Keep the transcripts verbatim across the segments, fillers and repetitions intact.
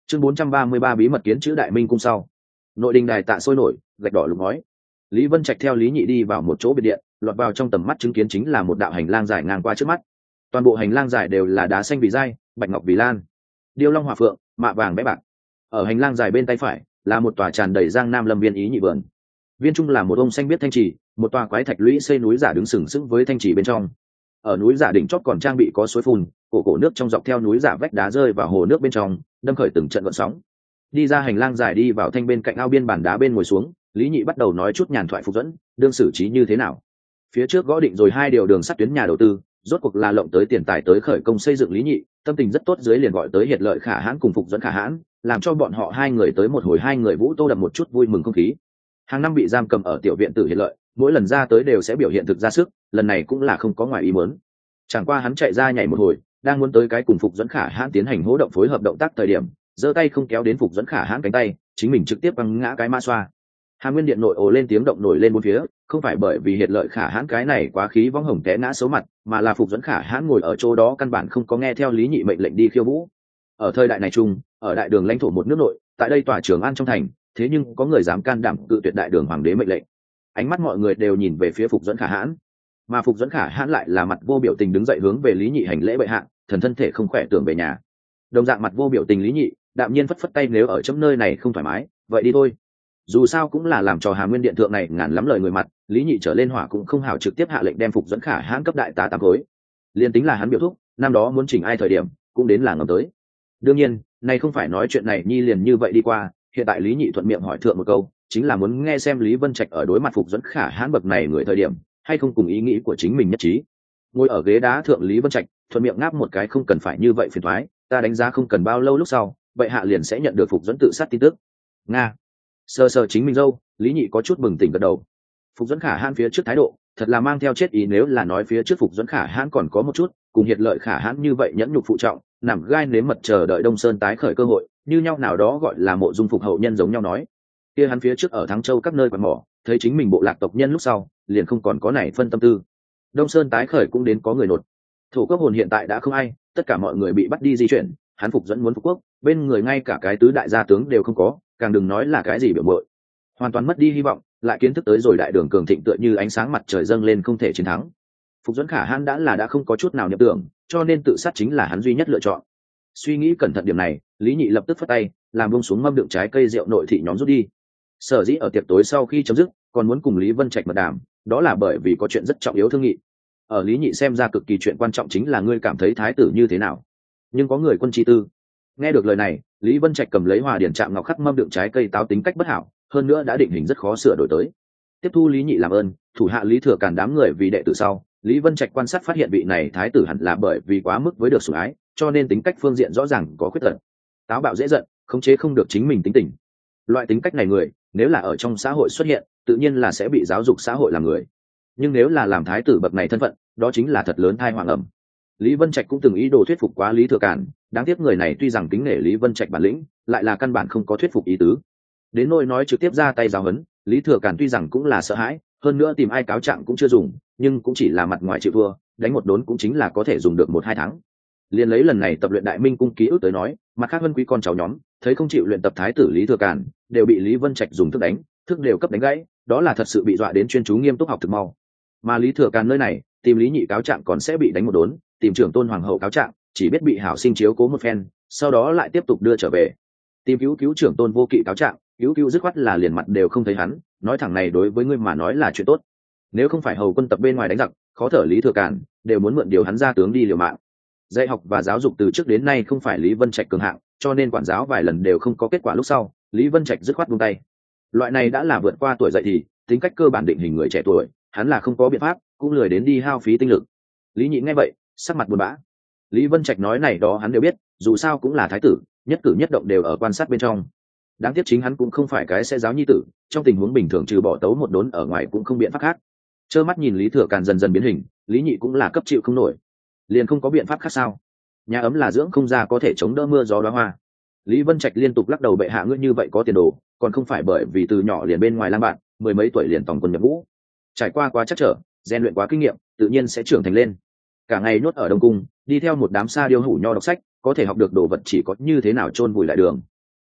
chương bốn trăm ba mươi ba bí mật kiến chữ đại minh cung sau. Nội đình đài tạ sôi nổi, gạch đỏ lục ngói. Lý Vân Trạch theo Lý Nhị đi vào một chỗ biệt điện, lọt vào trong tầm mắt chứng kiến chính là một đạo hành lang dài ngang qua trước mắt. Toàn bộ hành lang dài đều là đá xanh vì dai, bạch ngọc vì lan, điêu long hỏa phượng, mạ vàng bé bạc. Ở hành lang dài bên tay phải là một tòa tràn đầy giang nam lâm viên ý nhị vườn. Viên trung là một ông xanh biết thanh trì, một tòa quái thạch lũy xây núi giả đứng sừng sững với thanh trì bên trong. Ở núi giả đỉnh chót còn trang bị có suối phun, cổ cổ nước trong dọc theo núi giả vách đá rơi vào hồ nước bên trong, đâm khởi từng trận gợn sóng. Đi ra hành lang dài đi vào thanh bên cạnh ao biên bàn đá bên ngồi xuống, Lý Nhị bắt đầu nói chút nhàn thoại Phục dẫn, đương xử trí như thế nào. Phía trước gõ định rồi hai điều đường sắt tuyến nhà đầu tư, rốt cuộc là lộng tới tiền tài tới khởi công xây dựng. Lý Nhị tâm tình rất tốt, dưới liền gọi tới Hiệt Lợi Khả Hãn cùng Phục dẫn Khả Hãn, làm cho bọn họ hai người tới một hồi hai người vũ tô đậm một chút vui mừng không khí. Hàng năm bị giam cầm ở tiểu viện tử Hiệt Lợi, mỗi lần ra tới đều sẽ biểu hiện thực ra sức, lần này cũng là không có ngoài ý muốn. Chẳng qua hắn chạy ra nhảy một hồi, đang muốn tới cái cùng Phục dẫn Khả Hãn tiến hành hỗ động phối hợp động tác thời điểm, giơ tay không kéo đến Phục dẫn Khả Hãn cánh tay, chính mình trực tiếp văng ngã cái ma xoa. Hàm Nguyên Điện nội ồ lên tiếng động nổi lên bốn phía, không phải bởi vì Hiệt Lợi Khả Hãn cái này quá khí vong hồng té ngã xấu mặt, mà là Phục dẫn Khả Hãn ngồi ở chỗ đó căn bản không có nghe theo Lý Nhị mệnh lệnh đi khiêu vũ. Ở thời đại này chung, ở đại đường lãnh thổ một nước nội, tại đây tòa Trường An trong thành, thế nhưng có người dám can đảm cự tuyệt đại đường hoàng đế mệnh lệnh. Ánh mắt mọi người đều nhìn về phía Phục dẫn Khả Hãn, mà Phục dẫn Khả Hãn lại là mặt vô biểu tình đứng dậy hướng về Lý Nhị hành lễ bệ hạ, thần thân thể không khỏe tưởng về nhà. Đồng dạng mặt vô biểu tình Lý Nhị đạm nhiên phất phất tay, nếu ở chấm nơi này không thoải mái, vậy đi thôi. Dù sao cũng là làm cho Hàm Nguyên Điện thượng này ngàn lắm lời người mặt, Lý Nhị trở lên hỏa cũng không hảo trực tiếp hạ lệnh đem Phục dẫn Khả Hãn cấp đại tá tám khối. Liên tính là hắn biểu thúc, năm đó muốn chỉnh ai thời điểm, cũng đến là ngầm tới. Đương nhiên, này không phải nói chuyện này nhi liền như vậy đi qua, hiện tại Lý Nhị thuận miệng hỏi thượng một câu, chính là muốn nghe xem Lý Vân Trạch ở đối mặt Phục dẫn Khả Hãn bậc này người thời điểm, hay không cùng ý nghĩ của chính mình nhất trí. Ngồi ở ghế đá thượng Lý Vân Trạch thuận miệng ngáp một cái, không cần phải như vậy phiền toái, ta đánh giá không cần bao lâu lúc sau, vậy hạ liền sẽ nhận được Phục dẫn tự sát tin tức. Nga. Sờ sờ chính mình dâu, Lý Nhị có chút bừng tỉnh gật đầu. Phục dẫn Khả Hãn phía trước thái độ thật là mang theo chết ý, nếu là nói phía trước Phục dẫn Khả Hãn còn có một chút cùng Hiệt Lợi Khả Hãn như vậy nhẫn nhục phụ trọng, nằm gai nếm mật chờ đợi Đông Sơn tái khởi cơ hội, như nhau nào đó gọi là mộ dung phục hậu nhân giống nhau nói. Kia hắn phía trước ở Thắng Châu các nơi quạt mỏ, thấy chính mình bộ lạc tộc nhân lúc sau, liền không còn có nảy phân tâm tư. Đông Sơn tái khởi cũng đến có người nột. Thổ Quốc hồn hiện tại đã không ai, tất cả mọi người bị bắt đi di chuyển, hắn Phục dẫn muốn phục quốc, bên người ngay cả cái tứ đại gia tướng đều không có, càng đừng nói là cái gì biểu mội. Hoàn toàn mất đi hy vọng, lại kiến thức tới rồi đại đường cường thịnh tựa như ánh sáng mặt trời dâng lên không thể chiến thắng. Phục dẫn Khả Hãn đã là đã không có chút nào nhập tưởng, cho nên tự sát chính là hắn duy nhất lựa chọn. Suy nghĩ cẩn thận điểm này, Lý Nhị lập tức phất tay, làm buông xuống mâm đựng trái cây rượu nội thị nhóm rút đi. Sở dĩ ở tiệc tối sau khi chấm dứt, còn muốn cùng Lý Vân Trạch mật đàm, đó là bởi vì có chuyện rất trọng yếu thương nghị. Ở Lý Nhị xem ra cực kỳ chuyện quan trọng chính là ngươi cảm thấy thái tử như thế nào. Nhưng có người quân chi tư. Nghe được lời này, Lý Vân Trạch cầm lấy Hòa Điển chạm ngọc khắc mâm đựng trái cây táo tính cách bất hảo, hơn nữa đã định hình rất khó sửa đổi tới. Tiếp thu Lý Nhị làm ơn, thủ hạ Lý Thừa Càn đám người vì đệ tử sau, Lý Vân Trạch quan sát phát hiện vị này thái tử hẳn là bởi vì quá mức với được sủng ái, cho nên tính cách phương diện rõ ràng có khuyết tật. Táo bạo dễ giận, khống chế không được chính mình tính tình. Loại tính cách này người, nếu là ở trong xã hội xuất hiện, tự nhiên là sẽ bị giáo dục xã hội làm người. Nhưng nếu là làm thái tử bậc này thân phận, đó chính là thật lớn tai họa ngầm. Lý Vân Trạch cũng từng ý đồ thuyết phục quá Lý Thừa Càn, đáng tiếc người này tuy rằng kính nể Lý Vân Trạch bản lĩnh, lại là căn bản không có thuyết phục ý tứ. Đến nỗi nói trực tiếp ra tay giáo huấn, Lý Thừa Càn tuy rằng cũng là sợ hãi, hơn nữa tìm ai cáo trạng cũng chưa dùng, nhưng cũng chỉ là mặt ngoài chịu thua, đánh một đốn cũng chính là có thể dùng được một hai tháng. Liên lấy lần này tập luyện Đại Minh cung ký ức tới nói, mặt khác Vân quý con cháu nhóm thấy không chịu luyện tập thái tử Lý Thừa Càn, đều bị Lý Vân Trạch dùng thức đánh, thức đều cấp đánh gãy, đó là thật sự bị dọa đến chuyên chú nghiêm túc học thực mau. Mà Lý Thừa Càn nơi này, tìm Lý Nhị cáo trạng còn sẽ bị đánh một đốn, tìm trưởng tôn hoàng hậu cáo trạng, chỉ biết bị hảo sinh chiếu cố một phen, sau đó lại tiếp tục đưa trở về. Tìm cứu cứu trưởng tôn vô kỵ cáo trạng, cứu cứu dứt khoát là liền mặt đều không thấy hắn, nói thẳng này đối với ngươi mà nói là chuyện tốt. Nếu không phải hầu quân tập bên ngoài đánh giặc, khó thở Lý Thừa Càn đều muốn mượn điều hắn ra tướng đi liều mạng. Dạy học và giáo dục từ trước đến nay không phải Lý Vân Trạch cường hạng, cho nên quản giáo vài lần đều không có kết quả, lúc sau Lý Vân Trạch dứt khoát buông tay. Loại này đã là vượt qua tuổi dậy thì, tính cách cơ bản định hình người trẻ tuổi, hắn là không có biện pháp, cũng lười đến đi hao phí tinh lực. Lý Nhị nghe vậy, sắc mặt buồn bã. Lý Vân Trạch nói này đó hắn đều biết, dù sao cũng là thái tử, nhất cử nhất động đều ở quan sát bên trong. Đáng tiếc chính hắn cũng không phải cái sẽ giáo nhi tử, trong tình huống bình thường trừ bỏ tấu một đốn ở ngoài cũng không biện pháp khác. Trơ mắt nhìn Lý Thừa Càn dần dần biến hình, Lý Nhị cũng là cấp chịu không nổi, liền không có biện pháp khác sao? Nhà ấm là dưỡng không ra có thể chống đỡ mưa gió đóa hoa. Lý Vân Trạch liên tục lắc đầu, bệ hạ ngươi như vậy có tiền đồ, còn không phải bởi vì từ nhỏ liền bên ngoài lang bạn, mười mấy tuổi liền tòng quân nhập ngũ, trải qua quá chắc trở, rèn luyện quá kinh nghiệm, tự nhiên sẽ trưởng thành lên. Cả ngày nhốt ở Đông cung, đi theo một đám sa điêu hủ nho đọc sách, có thể học được đồ vật chỉ có như thế nào chôn vùi lại đường.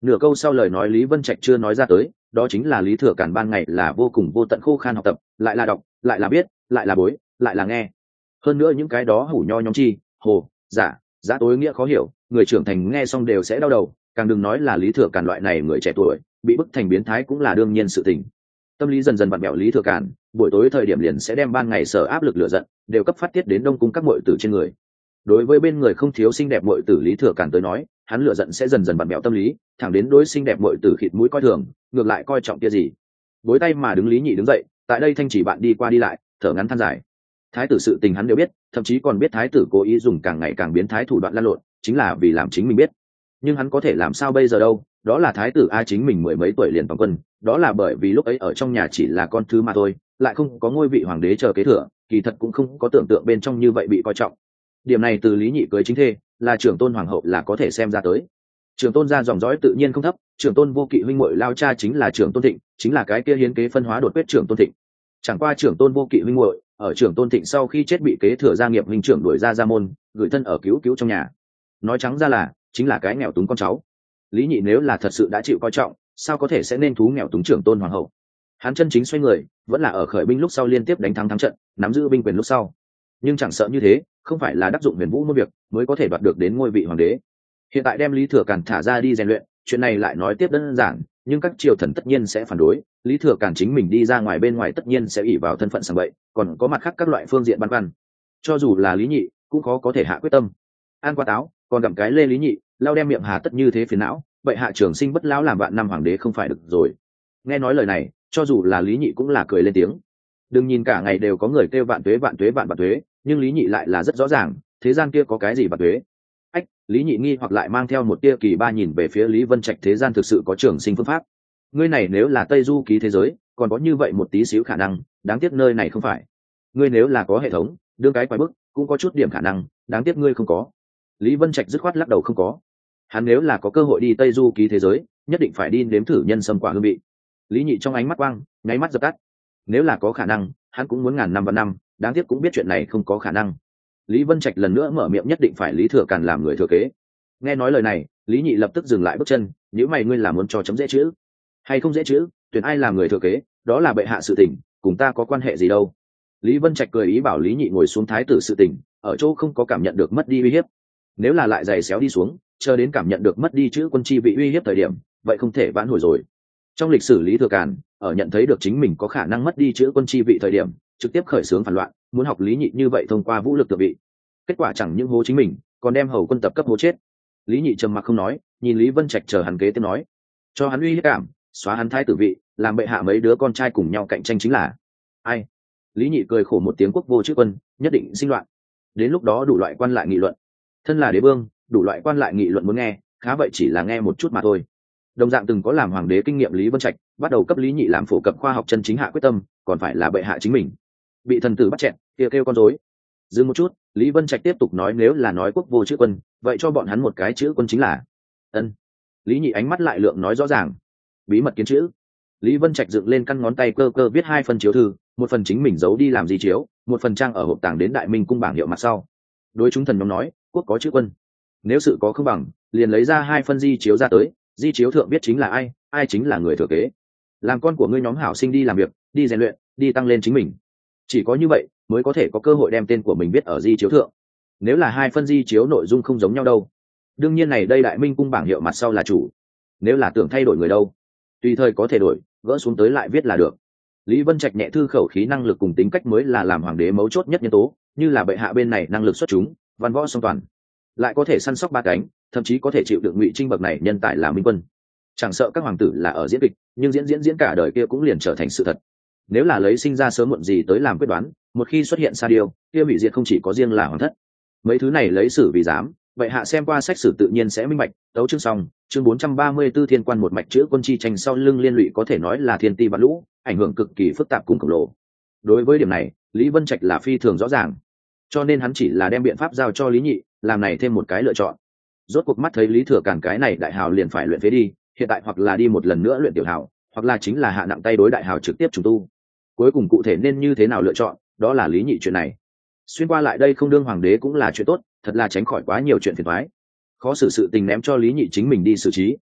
Nửa câu sau lời nói Lý Vân Trạch chưa nói ra tới, đó chính là Lý Thừa Càn ban ngày là vô cùng vô tận khô khan học tập, lại là đọc, lại là biết, lại là bối, lại là nghe. Hơn nữa những cái đó hủ nho nhóm chi, hồ, giả, giả tối nghĩa khó hiểu, người trưởng thành nghe xong đều sẽ đau đầu, càng đừng nói là Lý Thừa Càn loại này người trẻ tuổi, bị bức thành biến thái cũng là đương nhiên sự tình. Tâm lý dần dần vặn vẹo Lý Thừa Càn, buổi tối thời điểm liền sẽ đem ban ngày sở áp lực lửa giận đều cấp phát tiết đến Đông cung các muội tử trên người. Đối với bên người không thiếu xinh đẹp muội tử Lý Thừa Càn tới nói, hắn lửa giận sẽ dần dần vặn vẹo tâm lý, thẳng đến đối xinh đẹp muội tử khịt mũi coi thường, ngược lại coi trọng kia gì. Bối tay mà đứng Lý Nhị đứng dậy, tại đây thanh chỉ bạn đi qua đi lại, thở ngắn than dài. Thái tử sự tình hắn đều biết, thậm chí còn biết thái tử cố ý dùng càng ngày càng biến thái thủ đoạn lan lộn, chính là vì làm chính mình biết. Nhưng hắn có thể làm sao bây giờ đâu, đó là thái tử a chính mình mười mấy tuổi liền toàn quân, đó là bởi vì lúc ấy ở trong nhà chỉ là con thứ mà thôi, lại không có ngôi vị hoàng đế chờ kế thừa, kỳ thật cũng không có tưởng tượng bên trong như vậy bị coi trọng. Điểm này từ Lý Nhị cưới chính thê, là trưởng tôn hoàng hậu là có thể xem ra tới. Trưởng tôn gia dòng dõi tự nhiên không thấp, trưởng tôn vô kỵ huynh muội lao cha chính là trưởng tôn thịnh, chính là cái kia hiến kế phân hóa đột quyết trưởng tôn thịnh. Chẳng qua trưởng tôn vô kỵ huynh muội ở trưởng tôn thịnh sau khi chết bị kế thừa gia nghiệp huynh trưởng đuổi ra gia môn, gửi thân ở cứu cứu trong nhà. Nói trắng ra là chính là cái nghèo túng con cháu. Lý Nhị nếu là thật sự đã chịu coi trọng, sao có thể sẽ nên thú nghèo túng trưởng tôn hoàng hậu. Hắn chân chính xoay người vẫn là ở khởi binh lúc sau liên tiếp đánh thắng thắng trận, nắm giữ binh quyền lúc sau. Nhưng chẳng sợ như thế, không phải là đắc dụng huyền vũ môn việc mới có thể đoạt được đến ngôi vị hoàng đế. Hiện tại đem Lý Thừa Càn thả ra đi rèn luyện, chuyện này lại nói tiếp đơn giản, nhưng các triều thần tất nhiên sẽ phản đối. Lý Thừa Càn chính mình đi ra ngoài bên ngoài tất nhiên sẽ ỷ vào thân phận sằng bậy, còn có mặt khác các loại phương diện băn khoăn. Cho dù là Lý Nhị cũng khó có thể hạ quyết tâm. An qua táo, còn gặm cái lê Lý Nhị, lao đem miệng hà tất như thế phiền não, vậy hạ trường sinh bất lão làm vạn năm hoàng đế không phải được rồi. Nghe nói lời này, cho dù là Lý Nhị cũng là cười lên tiếng. Đừng nhìn cả ngày đều có người kêu vạn tuế vạn tuế vạn vạn tuế, nhưng Lý Nhị lại là rất rõ ràng, thế gian kia có cái gì vạn tuế. Ách, Lý Nhị nghi hoặc lại mang theo một tia kỳ ba nhìn về phía Lý Vân Trạch, thế gian thực sự có trường sinh phương pháp. Ngươi này nếu là Tây Du ký thế giới, còn có như vậy một tí xíu khả năng, đáng tiếc nơi này không phải. Ngươi nếu là có hệ thống, đương cái quái bức, cũng có chút điểm khả năng, đáng tiếc ngươi không có. Lý Vân Trạch dứt khoát lắc đầu không có. Hắn nếu là có cơ hội đi Tây Du ký thế giới, nhất định phải đi nếm thử nhân sâm quả hương vị. Lý Nhị trong ánh mắt quang, nháy mắt dập tắt. Nếu là có khả năng, hắn cũng muốn ngàn năm vạn năm, đáng tiếc cũng biết chuyện này không có khả năng. Lý Vân Trạch lần nữa mở miệng nhất định phải Lý Thừa Càn làm người thừa kế. Nghe nói lời này, Lý Nhị lập tức dừng lại bước chân, nếu mày ngươi là muốn cho chấm dễ chữ hay không dễ chữ, tuyển ai làm người thừa kế, đó là bệ hạ sự tình, cùng ta có quan hệ gì đâu. Lý Vân Trạch cười ý bảo Lý Nhị ngồi xuống, thái tử sự tình, ở chỗ không có cảm nhận được mất đi uy hiếp. Nếu là lại giày xéo đi xuống, chờ đến cảm nhận được mất đi chữ quân chi vị uy hiếp thời điểm, vậy không thể vãn hồi rồi. Trong lịch sử Lý Thừa Càn, ở nhận thấy được chính mình có khả năng mất đi chữ quân chi vị thời điểm, trực tiếp khởi xướng phản loạn, muốn học Lý Nhị như vậy thông qua vũ lực tự vị. Kết quả chẳng những hố chính mình, còn đem hầu quân tập cấp hố chết. Lý Nhị trầm mặc không nói, nhìn Lý Vân Trạch chờ hắn kế tiếp nói, cho hắn uy hiếp cảm, xóa hắn thái tử vị, làm bệ hạ mấy đứa con trai cùng nhau cạnh tranh chính là ai. Lý Nhị cười khổ một tiếng, quốc vô chữ quân, nhất định sinh loạn. Đến lúc đó đủ loại quan lại nghị luận, thân là đế vương, đủ loại quan lại nghị luận muốn nghe, khá vậy chỉ là nghe một chút mà thôi. Đồng dạng từng có làm hoàng đế kinh nghiệm Lý Vân Trạch, bắt đầu cấp Lý Nhị làm phổ cập khoa học chân chính hạ quyết tâm, còn phải là bệ hạ chính mình. Bị thần tử bắt chẹn, kia kêu con rối. Dừng một chút, Lý Vân Trạch tiếp tục nói, nếu là nói quốc vô chữ quân, vậy cho bọn hắn một cái chữ quân chính là ân. Lý Nhị ánh mắt lại lượng nói rõ ràng, bí mật kiến chữ. Lý Vân Trạch dựng lên căn ngón tay cơ cơ viết hai phần chiếu thư, một phần chính mình giấu đi làm di chiếu, một phần trang ở hộp tàng đến Đại Minh cung bảng hiệu mặt sau. Đối chúng thần nhóm nói, quốc có chữ quân, nếu sự có không bằng, liền lấy ra hai phân di chiếu ra tới, di chiếu thượng biết chính là ai, ai chính là người thừa kế. Làm con của ngươi nhóm hảo sinh đi làm việc, đi rèn luyện, đi tăng lên chính mình. Chỉ có như vậy mới có thể có cơ hội đem tên của mình viết ở di chiếu thượng. Nếu là hai phân di chiếu nội dung không giống nhau đâu, đương nhiên này đây Đại Minh cung bảng hiệu mặt sau là chủ. Nếu là tưởng thay đổi người đâu, tùy thời có thể đổi, gỡ xuống tới lại viết là được. Lý Vân Trạch nhẹ thư khẩu khí, năng lực cùng tính cách mới là làm hoàng đế mấu chốt nhất nhân tố, như là bệ hạ bên này năng lực xuất chúng, văn võ song toàn, lại có thể săn sóc ba cánh, thậm chí có thể chịu được Ngụy Trinh bậc này nhân tài là minh quân. Chẳng sợ các hoàng tử là ở diễn kịch, nhưng diễn diễn diễn cả đời kia cũng liền trở thành sự thật. Nếu là lấy sinh ra sớm muộn gì tới làm quyết đoán, một khi xuất hiện sa điêu, kia hủy diệt không chỉ có riêng là hoàng thất. Mấy thứ này lấy sử vì dám, vậy hạ xem qua sách sử tự nhiên sẽ minh bạch. Tấu chương xong, chương bốn trăm ba mươi 44 thiên quan một mạch chữ quân chi tranh sau lưng liên lụy có thể nói là thiên ti vạn lũ, ảnh hưởng cực kỳ phức tạp cùng khổng lồ. Đối với điểm này, Lý Vân Trạch là phi thường rõ ràng, cho nên hắn chỉ là đem biện pháp giao cho Lý Nhị, làm này thêm một cái lựa chọn. Rốt cuộc mắt thấy Lý Thừa Càn cái này đại hào liền phải luyện phế đi, hiện tại hoặc là đi một lần nữa luyện tiểu hào, hoặc là chính là hạ nặng tay đối đại hào trực tiếp trùng tu. Cuối cùng cụ thể nên như thế nào lựa chọn, đó là Lý Nhị chuyện này. Xuyên qua lại đây không đương hoàng đế cũng là chuyện tốt, thật là tránh khỏi quá nhiều chuyện phiền toái. Khó xử sự tình ném cho Lý Nhị chính mình đi xử trí,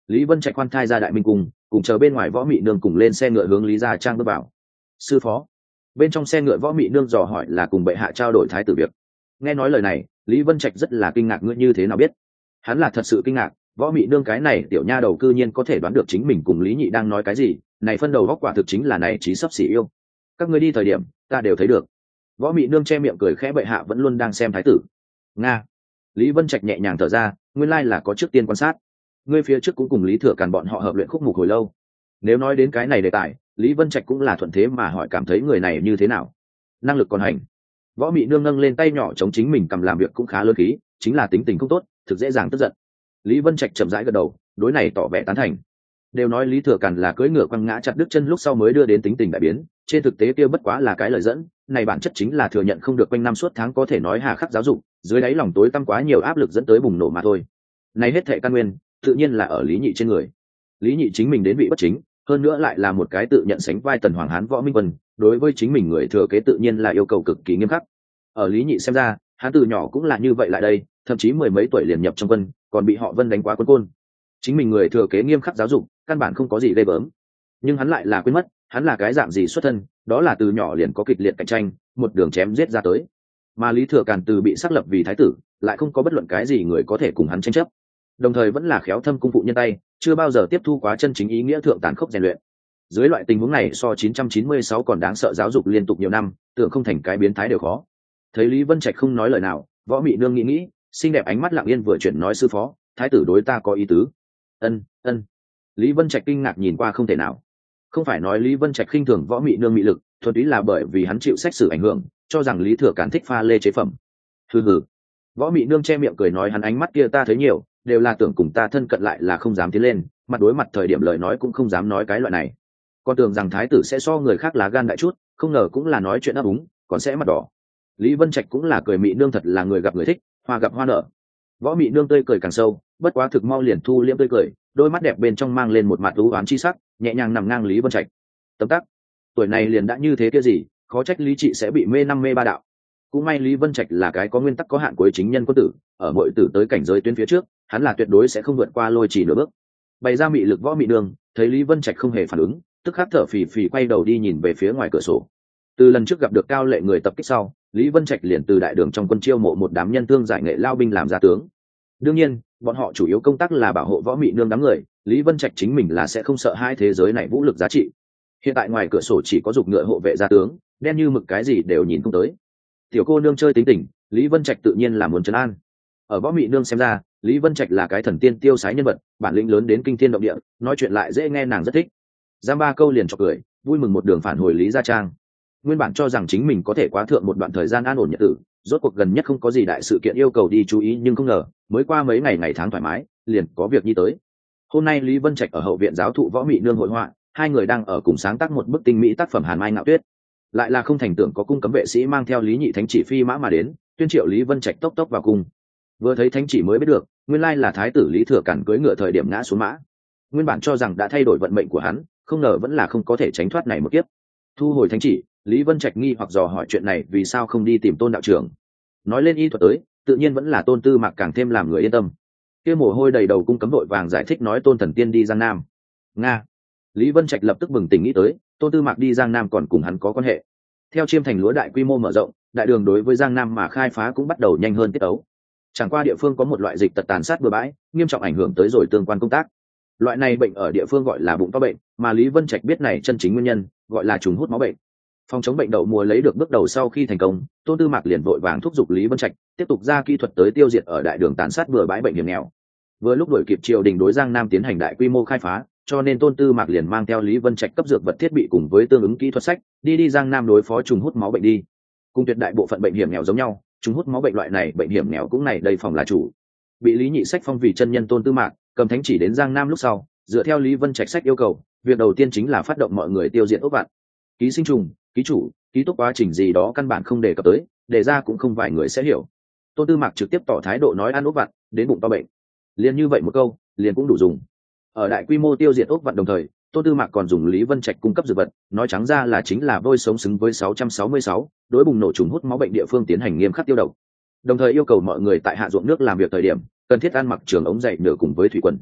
Lý Vân Trạch khoan thai ra đại minh cung, cùng chờ bên ngoài Võ Mị Nương cùng lên xe ngựa hướng Lý gia trang bước vào. Sư phó. Bên trong xe ngựa Võ Mị Nương dò hỏi là cùng bệ hạ trao đổi thái tử việc. Nghe nói lời này, Lý Vân Trạch rất là kinh ngạc, ngươi như thế nào biết? Hắn là thật sự kinh ngạc, Võ Mị Nương cái này tiểu nha đầu cư nhiên có thể đoán được chính mình cùng Lý Nhị đang nói cái gì, này phân đầu góc quả thực chính là này trí sắp xỉ yêu. Các ngươi đi thời điểm, ta đều thấy được. Võ Mị Nương che miệng cười khẽ, bệ hạ vẫn luôn đang xem thái tử. Nga. Lý Vân Trạch nhẹ nhàng thở ra, nguyên lai là có trước tiên quan sát. Ngươi phía trước cũng cùng Lý Thừa Càn bọn họ hợp luyện khúc mục hồi lâu. Nếu nói đến cái này đề tài, Lý Vân Trạch cũng là thuận thế mà hỏi, cảm thấy người này như thế nào? Năng lực còn hành. Võ Mị Nương nâng lên tay nhỏ chống chính mình cầm làm việc cũng khá lớn khí, chính là tính tình không tốt, thực dễ dàng tức giận. Lý Vân Trạch chậm rãi gật đầu, đối này tỏ vẻ tán thành. Đều nói Lý Thừa Càn là cưỡi ngựa quăng ngã chặt đứt chân lúc sau mới đưa đến tính tình đại biến, trên thực tế kia bất quá là cái lời dẫn, này bản chất chính là thừa nhận không được quanh năm suốt tháng có thể nói hà khắc giáo dục, dưới đáy lòng tối tăm quá nhiều áp lực dẫn tới bùng nổ mà thôi. Này hết thệ căn nguyên, tự nhiên là ở Lý Nhị trên người. Lý Nhị chính mình đến vị bất chính, hơn nữa lại là một cái tự nhận sánh vai tần hoàng hán Võ Minh Quân, đối với chính mình người thừa kế tự nhiên là yêu cầu cực kỳ nghiêm khắc. Ở Lý Nhị xem ra, hắn từ nhỏ cũng là như vậy lại đây, thậm chí mười mấy tuổi liền nhập trong quân, còn bị họ Vân đánh quá quân côn. Chính mình người thừa kế nghiêm khắc giáo dục, căn bản không có gì ghê gớm. Nhưng hắn lại là quên mất, hắn là cái dạng gì xuất thân, đó là từ nhỏ liền có kịch liệt cạnh tranh, một đường chém giết ra tới. Mà Lý Thừa Càn từ bị xác lập vì thái tử, lại không có bất luận cái gì người có thể cùng hắn tranh chấp. Đồng thời vẫn là khéo thâm cung phụ nhân tay, chưa bao giờ tiếp thu quá chân chính ý nghĩa thượng tàn khốc rèn luyện. Dưới loại tình huống này so chín trăm chín mươi sáu còn đáng sợ giáo dục liên tục nhiều năm, tưởng không thành cái biến thái đều khó. Thấy Lý Vân Trạch không nói lời nào, Võ Mị Nương nghĩ nghĩ, xinh đẹp ánh mắt lặng yên vừa chuyển nói, sư phó, thái tử đối ta có ý tứ. Ân, ân. Lý Vân Trạch kinh ngạc nhìn qua, không thể nào. Không phải nói Lý Vân Trạch khinh thường Võ Mị Nương mị lực, thuần túy là bởi vì hắn chịu sách sử ảnh hưởng, cho rằng Lý Thừa Càn thích pha lê chế phẩm. Hừ hừ. Võ Mị Nương che miệng cười nói, hắn ánh mắt kia ta thấy nhiều, đều là tưởng cùng ta thân cận lại là không dám tiến lên, mặt đối mặt thời điểm lời nói cũng không dám nói cái loại này. Con tưởng rằng thái tử sẽ so người khác lá gan đại chút, không ngờ cũng là nói chuyện ấp úng, còn sẽ mặt đỏ. Lý Vân Trạch cũng là cười, Mị Nương thật là người gặp người thích, hoa gặp hoa nở. Võ Mị Nương tươi cười càng sâu, bất quá thực mau liền thu liễm tươi cười, đôi mắt đẹp bên trong mang lên một mặt u oán chi sắc, nhẹ nhàng nằm ngang Lý Vân Trạch. Tấm tắc, tuổi này liền đã như thế kia gì, khó trách Lý Trị sẽ bị mê năm mê ba đạo. Cũng may Lý Vân Trạch là cái có nguyên tắc có hạn cuối chính nhân quân tử, ở mọi tử tới cảnh giới tuyến phía trước, hắn là tuyệt đối sẽ không vượt qua lôi chỉ nửa bước. Bày ra mị lực Võ Mị Nương, thấy Lý Vân Trạch không hề phản ứng, tức khắc thở phì phì quay đầu đi nhìn về phía ngoài cửa sổ. Từ lần trước gặp được Cao Lệ người tập kích sau, Lý Vân Trạch liền từ đại đường trong quân chiêu mộ một đám nhân tương giải nghệ lao binh làm gia tướng. Đương nhiên, bọn họ chủ yếu công tác là bảo hộ Võ Mị Nương đám người, Lý Vân Trạch chính mình là sẽ không sợ hai thế giới này vũ lực giá trị. Hiện tại ngoài cửa sổ chỉ có giục ngựa hộ vệ gia tướng, đen như mực cái gì đều nhìn không tới. Tiểu cô nương chơi tính tình, Lý Vân Trạch tự nhiên là muốn trấn an. Ở Võ Mị Nương xem ra, Lý Vân Trạch là cái thần tiên tiêu sái nhân vật, bản lĩnh lớn đến kinh thiên động địa, nói chuyện lại dễ nghe, nàng rất thích. Giam ba câu liền chọc cười, vui mừng một đường phản hồi Lý gia trang. Nguyên bản cho rằng chính mình có thể quá thượng một đoạn thời gian an ổn nhật tử, rốt cuộc gần nhất không có gì đại sự kiện yêu cầu đi chú ý, nhưng không ngờ mới qua mấy ngày ngày tháng thoải mái, liền có việc nhi tới. Hôm nay Lý Vân Trạch ở hậu viện giáo thụ Võ Mị Nương hội họa, hai người đang ở cùng sáng tác một bức tinh mỹ tác phẩm Hàn Mai Ngạo Tuyết. Lại là không thành tưởng có cung cấm vệ sĩ mang theo Lý Nhị thánh chỉ phi mã mà đến, tuyên triệu Lý Vân Trạch tốc tốc vào cung. Vừa thấy thánh chỉ mới biết được, nguyên lai là thái tử Lý Thừa Càn cưỡi ngựa thời điểm ngã xuống mã. Nguyên bản cho rằng đã thay đổi vận mệnh của hắn, không ngờ vẫn là không có thể tránh thoát này một kiếp. Thu hồi thánh chỉ, Lý Vân Trạch nghi hoặc dò hỏi chuyện này vì sao không đi tìm Tôn đạo trưởng. Nói lên y thuật tới, tự nhiên vẫn là Tôn Tư Mạc càng thêm làm người yên tâm. Kia mồ hôi đầy đầu cung cấm đội vàng giải thích nói Tôn thần tiên đi Giang Nam. Nga. Lý Vân Trạch lập tức bừng tỉnh nghĩ tới, Tôn Tư Mạc đi Giang Nam còn cùng hắn có quan hệ. Theo Chiêm Thành lúa đại quy mô mở rộng, đại đường đối với Giang Nam mà khai phá cũng bắt đầu nhanh hơn tiết tấu. Chẳng qua địa phương có một loại dịch tật tàn sát bừa bãi, nghiêm trọng ảnh hưởng tới rồi tương quan công tác. Loại này bệnh ở địa phương gọi là bụng to bệnh, mà Lý Vân Trạch biết này chân chính nguyên nhân, gọi là trùng hút máu bệnh. Phòng chống bệnh đậu mùa lấy được bước đầu sau khi thành công, Tôn Tư Mạc liền vội vàng thúc giục Lý Vân Trạch tiếp tục ra kỹ thuật tới tiêu diệt ở đại đường tàn sát bừa bãi bệnh hiểm nghèo. Vừa lúc đuổi kịp triều đình đối Giang Nam tiến hành đại quy mô khai phá, cho nên Tôn Tư Mạc liền mang theo Lý Vân Trạch cấp dược vật thiết bị cùng với tương ứng kỹ thuật sách, đi đi Giang Nam đối phó trùng hút máu bệnh đi. Cùng tuyệt đại bộ phận bệnh hiểm nghèo giống nhau, trùng hút máu bệnh loại này bệnh hiểm nghèo cũng này đây phòng là chủ. Bị Lý Nhị sách phong vì chân nhân Tôn Tư Mạc, cầm thánh chỉ đến Giang Nam lúc sau, dựa theo Lý Vân Trạch sách yêu cầu, việc đầu tiên chính là phát động mọi người tiêu diệt ốc vạn. Ký sinh trùng, ký chủ, ký túc quá trình gì đó căn bản không đề cập tới, đề ra cũng không vài người sẽ hiểu. Tôn Tư Mạc trực tiếp tỏ thái độ nói ăn ốc vạn, đến bụng to bệnh. Liền như vậy một câu, liền cũng đủ dùng. Ở đại quy mô tiêu diệt ốc vạn đồng thời, Tôn Tư Mạc còn dùng Lý Vân Trạch cung cấp dược vật, nói trắng ra là chính là vôi sống xứng với sáu trăm sáu mươi sáu, đối bùng nổ trùng hút máu bệnh địa phương tiến hành nghiêm khắc tiêu độc. Đồng thời yêu cầu mọi người tại hạ ruộng nước làm việc thời điểm, cần thiết ăn mặc trường ống dày nửa cùng với thủy quần.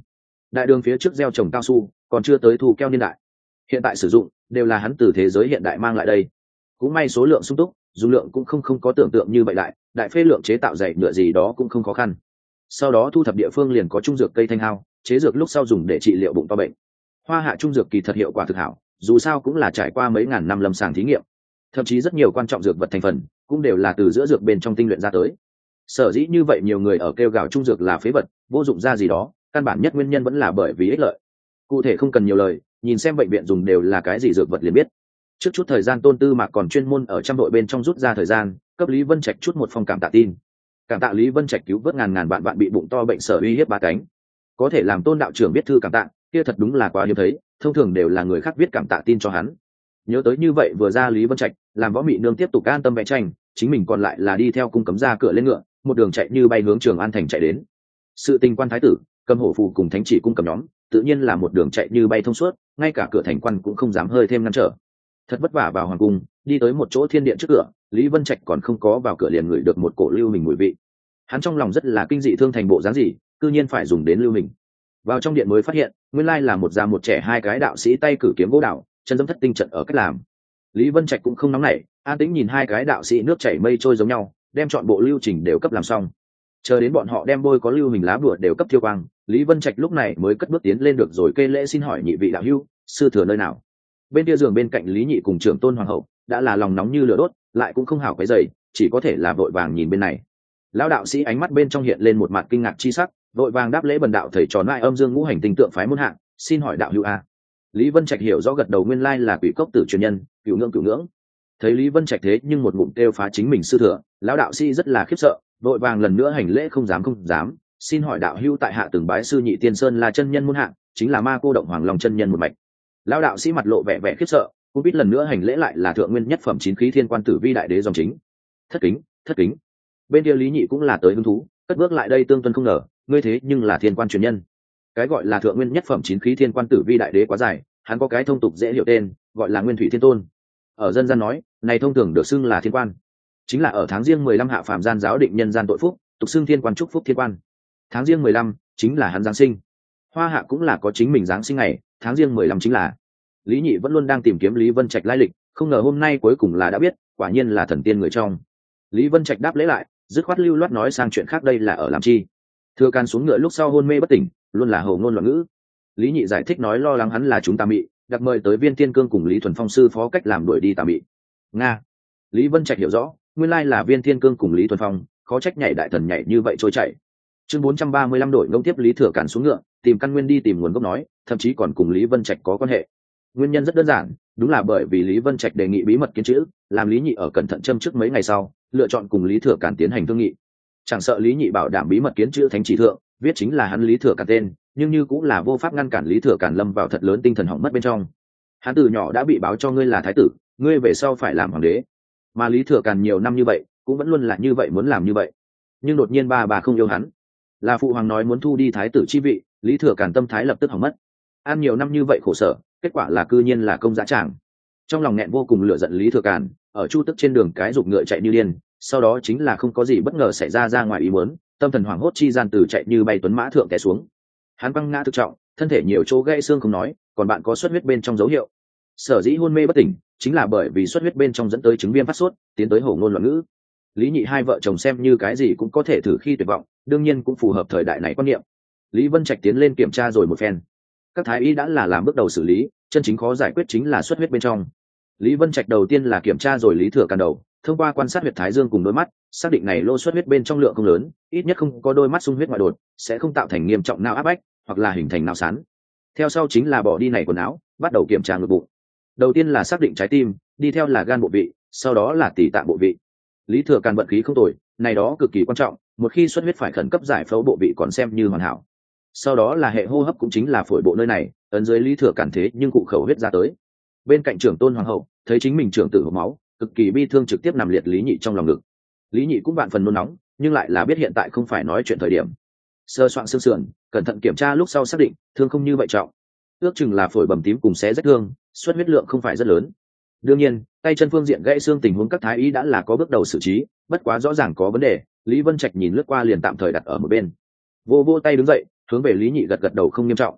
đại đường phía trước gieo trồng cao su còn chưa tới thu keo niên đại, hiện tại sử dụng đều là hắn từ thế giới hiện đại mang lại đây. Cũng may số lượng sung túc, dung lượng cũng không không có tưởng tượng như vậy lại đại phê lượng chế tạo dày nhựa gì đó cũng không khó khăn. Sau đó thu thập địa phương liền có trung dược cây thanh hao, chế dược lúc sau dùng để trị liệu bụng to bệnh. Hoa hạ trung dược kỳ thật hiệu quả thực hảo, dù sao cũng là trải qua mấy ngàn năm lâm sàng thí nghiệm, thậm chí rất nhiều quan trọng dược vật thành phần cũng đều là từ giữa dược bên trong tinh luyện ra tới. Sở dĩ như vậy nhiều người ở kêu gào trung dược là phế vật, vô dụng ra gì đó, căn bản nhất nguyên nhân vẫn là bởi vì ích lợi. Cụ thể không cần nhiều lời, nhìn xem bệnh viện dùng đều là cái gì dược vật liền biết. Trước chút thời gian Tôn Tư Mạc còn chuyên môn ở trăm đội bên trong rút ra thời gian cấp Lý Vân Trạch chút một phong cảm tạ tin, cảm tạ Lý Vân Trạch cứu vớt ngàn ngàn bạn bạn bị bụng to bệnh sở uy hiếp ba cánh. Có thể làm Tôn đạo trưởng biết thư cảm tạ kia thật đúng là quá hiếm thấy, thông thường đều là người khác viết cảm tạ tin cho hắn. Nhớ tới như vậy vừa ra Lý Vân Trạch làm Võ Mị Nương tiếp tục an tâm vẽ tranh, chính mình còn lại là đi theo cung cấm ra cửa lên ngựa, một đường chạy như bay hướng Trường An thành chạy đến. Sự tình quan thái tử Cầm Hổ phù cùng thánh chỉ cung cầm nhóm tự nhiên là một đường chạy như bay thông suốt, ngay cả cửa thành quan cũng không dám hơi thêm ngăn trở. Thật vất vả vào hoàng cung, đi tới một chỗ thiên điện trước cửa, Lý Vân Trạch còn không có vào cửa liền ngửi được một cổ lưu mình mùi vị. Hắn trong lòng rất là kinh dị, thương thành bộ dáng gì cư nhiên phải dùng đến lưu mình. Vào trong điện mới phát hiện nguyên lai là một già một trẻ hai cái đạo sĩ tay cử kiếm gỗ đạo, chân dẫm thất tinh trận ở cách làm. Lý Vân Trạch cũng không nóng nảy, an tĩnh nhìn hai cái đạo sĩ nước chảy mây trôi giống nhau, đem chọn bộ lưu trình đều cấp làm xong. Chờ đến bọn họ đem bôi có lưu hình lá bùa đều cấp thiêu quang, Lý Vân Trạch lúc này mới cất bước tiến lên được rồi kê lễ xin hỏi nhị vị đạo hữu, sư thừa nơi nào. Bên kia giường bên cạnh Lý Nhị cùng trưởng tôn hoàng hậu đã là lòng nóng như lửa đốt, lại cũng không hảo cái dày, chỉ có thể là vội vàng nhìn bên này. Lão đạo sĩ ánh mắt bên trong hiện lên một mặt kinh ngạc chi sắc, vội vàng đáp lễ bần đạo thầy trò lại âm dương ngũ hành tinh tượng phái môn hạng, xin hỏi đạo hữu a. Lý Vân Trạch hiểu rõ gật đầu, nguyên lai là Quỷ Cốc Tử truyền nhân, cửu ngưỡng cửu ngưỡng. Thấy Lý Vân Trạch thế nhưng một ngụm kêu phá chính mình sư thừa, lão đạo sĩ rất là khiếp sợ, vội vàng lần nữa hành lễ không dám không dám, xin hỏi đạo hữu tại hạ từng bái sư Nhị Tiên Sơn là chân nhân môn hạng, chính là Ma Cô Động Hoàng Long chân nhân một mạch. Lão đạo sĩ mặt lộ vẻ vẻ khiếp sợ, cũng biết lần nữa hành lễ lại là thượng nguyên nhất phẩm chín khí thiên quan tử vi đại đế dòng chính. Thất kính, thất kính. Bên kia Lý Nhị cũng là tới hứng thú, cất bước lại đây tương tuân không ngờ, ngươi thế nhưng là thiên quan truyền nhân. Cái gọi là thượng nguyên nhất phẩm chín khí thiên quan tử vi đại đế quá dài, hắn có cái thông tục dễ hiểu tên, gọi là Nguyên Thủy Thiên Tôn. Ở dân gian nói, này thông thường được xưng là thiên quan, chính là ở tháng riêng mười lăm hạ phàm gian giáo định nhân gian tội phúc, tục xưng thiên quan chúc phúc thiên quan. Tháng riêng mười lăm chính là hắn giáng sinh. Hoa hạ cũng là có chính mình giáng sinh ngày, tháng riêng mười lăm chính là. Lý Nhị vẫn luôn đang tìm kiếm Lý Vân Trạch lai lịch, không ngờ hôm nay cuối cùng là đã biết, quả nhiên là thần tiên người trong. Lý Vân Trạch đáp lễ lại, dứt khoát lưu loát nói sang chuyện khác, đây là ở làm chi. Thừa Can xuống ngựa lúc sau hôn mê bất tỉnh, luôn là hầu ngôn loạn ngữ. Lý Nhị giải thích nói lo lắng hắn là chúng ta mị, đặc mời tới Viên Thiên Cương cùng Lý Thuần Phong sư phó cách làm đuổi đi tà mị. Nga. Lý Vân Trạch hiểu rõ, nguyên lai là Viên Thiên Cương cùng Lý Thuần Phong, khó trách nhảy đại thần nhảy như vậy trôi chảy. Chương bốn trăm ba mươi lăm đổi ngông tiếp Lý Thừa Cản xuống ngựa, tìm căn nguyên đi tìm nguồn gốc nói, thậm chí còn cùng Lý Vân Trạch có quan hệ. Nguyên nhân rất đơn giản, đúng là bởi vì Lý Vân Trạch đề nghị bí mật kiến chữ, làm Lý Nhị ở cẩn thận châm trước mấy ngày sau, lựa chọn cùng Lý Thừa Cản tiến hành thương nghị. Chẳng sợ Lý Nhị bảo đảm bí mật kiến chữ thánh chỉ thượng, viết chính là hắn Lý Thừa Cản tên, nhưng như cũng là vô pháp ngăn cản Lý Thừa Cản lâm vào thật lớn tinh thần hỏng mất bên trong. Hắn từ nhỏ đã bị báo cho ngươi là thái tử, ngươi về sau phải làm hoàng đế, mà Lý Thừa Cản nhiều năm như vậy, cũng vẫn luôn là như vậy, muốn làm như vậy. Nhưng đột nhiên ba bà không yêu hắn, là phụ hoàng nói muốn thu đi thái tử chi vị, Lý Thừa Cản tâm thái lập tức hỏng mất. Ăn nhiều năm như vậy khổ sở, kết quả là cư nhiên là công dã tràng. Trong lòng nghẹn vô cùng lửa giận Lý Thừa Cản, ở Chu Tức trên đường cái giục ngựa chạy như điên, sau đó chính là không có gì bất ngờ xảy ra ra ngoài ý muốn, tâm thần hoảng hốt chi gian từ chạy như bay tuấn mã thượng té xuống. Hắn băng ngã thực trọng, thân thể nhiều chỗ gãy xương không nói, còn bạn có xuất huyết bên trong dấu hiệu. Sở dĩ hôn mê bất tỉnh, chính là bởi vì xuất huyết bên trong dẫn tới chứng viêm phát sốt, tiến tới hổ ngôn loạn ngữ. Lý Nhị hai vợ chồng xem như cái gì cũng có thể thử khi tuyệt vọng, đương nhiên cũng phù hợp thời đại này quan niệm. Lý Vân Trạch tiến lên kiểm tra rồi một phen, các thái y đã là làm bước đầu xử lý, chân chính khó giải quyết chính là xuất huyết bên trong. Lý Vân Trạch đầu tiên là kiểm tra rồi Lý Thừa Cản đầu, thông qua quan sát huyệt thái dương cùng đôi mắt, xác định này lô xuất huyết bên trong lượng không lớn, ít nhất không có đôi mắt sung huyết ngoại đột, sẽ không tạo thành nghiêm trọng não áp bách, hoặc là hình thành não sán. Theo sau chính là bỏ đi này quần áo, bắt đầu kiểm tra ngực bụng. Đầu tiên là xác định trái tim, đi theo là gan bộ vị, sau đó là tỳ tạng bộ vị. Lý Thừa Cản vận khí không tồi, này đó cực kỳ quan trọng, một khi xuất huyết phải khẩn cấp giải phẫu bộ vị còn xem như hoàn hảo. Sau đó là hệ hô hấp, cũng chính là phổi bộ nơi này, ấn dưới Lý Thừa Cản thế nhưng cụ khẩu huyết ra tới. Bên cạnh trưởng tôn hoàng hậu thấy chính mình trưởng tử hộc máu, cực kỳ bi thương, trực tiếp nằm liệt Lý Nhị trong lòng ngực. Lý Nhị cũng vạn phần nôn nóng, nhưng lại là biết hiện tại không phải nói chuyện thời điểm. Sơ soạn xương sườn, cẩn thận kiểm tra lúc sau xác định thương không như vậy trọng, ước chừng là phổi bầm tím cùng xé rách thương, xuất huyết lượng không phải rất lớn. Đương nhiên tay chân phương diện gãy xương tình huống các thái y đã là có bước đầu xử trí, bất quá rõ ràng có vấn đề, Lý Vân Trạch nhìn lướt qua liền tạm thời đặt ở một bên, vô vô tay đứng dậy hướng về Lý Nhị gật gật đầu, không nghiêm trọng.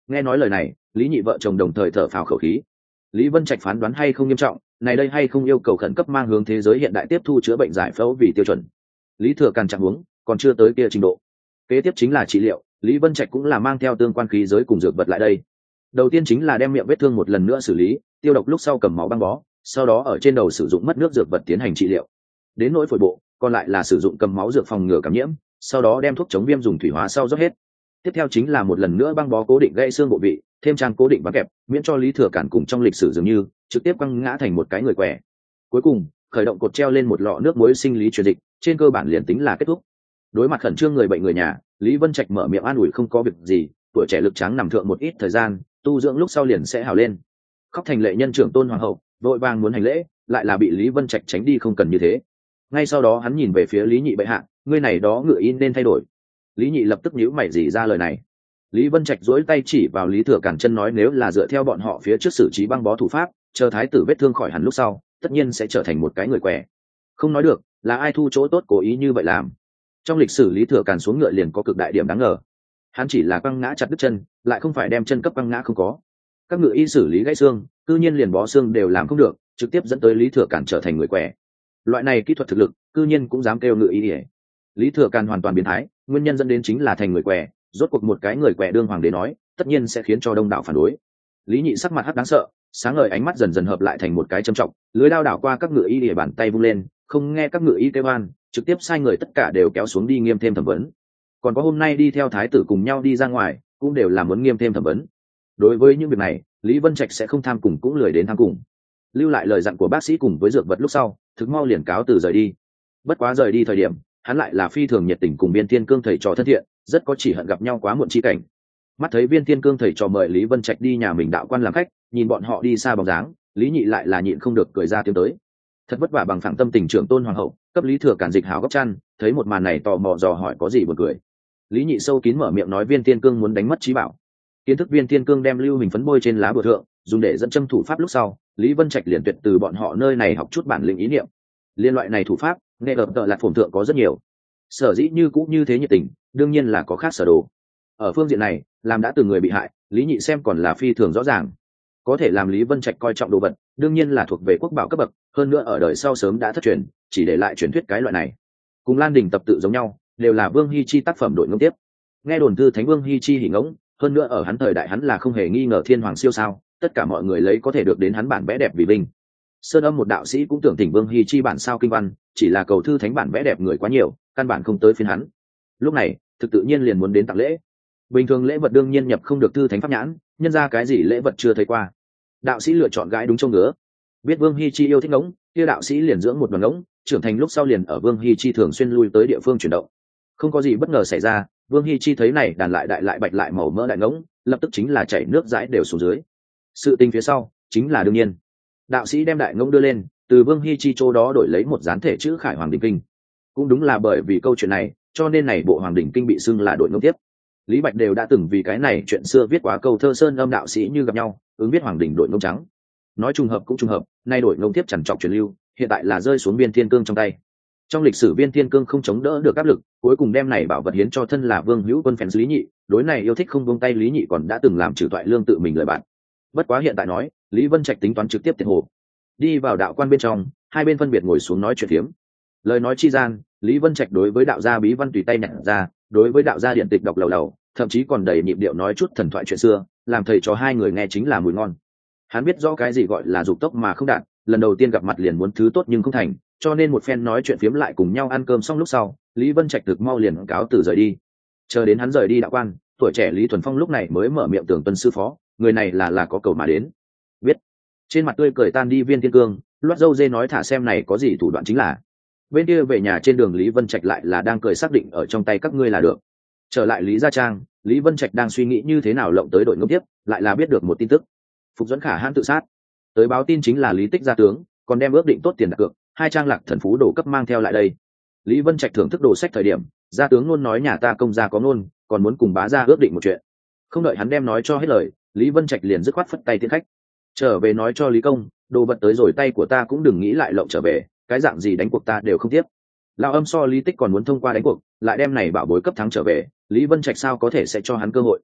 Nghe nói lời này, lý nhị vợ chồng đồng thời thở phào khẩu khí. Lý Vân Trạch phán đoán hay không nghiêm trọng, này đây hay không yêu cầu khẩn cấp mang hướng thế giới hiện đại tiếp thu chữa bệnh giải phẫu vì tiêu chuẩn. Lý Thừa Càn chẳng huống còn chưa tới kia trình độ. Kế tiếp chính là trị liệu, Lý Vân Trạch cũng là mang theo tương quan khí giới cùng dược vật lại đây. Đầu tiên chính là đem miệng vết thương một lần nữa xử lý, tiêu độc lúc sau cầm máu băng bó, sau đó ở trên đầu sử dụng mất nước dược vật tiến hành trị liệu. Đến nỗi phổi bộ, còn lại là sử dụng cầm máu dược phòng ngừa cảm nhiễm, sau đó đem thuốc chống viêm dùng thủy hóa sau rót hết. Tiếp theo chính là một lần nữa băng bó cố định gãy xương bộ vị, thêm trang cố định băng kẹp, miễn cho Lý Thừa Cản cùng trong lịch sử dường như trực tiếp quăng ngã thành một cái người què. Cuối cùng, khởi động cột treo lên một lọ nước muối sinh lý truyền dịch, trên cơ bản liền tính là kết thúc. Đối mặt khẩn trương người bệnh người nhà, Lý Vân Trạch mở miệng an ủi không có việc gì, tuổi trẻ lực tráng nằm thượng một ít thời gian, tu dưỡng lúc sau liền sẽ hào lên. Khóc thành lệ nhân trưởng tôn hoàng hậu, vội vàng muốn hành lễ, lại là bị Lý Vân Trạch tránh đi không cần như thế. Ngay sau đó hắn nhìn về phía Lý Nhị bệ hạ, ngươi này đó ngựa in nên thay đổi. Lý Nhị lập tức nhíu mày gì ra lời này. Lý Vân Trạch duỗi tay chỉ vào Lý Thừa Cản chân nói nếu là dựa theo bọn họ phía trước xử trí băng bó thủ pháp, chờ thái tử vết thương khỏi hẳn lúc sau, tất nhiên sẽ trở thành một cái người què. Không nói được, là ai thu chỗ tốt cố ý như vậy làm. Trong lịch sử Lý Thừa Cản xuống ngựa liền có cực đại điểm đáng ngờ. Hắn chỉ là quăng ngã chặt đứt chân, lại không phải đem chân cấp quăng ngã không có. Các ngựa y xử lý gãy xương, cư nhiên liền bó xương đều làm không được, trực tiếp dẫn tới Lý Thừa Cản trở thành người què. Loại này kỹ thuật thực lực, cư nhiên cũng dám kêu ngựa y. Lý Thừa Cản hoàn toàn biến thái, nguyên nhân dẫn đến chính là thành người què. Rốt cuộc một cái người què đương hoàng đế nói, tất nhiên sẽ khiến cho đông đảo phản đối. Lý Nhị sắc mặt hắc đáng sợ, sáng ngời ánh mắt dần dần hợp lại thành một cái châm trọng, lưới đao đảo qua các ngựa y để bàn tay vung lên, không nghe các ngựa y kêu oan, trực tiếp sai người tất cả đều kéo xuống đi nghiêm thêm thẩm vấn. Còn có hôm nay đi theo thái tử cùng nhau đi ra ngoài, cũng đều là muốn nghiêm thêm thẩm vấn. Đối với những việc này, Lý Vân Trạch sẽ không tham cùng cũng lười đến tham cùng. Lưu lại lời dặn của bác sĩ cùng với dược vật lúc sau, thực mau liền cáo từ rời đi. Bất quá rời đi thời điểm, hắn lại là phi thường nhiệt tình cùng Viên Thiên Cương thầy trò thân thiện, rất có chỉ hận gặp nhau quá muộn chi cảnh. Mắt thấy Viên Thiên Cương thầy trò mời Lý Vân Trạch đi nhà mình đạo quan làm khách, nhìn bọn họ đi xa bóng dáng, Lý Nhị lại là nhịn không được cười ra tiếng tới. Thật vất vả bằng phẳng tâm tình trưởng tôn hoàng hậu, cấp Lý Thừa Cản dịch hào gấp chăn, thấy một màn này tò mò dò hỏi có gì buồn cười. Lý Nhị sâu kín mở miệng nói Viên Thiên Cương muốn đánh mất trí bảo. Kiến thức Viên Thiên Cương đem lưu hình phấn bôi trên lá bùa thượng, dùng để dẫn châm thủ pháp lúc sau, Lý Vân Trạch liền tuyệt từ bọn họ nơi này học chút bản lĩnh ý niệm. Liên loại này thủ pháp, nghe ở tợ lạc phồn thượng có rất nhiều. Sở dĩ như cũng như thế nhiệt tình, đương nhiên là có khác sở đồ. Ở phương diện này, làm đã từng người bị hại, Lý Nhị xem còn là phi thường rõ ràng. Có thể làm Lý Vân Trạch coi trọng đồ vật, đương nhiên là thuộc về quốc bảo cấp bậc, hơn nữa ở đời sau sớm đã thất truyền, chỉ để lại truyền thuyết cái loại này. Cùng Lan Đình tập tự giống nhau, đều là Vương Hi Chi tác phẩm đội ngông tiếp. Nghe đồn thư thánh Vương Hi Chi hỉ ngỗng, hơn nữa ở hắn thời đại hắn là không hề nghi ngờ thiên hoàng siêu sao, tất cả mọi người lấy có thể được đến hắn bản vẽ đẹp vì vinh. Sơn Âm một đạo sĩ cũng tưởng thỉnh Vương Hi Chi bản sao kinh văn, chỉ là cầu thư thánh bản vẽ đẹp người quá nhiều, căn bản không tới phiên hắn. Lúc này, thực tự nhiên liền muốn đến tặng lễ. Bình thường lễ vật đương nhiên nhập không được thư thánh pháp nhãn, nhân ra cái gì lễ vật chưa thấy qua. Đạo sĩ lựa chọn gái đúng châu ngứa. Biết Vương Hi Chi yêu thích ngỗng, kia đạo sĩ liền dưỡng một đoàn ngỗng, trưởng thành lúc sau liền ở Vương Hi Chi thường xuyên lui tới địa phương chuyển động. Không có gì bất ngờ xảy ra, Vương Hi Chi thấy này đàn lại đại lại bạch lại màu mỡ đại ngỗng, lập tức chính là chảy nước dãi đều xuống dưới. Sự tình phía sau chính là đương nhiên. Đạo sĩ đem đại ngỗng đưa lên, từ Vương Hi Chi chỗ đó đổi lấy một dán thể chữ Khải Hoàng Đỉnh Kinh. Cũng đúng là bởi vì câu chuyện này, cho nên này bộ Hoàng Đỉnh Kinh bị xưng là đội ngỗng tiếp. Lý Bạch đều đã từng vì cái này chuyện xưa viết quá câu thơ Sơn Âm đạo sĩ như gặp nhau, ứng viết Hoàng Đỉnh đội ngỗng trắng. Nói trùng hợp cũng trùng hợp, nay đội ngỗng tiếp chằn trọc truyền lưu, hiện tại là rơi xuống Viên Thiên Cương trong tay. Trong lịch sử Viên Thiên Cương không chống đỡ được áp lực, cuối cùng đem này bảo vật hiến cho thân là Vương Hữu Quân fans Lý Nhị, đối này yêu thích không buông tay Lý Nhị còn đã từng làm trừ toại lương tự mình lời bạn. Bất quá hiện tại nói, Lý Vân Trạch tính toán trực tiếp tiệt hồ. Đi vào đạo quan bên trong, hai bên phân biệt ngồi xuống nói chuyện phiếm. Lời nói chi gian, Lý Vân Trạch đối với đạo gia bí văn tùy tay nhặt ra, đối với đạo gia điện tịch đọc lầu lầu, thậm chí còn đầy nhịp điệu nói chút thần thoại chuyện xưa, làm thầy cho hai người nghe chính là mùi ngon. Hắn biết rõ cái gì gọi là dục tốc mà không đạt, lần đầu tiên gặp mặt liền muốn thứ tốt nhưng không thành, cho nên một phen nói chuyện phiếm lại cùng nhau ăn cơm xong lúc sau, Lý Vân Trạch thực mau liền cáo từ rời đi. Chờ đến hắn rời đi đạo quan, tuổi trẻ Lý Thuần Phong lúc này mới mở miệng tưởng tuân sư phó, người này là là có cầu mà đến. Biết. Trên mặt tươi cười tan đi Viên Thiên Cương, loát dâu dê nói thả xem này có gì thủ đoạn chính là. Bên kia về nhà trên đường Lý Vân Trạch lại là đang cười xác định ở trong tay các ngươi là được. Trở lại Lý Gia Trang, Lý Vân Trạch đang suy nghĩ như thế nào lộng tới đội ngốc tiếp, lại là biết được một tin tức. Phục Dẫn Khả hãn tự sát. Tới báo tin chính là Lý Tích gia tướng, còn đem ước định tốt tiền đặt cược, hai trang lạc thần phú đồ cấp mang theo lại đây. Lý Vân Trạch thưởng thức đồ sách thời điểm, gia tướng luôn nói nhà ta công gia có ngôn, còn muốn cùng bá gia ước định một chuyện. Không đợi hắn đem nói cho hết lời, Lý Vân Trạch liền dứt khoát phất tay tiễn khách. Trở về nói cho Lý Công, đồ vật tới rồi tay của ta cũng đừng nghĩ lại lộng trở về, cái dạng gì đánh cuộc ta đều không tiếp. Lão Âm so Lý Tích còn muốn thông qua đánh cuộc, lại đem này bảo bối cấp thắng trở về, Lý Vân Trạch sao có thể sẽ cho hắn cơ hội.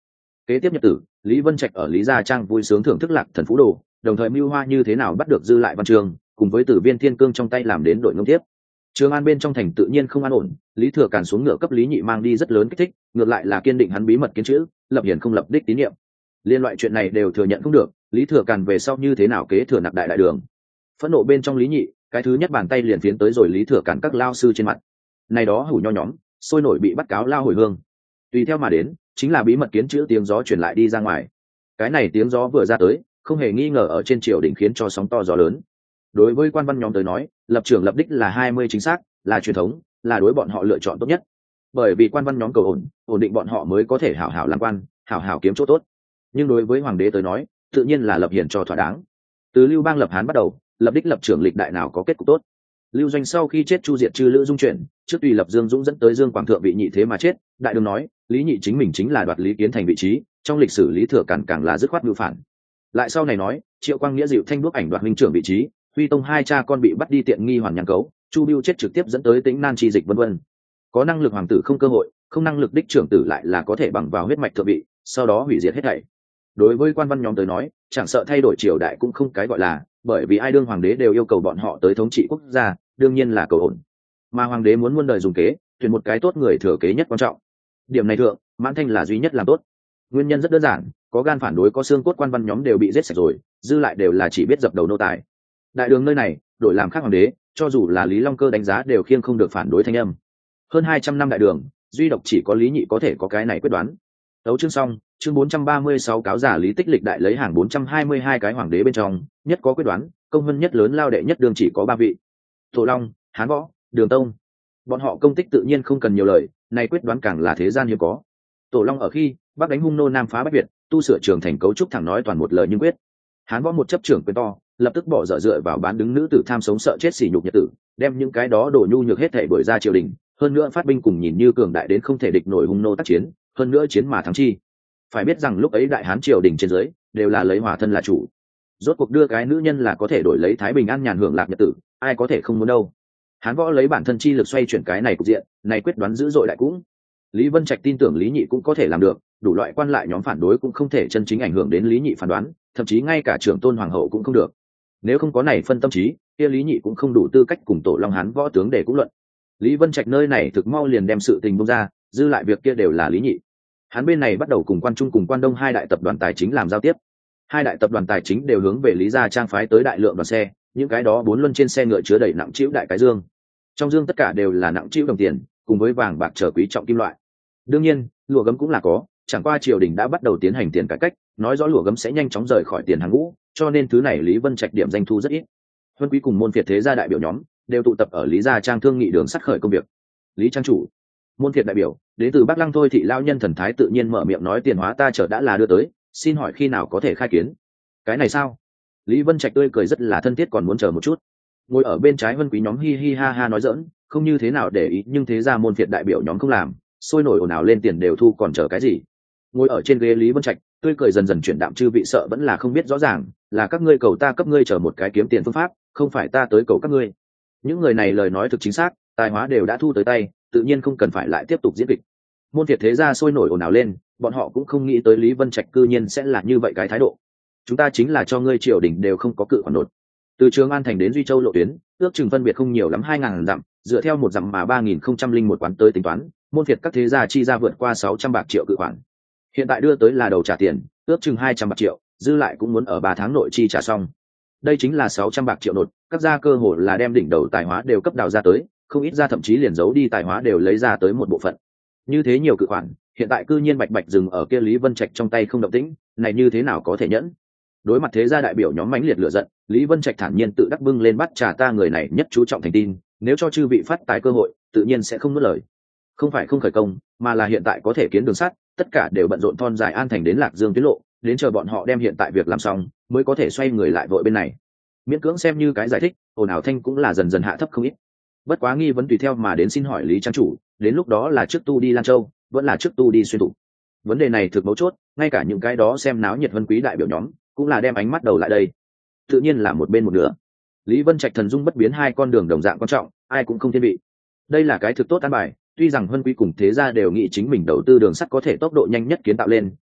Kế tiếp nhật tử, Lý Vân Trạch ở Lý Gia Trang vui sướng thưởng thức Lạc Thần Phú Đồ, đồng thời mưu hoa như thế nào bắt được dư lại văn trường, cùng với Tử Viên Thiên Cương trong tay làm đến đội ngông tiếp. Trường An bên trong thành tự nhiên không an ổn, Lý Thừa Càn xuống ngựa cấp Lý Nhị mang đi rất lớn kích thích, ngược lại là kiên định hắn bí mật kiến chữ, lập hiển không lập đích tín nhiệm. Liên loại chuyện này đều thừa nhận không được, Lý Thừa Càn về sau như thế nào kế thừa nạp đại đại đường. Phẫn nộ bên trong Lý Nhị, cái thứ nhất bàn tay liền phiến tới rồi Lý Thừa Càn các lao sư trên mặt. Này đó hủ nho nhóm, sôi nổi bị bắt cáo lao hồi hương. Tùy theo mà đến, chính là bí mật kiến chữ tiếng gió truyền lại đi ra ngoài. Cái này tiếng gió vừa ra tới, không hề nghi ngờ ở trên triều đình khiến cho sóng to gió lớn. Đối với quan văn nhóm tới nói, lập trường lập đích là hai mươi chính xác, là truyền thống, là đối bọn họ lựa chọn tốt nhất. Bởi vì quan văn nhóm cầu ổn, ổn định bọn họ mới có thể hảo hảo làm quan, hảo hảo kiếm chỗ tốt. Nhưng đối với hoàng đế tới nói, tự nhiên là lập hiền cho thỏa đáng. Từ Lưu Bang lập Hán bắt đầu, lập đích lập trưởng lịch đại nào có kết cục tốt. Lưu Doanh sau khi chết chu diệt chư lữ dung chuyển, trước tùy lập Dương Dũng dẫn tới Dương Quảng thượng vị nhị thế mà chết, đại đường nói, Lý Nhị chính mình chính là đoạt Lý Kiến thành vị trí, trong lịch sử Lý Thừa Càn càng là dứt khoát mưu phản. Lại sau này nói, Triệu Quang Nghĩa dịu thanh đuốc ảnh đoạt huynh trưởng vị trí, Huy Tông hai cha con bị bắt đi tiện nghi hoàn nhàn cấu, Chu Bưu chết trực tiếp dẫn tới Tĩnh Nan chi dịch vân vân. Có năng lực hoàng tử không cơ hội, không năng lực đích trưởng tử lại là có thể bằng vào huyết mạch thượng vị, sau đó hủy diệt hết thảy. Đối với quan văn nhóm tới nói, chẳng sợ thay đổi triều đại cũng không cái gọi là, bởi vì ai đương hoàng đế đều yêu cầu bọn họ tới thống trị quốc gia, đương nhiên là cầu ổn. Mà hoàng đế muốn muôn đời dùng kế, tuyển một cái tốt người thừa kế nhất quan trọng. Điểm này thượng, Mãn Thanh là duy nhất làm tốt. Nguyên nhân rất đơn giản, có gan phản đối có xương cốt quan văn nhóm đều bị giết sạch rồi, dư lại đều là chỉ biết dập đầu nô tài. Đại đường nơi này, đổi làm khác hoàng đế, cho dù là Lý Long Cơ đánh giá đều khiêng không được phản đối thanh âm. Hơn hai trăm năm đại đường, duy độc chỉ có Lý Nhị có thể có cái này quyết đoán. Tấu chương xong, chương bốn trăm ba mươi sáu cáo giả Lý Tích lịch đại lấy hàng bốn trăm hai mươi hai cái hoàng đế bên trong, nhất có quyết đoán, công hơn nhất lớn lao đệ nhất đường chỉ có ba vị. Tổ Long, Hán Võ, Đường Tông. Bọn họ công tích tự nhiên không cần nhiều lời, này quyết đoán càng là thế gian hiếm có. Tổ Long ở khi, Bắc đánh hung nô Nam phá Bắc Việt, tu sửa trường thành cấu trúc thẳng nói toàn một lời nhưng quyết. Hán Võ một chấp trưởng quyền to, lập tức bỏ dở dựa vào bán đứng nữ tử tham sống sợ chết sỉ nhục nhật tử, đem những cái đó đổ nhu nhược hết thảy đuổi ra triều đình, hơn nữa phát binh cùng nhìn như cường đại đến không thể địch nổi hung nô tác chiến, hơn nữa chiến mà thắng chi. Phải biết rằng lúc ấy đại hán triều đình trên dưới đều là lấy hòa thân là chủ, rốt cuộc đưa cái nữ nhân là có thể đổi lấy thái bình an nhàn hưởng lạc nhật tử, ai có thể không muốn đâu. Hán Võ lấy bản thân chi lực xoay chuyển cái này cục diện, này quyết đoán dữ dội đại cũng. Lý Vân Trạch tin tưởng Lý Nhị cũng có thể làm được, đủ loại quan lại nhóm phản đối cũng không thể chân chính ảnh hưởng đến Lý Nhị phán đoán, thậm chí ngay cả trưởng tôn hoàng hậu cũng không được. Nếu không có này phân tâm trí, kia Lý Nhị cũng không đủ tư cách cùng Tổ Long Hán Võ tướng để cũng luận. Lý Vân Trạch nơi này thực mau liền đem sự tình bung ra, dư lại việc kia đều là Lý Nhị. Hắn bên này bắt đầu cùng Quan Trung cùng Quan Đông hai đại tập đoàn tài chính làm giao tiếp. Hai đại tập đoàn tài chính đều hướng về Lý Gia Trang phái tới đại lượng đoàn xe, những cái đó bốn luân trên xe ngựa chứa đầy nặng trĩu đại cái dương. Trong dương tất cả đều là nặng trĩu đồng tiền, cùng với vàng bạc trở quý trọng kim loại. Đương nhiên, lụa gấm cũng là có, chẳng qua triều đình đã bắt đầu tiến hành tiền cải cách, nói rõ lụa gấm sẽ nhanh chóng rời khỏi tiền hàng ngũ, cho nên thứ này Lý Vân Trạch điểm danh thu rất ít. Huân quý cùng môn phiệt thế gia đại biểu nhóm đều tụ tập ở Lý Gia Trang thương nghị đường sắt khởi công việc. Lý Trang chủ, môn phiệt đại biểu đến từ Bắc Lăng thôi thị lao nhân thần thái tự nhiên mở miệng nói tiền hóa ta chờ đã là đưa tới, xin hỏi khi nào có thể khai kiến. Cái này sao? Lý Vân Trạch tươi cười rất là thân thiết, còn muốn chờ một chút. Ngồi ở bên trái Huân quý nhóm hi hi ha ha nói giỡn, không như thế nào để ý, nhưng thế ra môn phiệt đại biểu nhóm không làm, sôi nổi ồn ào lên tiền đều thu, còn chờ cái gì. Ngồi ở trên ghế Lý Vân Trạch tươi cười dần dần chuyển đạm, chư vị sợ vẫn là không biết rõ ràng, là các ngươi cầu ta cấp ngươi chờ một cái kiếm tiền phương pháp, không phải ta tới cầu các ngươi. Những người này lời nói thực chính xác, tài hóa đều đã thu tới tay, tự nhiên không cần phải lại tiếp tục diễn kịch. Môn phiệt thế gia sôi nổi ồn ào lên, bọn họ cũng không nghĩ tới Lý Vân Trạch cư nhiên sẽ là như vậy cái thái độ. Chúng ta chính là cho ngươi triều đình đều không có cự khoản nộp. Từ Trường An thành đến Duy Châu lộ tuyến, ước chừng phân biệt không nhiều lắm hai ngàn dặm, dựa theo một dặm mà ba nghìn không trăm linh một quán tới tính toán, môn phiệt các thế gia chi ra vượt qua sáu trăm bạc triệu cự khoản. Hiện tại đưa tới là đầu trả tiền, ước chừng hai trăm bạc triệu, dư lại cũng muốn ở ba tháng nội chi trả xong. Đây chính là sáu trăm bạc triệu nộp, các gia cơ hội là đem đỉnh đầu tài hóa đều cấp đào ra tới, không ít gia thậm chí liền giấu đi tài hóa đều lấy ra tới một bộ phận. Như thế nhiều cự khoản, hiện tại cư nhiên bạch bạch dừng ở kia Lý Vân Trạch trong tay không động tĩnh, này như thế nào có thể nhẫn? Đối mặt thế gia đại biểu nhóm mãnh liệt lửa giận, Lý Vân Trạch thản nhiên tự đắc bưng lên bắt trà, ta người này nhất chú trọng thành tin, nếu cho chư vị phát tái cơ hội, tự nhiên sẽ không nuốt lời. Không phải không khởi công, mà là hiện tại có thể kiến đường sắt, tất cả đều bận rộn thon dài An thành đến Lạc Dương tuyến lộ, đến chờ bọn họ đem hiện tại việc làm xong, mới có thể xoay người lại vội bên này. Miễn cưỡng xem như cái giải thích, ồn ào thanh cũng là dần dần hạ thấp không ít. Bất quá nghi vấn tùy theo mà đến, xin hỏi Lý Trang chủ, đến lúc đó là trước tu đi Lan Châu, vẫn là trước tu đi Xuyên Thủ? Vấn đề này thực mấu chốt, ngay cả những cái đó xem náo nhiệt vân quý đại biểu nhóm cũng là đem ánh mắt đầu lại đây. Tự nhiên là một bên một nửa. Lý Vân Trạch thần dung bất biến, hai con đường đồng dạng quan trọng, ai cũng không thiên vị. Đây là cái thực tốt an bài, tuy rằng vân quý cùng thế gia đều nghĩ chính mình đầu tư đường sắt có thể tốc độ nhanh nhất kiến tạo lên,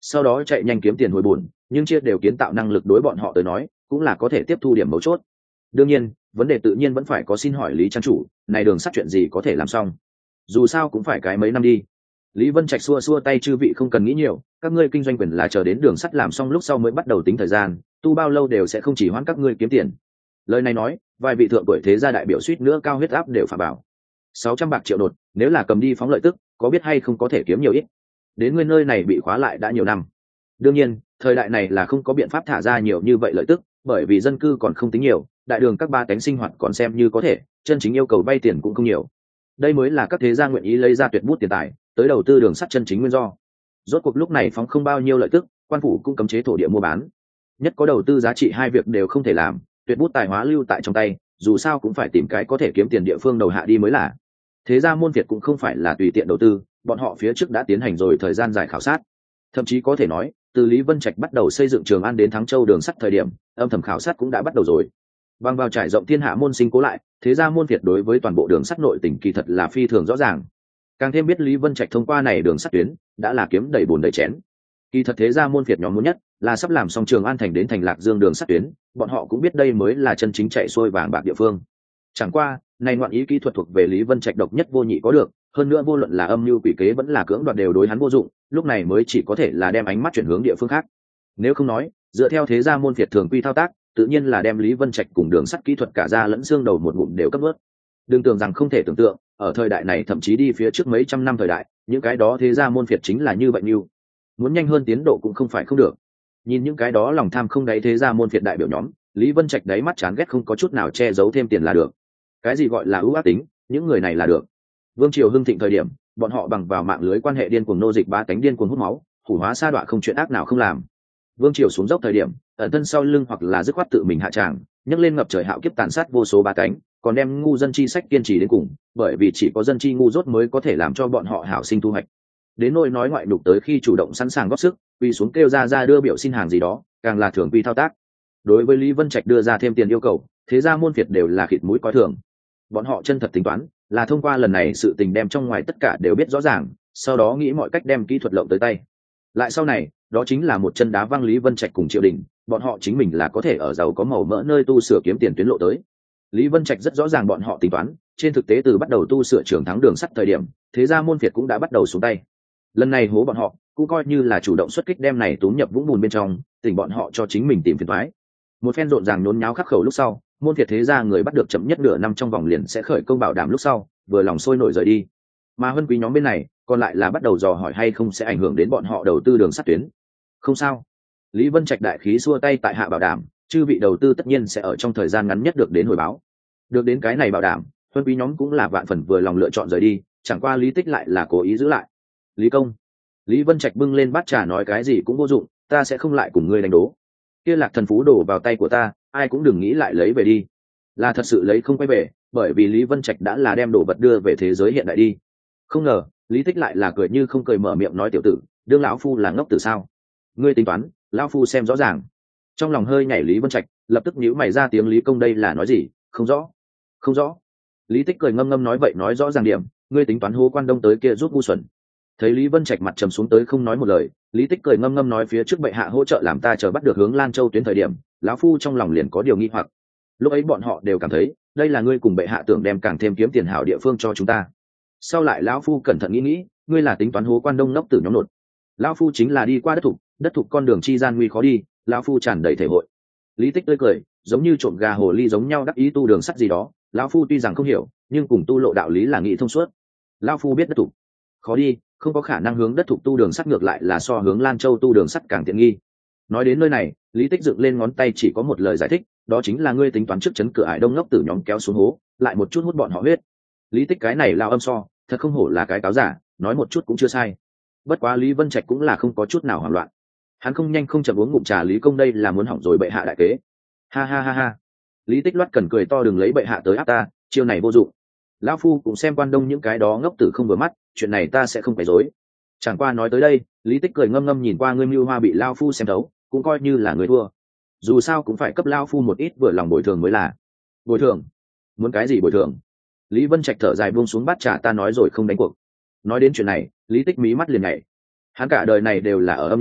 sau đó chạy nhanh kiếm tiền hồi bổn, nhưng chia đều kiến tạo năng lực đối bọn họ tới nói cũng là có thể tiếp thu điểm mấu chốt. Đương nhiên vấn đề tự nhiên vẫn phải có, xin hỏi Lý trang chủ, này đường sắt chuyện gì có thể làm xong, dù sao cũng phải cái mấy năm đi. Lý Vân Trạch xua xua tay, chư vị không cần nghĩ nhiều, các ngươi kinh doanh quyền là chờ đến đường sắt làm xong lúc sau mới bắt đầu tính thời gian, tu bao lâu đều sẽ không chỉ hoãn các ngươi kiếm tiền. Lời này nói, vài vị thượng tuổi thế gia đại biểu suýt nữa cao huyết áp đều phà bảo. Sáu trăm bạc triệu đột, nếu là cầm đi phóng lợi tức, có biết hay không có thể kiếm nhiều ít. Đến ngươi nơi này bị khóa lại đã nhiều năm. Đương nhiên, thời đại này là không có biện pháp thả ra nhiều như vậy lợi tức, bởi vì dân cư còn không tính nhiều, đại đường các ba cánh sinh hoạt còn xem như có thể, chân chính yêu cầu vay tiền cũng không nhiều. Đây mới là các thế gia nguyện ý lấy ra tuyệt bút tiền tài tới đầu tư đường sắt chân chính nguyên do. Rốt cuộc lúc này phóng không bao nhiêu lợi tức, quan phủ cũng cấm chế thổ địa mua bán, nhất có đầu tư giá trị hai việc đều không thể làm, tuyệt bút tài hóa lưu tại trong tay, dù sao cũng phải tìm cái có thể kiếm tiền địa phương đầu hạ đi mới là. Thế gia môn Việt cũng không phải là tùy tiện đầu tư, bọn họ phía trước đã tiến hành rồi thời gian dài khảo sát, thậm chí có thể nói từ Lý Vân Trạch bắt đầu xây dựng Trường An đến Thắng Châu đường sắt thời điểm, âm thầm khảo sát cũng đã bắt đầu rồi. Bằng vào trải rộng thiên hạ môn sinh cố lại, thế gia môn Việt đối với toàn bộ đường sắt nội tỉnh kỳ thật là phi thường rõ ràng. Càng thêm biết Lý Vân Trạch thông qua này đường sắt tuyến đã là kiếm đầy bùn đầy chén. Kỳ thật thế gia môn Việt nhóm muốn nhất là sắp làm xong Trường An thành đến thành Lạc Dương đường sắt tuyến, bọn họ cũng biết đây mới là chân chính chạy xuôi vàng bạc địa phương. Chẳng qua, này ngoạn ý kỹ thuật thuộc về Lý Vân Trạch độc nhất vô nhị có được, hơn nữa vô luận là âm mưu quỷ kế vẫn là cưỡng đoạt đều đối hắn vô dụng, lúc này mới chỉ có thể là đem ánh mắt chuyển hướng địa phương khác. Nếu không nói, dựa theo thế gia môn Việt thường quy thao tác, tự nhiên là đem Lý Vân Trạch cùng đường sắt kỹ thuật cả ra lẫn xương đầu một ngụm đều cấp nuốt. Đừng tưởng rằng không thể tưởng tượng, ở thời đại này thậm chí đi phía trước mấy trăm năm thời đại, những cái đó thế gia môn Việt chính là như vậy như. Muốn nhanh hơn tiến độ cũng không phải không được. Nhìn những cái đó lòng tham không đáy thế gia môn Việt đại biểu nhóm, Lý Vân Trạch đáy mắt chán ghét không có chút nào che giấu thêm tiền là được. Cái gì gọi là ưu ác tính, những người này là được. Vương triều hưng thịnh thời điểm, bọn họ bằng vào mạng lưới quan hệ điên cuồng nô dịch ba cánh điên cuồng hút máu, hủ hóa sa đọa không chuyện ác nào không làm. Vương triều xuống dốc thời điểm, ẩn thân sau lưng hoặc là dứt khoát tự mình hạ tràng, nhấc lên ngập trời hạo kiếp tàn sát vô số ba cánh, còn đem ngu dân chi sách kiên trì đến cùng, bởi vì chỉ có dân chi ngu dốt mới có thể làm cho bọn họ hảo sinh thu hoạch. Đến nỗi nói ngoại đục tới khi chủ động sẵn sàng góp sức, quy xuống kêu ra ra đưa biểu xin hàng gì đó, càng là thường quy thao tác. Đối với Lý Vân Trạch đưa ra thêm tiền yêu cầu, thế gia môn Việt đều là khịt mũi coi thường. Bọn họ chân thật tính toán là thông qua lần này sự tình đem trong ngoài tất cả đều biết rõ ràng, sau đó nghĩ mọi cách đem kỹ thuật lộng tới tay. Lại sau này, đó chính là một chân đá văng Lý Vân Trạch cùng triều đình, bọn họ chính mình là có thể ở giàu có màu mỡ nơi tu sửa kiếm tiền tuyến lộ tới. Lý Vân Trạch rất rõ ràng bọn họ tính toán, trên thực tế từ bắt đầu tu sửa Trường Thắng đường sắt thời điểm, thế gia môn Việt cũng đã bắt đầu xuống tay. Lần này hố bọn họ, cũng coi như là chủ động xuất kích đem này túm nhập vũng bùn bên trong, tỉnh bọn họ cho chính mình tìm phiền toái. Một phen rộn ràng nhốn nháo khắc khẩu lúc sau, môn Việt thế gia người bắt được chậm nhất nửa năm trong vòng liền sẽ khởi công bảo đảm lúc sau, vừa lòng sôi nổi rời đi. Mà Huân Quý nhóm bên này, còn lại là bắt đầu dò hỏi hay không sẽ ảnh hưởng đến bọn họ đầu tư đường sắt tuyến. Không sao. Lý Vân Trạch đại khí xua tay tại hạ bảo đảm, chư vị đầu tư tất nhiên sẽ ở trong thời gian ngắn nhất được đến hồi báo. Được đến cái này bảo đảm, Huân Quý nhóm cũng là vạn phần vừa lòng lựa chọn rời đi, chẳng qua Lý Tích lại là cố ý giữ lại. Lý công. Lý Vân Trạch bưng lên bát trà nói cái gì cũng vô dụng, ta sẽ không lại cùng ngươi đánh đố. Kia Lạc Thần Phú đổ vào tay của ta, ai cũng đừng nghĩ lại lấy về đi. Là thật sự lấy không quay về, bởi vì Lý Vân Trạch đã là đem đồ vật đưa về thế giới hiện đại đi. Không ngờ, Lý Tích lại là cười như không cười mở miệng nói tiểu tử, đương lão phu là ngốc tử sao? Ngươi tính toán, lão phu xem rõ ràng. Trong lòng hơi nhảy Lý Vân Trạch, lập tức nhíu mày ra tiếng Lý công đây là nói gì? Không rõ. Không rõ. Lý Tích cười ngâm ngâm nói vậy nói rõ ràng điểm, ngươi tính toán hô quan đông tới kia rút ngu xuẩn. Thấy Lý Vân Trạch mặt trầm xuống tới không nói một lời, Lý Tích cười ngâm ngâm nói phía trước bệ hạ hỗ trợ làm ta chờ bắt được hướng Lan Châu tuyến thời điểm, lão phu trong lòng liền có điều nghi hoặc. Lúc ấy bọn họ đều cảm thấy, đây là ngươi cùng bệ hạ tưởng đem càng thêm kiếm tiền hảo địa phương cho chúng ta. Sau lại lão phu cẩn thận nghĩ nghĩ, ngươi là tính toán hố quan đông ngốc tử nhóm nột. Lão phu chính là đi qua đất thục, đất thục con đường chi gian nguy khó đi, lão phu tràn đầy thể hội. Lý Tích tươi cười, giống như trộm gà hồ ly giống nhau đắc ý tu đường sắt gì đó, lão phu tuy rằng không hiểu, nhưng cùng tu lộ đạo lý là nghĩ thông suốt. Lão phu biết đất thục khó đi, không có khả năng hướng đất thục tu đường sắt ngược lại là so hướng Lan Châu tu đường sắt càng tiện nghi. Nói đến nơi này, Lý Tích dựng lên ngón tay chỉ có một lời giải thích, đó chính là ngươi tính toán trước chấn cửa ải đông ngốc tử nhóm kéo xuống hố, lại một chút hút bọn họ huyết. Lý Tích cái này lao âm so, thật không hổ là cái cáo giả, nói một chút cũng chưa sai. Bất quá Lý Vân Trạch cũng là không có chút nào hoảng loạn. Hắn không nhanh không chậm uống ngụm trà, Lý công đây là muốn hỏng rồi bệ hạ đại kế. Ha ha ha ha. Lý Tích loát cần cười to, đừng lấy bệ hạ tới áp ta, chiêu này vô dụng. Lão phu cũng xem quan đông những cái đó ngốc tử không vừa mắt, chuyện này ta sẽ không phải dối. Chẳng qua nói tới đây, Lý Tích cười ngâm ngâm nhìn qua ngươi mưu hoa bị lao phu xem thấu, cũng coi như là người thua. Dù sao cũng phải cấp lao phu một ít vừa lòng bồi thường mới là. Bồi thường? Muốn cái gì bồi thường? Lý Vân Trạch thở dài buông xuống bát trà, ta nói rồi không đánh cuộc. Nói đến chuyện này, Lý Tích mí mắt liền nhảy. Hắn cả đời này đều là ở âm nhân,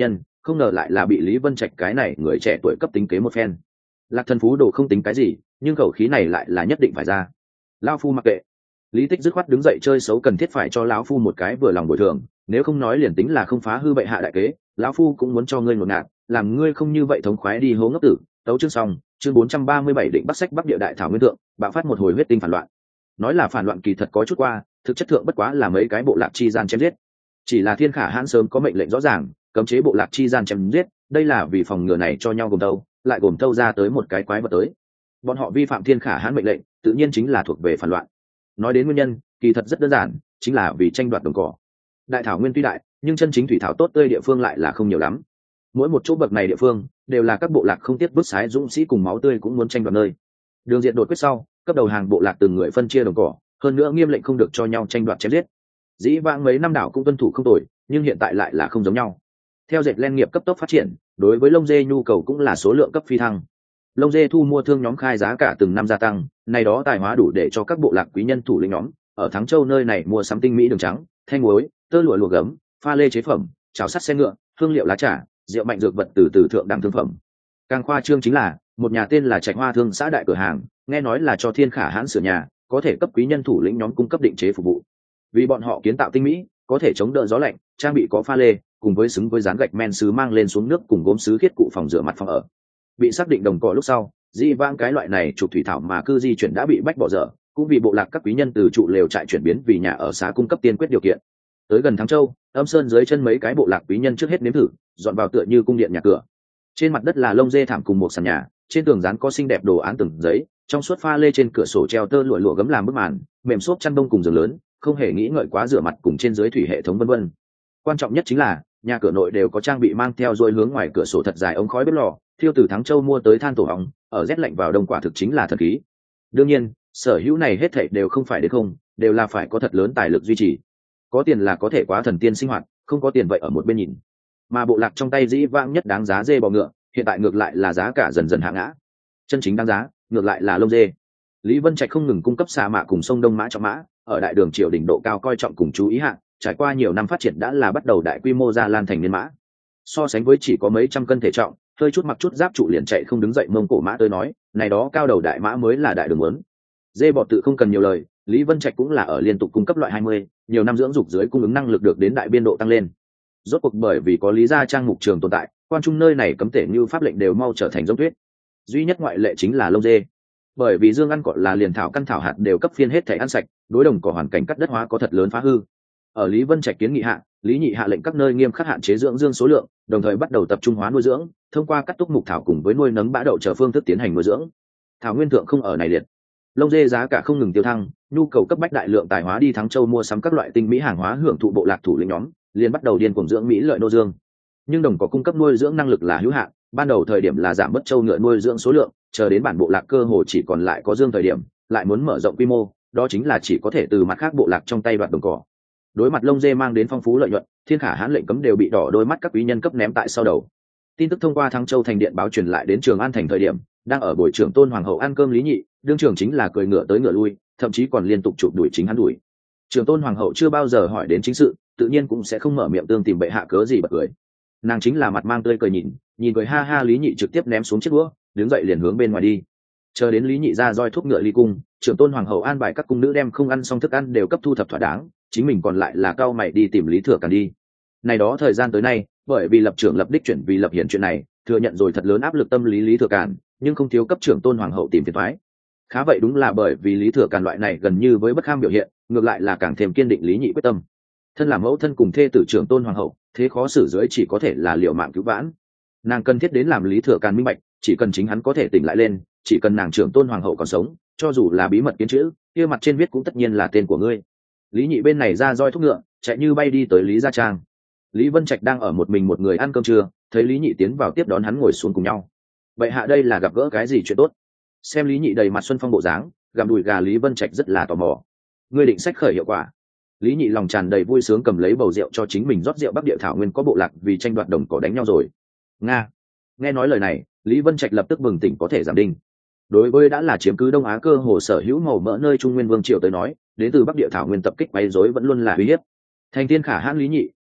không ngờ lại là bị Lý Vân Trạch cái này người trẻ tuổi cấp tính kế một phen. Lạc Thần Phú Đồ không tính cái gì, nhưng khẩu khí này lại là nhất định phải ra. Lão phu mặc kệ. Lý Tích dứt khoát đứng dậy, chơi xấu cần thiết phải cho lão phu một cái vừa lòng bồi thường, nếu không nói liền tính là không phá hư bệ hạ đại kế, lão phu cũng muốn cho ngươi ngột ngạt, làm ngươi không như vậy thống khoái đi hố ngốc tử. Tấu chương xong, chương bốn trăm ba mươi bảy định bắt sách Bắc Địa Đại Thảo Nguyên Thượng, bạo phát một hồi huyết tinh phản loạn. Nói là phản loạn kỳ thật có chút qua, thực chất thượng bất quá là mấy cái bộ lạc chi gian chém giết. Chỉ là Thiên Khả Hãn sớm có mệnh lệnh rõ ràng, cấm chế bộ lạc chi gian chém giết, đây là vì phòng ngừa này cho nhau gồm tâu, lại gồm tâu ra tới một cái quái vật tới. Bọn họ vi phạm Thiên Khả Hãn mệnh lệnh, tự nhiên chính là thuộc về phản loạn. Nói đến nguyên nhân, kỳ thật rất đơn giản, chính là vì tranh đoạt đồng cỏ. Đại thảo nguyên tuy đại, nhưng chân chính thủy thảo tốt tươi địa phương lại là không nhiều lắm. Mỗi một chỗ bậc này địa phương đều là các bộ lạc không tiếc vứt sái dũng sĩ cùng máu tươi cũng muốn tranh đoạt nơi. Đường diện đột quyết sau, cấp đầu hàng bộ lạc từng người phân chia đồng cỏ, hơn nữa nghiêm lệnh không được cho nhau tranh đoạt chém giết. Dĩ vãng mấy năm đảo cũng tuân thủ không tồi, nhưng hiện tại lại là không giống nhau. Theo dệt len nghiệp cấp tốc phát triển, đối với lông dê nhu cầu cũng là số lượng cấp phi thăng. Lông dê thu mua thương nhóm khai giá cả từng năm gia tăng, này đó tài hóa đủ để cho các bộ lạc quý nhân thủ lĩnh nhóm ở Thắng Châu nơi này mua sắm tinh mỹ đường trắng, thanh muối, tơ lụa lụa gấm, pha lê chế phẩm, chảo sắt xe ngựa, hương liệu lá trà, rượu mạnh dược vật từ từ thượng đẳng thương phẩm. Càng khoa trương chính là một nhà tên là Trạch Hoa Thương xã đại cửa hàng, nghe nói là cho Thiên Khả Hãn sửa nhà, có thể cấp quý nhân thủ lĩnh nhóm cung cấp định chế phục vụ. Vì bọn họ kiến tạo tinh mỹ, có thể chống đỡ gió lạnh, trang bị có pha lê, cùng với xứng với dán gạch men sứ mang lên xuống nước cùng gốm sứ khiết cụ phòng rửa mặt phòng ở. Bị xác định đồng cỏ lúc sau, di vãng cái loại này trục thủy thảo mà cư di chuyển đã bị bách bỏ dở, cũng vì bộ lạc các quý nhân từ trụ lều trại chuyển biến vì nhà ở xá cung cấp tiên quyết điều kiện. Tới gần Thắng Châu, Âm Sơn dưới chân mấy cái bộ lạc quý nhân trước hết nếm thử, dọn vào tựa như cung điện nhà cửa. Trên mặt đất là lông dê thảm cùng một sàn nhà, trên tường dán có xinh đẹp đồ án từng giấy, trong suốt pha lê trên cửa sổ treo tơ lụa lụa gấm làm bức màn, mềm xốp chăn bông cùng giường lớn, không hề nghĩ ngợi quá rửa mặt cùng trên dưới thủy hệ thống vân vân. Quan trọng nhất chính là nhà cửa nội đều có trang bị mang theo rồi hướng ngoài cửa sổ thật dài ống khói bếp lò, thiêu từ Thắng Châu mua tới than tổ ong, ở rét lạnh vào đông quả thực chính là thần khí. Đương nhiên, sở hữu này hết thảy đều không phải để không, đều là phải có thật lớn tài lực duy trì. Có tiền là có thể quá thần tiên sinh hoạt, không có tiền vậy ở một bên nhìn. Mà bộ lạc trong tay dĩ vãng nhất đáng giá dê bò ngựa, hiện tại ngược lại là giá cả dần dần hạ ngã. Chân chính đáng giá, ngược lại là lông dê. Lý Vân Trạch không ngừng cung cấp xà mạ cùng sông Đông mã cho mã, ở đại đường triều đỉnh độ cao coi trọng cùng chú ý hạng, trải qua nhiều năm phát triển đã là bắt đầu đại quy mô ra lan thành niên mã. So sánh với chỉ có mấy trăm cân thể trọng, hơi chút mặc chút giáp trụ liền chạy không đứng dậy mông cổ mã tới nói, này đó cao đầu đại mã mới là đại đường muốn. Dê bò tự không cần nhiều lời, Lý Vân Trạch cũng là ở liên tục cung cấp loại hai mươi, nhiều năm dưỡng dục dưới cung ứng năng lực được đến đại biên độ tăng lên. Rốt cuộc bởi vì có Lý gia trang mục trường tồn tại, quan trung nơi này cấm tể như pháp lệnh đều mau trở thành giống tuyết. Duy nhất ngoại lệ chính là lông dê. Bởi vì dương ăn cỏ là liền thảo căn thảo hạt đều cấp phiên hết thể ăn sạch, đối đồng cỏ hoàn cảnh cắt đất hóa có thật lớn phá hư. Ở Lý Vân Trạch kiến nghị hạ, Lý Nhị hạ lệnh các nơi nghiêm khắc hạn chế dưỡng dương số lượng, đồng thời bắt đầu tập trung hóa nuôi dưỡng, thông qua cắt túc mục thảo cùng với nuôi nấng bã đậu chờ phương thức tiến hành nuôi dưỡng. Thảo nguyên thượng không ở này liệt. Lông dê giá cả không ngừng tiêu thăng, nhu cầu cấp bách đại lượng tài hóa đi Thắng Châu mua sắm các loại tinh mỹ hàng hóa hưởng thụ bộ lạc thủ lĩnh nhóm, liền bắt đầu điên cuồng dưỡng mỹ lợi nô dương. Nhưng đồng có cung cấp nuôi dưỡng năng lực là hữu hạn, ban đầu thời điểm là giảm bất châu ngựa nuôi dưỡng số lượng, chờ đến bản bộ lạc cơ hồ chỉ còn lại có dương thời điểm, lại muốn mở rộng quy mô, đó chính là chỉ có thể từ mặt khác bộ lạc trong tay đoạt đồng cỏ. Đối mặt lông dê mang đến phong phú lợi nhuận, Thiên Khả Hãn lệnh cấm đều bị đỏ đôi mắt các quý nhân cấp ném tại sau đầu. Tin tức thông qua Thắng Châu thành điện báo truyền lại đến Trường An thành thời điểm, đang ở buổi trưởng tôn hoàng hậu ăn cơm Lý Nhị, đương trưởng chính là cười ngựa tới ngựa lui, thậm chí còn liên tục chụp đuổi chính hắn đuổi. Trưởng tôn hoàng hậu chưa bao giờ hỏi đến chính sự, tự nhiên cũng sẽ không mở miệng tương tìm bệ hạ cớ gì bật cười. Nàng chính là mặt mang tươi cười nhìn, nhìn cười ha ha Lý Nhị trực tiếp ném xuống chiếc đũa, đứng dậy liền hướng bên ngoài đi. Chờ đến Lý Nhị ra roi thuốc ngựa ly cung, trưởng tôn hoàng hậu an bài các cung nữ đem không ăn xong thức ăn đều cấp thu thập thỏa đáng, chính mình còn lại là cao mày đi tìm Lý Thừa Càn đi. Này đó thời gian tới nay, bởi vì lập trưởng lập đích chuyển vì lập hiển chuyện này, thừa nhận rồi thật lớn áp lực tâm lý Lý Thừa Càn, nhưng không thiếu cấp trưởng tôn hoàng hậu tìm phiền toái. Khá vậy đúng là bởi vì Lý Thừa Càn loại này gần như với bất kham biểu hiện, ngược lại là càng thêm kiên định Lý Nhị quyết tâm. Thân là mẫu thân cùng thê tử trưởng tôn hoàng hậu, thế khó xử dưới chỉ có thể là liều mạng cứu vãn. Nàng cần thiết đến làm Lý Thừa Càn minh bạch, chỉ cần chính hắn có thể tỉnh lại lên, chỉ cần nàng trưởng tôn hoàng hậu còn sống, cho dù là bí mật kiến chữ, kia mặt trên viết cũng tất nhiên là tên của ngươi. Lý Nhị bên này ra roi thúc ngựa, chạy như bay đi tới Lý gia trang. Lý Vân Trạch đang ở một mình một người ăn cơm trưa, thấy Lý Nhị tiến vào tiếp đón hắn ngồi xuống cùng nhau. Vậy hạ đây là gặp gỡ cái gì chuyện tốt? Xem Lý Nhị đầy mặt xuân phong bộ dáng, gặm đùi gà Lý Vân Trạch rất là tò mò. Ngươi định sách khởi hiệu quả? Lý Nhị lòng tràn đầy vui sướng cầm lấy bầu rượu cho chính mình rót rượu. Bắc Địa thảo nguyên có bộ lạc vì tranh đoạt đồng cỏ đánh nhau rồi. Nga. Nghe nói lời này, Lý Vân Trạch lập tức bừng tỉnh có thể giảm đinh. Đối với đã là chiếm cứ Đông Á cơ hồ sở hữu màu mỡ nơi Trung Nguyên Vương triều tới nói, đến từ Bắc Địa thảo nguyên tập kích quấy rối vẫn luôn là uy hiếp. Thành Thiên Khả Hãn Lý Nhị,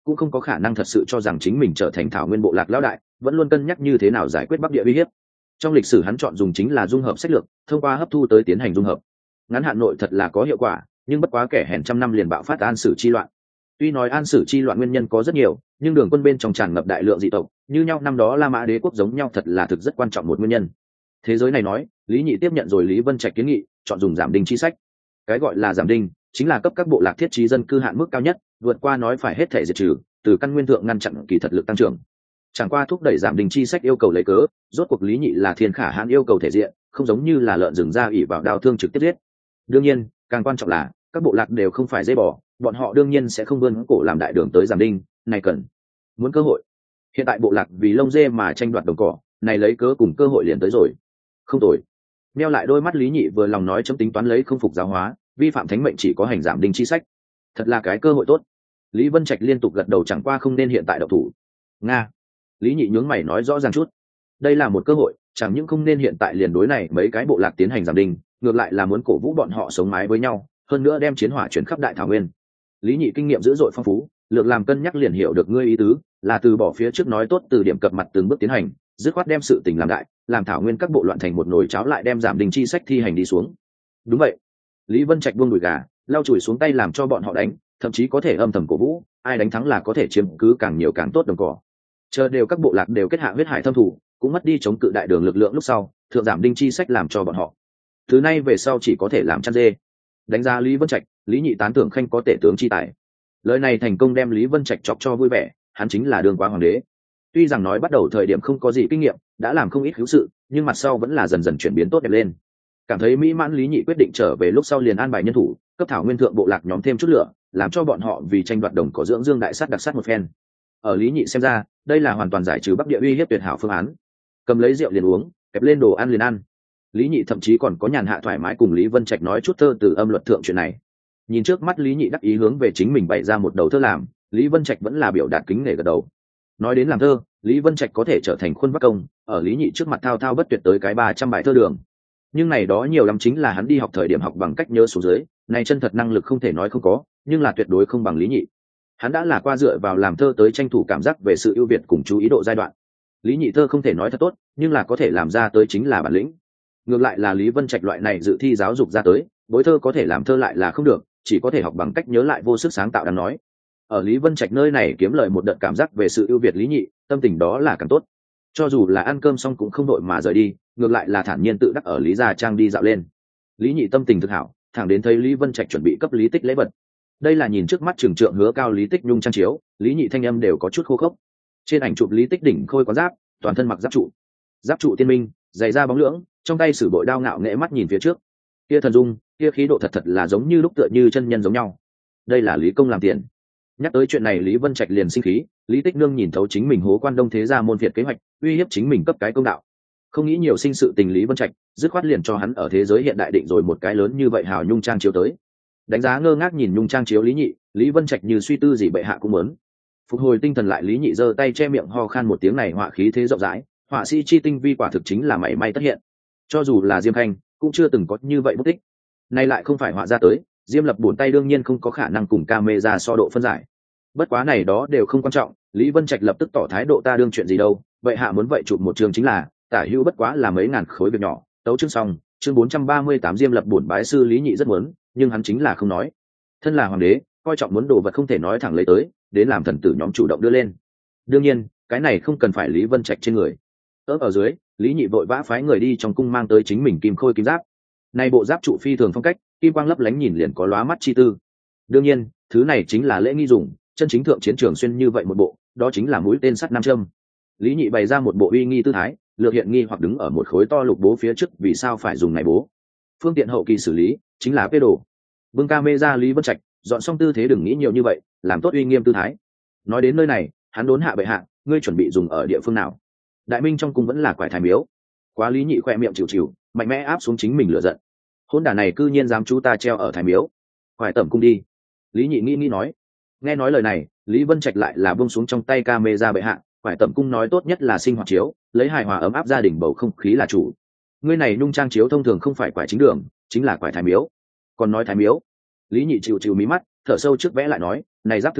cũng không có khả năng thật sự cho rằng chính mình trở thành thảo nguyên bộ lạc lão đại, vẫn luôn cân nhắc như thế nào giải quyết bắc địa uy hiếp. Trong lịch sử hắn chọn dùng chính là dung hợp sách lược, thông qua hấp thu tới tiến hành dung hợp. Ngắn hạn nội thật là có hiệu quả, nhưng bất quá kẻ hèn trăm năm liền bạo phát An Sử chi loạn. Tuy nói An Sử chi loạn nguyên nhân có rất nhiều, nhưng đường quân bên trong tràn ngập đại lượng dị tộc, như nhau năm đó La Mã đế quốc giống nhau thật là thực rất quan trọng một nguyên nhân. Thế giới này nói, Lý Nhị tiếp nhận rồi Lý Vân Trạch kiến nghị, chọn dùng giảm đinh chi sách. Cái gọi là giảm đinh, chính là cấp các bộ lạc thiết trí dân cư hạn mức cao nhất, vượt qua nói phải hết thể diệt trừ, từ căn nguyên thượng ngăn chặn kỳ thật lực tăng trưởng. Chẳng qua thúc đẩy giảm đinh chi sách yêu cầu lấy cớ, rốt cuộc Lý Nhị là thiên khả hãn yêu cầu thể diện, không giống như là lợn rừng ra ỉ vào đao thương trực tiếp giết. Đương nhiên, càng quan trọng là các bộ lạc đều không phải dây bò, bọn họ đương nhiên sẽ không vươn cổ làm đại đường tới giảm đinh, này cần muốn cơ hội. Hiện tại bộ lạc vì lông dê mà tranh đoạt đồng cỏ, này lấy cớ cùng cơ hội liền tới rồi. Không tồi. Meo lại đôi mắt Lý Nhị vừa lòng nói chấm tính toán lấy không phục giáo hóa, vi phạm thánh mệnh chỉ có hành giảm đinh chi sách. Thật là cái cơ hội tốt. Lý Vân Trạch liên tục gật đầu, chẳng qua không nên hiện tại độc thủ. Nga. Lý Nhị nhướng mày nói rõ ràng chút. Đây là một cơ hội, chẳng những không nên hiện tại liền đối này mấy cái bộ lạc tiến hành giảm đinh, ngược lại là muốn cổ vũ bọn họ sống mái với nhau, hơn nữa đem chiến hỏa chuyển khắp đại thảo nguyên. Lý Nhị kinh nghiệm dữ dội phong phú, lược làm cân nhắc liền hiểu được ngươi ý tứ, là từ bỏ phía trước nói tốt từ điểm cập mặt từng bước tiến hành, dứt khoát đem sự tình làm đại, làm thảo nguyên các bộ loạn thành một nồi cháo lại đem giảm đình chi sách thi hành đi xuống. Đúng vậy. Lý Vân Trạch buông đùi gà, lau chùi xuống tay làm cho bọn họ đánh, thậm chí có thể âm thầm cổ vũ, ai đánh thắng là có thể chiếm cứ càng nhiều càng tốt đồng cỏ. Chờ đều các bộ lạc đều kết hạ huyết hải thâm thủ, cũng mất đi chống cự đại đường lực lượng lúc sau, thượng giảm đinh chi sách làm cho bọn họ. Thứ nay về sau chỉ có thể làm chăn dê. Đánh giá Lý Vân Trạch, Lý Nhị tán thưởng khanh có tể tướng chi tài. Lời này thành công đem Lý Vân Trạch chọc cho vui vẻ, hắn chính là đường quá hoàng đế. Tuy rằng nói bắt đầu thời điểm không có gì kinh nghiệm, đã làm không ít hữu sự, nhưng mặt sau vẫn là dần dần chuyển biến tốt đẹp lên. Cảm thấy mỹ mãn, Lý Nhị quyết định trở về lúc sau liền an bài nhân thủ, cấp thảo nguyên thượng bộ lạc nhóm thêm chút lửa, làm cho bọn họ vì tranh đoạt đồng cỏ dưỡng dương đại sắt đặc sắt một phen. Ở Lý Nhị xem ra, đây là hoàn toàn giải trừ bắc địa uy hiếp tuyệt hảo phương án. Cầm lấy rượu liền uống, kẹp lên đồ ăn liền ăn. Lý Nhị thậm chí còn có nhàn hạ thoải mái cùng Lý Vân Trạch nói chút thơ từ âm luật thượng chuyện này. Nhìn trước mắt Lý Nhị đắc ý hướng về chính mình bày ra một đầu thơ làm, Lý Vân Trạch vẫn là biểu đạt kính nể gật đầu. Nói đến làm thơ, Lý Vân Trạch có thể trở thành khuôn vác công, ở Lý Nhị trước mặt thao thao bất tuyệt tới cái ba trăm bài thơ đường. Nhưng này đó nhiều lắm chính là hắn đi học thời điểm học bằng cách nhớ số dưới, này chân thật năng lực không thể nói không có, nhưng là tuyệt đối không bằng Lý Nhị. Hắn đã là qua dựa vào làm thơ tới tranh thủ cảm giác về sự ưu việt cùng chú ý độ giai đoạn. Lý Nhị thơ không thể nói thật tốt, nhưng là có thể làm ra tới chính là bản lĩnh. Ngược lại là Lý Vân Trạch loại này dự thi giáo dục ra tới, bối thơ có thể làm thơ lại là không được, chỉ có thể học bằng cách nhớ lại vô sức sáng tạo đáng nói. Ở Lý Vân Trạch nơi này kiếm lời một đợt cảm giác về sự ưu việt Lý Nhị, tâm tình đó là càng tốt. Cho dù là ăn cơm xong cũng không đội mà rời đi, ngược lại là thản nhiên tự đắc ở Lý gia trang đi dạo lên. Lý Nhị tâm tình thực hảo, thẳng đến thấy Lý Vân Trạch chuẩn bị cấp Lý Tích lễ vật. Đây là nhìn trước mắt trưởng trượng hứa cao Lý Tích nhung trang chiếu, Lý Nhị thanh âm đều có chút khô khốc. Trên ảnh chụp Lý Tích đỉnh khôi có giáp, toàn thân mặc giáp trụ, giáp trụ tiên minh, giày da bóng lưỡng, trong tay sử bội đao ngạo nghễ mắt nhìn phía trước. Kia thần dung, kia khí độ thật thật là giống như lúc tựa như chân nhân giống nhau. Đây là Lý công làm tiền. Nhắc tới chuyện này Lý Vân Trạch liền sinh khí, Lý Tích nương nhìn thấu chính mình hố quan đông thế gia môn việt kế hoạch, uy hiếp chính mình cấp cái công đạo. Không nghĩ nhiều sinh sự tình Lý Vân Trạch, dứt khoát liền cho hắn ở thế giới hiện đại định rồi một cái lớn như vậy hào nhung trang chiếu tới. Đánh giá ngơ ngác nhìn nhung trang chiếu Lý Nhị, Lý Vân Trạch như suy tư gì bệ hạ cũng muốn. Phục hồi tinh thần lại Lý Nhị giơ tay che miệng ho khan một tiếng, này họa khí thế rộng rãi, họa sĩ chi tinh vi quả thực chính là mảy may tất hiện. Cho dù là Diêm Khanh cũng chưa từng có như vậy bút tích. Nay lại không phải họa ra tới, Diêm Lập buồn tay đương nhiên không có khả năng cùng camera so độ phân giải. Bất quá này đó đều không quan trọng, Lý Vân Trạch lập tức tỏ thái độ, ta đương chuyện gì đâu, vậy hạ muốn vậy chụp một trường chính là, tả hữu bất quá là mấy ngàn khối việc nhỏ. Tấu chương xong, chương bốn trăm ba mươi tám Diêm Lập buồn bái sư Lý Nhị rất muốn, nhưng hắn chính là không nói. Thân là hoàng đế, coi trọng muốn đồ vật không thể nói thẳng lấy tới, đến làm thần tử nhóm chủ động đưa lên. Đương nhiên, cái này không cần phải Lý Vân Trạch trên người. Ở ở dưới, Lý Nhị vội vã phái người đi trong cung mang tới chính mình kim khôi kim giáp. Này bộ giáp trụ phi thường phong cách, kim quang lấp lánh nhìn liền có lóa mắt chi tư. Đương nhiên, thứ này chính là lễ nghi dùng, chân chính thượng chiến trường xuyên như vậy một bộ, đó chính là mũi tên sắt nam châm. Lý Nhị bày ra một bộ uy nghi tư thái, lược hiện nghi hoặc đứng ở một khối to lục bố phía trước, vì sao phải dùng này bố? Phương tiện hậu kỳ xử lý, chính là phê đồ. Bưng camera Lý Vân Trạch, dọn xong tư thế đừng nghĩ nhiều như vậy, làm tốt uy nghiêm tư thái. Nói đến nơi này, hắn đốn hạ bệ hạ, ngươi chuẩn bị dùng ở địa phương nào? Đại Minh trong cung vẫn là quải thái miếu. Quá Lý Nhị khoe miệng chịu chịu, mạnh mẽ áp xuống chính mình lửa giận. Hôn đả này cư nhiên dám chú ta treo ở thái miếu, quải tẩm cung đi. Lý Nhị nghĩ nghĩ nói. Nghe nói lời này, Lý Vân Trạch lại là buông xuống trong tay camera bệ hạ, quải tẩm cung nói tốt nhất là sinh hoạt chiếu, lấy hài hòa ấm áp gia đình bầu không khí là chủ. Ngươi này nhung trang chiếu thông thường không phải quải chính đường, chính là quải thái miếu. Còn nói thái miếu, Lý Nhị chịu chịu mí mắt, thở sâu trước vẽ lại nói, này giáp thực trọng,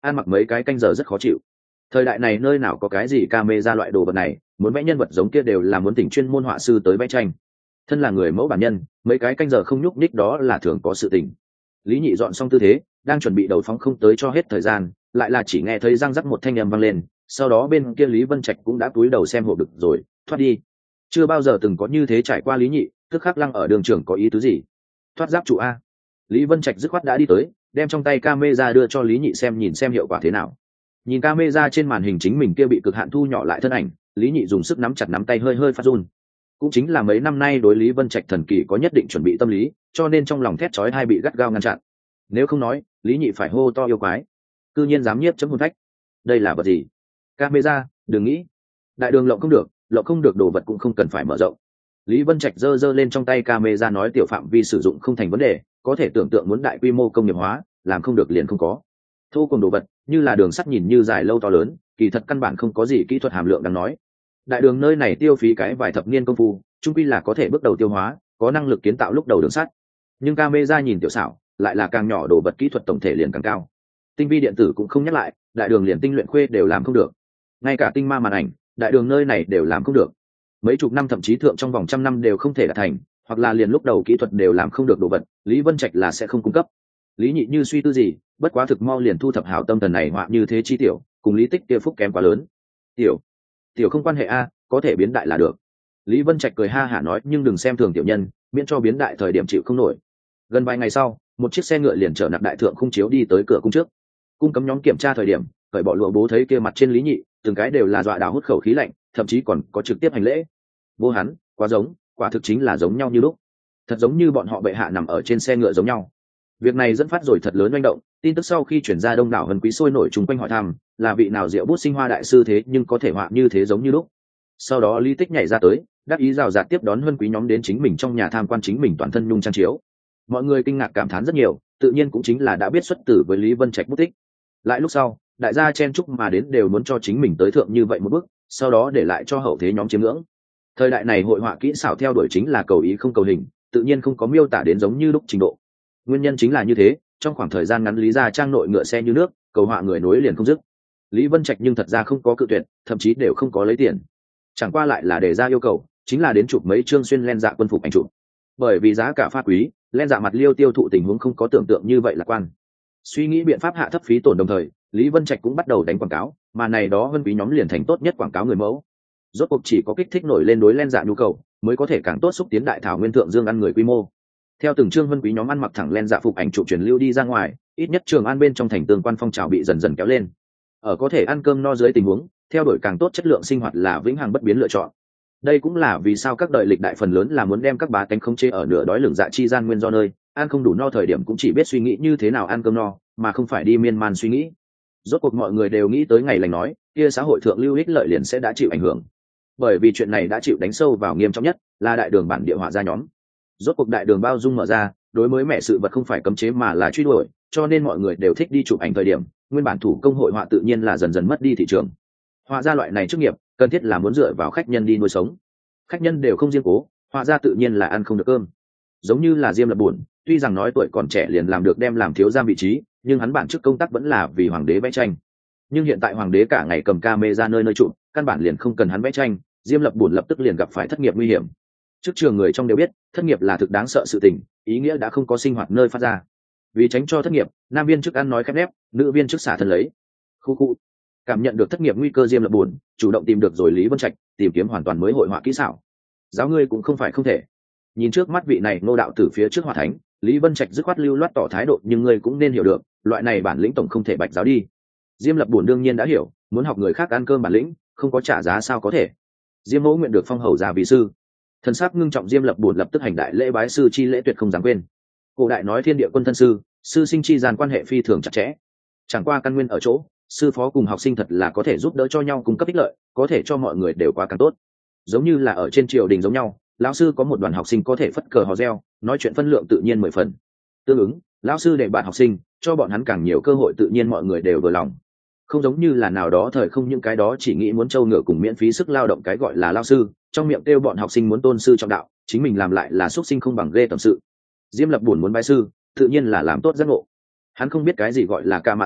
ăn mặc mấy cái canh giờ rất khó chịu. Thời đại này nơi nào có cái gì camera loại đồ vật này, muốn vẽ nhân vật giống kia đều là muốn tỉnh chuyên môn họa sư tới vẽ tranh. Thân là người mẫu bản nhân, mấy cái canh giờ không nhúc nhích đó là thường có sự tình. Lý Nhị dọn xong tư thế, đang chuẩn bị đầu phóng không tới cho hết thời gian, lại là chỉ nghe thấy răng rắc một thanh âm vang lên, sau đó bên kia Lý Vân Trạch cũng đã cúi đầu xem hộp được rồi, thoát đi. Chưa bao giờ từng có như thế trải qua Lý Nhị, tức khắc lăng ở đường trường có ý tứ gì? Thoát giáp trụ a. Lý Vân Trạch dứt khoát đã đi tới, đem trong tay camera đưa cho Lý Nhị xem nhìn xem hiệu quả thế nào. Nhìn camera trên màn hình chính mình kia bị cực hạn thu nhỏ lại thân ảnh, Lý Nhị dùng sức nắm chặt nắm tay hơi hơi phát run. Cũng chính là mấy năm nay đối Lý Vân Trạch thần kỳ có nhất định chuẩn bị tâm lý, cho nên trong lòng thét chói hai bị gắt gao ngăn chặn. Nếu không nói, Lý Nhị phải hô to yêu quái. Cư nhiên dám nhiếp chấm hồn phách. Đây là vật gì? Camera, đừng nghĩ. Đại đường lộng không được, lộng không được đồ vật cũng không cần phải mở rộng. Lý Vân Trạch giơ giơ lên trong tay camera nói tiểu phạm vi sử dụng không thành vấn đề, có thể tưởng tượng muốn đại quy mô công nghiệp hóa, làm không được liền không có. Thu cùng đồ vật, như là đường sắt nhìn như dài lâu to lớn, kỳ thật căn bản không có gì kỹ thuật hàm lượng đáng nói. Đại đường nơi này tiêu phí cái vài thập niên công phu, chung quy là có thể bước đầu tiêu hóa, có năng lực kiến tạo lúc đầu đường sắt. Nhưng camera nhìn tiểu xảo, lại là càng nhỏ đồ vật kỹ thuật tổng thể liền càng cao. Tinh vi điện tử cũng không nhắc lại, đại đường liền tinh luyện khuê đều làm không được. Ngay cả tinh ma màn ảnh, đại đường nơi này đều làm không được. Mấy chục năm thậm chí thượng trong vòng trăm năm đều không thể đạt thành, hoặc là liền lúc đầu kỹ thuật đều làm không được đồ vật, Lý Vân Trạch là sẽ không cung cấp. Lý Nhị như suy tư gì, bất quá thực mau liền thu thập hảo tâm thần này họa như thế chi tiểu, cùng Lý Tích kia phúc kém quá lớn. Tiểu, tiểu không quan hệ a, có thể biến đại là được. Lý Vân Trạch cười ha hả nói, nhưng đừng xem thường tiểu nhân, miễn cho biến đại thời điểm chịu không nổi. Gần vài ngày sau, một chiếc xe ngựa liền chở nạp đại thượng khung chiếu đi tới cửa cung trước. Cung cấm nhóm kiểm tra thời điểm, cởi bỏ lụa bố thấy kia mặt trên Lý Nhị, từng cái đều là dọa đảo hút khẩu khí lạnh, thậm chí còn có trực tiếp hành lễ. Vô hắn, quá giống, quả thực chính là giống nhau như lúc. Thật giống như bọn họ bệ hạ nằm ở trên xe ngựa giống nhau. Việc này dẫn phát rồi thật lớn manh động, tin tức sau khi chuyển ra đông đảo hân quý sôi nổi chung quanh hỏi thăm, là vị nào diệu bút sinh hoa đại sư thế nhưng có thể họa như thế giống như lúc. Sau đó Lý Tích nhảy ra tới, đáp ý rào rạt tiếp đón hân quý nhóm đến chính mình trong nhà tham quan chính mình toàn thân nhung trang chiếu. Mọi người kinh ngạc cảm thán rất nhiều, tự nhiên cũng chính là đã biết xuất tử với Lý Vân Trạch bút tích. Lại lúc sau, đại gia chen chúc mà đến đều muốn cho chính mình tới thượng như vậy một bước, sau đó để lại cho hậu thế nhóm chiếm ngưỡng. Thời đại này hội họa kỹ xảo theo đuổi chính là cầu ý không cầu hình, tự nhiên không có miêu tả đến giống như lúc trình độ. Nguyên nhân chính là như thế, trong khoảng thời gian ngắn Lý gia trang nội ngựa xe như nước, cầu họa người nối liền không dứt. Lý Vân Trạch nhưng thật ra không có cự tuyệt, thậm chí đều không có lấy tiền. Chẳng qua lại là đề ra yêu cầu, chính là đến chụp mấy chương xuyên len dạ quân phục ảnh chụp. Bởi vì giá cả pha quý, len dạ mặt liêu tiêu thụ tình huống không có tưởng tượng như vậy lạc quan. Suy nghĩ biện pháp hạ thấp phí tổn đồng thời, Lý Vân Trạch cũng bắt đầu đánh quảng cáo, mà này đó vân quý nhóm liền thành tốt nhất quảng cáo người mẫu. Rốt cuộc chỉ có kích thích nổi lên đối len dạ nhu cầu, mới có thể càng tốt xúc tiến đại thảo nguyên thượng dương ăn người quy mô. Theo từng chương vân quý nhóm ăn mặc thẳng len dạ phục ảnh chụp truyền lưu đi ra ngoài, ít nhất Trường An bên trong thành tương quan phong trào bị dần dần kéo lên. Ở có thể ăn cơm no dưới tình huống, theo đuổi càng tốt chất lượng sinh hoạt là vĩnh hằng bất biến lựa chọn. Đây cũng là vì sao các đời lịch đại phần lớn là muốn đem các bá tánh không chê ở nửa đói lửng dạ chi gian nguyên do nơi, ăn không đủ no thời điểm cũng chỉ biết suy nghĩ như thế nào ăn cơm no, mà không phải đi miên man suy nghĩ. Rốt cuộc mọi người đều nghĩ tới ngày lành nói, kia xã hội thượng lưu ích lợi liền sẽ đã chịu ảnh hưởng. Bởi vì chuyện này đã chịu đánh sâu vào nghiêm trọng nhất, là đại đường bản địa họa gia nhóm. Rốt cuộc đại đường bao dung mở ra, đối mới mẹ sự vật không phải cấm chế mà là truy đuổi, cho nên mọi người đều thích đi chụp ảnh thời điểm, nguyên bản thủ công hội họa tự nhiên là dần dần mất đi thị trường. Họa gia loại này chức nghiệp, cần thiết là muốn dựa vào khách nhân đi nuôi sống. Khách nhân đều không riêng cố, họa gia tự nhiên là ăn không được cơm. Giống như là Diêm Lập Buồn, tuy rằng nói tuổi còn trẻ liền làm được đem làm thiếu giam vị trí, nhưng hắn bản chức công tác vẫn là vì hoàng đế vẽ tranh. Nhưng hiện tại hoàng đế cả ngày cầm camera nơi nơi chụp, căn bản liền không cần hắn vẽ tranh, Diêm Lập Buồn lập tức liền gặp phải thất nghiệp nguy hiểm. Trước trường người trong đều biết, thất nghiệp là thực đáng sợ sự tình, ý nghĩa đã không có sinh hoạt nơi phát ra. Vì tránh cho thất nghiệp, nam viên chức ăn nói khép nép, nữ viên chức xả thân lấy. Khu khu. Cảm nhận được thất nghiệp nguy cơ, Diêm Lập Buồn chủ động tìm được rồi Lý Vân Trạch, tìm kiếm hoàn toàn mới hội họa kỹ xảo. Giáo ngươi cũng không phải không thể. Nhìn trước mắt vị này nô đạo tử phía trước họa thánh, Lý Vân Trạch dứt khoát lưu loát tỏ thái độ, nhưng ngươi cũng nên hiểu được, loại này bản lĩnh tổng không thể bạch giáo đi. Diêm Lập Buồn đương nhiên đã hiểu, muốn học người khác ăn cơm bản lĩnh, không có trả giá sao có thể. Diêm Mẫu nguyện được phong hầu gia vì sư. Thần sắc ngưng trọng, Diêm Lập Buồn lập tức hành đại lễ bái sư chi lễ tuyệt không dám quên. Cổ đại nói thiên địa quân thân sư, sư sinh chi gian quan hệ phi thường chặt chẽ. Chẳng qua căn nguyên ở chỗ, sư phó cùng học sinh thật là có thể giúp đỡ cho nhau cung cấp ích lợi, có thể cho mọi người đều quá càng tốt. Giống như là ở trên triều đình giống nhau, lão sư có một đoàn học sinh có thể phất cờ hò reo, nói chuyện phân lượng tự nhiên mười phần. Tương ứng, lão sư để bạn học sinh, cho bọn hắn càng nhiều cơ hội, tự nhiên mọi người đều vừa lòng. Không giống như là nào đó thời không những cái đó chỉ nghĩ muốn trâu ngựa cùng miễn phí sức lao động cái gọi là lão sư, trong miệng kêu bọn học sinh muốn tôn sư trọng đạo, chính mình làm lại là xuất sinh không bằng ghê tầm sự. Diêm Lập Buồn muốn bái sư, tự nhiên là làm tốt giác ngộ. Hắn không biết cái gì gọi là ca mạ giác,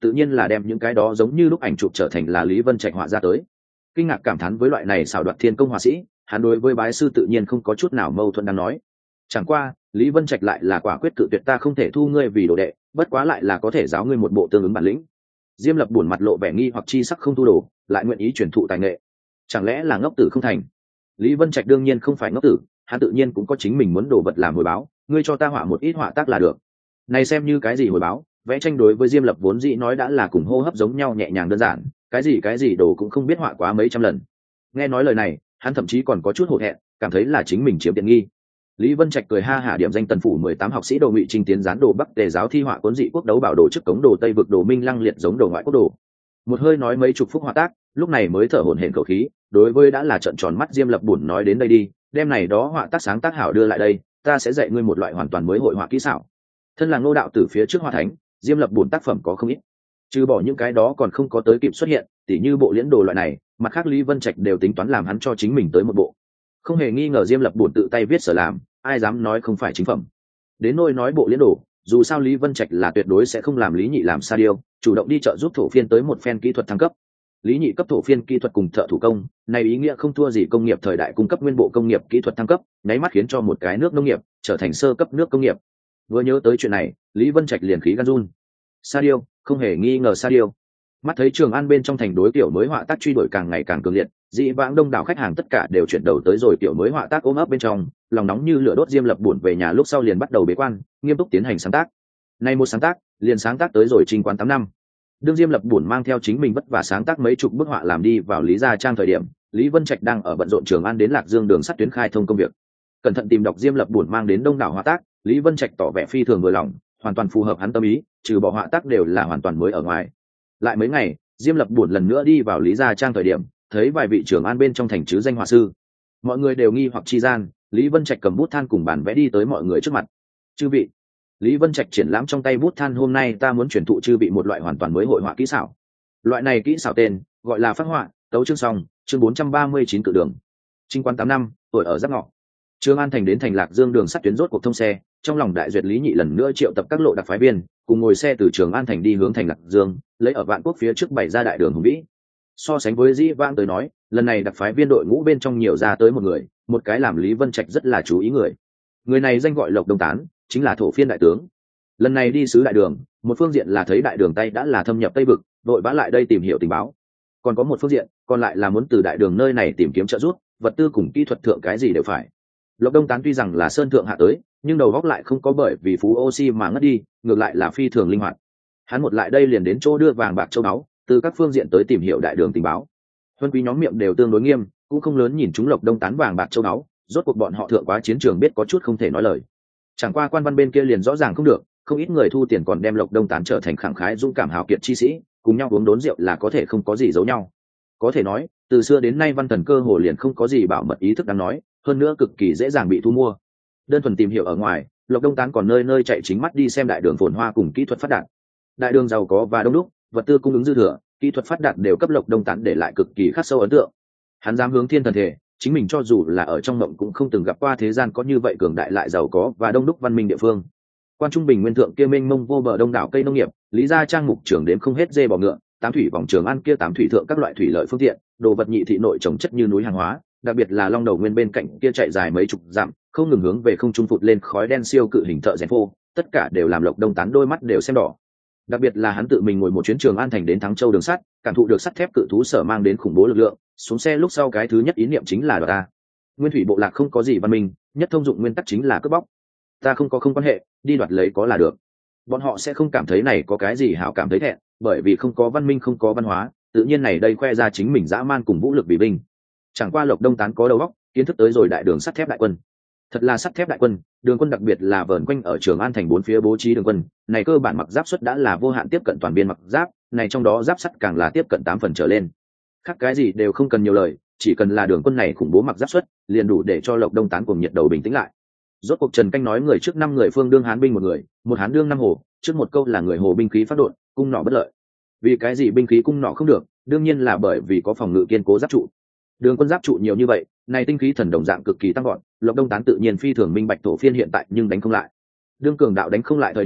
tự nhiên là đem những cái đó giống như lúc ảnh chụp trở thành là Lý Vân Trạch họa ra tới. Kinh ngạc cảm thán với loại này xảo đoạt thiên công họa sĩ, hắn đối với bái sư tự nhiên không có chút nào mâu thuẫn đang nói. Chẳng qua Lý Vân Trạch lại là quả quyết cự tuyệt, ta không thể thu ngươi vì đồ đệ, bất quá lại là có thể giáo ngươi một bộ tương ứng bản lĩnh. Diêm Lập buồn mặt lộ vẻ nghi hoặc, chi sắc không thu đồ lại nguyện ý truyền thụ tài nghệ, chẳng lẽ là ngốc tử không thành? Lý Vân Trạch đương nhiên không phải ngốc tử, hắn tự nhiên cũng có chính mình muốn đồ vật làm hồi báo, ngươi cho ta họa một ít họa tác là được. Này xem như cái gì hồi báo? Vẽ tranh đối với Diêm Lập vốn dĩ nói đã là cùng hô hấp giống nhau nhẹ nhàng đơn giản, cái gì cái gì đồ cũng không biết họa quá mấy trăm lần. Nghe nói lời này, hắn thậm chí còn có chút hổ thẹn, cảm thấy là chính mình chiếm tiện nghi. Lý Vân Trạch cười ha hả điểm danh tần phủ mười tám học sĩ đồ ngụy trình tiến gián đồ Bắc Tề giáo thi họa cuốn dị quốc đấu bảo đồ chức cống đồ Tây vực đồ minh lăng liệt giống đồ ngoại quốc đồ. Một hơi nói mấy chục phút họa tác, lúc này mới thở hổn hển khẩu khí, đối với đã là trợn tròn mắt Diêm Lập buồn nói đến đây đi, đem này đó họa tác sáng tác hảo đưa lại đây, ta sẽ dạy ngươi một loại hoàn toàn mới hội họa kỹ xảo. Thân là Ngô đạo tử phía trước Hoa Thánh, Diêm Lập buồn tác phẩm có không ít, trừ bỏ những cái đó còn không có tới kịp xuất hiện, tỉ như bộ liễn đồ loại này, mặt khác Lý Vân Trạch đều tính toán làm hắn cho chính mình tới một bộ. Không hề nghi ngờ Diêm Lập buồn tự tay viết sở làm, ai dám nói không phải chính phẩm. Đến nôi nói bộ liễn đồ, dù sao Lý Vân Trạch là tuyệt đối sẽ không làm Lý Nhị làm sa điêu, chủ động đi trợ giúp thổ phiên tới một phen kỹ thuật thăng cấp. Lý Nhị cấp thổ phiên kỹ thuật cùng thợ thủ công, này ý nghĩa không thua gì công nghiệp thời đại cung cấp nguyên bộ công nghiệp kỹ thuật thăng cấp, nháy mắt khiến cho một cái nước nông nghiệp trở thành sơ cấp nước công nghiệp. Vừa nhớ tới chuyện này, Lý Vân Trạch liền khí gan run. Sa điêu, không hề nghi ngờ sa điêu. Mắt thấy Trường An bên trong thành đối tiểu mới họa tác truy đuổi càng ngày càng cường liệt, dị vãng đông đảo khách hàng tất cả đều chuyển đầu tới rồi tiểu mới họa tác ôm ấp bên trong, lòng nóng như lửa đốt. Diêm Lập buồn về nhà lúc sau liền bắt đầu bế quan, nghiêm túc tiến hành sáng tác. Nay một sáng tác, liền sáng tác tới rồi trình quán tám năm. Đương Diêm Lập buồn mang theo chính mình vất vả sáng tác mấy chục bức họa làm đi vào Lý Gia Trang thời điểm, Lý Vân Trạch đang ở bận rộn Trường An đến Lạc Dương đường sắt tuyến khai thông công việc. Cẩn thận tìm đọc Diêm Lập buồn mang đến đông đảo họa tác, Lý Vân Trạch tỏ vẻ phi thường vừa lòng, hoàn toàn phù hợp hắn tâm ý, trừ bỏ họa tác đều là hoàn toàn mới ở ngoài. Lại mấy ngày, Diêm Lập buồn lần nữa đi vào Lý Gia Trang thời điểm, thấy vài vị Trường An bên trong thành chứ danh họa sư. Mọi người đều nghi hoặc chi gian, Lý Vân Trạch cầm bút than cùng bản vẽ đi tới mọi người trước mặt. Chư vị, Lý Vân Trạch triển lãm trong tay bút than, hôm nay ta muốn truyền thụ chư vị một loại hoàn toàn mới hội họa kỹ xảo. Loại này kỹ xảo tên gọi là phác họa, tấu chương song, chương bốn trăm ba mươi chín cự đường. Trinh quan tám năm, tuổi ở Giáp Ngọ. Trường An thành đến thành Lạc Dương đường sắt tuyến rốt cuộc thông xe, trong lòng đại duyệt Lý Nhị lần nữa triệu tập các lộ đặc phái viên, cùng ngồi xe từ Trường An thành đi hướng thành Lạc Dương, lấy ở Vạn Quốc phía trước bày ra đại đường hùng vĩ. So sánh với dĩ vãng tới nói, lần này đặc phái viên đội ngũ bên trong nhiều ra tới một người, một cái làm Lý Vân Trạch rất là chú ý người. Người này danh gọi Lộc Đông Tán, chính là thổ phiên đại tướng. Lần này đi sứ đại đường, một phương diện là thấy đại đường tay đã là thâm nhập Tây vực, đội vã lại đây tìm hiểu tình báo. Còn có một phương diện, còn lại là muốn từ đại đường nơi này tìm kiếm trợ giúp, vật tư cùng kỹ thuật thượng cái gì đều phải. Lộc Đông Tán tuy rằng là sơn thượng hạ tới, nhưng đầu óc lại không có bởi vì phú oxy mà ngất đi, ngược lại là phi thường linh hoạt. Hắn một lại đây liền đến chỗ đưa vàng bạc châu báu, từ các phương diện tới tìm hiểu đại đường tình báo. Huân quý nhóm miệng đều tương đối nghiêm, cũng không lớn nhìn chúng Lộc Đông Tán vàng bạc châu báu, rốt cuộc bọn họ thượng quá chiến trường biết có chút không thể nói lời. Chẳng qua quan văn bên kia liền rõ ràng không được, không ít người thu tiền còn đem Lộc Đông Tán trở thành khẳng khái dũng cảm hào kiệt chi sĩ, cùng nhau uống đốn rượu là có thể không có gì giấu nhau. Có thể nói, từ xưa đến nay văn thần cơ hồ liền không có gì bảo mật ý thức đáng nói, hơn nữa cực kỳ dễ dàng bị thu mua. Đơn thuần tìm hiểu ở ngoài, Lộc Đông Tán còn nơi nơi chạy chính mắt đi xem đại đường phồn hoa cùng kỹ thuật phát đạt. Đại đường giàu có và đông đúc, vật tư cung ứng dư thừa, kỹ thuật phát đạt đều cấp Lộc Đông Tán để lại cực kỳ khắc sâu ấn tượng. Hắn dám hướng thiên thần thể, chính mình cho dù là ở trong mộng cũng không từng gặp qua thế gian có như vậy cường đại lại giàu có và đông đúc văn minh địa phương. Quan trung bình nguyên thượng kia mênh mông vô bờ đông đảo cây nông nghiệp, Lý Gia Trang mục trưởng đếm không hết dê bò ngựa, tám thủy vòng Trường An kia tám thủy thượng các loại thủy lợi phương tiện, đồ vật nhị thị nội trồng chất như núi hàng hóa, đặc biệt là long đầu nguyên bên cạnh kia chạy dài mấy chục dặm, không ngừng hướng về không trung phụt lên khói đen siêu cự hình thợ rèn phô, tất cả đều làm Lộc Đông Tán đôi mắt đều xem đỏ. Đặc biệt là hắn tự mình ngồi một chuyến Trường An thành đến Thắng Châu đường sắt, cảm thụ được sắt thép cự thú sở mang đến khủng bố lực lượng, xuống xe lúc sau cái thứ nhất ý niệm chính là đoạt ta. Nguyên thủy bộ lạc không có gì văn minh, nhất thông dụng nguyên tắc chính là cướp bóc. Ta không có không quan hệ, đi đoạt lấy có là được. Bọn họ sẽ không cảm thấy này có cái gì hảo cảm thấy thẹn, bởi vì không có văn minh không có văn hóa, tự nhiên này đây khoe ra chính mình dã man cùng vũ lực vì binh. Chẳng qua Lộc Đông Tán có đầu óc, kiến thức tới rồi đại đường sắt thép đại quân. Thật là sắt thép đại quân, đường quân đặc biệt là vờn quanh ở Trường An thành bốn phía bố trí đường quân, này cơ bản mặc giáp suất đã là vô hạn tiếp cận toàn biên mặc giáp, này trong đó giáp sắt càng là tiếp cận tám phần trở lên. Khác cái gì đều không cần nhiều lời, chỉ cần là đường quân này khủng bố mặc giáp suất, liền đủ để cho Lộc Đông Tán cùng nhiệt đầu bình tĩnh lại. Rốt cuộc Trần Canh nói người trước năm người phương đương hán binh một người, một hán đương năm hồ, trước một câu là người hồ binh khí phát độn, cung nỏ bất lợi. Vì cái gì binh khí cung nỏ không được, đương nhiên là bởi vì có phòng ngự kiên cố giáp trụ. Đường quân giáp trụ nhiều như vậy, này tinh khí thần đồng dạng cực kỳ tăng gọn, Lộc Đông Tán tự nhiên phi thường minh bạch thổ phiên hiện tại nhưng đánh không lại. Đương cường đạo đánh không lại thời điểm,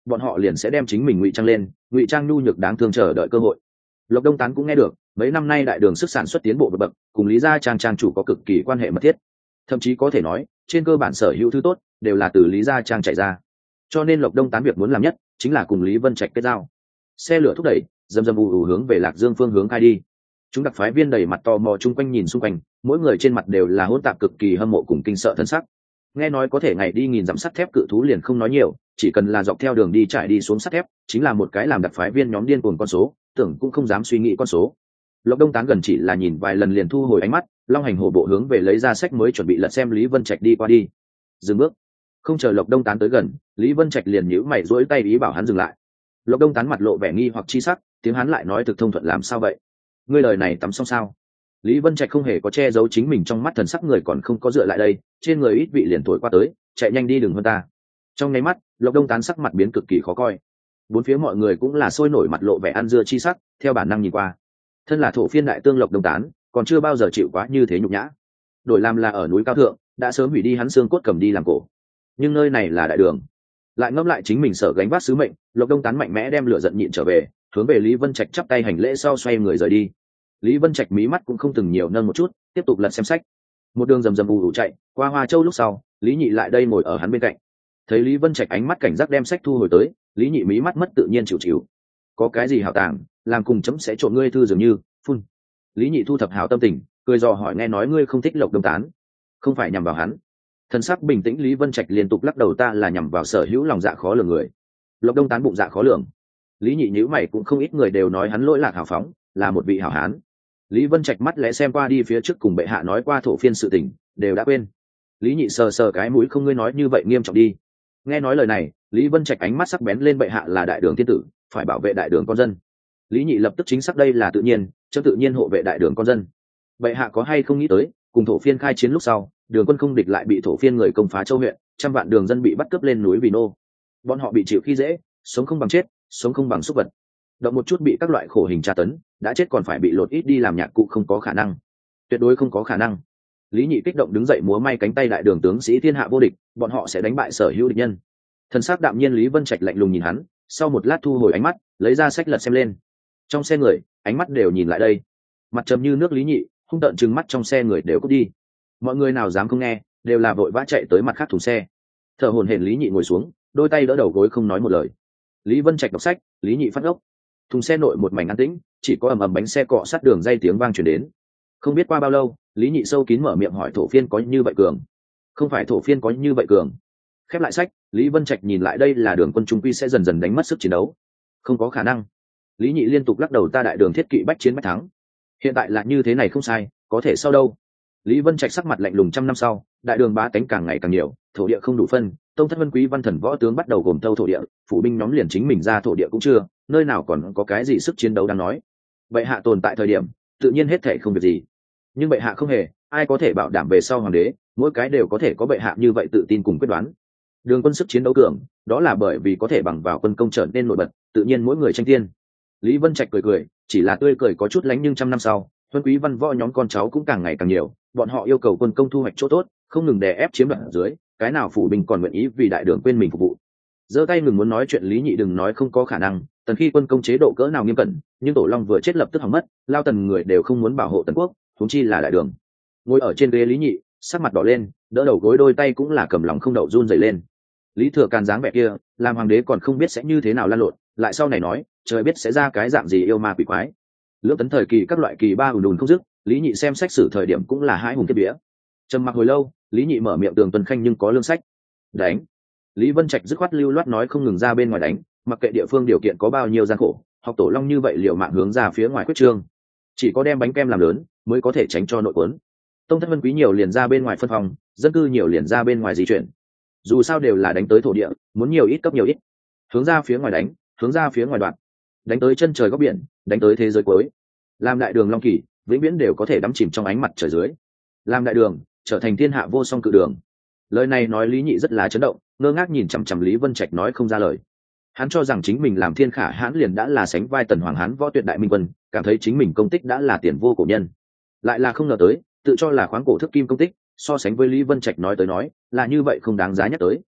bọn họ liền sẽ đem chính mình ngụy trang lên, ngụy trang nhu nhược đáng thương chờ đợi cơ hội. Lộc Đông Tán cũng nghe được, mấy năm nay đại đường sức sản xuất tiến bộ vượt bậc, cùng Lý gia trang trang chủ có cực kỳ quan hệ mật thiết, thậm chí có thể nói trên cơ bản sở hữu thứ tốt đều là từ Lý gia trang chạy ra. Cho nên Lộc Đông Tán việc muốn làm nhất chính là cùng Lý Vân Trạch kết giao. Xe lửa thúc đẩy dầm dầm ù ù hướng về Lạc Dương phương hướng khai đi. Chúng đặc phái viên đầy mặt tò mò chung quanh nhìn xung quanh, mỗi người trên mặt đều là hỗn tạp cực kỳ hâm mộ cùng kinh sợ thân sắc. Nghe nói có thể ngày đi nghìn dặm sắt thép cự thú liền không nói nhiều, chỉ cần là dọc theo đường đi trải đi xuống sắt thép chính là một cái làm đặc phái viên nhóm điên cuồng con số, tưởng cũng không dám suy nghĩ con số. Lộc Đông Tán gần chỉ là nhìn vài lần liền thu hồi ánh mắt, long hành hổ bộ hướng về lấy ra sách mới chuẩn bị lật xem Lý Vân Trạch đi qua đi. Dừng bước. Không chờ Lộc Đông Tán tới gần, Lý Vân Trạch liền nhíu mày duỗi tay ý bảo hắn dừng lại. Lộc Đông Tán mặt lộ vẻ nghi hoặc chi sắc, tiếng hắn lại nói thực thông thuận làm sao vậy? Ngươi lời này tắm xong sao? Lý Vân Trạch không hề có che giấu chính mình trong mắt thần sắc người còn không có dựa lại đây, trên người ít vị liền thổi qua tới, chạy nhanh đi đừng hơn ta. Trong nháy mắt, Lộc Đông Tán sắc mặt biến cực kỳ khó coi. Bốn phía mọi người cũng là sôi nổi mặt lộ vẻ ăn dưa chi sắc, theo bản năng nhìn qua. Thân là thổ phiên đại tương Lộc Đông Tán, còn chưa bao giờ chịu quá như thế nhục nhã. Đổi làm là ở núi cao thượng, đã sớm hủy đi hắn xương cốt cầm đi làm cổ. Nhưng nơi này là đại đường, lại ngẫm lại chính mình sở gánh vác sứ mệnh, Lộc Đông Tán mạnh mẽ đem lửa giận nhịn trở về, hướng về Lý Vân Trạch chắp tay hành lễ sau xoay người rời đi. Lý Vân Trạch mí mắt cũng không từng nhiều nâng một chút, tiếp tục lật xem sách. Một đường rầm rầm ù ù chạy qua Hoa Châu lúc sau, Lý Nhị lại đây ngồi ở hắn bên cạnh. Thấy Lý Vân Trạch ánh mắt cảnh giác đem sách thu hồi tới, Lý Nhị mí mắt mất tự nhiên chịu chịu. Có cái gì hảo tàng, làm cùng chấm sẽ trộn ngươi thư dường như phun. Lý Nhị thu thập hảo tâm tình, cười dò hỏi nghe nói ngươi không thích Lộc Đông Tán, không phải nhằm vào hắn. Thần sắc bình tĩnh Lý Vân Trạch liên tục lắc đầu ta là nhằm vào sở hữu lòng dạ khó lường người. Lộc Đông Tán bụng dạ khó lường. Lý Nhị nhíu mày cũng không ít người đều nói hắn lỗi lạc hào phóng, là một vị hảo hán. Lý Vân Trạch mắt lẽ xem qua đi phía trước cùng bệ hạ nói qua thổ phiên sự tình, đều đã quên. Lý Nhị sờ sờ cái mũi không ngươi nói như vậy nghiêm trọng đi. Nghe nói lời này, Lý Vân Trạch ánh mắt sắc bén lên bệ hạ là đại đường thiên tử, phải bảo vệ đại đường con dân. Lý Nhị lập tức chính xác đây là tự nhiên, chấm tự nhiên hộ vệ đại đường con dân. Bệ hạ có hay không nghĩ tới, cùng thổ phiên khai chiến lúc sau, đường quân không địch lại bị thổ phiên người công phá châu huyện, trăm vạn đường dân bị bắt cướp lên núi vì nô. Bọn họ bị chịu khi dễ, sống không bằng chết, sống không bằng súc vật. Động một chút bị các loại khổ hình tra tấn, đã chết còn phải bị lột ít đi làm nhạc cụ không có khả năng, tuyệt đối không có khả năng. Lý Nhị kích động đứng dậy múa may cánh tay đại đường tướng sĩ thiên hạ vô địch, bọn họ sẽ đánh bại sở hữu địch nhân. Thần sắc đạm nhiên Lý Vân Trạch lạnh lùng nhìn hắn, sau một lát thu hồi ánh mắt, lấy ra sách lật xem lên. Trong xe người, ánh mắt đều nhìn lại đây. Mặt trầm như nước Lý Nhị, hung tợn trừng mắt trong xe người đều cút đi. Mọi người nào dám không nghe, đều là vội vã chạy tới mặt khác thùng xe. Thở hổn hển Lý Nhị ngồi xuống, đôi tay đỡ đầu gối không nói một lời. Lý Vân Trạch đọc sách, Lý Nhị phát ốc. Thùng xe nội một mảnh an tĩnh, chỉ có ầm ầm bánh xe cọ sát đường dây tiếng vang truyền đến. Không biết qua bao lâu, Lý Nhị sâu kín mở miệng hỏi thổ phiên có như vậy cường? Không phải thổ phiên có như vậy cường. Khép lại sách, Lý Vân Trạch nhìn lại đây là đường quân trung quy sẽ dần dần đánh mất sức chiến đấu. Không có khả năng. Lý Nhị liên tục lắc đầu ta đại đường thiết kỵ bách chiến bách thắng. Hiện tại là như thế này không sai, có thể sau đâu? Lý Vân Trạch sắc mặt lạnh lùng trăm năm sau, đại đường bá tánh càng ngày càng nhiều, thổ địa không đủ phân, tông thất vân quý văn thần võ tướng bắt đầu gồm thâu thổ địa, phụ binh nhóm liền chính mình ra thổ địa cũng chưa, nơi nào còn có cái gì sức chiến đấu đang nói. Bệ hạ tồn tại thời điểm, tự nhiên hết thể không việc gì. Nhưng bệ hạ không hề, ai có thể bảo đảm về sau hoàng đế, mỗi cái đều có thể có bệ hạ như vậy tự tin cùng quyết đoán. Đường quân sức chiến đấu cường, đó là bởi vì có thể bằng vào quân công trở nên nổi bật, tự nhiên mỗi người tranh tiên. Lý Vân Trạch cười cười, chỉ là tươi cười có chút lánh nhưng trăm năm sau, Vân Quý văn võ nhóm con cháu cũng càng ngày càng nhiều, bọn họ yêu cầu quân công thu hoạch chỗ tốt, không ngừng đè ép chiếm đoạt ở dưới, cái nào phủ binh còn nguyện ý vì đại đường quên mình phục vụ. Giơ tay ngừng muốn nói chuyện Lý Nhị đừng nói không có khả năng, tần khi quân công chế độ cỡ nào nghiêm cẩn, nhưng Tổ Long vừa chết lập tức hỏng mất, lao tần người đều không muốn bảo hộ tần quốc, huống chi là đại đường. Ngồi ở trên ghế Lý Nhị, sắc mặt đỏ lên, đỡ đầu gối đôi tay cũng là cầm lòng không đậu run rẩy lên. Lý Thừa Càn dáng vẻ kia, làm hoàng đế còn không biết sẽ như thế nào lan lộn, lại sau này nói, trời biết sẽ ra cái dạng gì yêu ma quỷ quái. Lưỡng tấn thời kỳ các loại kỳ ba ùn ùn không dứt, Lý Nhị xem sách sử thời điểm cũng là hai hùng kết vía. Trầm mặc hồi lâu, Lý Nhị mở miệng tường tuần khanh nhưng có lương sách. Đánh. Lý Vân Trạch dứt khoát lưu loát nói không ngừng ra bên ngoài đánh, mặc kệ địa phương điều kiện có bao nhiêu gian khổ, học Tổ Long như vậy liều mạng hướng ra phía ngoài quyết trương. Chỉ có đem bánh kem làm lớn, mới có thể tránh cho nội quấn. Tông thất vân quý nhiều liền ra bên ngoài phân phòng, dân cư nhiều liền ra bên ngoài di chuyển. Dù sao đều là đánh tới thổ địa, muốn nhiều ít cấp nhiều ít. Hướng ra phía ngoài đánh, hướng ra phía ngoài đoạn. Đánh tới chân trời góc biển, đánh tới thế giới cuối. Làm đại đường long kỳ, vĩnh viễn đều có thể đắm chìm trong ánh mặt trời dưới. Làm đại đường trở thành thiên hạ vô song cự đường. Lời này nói Lý Nhị rất là chấn động, ngơ ngác nhìn chằm chằm Lý Vân Trạch nói không ra lời. Hắn cho rằng chính mình làm thiên khả hãn liền đã là sánh vai tần hoàng hán võ tuyệt đại minh quân, cảm thấy chính mình công tích đã là tiền vô cổ nhân. Lại là không ngờ tới, tự cho là khoáng cổ thước kim công tích, so sánh với Lý Vân Trạch nói tới nói, là như vậy không đáng giá nhắc tới.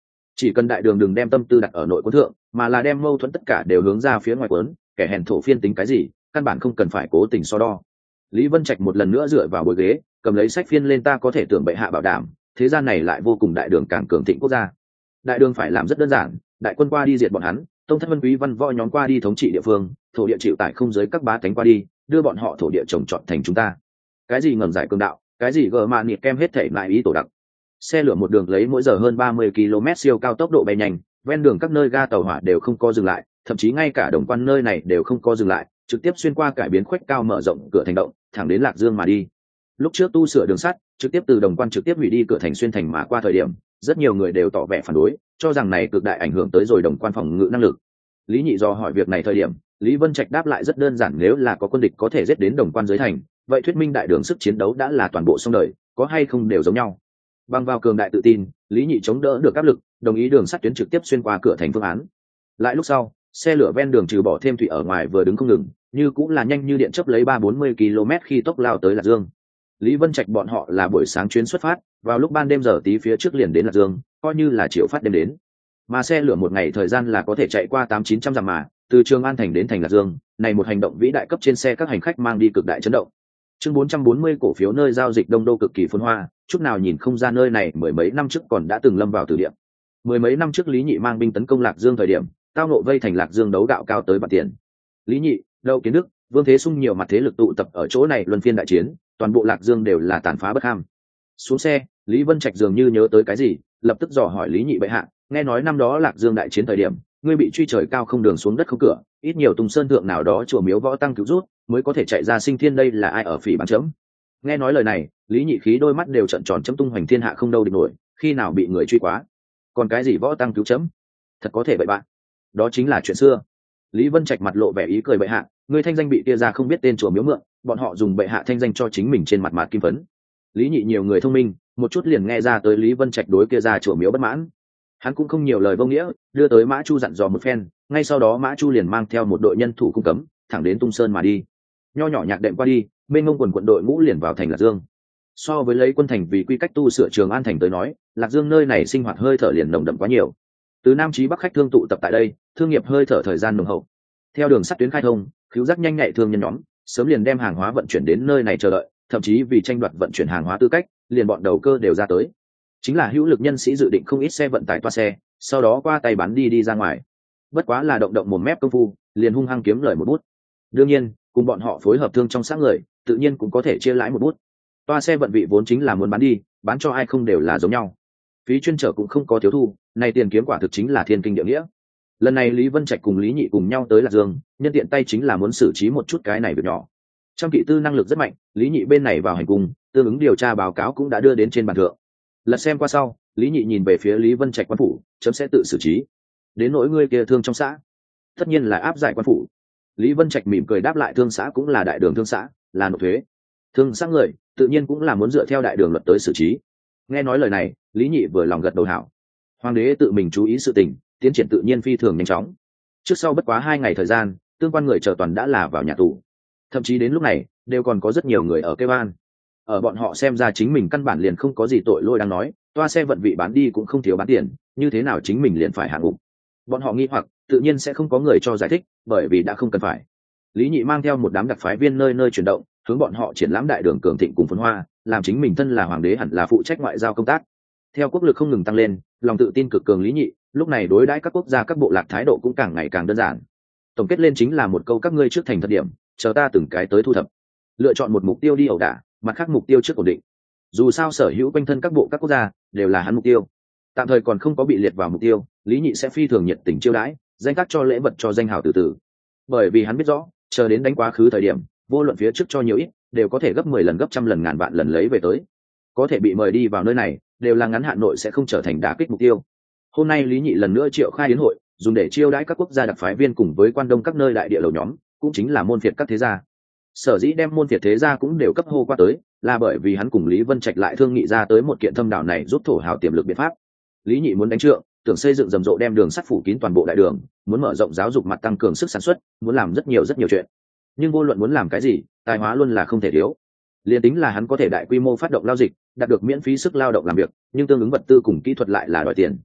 chỉ cần đại đường đừng đem tâm tư đặt ở nội quân thượng, mà là đem mâu thuẫn tất cả đều hướng ra phía ngoài quấn, kẻ hèn thổ phiên tính cái gì, căn bản không cần phải cố tình so đo. Lý Vân Trạch một lần nữa dựa vào bồi ghế, cầm lấy sách phiên lên, ta có thể tưởng bệ hạ bảo đảm thế gian này lại vô cùng đại đường càng cường thịnh quốc gia. Đại đường phải làm rất đơn giản, đại quân qua đi diệt bọn hắn, tông thất vân quý văn võ nhóm qua đi thống trị địa phương, thổ địa chịu tải không giới các bá tánh qua đi, đưa bọn họ thổ địa trồng trọt thành chúng ta. Cái gì ngầm giải cường đạo, cái gì gờ mạ nhiệt kem hết thảy lại ý tổ đặc. Xe lửa một đường lấy mỗi giờ hơn ba mươi ki lô mét siêu cao tốc độ bay nhanh, ven đường các nơi ga tàu hỏa đều không có dừng lại, thậm chí ngay cả đồng quan nơi này đều không có dừng lại, trực tiếp xuyên qua cải biến khuếch cao mở rộng cửa thành động, thẳng đến Lạc Dương mà đi. Lúc trước tu sửa đường sắt, trực tiếp từ đồng quan trực tiếp hủy đi cửa thành xuyên thành mà qua thời điểm, rất nhiều người đều tỏ vẻ phản đối, cho rằng này cực đại ảnh hưởng tới rồi đồng quan phòng ngự năng lực. Lý Nhị do hỏi việc này thời điểm, Lý Vân Trạch đáp lại rất đơn giản, nếu là có quân địch có thể giết đến đồng quan dưới thành, vậy thuyết minh đại đường sức chiến đấu đã là toàn bộ xong đời, có hay không đều giống nhau. Bằng vào cường đại tự tin, Lý Nhị chống đỡ được áp lực, đồng ý đường sắt tuyến trực tiếp xuyên qua cửa thành phương án. Lại lúc sau, xe lửa ven đường trừ bỏ thêm thủy ở ngoài vừa đứng không ngừng, như cũng là nhanh như điện chớp lấy ba bốn mươi ki lô mét khi tốc lao tới Lạc Dương. Lý Vân Trạch bọn họ là buổi sáng chuyến xuất phát, vào lúc ban đêm giờ tí phía trước liền đến Lạc Dương, coi như là chiều phát đêm đến. Mà xe lửa một ngày thời gian là có thể chạy qua tám chín trăm dặm mà, từ Trường An thành đến thành Lạc Dương, này một hành động vĩ đại cấp trên xe các hành khách mang đi cực đại chấn động. Chương bốn trăm bốn mươi cổ phiếu nơi giao dịch Đông Đô cực kỳ phồn hoa, chút nào nhìn không ra nơi này mười mấy năm trước còn đã từng lâm vào tử địa. Mười mấy năm trước Lý Nhị mang binh tấn công Lạc Dương thời điểm, tao nộ vây thành Lạc Dương đấu gạo cao tới bạc tiền. Lý Nhị, Đậu Kiến Đức, Vương Thế Sung nhiều mặt thế lực tụ tập ở chỗ này luân phiên đại chiến, toàn bộ Lạc Dương đều là tàn phá bất ham. Xuống xe, Lý Vân Trạch dường như nhớ tới cái gì, lập tức dò hỏi Lý Nhị bệ hạ, nghe nói năm đó Lạc Dương đại chiến thời điểm, ngươi bị truy trời cao không đường xuống đất không cửa, ít nhiều Tùng Sơn thượng nào đó chùa miếu võ tăng cứu rút, mới có thể chạy ra sinh thiên, đây là ai ở phỉ báng chấm. Nghe nói lời này, Lý Nhị khí đôi mắt đều trợn tròn, chấm tung hoành thiên hạ không đâu địch nổi, khi nào bị người truy quá, còn cái gì võ tăng cứu chấm, thật có thể vậy bạn, đó chính là chuyện xưa. Lý Vân Trạch mặt lộ vẻ ý cười, bệ hạ, ngươi thanh danh bị tia ra không biết tên chùa miếu mượn, bọn họ dùng bệ hạ thanh danh cho chính mình trên mặt mặt kim phấn. Lý Nhị nhiều người thông minh, một chút liền nghe ra tới Lý Vân Trạch đối kia ra chùa miếu bất mãn. Hắn cũng không nhiều lời vô nghĩa, đưa tới Mã Chu dặn dò một phen, ngay sau đó Mã Chu liền mang theo một đội nhân thủ cung cấm, thẳng đến Tung Sơn mà đi. Nho nhỏ nhạc đệm qua đi, bên ngông quần quận đội ngũ liền vào thành Lạc Dương. So với lấy quân thành vì quy cách tu sửa Trường An thành tới nói, Lạc Dương nơi này sinh hoạt hơi thở liền nồng đậm quá nhiều. Từ Nam chí Bắc khách thương tụ tập tại đây, thương nghiệp hơi thở thời gian nồng hậu. Theo đường sắt tuyến khai thông, cứu giác nhanh nhạy thương nhân nhóm sớm liền đem hàng hóa vận chuyển đến nơi này chờ đợi, thậm chí vì tranh đoạt vận chuyển hàng hóa tư cách, liền bọn đầu cơ đều ra tới. Chính là hữu lực nhân sĩ dự định không ít xe vận tải toa xe, sau đó qua tay bán đi đi ra ngoài. Bất quá là động động một mép công phu, liền hung hăng kiếm lời một bút. Đương nhiên, cùng bọn họ phối hợp thương trong xã người, tự nhiên cũng có thể chia lãi một bút. Toa xe vận vị vốn chính là muốn bán đi, bán cho ai không đều là giống nhau. Phí chuyên trở cũng không có thiếu thu, này tiền kiếm quả thực chính là thiên kinh địa nghĩa. Lần này Lý Vân Trạch cùng Lý Nhị cùng nhau tới Lạc Dương, nhân tiện tay chính là muốn xử trí một chút cái này việc nhỏ. Trong kỵ tư năng lực rất mạnh, Lý Nhị bên này vào hành cung, tương ứng điều tra báo cáo cũng đã đưa đến trên bàn thượng. Lật xem qua sau, Lý Nhị nhìn về phía Lý Vân Trạch quan phủ, chấm sẽ tự xử trí. Đến nỗi ngươi kia thương trong xã, tất nhiên là áp giải quan phủ. Lý Vân Trạch mỉm cười đáp lại, thương xã cũng là đại đường thương xã, là nộp thuế. Thương xã người, tự nhiên cũng là muốn dựa theo đại đường luật tới xử trí. Nghe nói lời này, Lý Nhị vừa lòng gật đầu hảo. Hoàng đế tự mình chú ý sự tình, tiến triển tự nhiên phi thường nhanh chóng. Trước sau bất quá hai ngày thời gian, tương quan người chờ toàn đã là vào nhà tù. Thậm chí đến lúc này, đều còn có rất nhiều người ở kêu an. Ở bọn họ xem ra chính mình căn bản liền không có gì tội lỗi đang nói, toa xe vận vị bán đi cũng không thiếu bán tiền, như thế nào chính mình liền phải hạ ngục. Bọn họ nghi hoặc, tự nhiên sẽ không có người cho giải thích, bởi vì đã không cần phải. Lý Nhị mang theo một đám đặc phái viên nơi nơi chuyển động, hướng bọn họ triển lãm đại đường cường thịnh cùng phồn hoa, làm chính mình thân là hoàng đế hẳn là phụ trách ngoại giao công tác. Theo quốc lực không ngừng tăng lên, lòng tự tin cực cường Lý Nhị, lúc này đối đãi các quốc gia các bộ lạc thái độ cũng càng ngày càng đơn giản. Tổng kết lên chính là một câu, các ngươi trước thành thật điểm, chờ ta từng cái tới thu thập. Lựa chọn một mục tiêu đi ẩu đả, mặt khác mục tiêu trước ổn định. Dù sao sở hữu quanh thân các bộ các quốc gia đều là hắn mục tiêu. Tạm thời còn không có bị liệt vào mục tiêu, Lý Nhị sẽ phi thường nhiệt tình chiêu đãi, danh tác cho lễ vật cho danh hào từ từ. Bởi vì hắn biết rõ, chờ đến đánh quá khứ thời điểm, vô luận phía trước cho nhiều ít, đều có thể gấp mười lần, gấp trăm lần, ngàn vạn lần lấy về tới. Có thể bị mời đi vào nơi này, đều là ngắn hạn nội sẽ không trở thành đả kích mục tiêu. Hôm nay Lý Nhị lần nữa triệu khai yến hội, dùng để chiêu đãi các quốc gia đặc phái viên cùng với quan đông các nơi đại địa lầu nhóm, cũng chính là môn phiệt các thế gia. Sở dĩ đem môn phiệt thế gia cũng đều cấp hô qua tới, là bởi vì hắn cùng Lý Vân Trạch lại thương nghị ra tới một kiện thâm đảo này giúp thổ hào tiềm lực biện pháp. Lý Nhị muốn đánh trượng, tưởng xây dựng rầm rộ đem đường sắt phủ kín toàn bộ đại đường, muốn mở rộng giáo dục mặt tăng cường sức sản xuất, muốn làm rất nhiều rất nhiều chuyện. Nhưng vô luận muốn làm cái gì, tài hóa luôn là không thể thiếu. Liên tính là hắn có thể đại quy mô phát động lao dịch, đạt được miễn phí sức lao động làm việc, nhưng tương ứng vật tư cùng kỹ thuật lại là đòi tiền.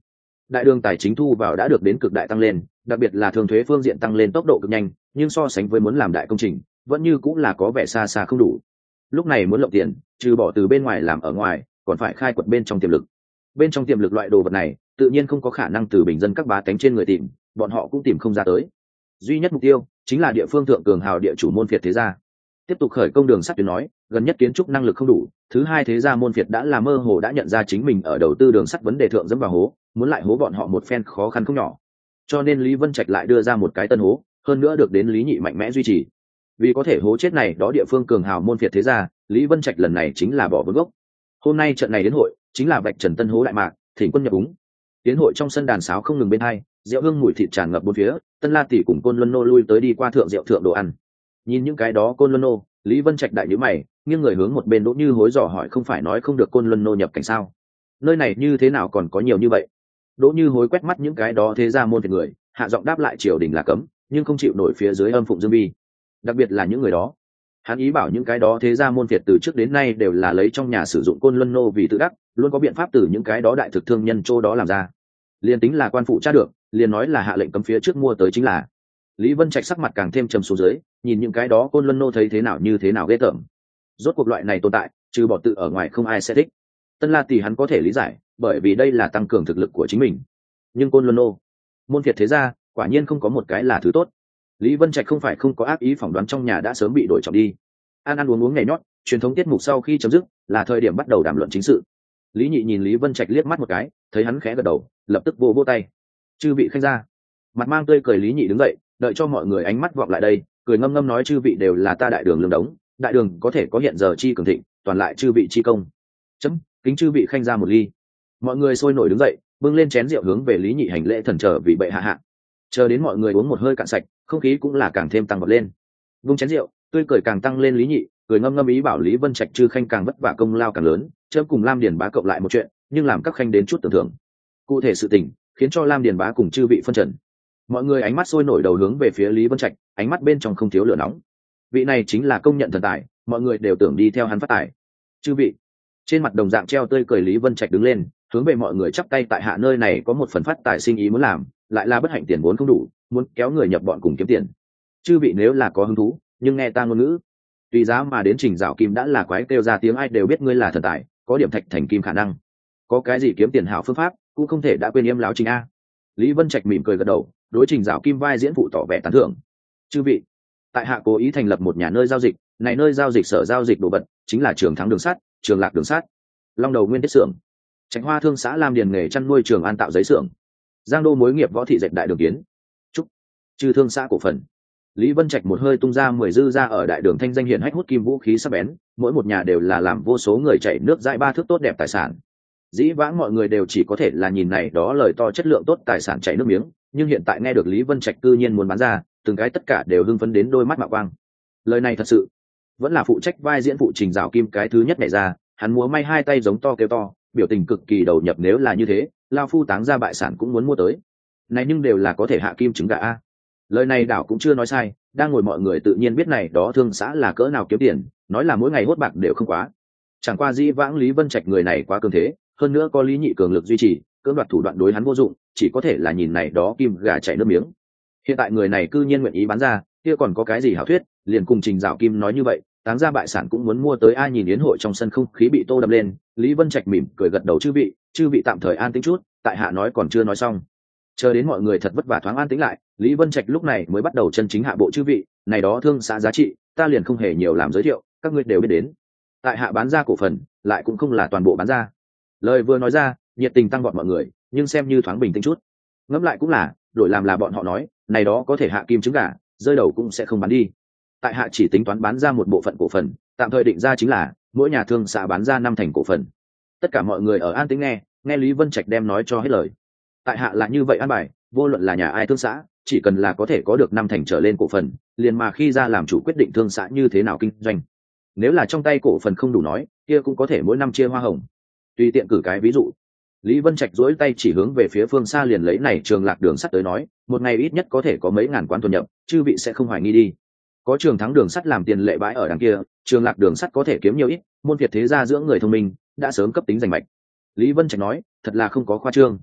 đại đường tài chính thu vào đã được đến cực đại tăng lên, đặc biệt là thường thuế phương diện tăng lên tốc độ cực nhanh, nhưng so sánh với muốn làm đại công trình vẫn như cũng là có vẻ xa xa không đủ. Lúc này muốn lộng tiền, trừ bỏ từ bên ngoài làm ở ngoài, còn phải khai quật bên trong tiềm lực. Bên trong tiềm lực loại đồ vật này tự nhiên không có khả năng từ bình dân các bá tánh trên người tìm, bọn họ cũng tìm không ra tới. Duy nhất mục tiêu chính là địa phương thượng cường hào địa chủ môn phiệt thế gia. Tiếp tục khởi công đường sắt tuyến nói, gần nhất kiến trúc năng lực không đủ, thứ hai thế gia môn phiệt đã là mơ hồ đã nhận ra chính mình ở đầu tư đường sắt vấn đề thượng dẫm vào hố, muốn lại hố bọn họ một phen khó khăn không nhỏ. Cho nên Lý Vân Trạch lại đưa ra một cái tân hố, hơn nữa được đến Lý Nhị mạnh mẽ duy trì. Vì có thể hố chết này đó địa phương cường hào môn phiệt thế gia, Lý Vân Trạch lần này chính là bỏ vốn gốc. Hôm nay trận này đến hội chính là vạch trần tân hố đại mạc, thỉnh quân nhập úng. Tiến hội trong sân đàn sáo không ngừng bên hai, rượu hương mùi thịt tràn ngập bốn phía, Tân La tỷ cùng Côn Luân nô lui tới đi qua thượng rượu thượng đồ ăn. Nhìn những cái đó Côn Luân nô, Lý Vân Trạch đại nhíu mày, nghiêng người hướng một bên Đỗ Như Hối dò hỏi, không phải nói không được Côn Luân nô nhập cảnh sao? Nơi này như thế nào còn có nhiều như vậy? Đỗ Như Hối quét mắt những cái đó thế gia môn phiệt người, hạ giọng đáp lại, triều đình là cấm, nhưng không chịu nổi phía dưới âm phụng dương vi. Đặc biệt là những người đó, hắn ý bảo những cái đó thế gia môn phiệt từ trước đến nay đều là lấy trong nhà sử dụng Côn Luân nô vì tự đắc, luôn có biện pháp từ những cái đó đại thực thương nhân chỗ đó làm ra. Liên tính là quan phụ tra được, liền nói là hạ lệnh cấm phía trước mua tới chính là. Lý Vân Trạch sắc mặt càng thêm trầm xuống dưới, nhìn những cái đó Côn Luân nô thấy thế nào như thế nào ghê tởm. Rốt cuộc loại này tồn tại, trừ bỏ tự ở ngoài không ai sẽ thích. Tân La tỷ hắn có thể lý giải, bởi vì đây là tăng cường thực lực của chính mình. Nhưng Côn Luân nô, môn phiệt thế gia, quả nhiên không có một cái là thứ tốt. Lý Vân Trạch không phải không có ác ý, phỏng đoán trong nhà đã sớm bị đổi trọng đi. Ăn ăn uống uống nhảy nhót, truyền thống tiết mục sau khi chấm dứt, là thời điểm bắt đầu đàm luận chính sự. Lý Nhị nhìn Lý Vân Trạch liếc mắt một cái, thấy hắn khẽ gật đầu, lập tức vô vô tay. Chư vị khanh gia. Mặt mang tươi cười Lý Nhị đứng dậy, đợi cho mọi người ánh mắt vọng lại đây, cười ngâm ngâm nói, chư vị đều là ta đại đường lương đống, đại đường có thể có hiện giờ chi cường thịnh, toàn lại chư vị chi công. Chấm, kính chư vị khanh gia một ly. Mọi người sôi nổi đứng dậy, bưng lên chén rượu hướng về Lý Nhị hành lễ thần trở vì bệ hạ hạ. Chờ đến mọi người uống một hơi cạn sạch, không khí cũng là càng thêm tăng vọt lên. Vung chén rượu, tươi cười càng tăng lên Lý Nhị, cười ngâm ngâm ý bảo Lý Vân Trạch chư khanh càng vất vả công lao càng lớn, chấm cùng Lam Điền bá cộng lại một chuyện, nhưng làm các khanh đến chút tưởng thưởng. Cụ thể sự tình, khiến cho Lam Điền bá cùng chư vị phân trần. Mọi người ánh mắt sôi nổi đầu hướng về phía Lý Vân Trạch, ánh mắt bên trong không thiếu lửa nóng. Vị này chính là công nhận thần tài, mọi người đều tưởng đi theo hắn phát tài. Chư vị, trên mặt đồng dạng treo tươi cười Lý Vân Trạch đứng lên, hướng về mọi người chắp tay, tại hạ nơi này có một phần phát tài sinh ý muốn làm, lại là bất hạnh tiền vốn không đủ, muốn kéo người nhập bọn cùng kiếm tiền. Chư vị nếu là có hứng thú, nhưng nghe ta ngôn ngữ, tùy giá mà đến Trình Dạo Kim đã là quái kêu ra tiếng, ai đều biết ngươi là thần tài, có điểm thạch thành kim khả năng, có cái gì kiếm tiền hảo phương pháp, cũng không thể đã quên yêm láo Trình a. Lý Vân Trạch mỉm cười gật đầu, đối Trình Dạo Kim vai diễn phụ tỏ vẻ tán thưởng. Chư vị, tại hạ cố ý thành lập một nhà nơi giao dịch, này nơi giao dịch sở giao dịch đồ vật chính là Trường Thắng đường sắt, Trường Lạc đường sắt, Long Đầu Nguyên Thiết xưởng, Trạch Hoa thương xã Lam Điền nghề chăn nuôi Trường An tạo giấy xưởng, Giang Đô mối nghiệp võ thị dệt đại đường kiến trúc, Trừ thương xã cổ phần. Lý Vân Trạch một hơi tung ra mười dư ra ở đại đường thanh danh hiển hách hút kim vũ khí sắc bén, mỗi một nhà đều là làm vô số người chảy nước dãi ba thước tốt đẹp tài sản. Dĩ vãng mọi người đều chỉ có thể là nhìn này đó lời to chất lượng tốt tài sản chảy nước miếng, nhưng hiện tại nghe được Lý Vân Trạch cư nhiên muốn bán ra, từng cái tất cả đều hưng phấn đến đôi mắt mạo quang. Lời này thật sự, vẫn là phụ trách vai diễn phụ Trình Dạo Kim cái thứ nhất nhảy ra, hắn múa may hai tay giống to kêu to, biểu tình cực kỳ đầu nhập, nếu là như thế, lao phu táng ra bại sản cũng muốn mua tới. Này nhưng đều là có thể hạ kim trứng gà a. Lời này đảo cũng chưa nói sai, đang ngồi mọi người tự nhiên biết này đó thương xã là cỡ nào kiếm tiền, nói là mỗi ngày hốt bạc đều không quá. Chẳng qua dĩ vãng Lý Vân Trạch người này quá cường thế, hơn nữa có Lý Nhị cường lực duy trì, cưỡng đoạt thủ đoạn đối hắn vô dụng, chỉ có thể là nhìn này đó kim gà chảy nước miếng. Hiện tại người này cư nhiên nguyện ý bán ra, kia còn có cái gì hảo thuyết, liền cùng Trình Dạo Kim nói như vậy, táng ra bại sản cũng muốn mua tới. Ai nhìn yến hội trong sân không khí bị tô đập lên, Lý Vân Trạch mỉm cười gật đầu, chư vị, chư vị tạm thời an tĩnh chút, tại hạ nói còn chưa nói xong. Chờ đến mọi người thật vất vả thoáng an tĩnh lại, Lý Vân Trạch lúc này mới bắt đầu chân chính hạ bộ, chư vị, này đó thương xã giá trị, ta liền không hề nhiều làm giới thiệu, các ngươi đều biết đến. Tại hạ bán ra cổ phần, lại cũng không là toàn bộ bán ra. Lời vừa nói ra, nhiệt tình tăng vọt mọi người, nhưng xem như thoáng bình tĩnh chút. Ngẫm lại cũng là, đổi làm là bọn họ nói, này đó có thể hạ kim trứng gà, rơi đầu cũng sẽ không bán đi. Tại hạ chỉ tính toán bán ra một bộ phận cổ phần, tạm thời định ra chính là mỗi nhà thương xã bán ra năm thành cổ phần. Tất cả mọi người ở an tĩnh nghe, nghe Lý Vân Trạch đem nói cho hết lời. Tại hạ là như vậy an bài, vô luận là nhà ai thương xã, chỉ cần là có thể có được năm thành trở lên cổ phần, liền mà khi ra làm chủ quyết định thương xã như thế nào kinh doanh. Nếu là trong tay cổ phần không đủ nói, kia cũng có thể mỗi năm chia hoa hồng. Tùy tiện cử cái ví dụ. Lý Vân Trạch duỗi tay chỉ hướng về phía phương xa, liền lấy này Trường Lạc đường sắt tới nói, một ngày ít nhất có thể có mấy ngàn quán thuần nhập, chư vị sẽ không hoài nghi đi. Có Trường Thắng đường sắt làm tiền lệ bãi ở đằng kia, Trường Lạc đường sắt có thể kiếm nhiều ít, môn Việt thế gia dưỡng người thông minh, đã sớm cấp tính giành mạch. Lý Vân Trạch nói, thật là không có khoa trương.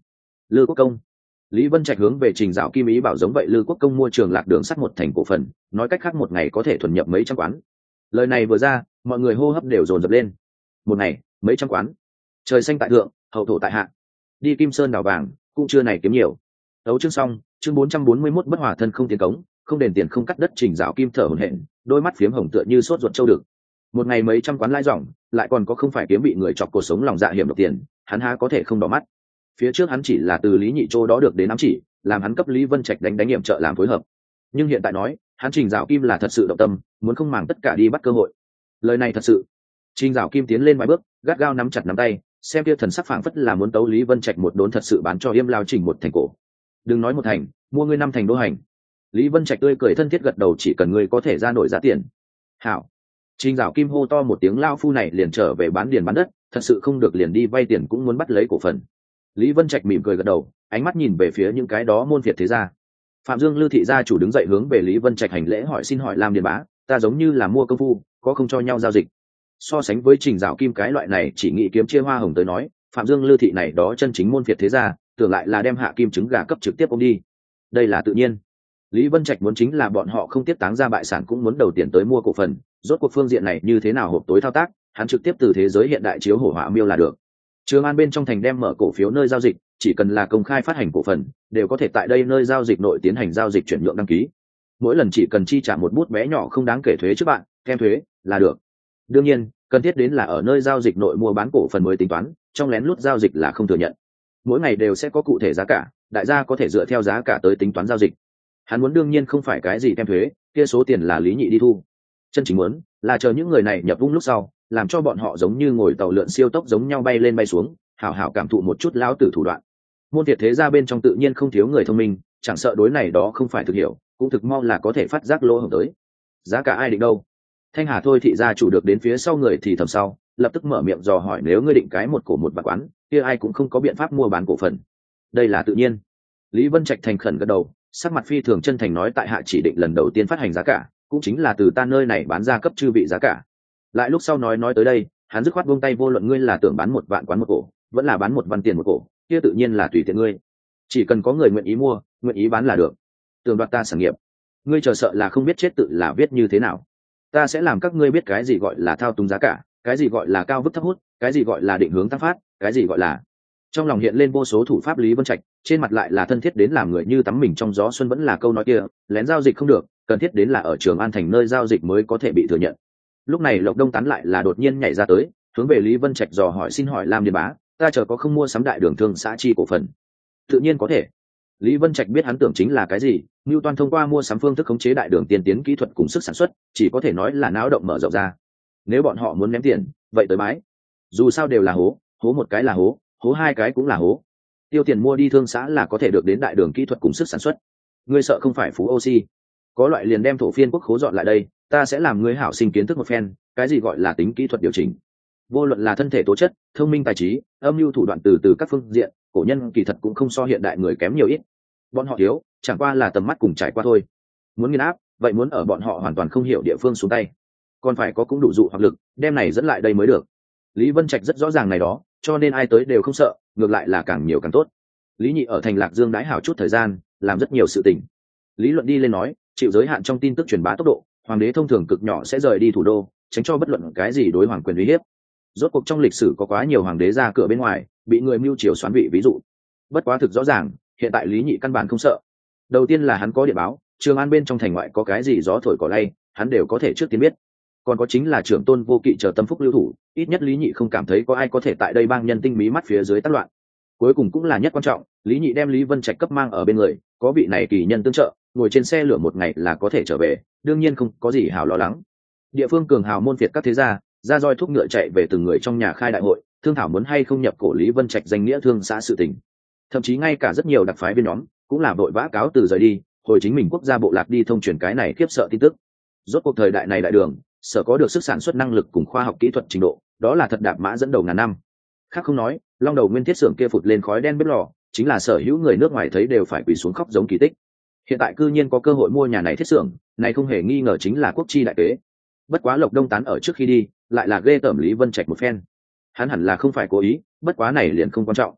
Lư Quốc Công. Lý Vân Trạch hướng về Trình Dạo Kim ý bảo giống vậy Lư Quốc Công mua Trường Lạc đường sắt một thành cổ phần, nói cách khác một ngày có thể thuần nhập mấy trăm quán. Lời này vừa ra, mọi người hô hấp đều dồn dập lên. Một ngày, mấy trăm quán. Trời xanh tại thượng, hậu thổ tại hạ. Đi Kim Sơn đào vàng, cũng chưa này kiếm nhiều. Đấu chương xong, chương bốn trăm bốn mươi mốt bất hòa thân không tiến cống, không đền tiền không cắt đất. Trình Dạo Kim thở hổn hển, đôi mắt phiếm hồng tựa như sốt ruột trâu đực. Một ngày mấy trăm quán lãi ròng, lại còn có không phải kiếm bị người chọc cuộc sống lòng dạ hiểm độc tiền, hắn há có thể không đỏ mắt. Phía trước hắn chỉ là từ Lý Nhị Châu đó được đến ám chỉ, làm hắn cấp Lý Vân Trạch đánh đánh nghiệm trợ làm phối hợp. Nhưng hiện tại nói, hắn Trình Dạo Kim là thật sự động tâm, muốn không màng tất cả đi bắt cơ hội. Lời này thật sự. Trình Dạo Kim tiến lên vài bước, gắt gao nắm chặt nắm tay, xem kia thần sắc phảng phất là muốn tấu Lý Vân Trạch một đốn thật sự bán cho Yêm Lao Trình một thành cổ. Đừng nói một thành, mua ngươi năm thành đô hành. Lý Vân Trạch tươi cười thân thiết gật đầu, chỉ cần ngươi có thể ra nổi giá tiền. Hảo. Trình Dạo Kim hô to một tiếng, lao phu này liền trở về bán điền bán đất, thật sự không được liền đi vay tiền cũng muốn bắt lấy cổ phần. Lý Vân Trạch mỉm cười gật đầu, ánh mắt nhìn về phía những cái đó môn phiệt thế gia. Phạm Dương Lư thị gia chủ đứng dậy hướng về Lý Vân Trạch hành lễ, hỏi xin hỏi làm điền bá, ta giống như là mua công phu, có không cho nhau giao dịch. So sánh với Trình Dạo Kim cái loại này chỉ nghĩ kiếm chia hoa hồng tới nói, Phạm Dương Lư thị này đó chân chính môn phiệt thế gia, tưởng lại là đem hạ kim trứng gà cấp trực tiếp ôm đi. Đây là tự nhiên. Lý Vân Trạch muốn chính là bọn họ không tiếp táng ra bại sản cũng muốn đầu tiền tới mua cổ phần, rốt cuộc phương diện này như thế nào hộp tối thao tác, hắn trực tiếp từ thế giới hiện đại chiếu hổ họa miêu là được. Trường An bên trong thành đem mở cổ phiếu nơi giao dịch, chỉ cần là công khai phát hành cổ phần, đều có thể tại đây nơi giao dịch nội tiến hành giao dịch chuyển nhượng đăng ký. Mỗi lần chỉ cần chi trả một bút bé nhỏ không đáng kể thuế trước bạn, kem thuế là được. Đương nhiên, cần thiết đến là ở nơi giao dịch nội mua bán cổ phần mới tính toán, trong lén lút giao dịch là không thừa nhận. Mỗi ngày đều sẽ có cụ thể giá cả, đại gia có thể dựa theo giá cả tới tính toán giao dịch. Hắn muốn đương nhiên không phải cái gì kem thuế, kia số tiền là Lý Nhị đi thu. Chân chính muốn là chờ những người này nhập vung lúc sau, làm cho bọn họ giống như ngồi tàu lượn siêu tốc giống nhau bay lên bay xuống, hảo hảo cảm thụ một chút lão tử thủ đoạn. Môn thiệt thế ra bên trong tự nhiên không thiếu người thông minh, chẳng sợ đối này đó không phải thực hiểu, cũng thực mong là có thể phát giác lỗ hổng tới. Giá cả ai định đâu? Thanh Hà thôi thị gia chủ được đến phía sau người thì thầm sau, lập tức mở miệng dò hỏi, nếu ngươi định cái một cổ một bạc quán, kia ai cũng không có biện pháp mua bán cổ phần. Đây là tự nhiên. Lý Vân Trạch thành khẩn gật đầu, sắc mặt phi thường chân thành nói, tại hạ chỉ định lần đầu tiên phát hành giá cả, cũng chính là từ ta nơi này bán ra cấp chư vị giá cả. Lại lúc sau nói nói tới đây, hắn dứt khoát buông tay, vô luận ngươi là tưởng bán một vạn quán một cổ, vẫn là bán một văn tiền một cổ, kia tự nhiên là tùy tiện ngươi. Chỉ cần có người nguyện ý mua, nguyện ý bán là được. Tưởng đoạt ta sản nghiệp, ngươi chờ sợ là không biết chết tự là viết như thế nào. Ta sẽ làm các ngươi biết cái gì gọi là thao túng giá cả, cái gì gọi là cao vứt thấp hút, cái gì gọi là định hướng tăng phát, cái gì gọi là. Trong lòng hiện lên vô số thủ pháp Lý Vân Trạch, trên mặt lại là thân thiết đến làm người như tắm mình trong gió xuân, vẫn là câu nói kia, lén giao dịch không được, cần thiết đến là ở Trường An thành nơi giao dịch mới có thể bị thừa nhận. Lúc này Lộc Đông Tán lại là đột nhiên nhảy ra tới, hướng về Lý Vân Trạch dò hỏi, xin hỏi Lam Điền bá, ta chờ có không mua sắm đại đường thương xã chi cổ phần? Tự nhiên có thể. Lý Vân Trạch biết hắn tưởng chính là cái gì, Newton thông qua mua sắm phương thức khống chế đại đường tiên tiến kỹ thuật cùng sức sản xuất, chỉ có thể nói là náo động mở rộng ra. Nếu bọn họ muốn ném tiền, vậy tới bái. Dù sao đều là hố, hố một cái là hố, hố hai cái cũng là hố. Tiêu tiền mua đi thương xã là có thể được đến đại đường kỹ thuật cùng sức sản xuất. Ngươi sợ không phải phú oxy? Có loại liền đem thổ phiên quốc khố dọn lại đây, ta sẽ làm ngươi hảo sinh kiến thức một phen, cái gì gọi là tính kỹ thuật điều chỉnh. Vô luận là thân thể tố chất, thông minh tài trí, âm mưu thủ đoạn từ từ các phương diện, cổ nhân kỳ thật cũng không so hiện đại người kém nhiều ít. Bọn họ thiếu, chẳng qua là tầm mắt cùng trải qua thôi. Muốn nghiền áp, vậy muốn ở bọn họ hoàn toàn không hiểu địa phương xuống tay, còn phải có cũng đủ dụ hoặc lực, đem này dẫn lại đây mới được. Lý Vân Trạch rất rõ ràng này đó, cho nên ai tới đều không sợ, ngược lại là càng nhiều càng tốt. Lý Nhị ở thành Lạc Dương đãi hảo chút thời gian, làm rất nhiều sự tình. Lý luận đi lên nói, chịu giới hạn trong tin tức truyền bá tốc độ, hoàng đế thông thường cực nhỏ sẽ rời đi thủ đô, tránh cho bất luận cái gì đối hoàng quyền uy hiếp. Rốt cuộc trong lịch sử có quá nhiều hoàng đế ra cửa bên ngoài, bị người mưu triều xoán vị ví dụ. Bất quá thực rõ ràng, hiện tại Lý Nhị căn bản không sợ. Đầu tiên là hắn có điện báo, Trường An bên trong thành ngoại có cái gì gió thổi cỏ lay, hắn đều có thể trước tiên biết. Còn có chính là trưởng tôn vô kỵ chờ tâm phúc lưu thủ, ít nhất Lý Nhị không cảm thấy có ai có thể tại đây bang nhân tinh mí mắt phía dưới tác loạn. Cuối cùng cũng là nhất quan trọng, Lý Nhị đem Lý Vân Trạch cấp mang ở bên người, có vị này kỳ nhân tương trợ, ngồi trên xe lửa một ngày là có thể trở về, đương nhiên không có gì hảo lo lắng. Địa phương cường hào môn phiệt các thế gia, ra roi thúc ngựa chạy về từng người trong nhà khai đại hội, thương thảo muốn hay không nhập cổ Lý Vân Trạch danh nghĩa thương xã sự tình. Thậm chí ngay cả rất nhiều đặc phái viên nhóm cũng là vội vã cáo từ rời đi, hồi chính mình quốc gia bộ lạc đi thông truyền cái này khiếp sợ tin tức. Rốt cuộc thời đại này đại đường sở có được sức sản xuất năng lực cùng khoa học kỹ thuật trình độ, đó là thật đạp mã dẫn đầu ngàn năm. Khác không nói, long đầu nguyên thiết xưởng kia phụt lên khói đen bếp lò, chính là sở hữu người nước ngoài thấy đều phải quỳ xuống khóc giống kỳ tích. Hiện tại cư nhiên có cơ hội mua nhà này thiết xưởng, này không hề nghi ngờ chính là quốc chi đại kế. Bất quá Lộc Đông Tán ở trước khi đi, lại là ghê tởm Lý Vân Trạch một phen. Hắn hẳn là không phải cố ý, bất quá này liền không quan trọng.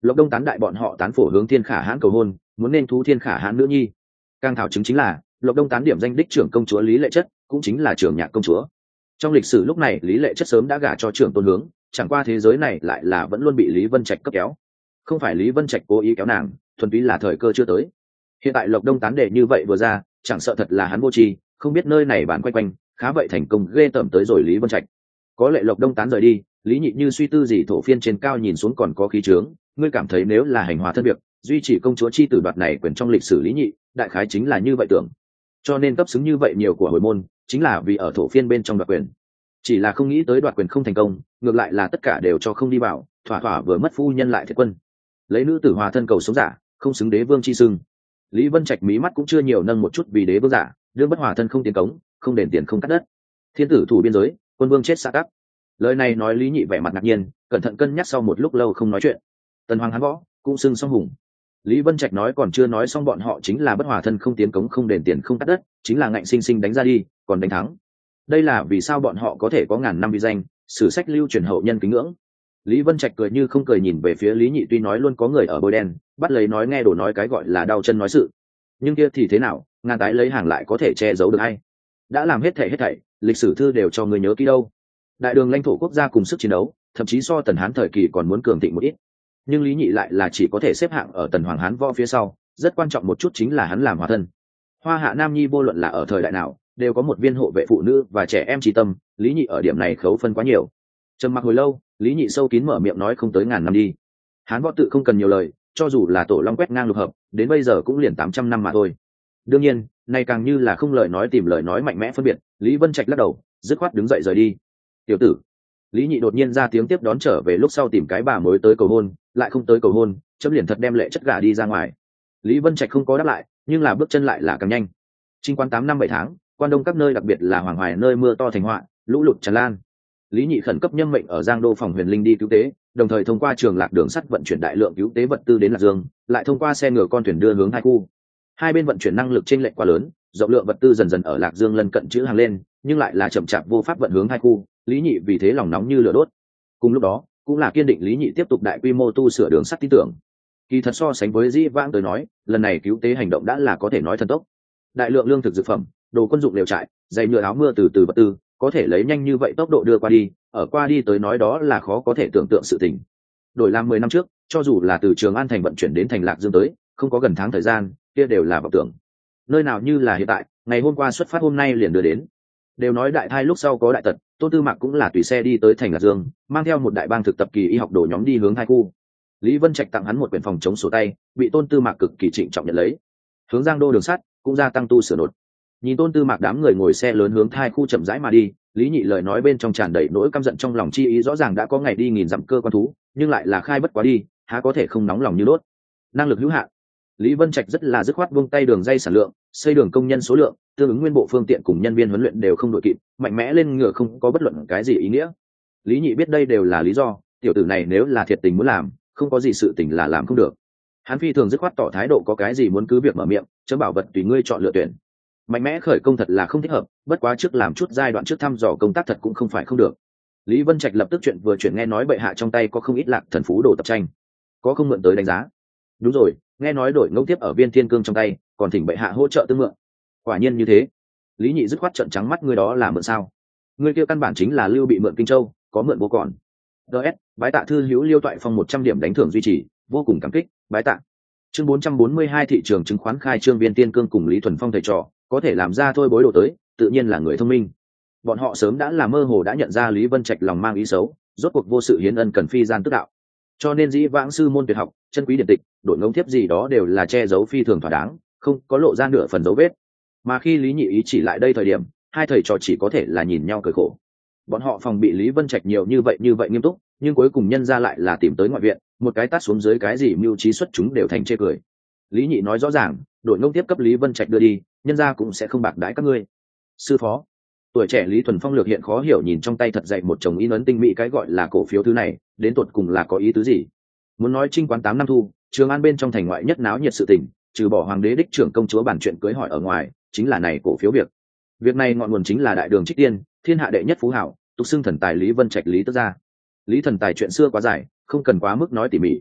Lộc Đông tán đại bọn họ tán phổ hướng Thiên Khả Hãn cầu hôn, muốn nên thú Thiên Khả Hãn nữ nhi. Càng thảo chứng chính là Lộc Đông tán điểm danh đích trưởng công chúa Lý Lệ Chất cũng chính là trưởng nhạc công chúa. Trong lịch sử lúc này Lý Lệ Chất sớm đã gả cho trưởng Tôn Hướng, chẳng qua thế giới này lại là vẫn luôn bị Lý Vân Trạch cấp kéo. Không phải Lý Vân Trạch cố ý kéo nàng, thuần túy là thời cơ chưa tới. Hiện tại Lộc Đông tán đệ như vậy vừa ra, chẳng sợ thật là hắn vô tri, không biết nơi này bản quanh quanh, khá vậy thành công ghê tởm tới rồi Lý Vân Trạch. Có lệ Lộc Đông tán rời đi, Lý Nhị như suy tư gì thổ phiên trên cao nhìn xuống còn có khí trướng, ngươi cảm thấy nếu là hành hòa thân việc, duy trì công chúa chi tử đoạt này quyền trong lịch sử Lý Nhị, đại khái chính là như vậy tưởng. Cho nên cấp xứng như vậy nhiều của hồi môn, chính là vì ở thổ phiên bên trong đoạt quyền. Chỉ là không nghĩ tới đoạt quyền không thành công, ngược lại là tất cả đều cho không đi vào, thỏa thỏa vừa mất phu nhân lại thiệt quân. Lấy nữ tử hòa thân cầu sống giả, không xứng đế vương chi xưng. Lý Vân Trạch mí mắt cũng chưa nhiều nâng một chút vì đế vương giả, đương bất hòa thân không tiến cống, không đền tiền không cắt đất. Thiên tử thủ biên giới, quân vương chết xã tắc. Lời này nói Lý Nhị vẻ mặt ngạc nhiên, cẩn thận cân nhắc sau một lúc lâu không nói chuyện. Tần Hoàng hắn võ, cũng xưng song hùng. Lý Vân Trạch nói còn chưa nói xong bọn họ chính là bất hòa thân không tiến cống không đền tiền không cắt đất, chính là ngạnh sinh sinh đánh ra đi, còn đánh thắng. Đây là vì sao bọn họ có thể có ngàn năm uy danh, sử sách lưu truyền hậu nhân kính ngưỡng. Lý Vân Trạch cười như không cười nhìn về phía Lý Nhị, tuy nói luôn có người ở bôi đen, bắt lấy nói nghe đồ nói cái gọi là đau chân nói sự. Nhưng kia thì thế nào, ngàn tái lấy hàng lại có thể che giấu được hay? Đã làm hết thảy hết thảy, lịch sử thư đều cho người nhớ kỹ đâu. Đại đường lãnh thổ quốc gia cùng sức chiến đấu, thậm chí so Tần Hán thời kỳ còn muốn cường thịnh một ít. Nhưng Lý Nhị lại là chỉ có thể xếp hạng ở Tần Hoàng Hán võ phía sau, rất quan trọng một chút chính là hắn làm hòa thân. Hoa Hạ Nam Nhi vô luận là ở thời đại nào, đều có một viên hộ vệ phụ nữ và trẻ em trí tâm, Lý Nhị ở điểm này khấu phân quá nhiều. Trầm mặc hồi lâu, Lý Nhị sâu kín mở miệng nói không tới ngàn năm đi. Hán võ tự không cần nhiều lời, cho dù là tổ long quét ngang lục hợp, đến bây giờ cũng liền tám trăm năm mà thôi. Đương nhiên, này càng như là không lời nói tìm lời nói mạnh mẽ phân biệt, Lý Vân Trạch lắc đầu, dứt khoát đứng dậy rời đi. Tiểu tử, Lý Nhị đột nhiên ra tiếng tiếp đón trở về lúc sau tìm cái bà mới tới cầu hôn, lại không tới cầu hôn, chấm liền thật đem Lệ Chất gả đi ra ngoài. Lý Vân Trạch không có đáp lại, nhưng là bước chân lại là càng nhanh. Trinh quan tám năm bảy tháng, quan đông các nơi đặc biệt là Hoàng Hoài nơi mưa to thành họa, lũ lụt tràn lan. Lý Nhị khẩn cấp nhâm mệnh ở Giang Đô phòng Huyền Linh đi cứu tế, đồng thời thông qua trường Lạc đường sắt vận chuyển đại lượng cứu tế vật tư đến Lạc Dương, lại thông qua xe ngựa con thuyền đưa hướng hai khu. Hai bên vận chuyển năng lực chênh lệch quá lớn, rộng lượng vật tư dần dần ở Lạc Dương lân cận chữ hàng lên, nhưng lại là chậm chạp vô pháp vận hướng hai khu. Lý Nhị vì thế lòng nóng như lửa đốt. Cùng lúc đó, cũng là kiên định Lý Nhị tiếp tục đại quy mô tu sửa đường sắt tin tưởng. Kỳ thật so sánh với Dĩ Vãng tới nói, lần này cứu tế hành động đã là có thể nói thần tốc. Đại lượng lương thực dược phẩm, đồ quân dụng liều trại, giày nhựa áo mưa từ từ vật tư, có thể lấy nhanh như vậy tốc độ đưa qua đi, ở qua đi tới nói đó là khó có thể tưởng tượng sự tình. Đổi làm mười năm trước, cho dù là từ Trường An thành vận chuyển đến thành Lạc Dương tới, không có gần tháng thời gian, kia đều là vọng tưởng. Nơi nào như là hiện tại, ngày hôm qua xuất phát hôm nay liền đưa đến. Đều nói đại thai lúc sau có đại tật, Tôn Tư Mạc cũng là tùy xe đi tới thành Lạc Dương, mang theo một đại bang thực tập kỳ y học đồ nhóm đi hướng hai khu. Lý Vân Trạch tặng hắn một quyển phòng chống sổ tay, bị Tôn Tư Mạc cực kỳ trịnh trọng nhận lấy. Hướng Giang Đô đường sắt cũng gia tăng tu sửa nột. Nhìn Tôn Tư Mạc đám người ngồi xe lớn hướng hai khu chậm rãi mà đi, Lý Nhị lời nói bên trong tràn đầy nỗi căm giận trong lòng, chi ý rõ ràng đã có ngày đi nghìn dặm cơ quan thú, nhưng lại là khai bất quá đi, há có thể không nóng lòng như đốt. Năng lực hữu hạn. Lý Vân Trạch rất là dứt khoát buông tay đường dây sản lượng, xây đường công nhân số lượng, tương ứng nguyên bộ phương tiện cùng nhân viên huấn luyện đều không đội kịp, mạnh mẽ lên ngựa không có bất luận cái gì ý nghĩa. Lý Nhị biết đây đều là lý do, tiểu tử này nếu là thiệt tình muốn làm, không có gì sự tình là làm không được. Hắn phi thường dứt khoát tỏ thái độ có cái gì muốn cứ việc mở miệng, chớ bảo vật tùy ngươi chọn lựa tuyển. Mạnh mẽ khởi công thật là không thích hợp, bất quá trước làm chút giai đoạn trước thăm dò công tác thật cũng không phải không được. Lý Vân Trạch lập tức chuyện vừa chuyện nghe nói bệ hạ trong tay có không ít Lạc Thần phú đồ tập tranh, có không mượn tới đánh giá. Đúng rồi, nghe nói đổi ngẫu tiếp ở Viên Thiên Cương trong tay, còn thỉnh bệ hạ hỗ trợ tương mượn. Quả nhiên như thế. Lý Nhị dứt khoát trợn trắng mắt, ngươi đó là mượn sao? Ngươi kia căn bản chính là Lưu bị mượn Kinh Châu, có mượn vô còn. ds bái tạ thư hữu Liêu Toại Phong một trăm điểm đánh thưởng duy trì, vô cùng cảm kích, bái tạ. Chương bốn trăm bốn mươi hai thị trường chứng khoán khai trương. Viên Tiên Cương cùng Lý Thuần Phong thầy trò, có thể làm ra thôi bối đồ tới, tự nhiên là người thông minh. Bọn họ sớm đã là mơ hồ đã nhận ra Lý Vân Trạch lòng mang ý xấu, rốt cuộc vô sự hiến ân cần phi gian tức đạo. Cho nên Dĩ Vãng sư môn tuyệt học, chân quý điển tịch, đội ngẫu thiếp gì đó đều là che giấu phi thường thỏa đáng, không có lộ ra nửa phần dấu vết. Mà khi Lý Nhị ý chỉ lại đây thời điểm, hai thầy trò chỉ có thể là nhìn nhau cười khổ. Bọn họ phòng bị Lý Vân Trạch nhiều như vậy như vậy nghiêm túc, nhưng cuối cùng nhân ra lại là tìm tới ngoại viện, một cái tát xuống dưới cái gì mưu trí xuất chúng đều thành chê cười. Lý Nhị nói rõ ràng, đội ngẫu tiếp cấp Lý Vân Trạch đưa đi, nhân ra cũng sẽ không bạc đãi các ngươi. Sư phó. Tuổi trẻ Lý Thuần Phong lược hiện khó hiểu nhìn trong tay thật dậy một chồng in ấn tinh mỹ cái gọi là cổ phiếu thứ này, đến tột cùng là có ý tứ gì? Muốn nói Trinh quán tám năm thu, Trường An bên trong thành ngoại nhất náo nhiệt sự tình, trừ bỏ hoàng đế đích trưởng công chúa bản chuyện cưới hỏi ở ngoài, chính là này cổ phiếu việc. Việc này ngọn nguồn chính là đại đường Trích Tiên, thiên hạ đệ nhất phú hảo, tục xưng thần tài Lý Vân Trạch Lý Tước gia. Lý thần tài chuyện xưa quá dài, không cần quá mức nói tỉ mỉ.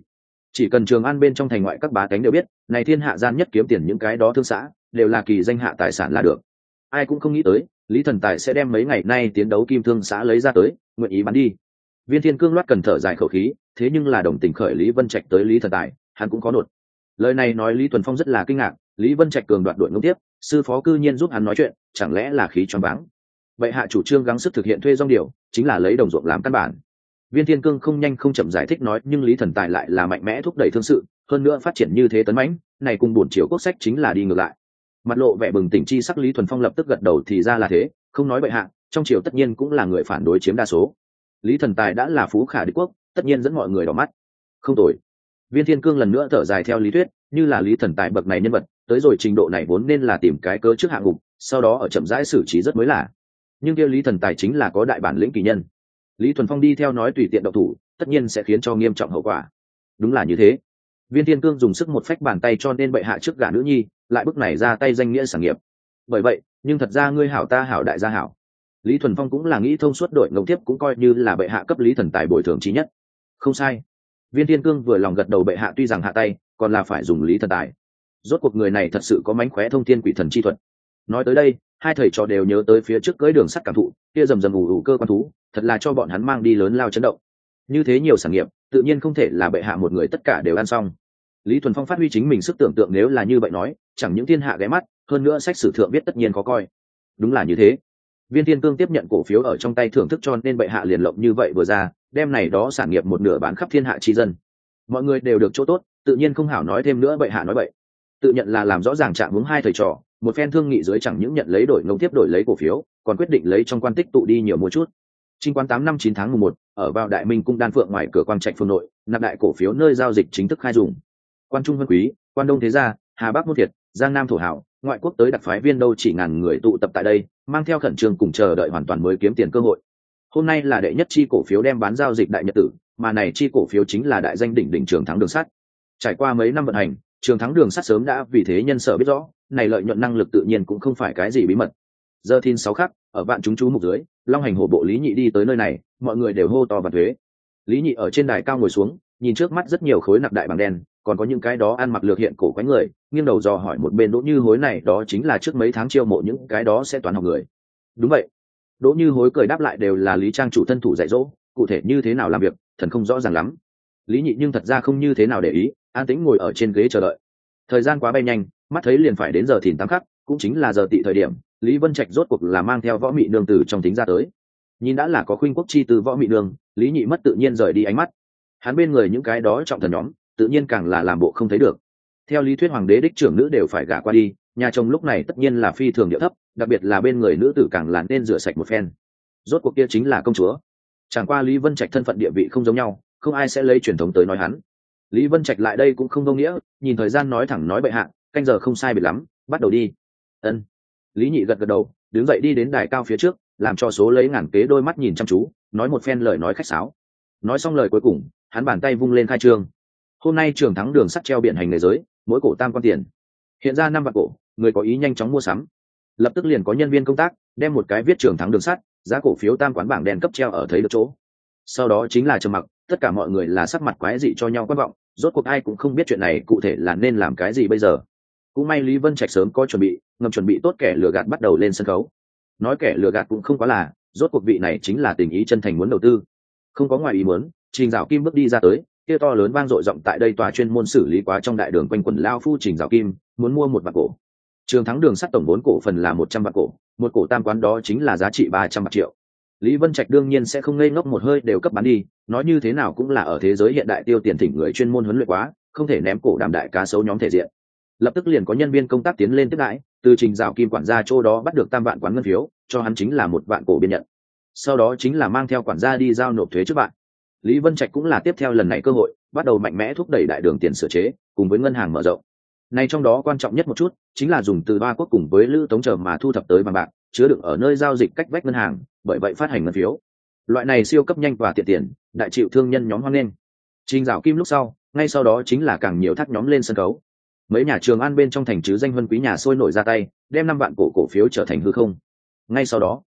Chỉ cần Trường An bên trong thành ngoại các bá tánh đều biết, này thiên hạ gian nhất kiếm tiền những cái đó thương xã, đều là kỳ danh hạ tài sản là được. Ai cũng không nghĩ tới, Lý Thần Tài sẽ đem mấy ngày nay tiến đấu kim thương xã lấy ra tới, nguyện ý bán đi. Viên Thiên Cương loát cần thở dài khẩu khí, thế nhưng là đồng tình khởi Lý Vân Trạch tới Lý Thần Tài, hắn cũng có nột. Lời này nói Lý Tuần Phong rất là kinh ngạc, Lý Vân Trạch cường đoạt đội ngông tiếp, sư phó cư nhiên giúp hắn nói chuyện, chẳng lẽ là khí choáng váng. Vậy hạ chủ trương gắng sức thực hiện thuê dong điều, chính là lấy đồng ruộng làm căn bản. Viên Thiên Cương không nhanh không chậm giải thích nói, nhưng Lý Thần Tài lại là mạnh mẽ thúc đẩy thương sự, hơn nữa phát triển như thế tấn mãnh, này cùng buồn chiều quốc sách chính là đi ngược lại. Mặt lộ vẻ bừng tỉnh chi sắc Lý Thuần Phong lập tức gật đầu, thì ra là thế, không nói bệ hạ, trong triều tất nhiên cũng là người phản đối chiếm đa số. Lý Thần Tài đã là phú khả địch quốc, tất nhiên dẫn mọi người đỏ mắt. Không tồi. Viên Thiên Cương lần nữa thở dài theo lý thuyết, như là Lý Thần Tài bậc này nhân vật, tới rồi trình độ này vốn nên là tìm cái cớ trước hạng ngục, sau đó ở chậm rãi xử trí rất mới là. Nhưng kia Lý Thần Tài chính là có đại bản lĩnh kỳ nhân. Lý Thuần Phong đi theo nói tùy tiện động thủ, tất nhiên sẽ khiến cho nghiêm trọng hậu quả. Đúng là như thế. Viên Thiên Cương dùng sức một phách bàn tay cho nên bệ hạ trước gả nữ nhi, lại bức này ra tay danh nghĩa sản nghiệp. Bởi vậy, nhưng thật ra ngươi hảo ta hảo đại gia hảo. Lý Thuần Phong cũng là nghĩ thông suốt, đội ngộng tiếp cũng coi như là bệ hạ cấp Lý Thần Tài bồi thường chí nhất. Không sai. Viên Thiên Cương vừa lòng gật đầu, bệ hạ tuy rằng hạ tay, còn là phải dùng Lý Thần Tài. Rốt cuộc người này thật sự có mánh khóe thông thiên quỷ thần chi thuật. Nói tới đây, hai thầy trò đều nhớ tới phía trước cưỡi đường sắt cảm thụ, kia rầm rầm ù ù cơ quan thú, thật là cho bọn hắn mang đi lớn lao chấn động. Như thế nhiều sản nghiệp, tự nhiên không thể là bệ hạ một người tất cả đều ăn xong. Lý Thuần Phong phát huy chính mình sức tưởng tượng, nếu là như vậy nói, chẳng những thiên hạ ghé mắt, hơn nữa sách sử thượng viết tất nhiên có coi. Đúng là như thế. Viên Thiên Cương tiếp nhận cổ phiếu ở trong tay thưởng thức, cho nên bệ hạ liền lộng như vậy vừa ra, đem này đó sản nghiệp một nửa bán khắp thiên hạ chi dân. Mọi người đều được chỗ tốt, tự nhiên không hảo nói thêm nữa, bệ hạ nói bậy. Tự nhận là làm rõ ràng trạng hướng hai thầy trò, một phen thương nghị dưới chẳng những nhận lấy đổi ngông tiếp đổi lấy cổ phiếu, còn quyết định lấy trong quan tích tụ đi nhiều mua chút. Trinh Quán tám năm chín tháng mùng một, ở vào Đại Minh cung Đan Phượng ngoài cửa Quang Trạch phương nội, nạp đại cổ phiếu nơi giao dịch chính thức khai dùng. Quan Trung Vân Quý, Quan Đông Thế Gia, Hà Bắc Môn Thiệt, Giang Nam Thổ Hảo, ngoại quốc tới đặc phái viên đâu chỉ ngàn người tụ tập tại đây, mang theo khẩn trương cùng chờ đợi hoàn toàn mới kiếm tiền cơ hội. Hôm nay là đệ nhất chi cổ phiếu đem bán giao dịch đại nhật tử, mà này chi cổ phiếu chính là đại danh đỉnh đỉnh Trường Thắng Đường Sắt. Trải qua mấy năm vận hành, Trường Thắng Đường Sắt sớm đã vì thế nhân sở biết rõ, này lợi nhuận năng lực tự nhiên cũng không phải cái gì bí mật. Giờ thiên sáu khắc, ở vạn chúng chú mục dưới, Long Hành hổ bộ Lý Nhị đi tới nơi này, mọi người đều hô to và thuế. Lý Nhị ở trên đài cao ngồi xuống, nhìn trước mắt rất nhiều khối nặc đại bảng đen, còn có những cái đó ăn mặc lược hiện cổ quái người, nghiêng đầu dò hỏi một bên Đỗ Như Hối, này đó chính là trước mấy tháng chiêu mộ những cái đó sẽ toán học người. Đúng vậy. Đỗ Như Hối cười đáp lại, đều là Lý Trang chủ thân thủ dạy dỗ, cụ thể như thế nào làm việc, thần không rõ ràng lắm. Lý Nhị nhưng thật ra không như thế nào để ý, an tĩnh ngồi ở trên ghế chờ đợi. Thời gian quá bay nhanh, mắt thấy liền phải đến giờ thìn tám khắc, cũng chính là giờ tị thời điểm, Lý Vân Trạch rốt cuộc là mang theo Võ Mị Nương từ trong tính ra tới. Nhìn đã là có khuynh quốc chi từ Võ Mị Nương, Lý Nhị mất tự nhiên rời đi ánh mắt. Hắn bên người những cái đó trọng thần nhóm, tự nhiên càng là làm bộ không thấy được. Theo lý thuyết hoàng đế đích trưởng nữ đều phải gả qua đi, nhà chồng lúc này tất nhiên là phi thường điệu thấp, đặc biệt là bên người nữ tử càng là nên rửa sạch một phen. Rốt cuộc kia chính là công chúa. Chẳng qua Lý Vân Trạch thân phận địa vị không giống nhau, không ai sẽ lấy truyền thống tới nói hắn. Lý Vân Trạch lại đây cũng không vô nghĩa, nhìn thời gian nói thẳng nói bệ hạ, canh giờ không sai biệt lắm, bắt đầu đi. Ân. Lý Nhị gật gật đầu, đứng dậy đi đến đài cao phía trước, làm cho số lấy ngàn kế đôi mắt nhìn chăm chú, nói một phen lời nói khách sáo. Nói xong lời cuối cùng, hắn bàn tay vung lên khai trương. Hôm nay Trường Thắng Đường Sắt treo biển hành nghề giới, mỗi cổ tam quan tiền. Hiện ra năm vạn cổ, người có ý nhanh chóng mua sắm. Lập tức liền có nhân viên công tác đem một cái viết Trường Thắng Đường Sắt, giá cổ phiếu tam quán bảng đèn cấp treo ở thấy được chỗ. Sau đó chính là trầm mặc, tất cả mọi người là sắc mặt quái dị cho nhau quan vọng, rốt cuộc ai cũng không biết chuyện này cụ thể là nên làm cái gì bây giờ. Cũng may Lý Vân Trạch sớm có chuẩn bị, ngầm chuẩn bị tốt kẻ lừa gạt bắt đầu lên sân khấu. Nói kẻ lừa gạt cũng không quá là, rốt cuộc vị này chính là tình ý chân thành muốn đầu tư. Không có ngoài ý muốn, Trình Dạo Kim bước đi ra tới, kia to lớn vang dội rộng tại đây tòa chuyên môn xử lý quá trong đại đường quanh quẩn lao phu Trình Dạo Kim, muốn mua một vạn cổ. Trường Thắng Đường Sắt tổng vốn cổ phần là một trăm vạn cổ, một cổ tam quán đó chính là giá trị ba trăm vạn triệu. Lý Vân Trạch đương nhiên sẽ không ngây ngốc một hơi đều cấp bán đi, nói như thế nào cũng là ở thế giới hiện đại tiêu tiền thỉnh người chuyên môn huấn luyện quá, không thể ném cổ đàm đại cá sấu nhóm thể diện. Lập tức liền có nhân viên công tác tiến lên tiếp đãi, từ Trình Dạo Kim quản gia chỗ đó bắt được tam vạn quán ngân phiếu, cho hắn chính là một vạn cổ biên nhận. Sau đó chính là mang theo quản gia đi giao nộp thuế trước bạn. Lý Vân Trạch cũng là tiếp theo lần này cơ hội, bắt đầu mạnh mẽ thúc đẩy đại đường tiền sửa chế, cùng với ngân hàng mở rộng. Này trong đó quan trọng nhất một chút, chính là dùng từ ba quốc cùng với Lữ Tống chờ mà thu thập tới bằng bạc, chứa đựng ở nơi giao dịch cách vách ngân hàng, bởi vậy phát hành ngân phiếu. Loại này siêu cấp nhanh và tiện tiền, đại chịu thương nhân nhóm hoan nghênh. Trình Dạo Kim lúc sau, ngay sau đó chính là càng nhiều thác nhóm lên sân khấu. Mấy nhà Trường An bên trong thành chứ danh vân quý nhà sôi nổi ra tay, đem năm vạn cổ cổ phiếu trở thành hư không. Ngay sau đó,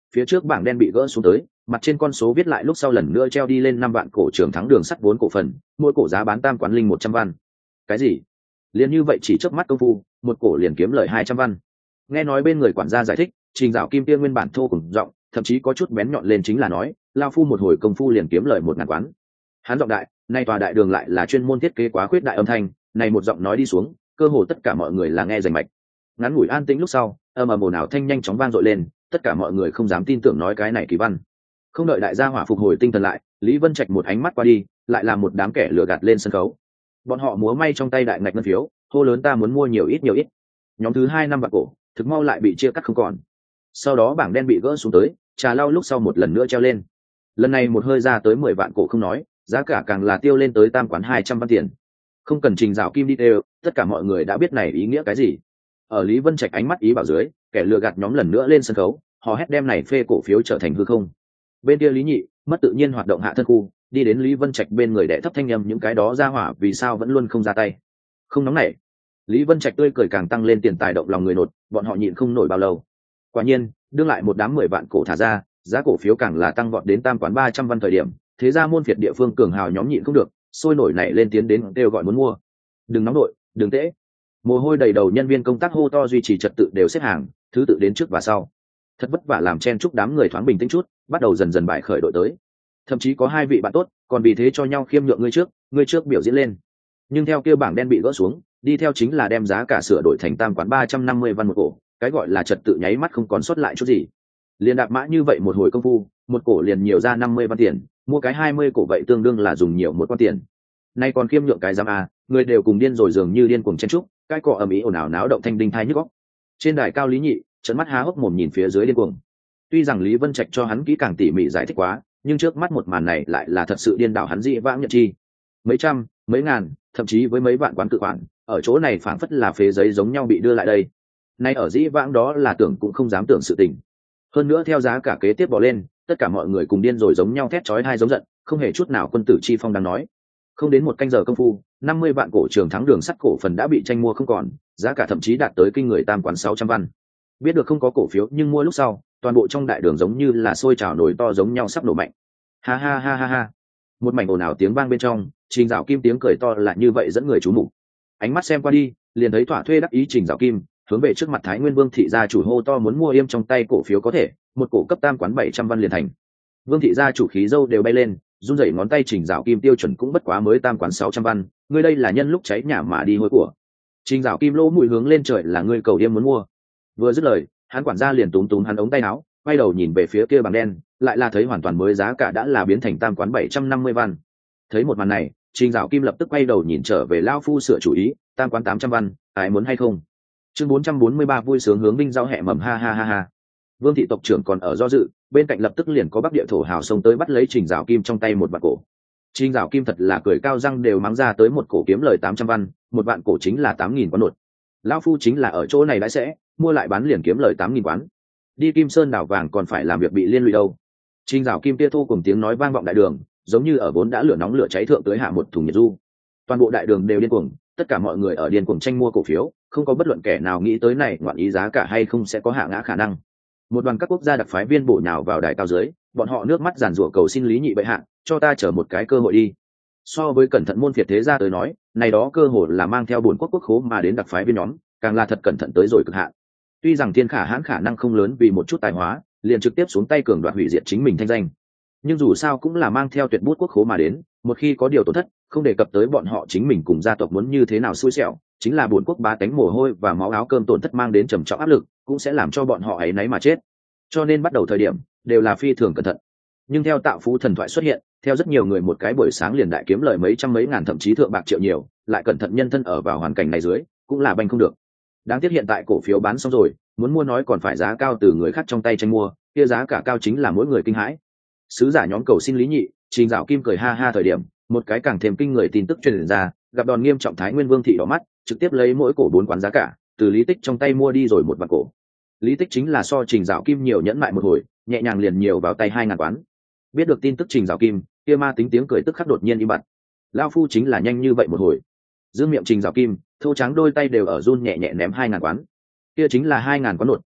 phía trước bảng đen bị gỡ xuống tới, mặt trên con số viết lại lúc sau lần nữa treo đi lên năm vạn cổ trường thắng đường sắt vốn cổ phần, mỗi cổ giá bán tam quán linh một trăm văn. Cái gì? Liền như vậy chỉ trước mắt công phu, một cổ liền kiếm lời hai trăm văn. Nghe nói bên người quản gia giải thích, Trình Dạo Kim kia nguyên bản thô cùng giọng, thậm chí có chút bén nhọn lên, chính là nói, lao phu một hồi công phu liền kiếm lời một ngàn quán. Hắn giọng đại, nay tòa đại đường lại là chuyên môn thiết kế quá khuyết đại âm thanh, này một giọng nói đi xuống, cơ hồ tất cả mọi người là nghe rành mạch. Ngắn ngủi an tĩnh lúc sau, ầm ầm ồn ào thanh nhanh chóng vang dội lên, tất cả mọi người không dám tin tưởng nói cái này kỳ văn. Không đợi đại gia hỏa phục hồi tinh thần lại, Lý Vân Trạch một ánh mắt qua đi, lại là một đám kẻ lừa gạt lên sân khấu. Bọn họ múa may trong tay đại ngạch ngân phiếu, hô lớn ta muốn mua nhiều ít nhiều ít. Nhóm thứ hai năm bạc cổ, thực mau lại bị chia cắt không còn. Sau đó bảng đen bị gỡ xuống tới, trà lau lúc sau một lần nữa treo lên. Lần này một hơi ra tới mười vạn cổ không nói, giá cả càng là tiêu lên tới tam quán hai trăm văn tiền. Không cần Trình Dạo Kim đi đều, tất cả mọi người đã biết này ý nghĩa cái gì. Ở Lý Vân Trạch ánh mắt ý bảo dưới, kẻ lừa gạt nhóm lần nữa lên sân khấu, họ hét đem này phê cổ phiếu trở thành hư không. Bên kia Lý Nhị mất tự nhiên hoạt động hạ thân khu, đi đến Lý Vân Trạch bên người đệ thấp thanh âm những cái đó ra hỏa vì sao vẫn luôn không ra tay. Không nóng nảy. Lý Vân Trạch tươi cười càng tăng lên tiền tài động lòng người nột, bọn họ nhịn không nổi bao lâu. Quả nhiên, đương lại một đám mười vạn cổ thả ra, giá cổ phiếu càng là tăng vọt đến tam quán ba trăm văn thời điểm, thế ra môn phiệt địa phương cường hào nhóm nhịn không được, sôi nổi nảy lên tiến đến kêu gọi muốn mua. Đừng nóng nổi, đừng tễ. Mồ hôi đầy đầu nhân viên công tác hô to duy trì trật tự đều xếp hàng, thứ tự đến trước và sau. Thật vất vả làm chen chúc đám người thoáng bình tĩnh chút, bắt đầu dần dần bài khởi đội tới. Thậm chí có hai vị bạn tốt, còn vì thế cho nhau khiêm nhượng ngươi trước, ngươi trước biểu diễn lên. Nhưng theo kia bảng đen bị gỡ xuống, đi theo chính là đem giá cả sửa đổi thành tam quán ba trăm năm mươi văn một cổ, cái gọi là trật tự nháy mắt không còn sót lại chút gì. Liền đạp mã như vậy một hồi công phu, một cổ liền nhiều ra năm mươi văn tiền, mua cái hai mươi cổ vậy tương đương là dùng nhiều một quan tiền. Nay còn khiêm nhượng cái giám a, người đều cùng điên rồi dường như điên cuồng chen chúc, cái cọ ầm ĩ ồn ào náo động thanh đinh thai nhức óc. Trên đài cao Lý Nhị, trợn mắt há hốc mồm nhìn phía dưới điên cuồng. Tuy rằng Lý Vân Trạch cho hắn kỹ càng tỉ mỉ giải thích quá, nhưng trước mắt một màn này lại là thật sự điên đảo hắn dị vãng nhận chi. Mấy trăm, mấy ngàn, thậm chí với mấy vạn quán tự khoản, ở chỗ này phảng phất là phế giấy giống nhau bị đưa lại đây. Nay ở dĩ vãng đó là tưởng cũng không dám tưởng sự tình. Hơn nữa theo giá cả kế tiếp bỏ lên, tất cả mọi người cùng điên rồi giống nhau thét chói tai giống giận, không hề chút nào quân tử chi phong đang nói. Không đến một canh giờ công phu, năm mươi vạn cổ trường thắng đường sắt cổ phần đã bị tranh mua không còn, giá cả thậm chí đạt tới kinh người tam quán sáu trăm văn. Biết được không có cổ phiếu nhưng mua lúc sau, toàn bộ trong đại đường giống như là sôi trào nổi to giống nhau sắp nổ mạnh. Ha ha ha ha ha. Một mảnh ồn ào tiếng vang bên trong, Trình Dạo Kim tiếng cười to là như vậy dẫn người chú mục. Ánh mắt xem qua đi, liền thấy thỏa thuê đắc ý Trình Dạo Kim, hướng về trước mặt Thái Nguyên Vương thị gia chủ hô to muốn mua yêm trong tay cổ phiếu có thể, một cổ cấp tam quán bảy trăm văn liền thành. Vương thị gia chủ khí dâu đều bay lên, run rẩy ngón tay Trình Dạo Kim tiêu chuẩn cũng bất quá mới tam quán sáu trăm văn, ngươi đây là nhân lúc cháy nhà mà đi hôi của. Trình Dạo Kim lỗ mũi hướng lên trời là ngươi cầu yêm muốn mua. Vừa dứt lời, hắn quản gia liền túm túm hắn ống tay áo, quay đầu nhìn về phía kia bảng đen, lại là thấy hoàn toàn mới giá cả đã là biến thành tam quán bảy trăm năm mươi văn. Thấy một màn này, Trình Dạo Kim lập tức quay đầu nhìn trở về lão phu sửa chủ ý, tam quán tám trăm văn, ai muốn hay không? Chương bốn trăm bốn mươi ba vui sướng hướng binh giao hẹ mầm ha ha ha ha. Vương thị tộc trưởng còn ở do dự, bên cạnh lập tức liền có Bắc Địa thổ hào xông tới bắt lấy Trình Dạo Kim trong tay một vạn cổ. Trình Dạo Kim thật là cười cao răng đều mắng ra tới một cổ kiếm lời tám trăm văn, một vạn cổ chính là tám nghìn quán nột. Lão phu chính là ở chỗ này đã sẽ, mua lại bán liền kiếm lời tám nghìn quán. Đi Kim Sơn đảo vàng còn phải làm việc bị liên lụy đâu. Trình Dạo Kim tia thô cùng tiếng nói vang vọng đại đường, giống như ở vốn đã lửa nóng lửa cháy thượng tới hạ một thùng nhiệt du. Toàn bộ đại đường đều điên cuồng, tất cả mọi người ở điên cuồng tranh mua cổ phiếu, không có bất luận kẻ nào nghĩ tới này ngoạn ý giá cả hay không sẽ có hạ ngã khả năng. Một đoàn các quốc gia đặc phái viên bổ nhào vào đài cao dưới, bọn họ nước mắt giàn giụa cầu xin Lý Nhị bệ hạ, cho ta chờ một cái cơ hội đi. So với cẩn thận môn phiệt thế gia tới nói, này đó cơ hội là mang theo buồn quốc quốc khố mà đến đặc phái viên nhóm, càng là thật cẩn thận tới rồi cực hạn. Tuy rằng thiên khả hãn khả năng không lớn vì một chút tài hóa, liền trực tiếp xuống tay cường đoạt hủy diệt chính mình thanh danh, nhưng dù sao cũng là mang theo tuyệt bút quốc khố mà đến, một khi có điều tổn thất, không đề cập tới bọn họ chính mình cùng gia tộc muốn như thế nào xui xẻo, chính là buồn quốc bá tánh mồ hôi và máu áo cơm tổn thất mang đến trầm trọng áp lực, cũng sẽ làm cho bọn họ ấy nấy mà chết. Cho nên bắt đầu thời điểm đều là phi thường cẩn thận. Nhưng theo tạo phú thần thoại xuất hiện, theo rất nhiều người một cái buổi sáng liền đại kiếm lời mấy trăm mấy ngàn thậm chí thượng bạc triệu nhiều, lại cẩn thận nhân thân ở vào hoàn cảnh này dưới, cũng là banh không được. Đáng tiếc hiện tại cổ phiếu bán xong rồi, muốn mua nói còn phải giá cao từ người khác trong tay tranh mua, kia giá cả cao chính là mỗi người kinh hãi. Sứ giả nhóm cầu xin Lý Nhị, Trình Dạo Kim cười ha ha thời điểm, một cái càng thêm kinh người tin tức truyền ra, gặp đòn nghiêm trọng Thái Nguyên Vương thị đỏ mắt, trực tiếp lấy mỗi cổ bốn quán giá cả, từ Lý Tích trong tay mua đi rồi một vạn cổ. Lý Tích chính là so Trình Dạo Kim nhiều nhẫn mại một hồi, nhẹ nhàng liền nhiều vào tay hai ngàn quán. Biết được tin tức Trình Dạo Kim, kia ma tính tiếng cười tức khắc đột nhiên im bặt. Lão phu chính là nhanh như vậy một hồi. Giữ miệng Trình Dạo Kim, thô trắng đôi tay đều ở run nhẹ nhẹ ném hai ngàn quán. Kia chính là hai ngàn quán nột,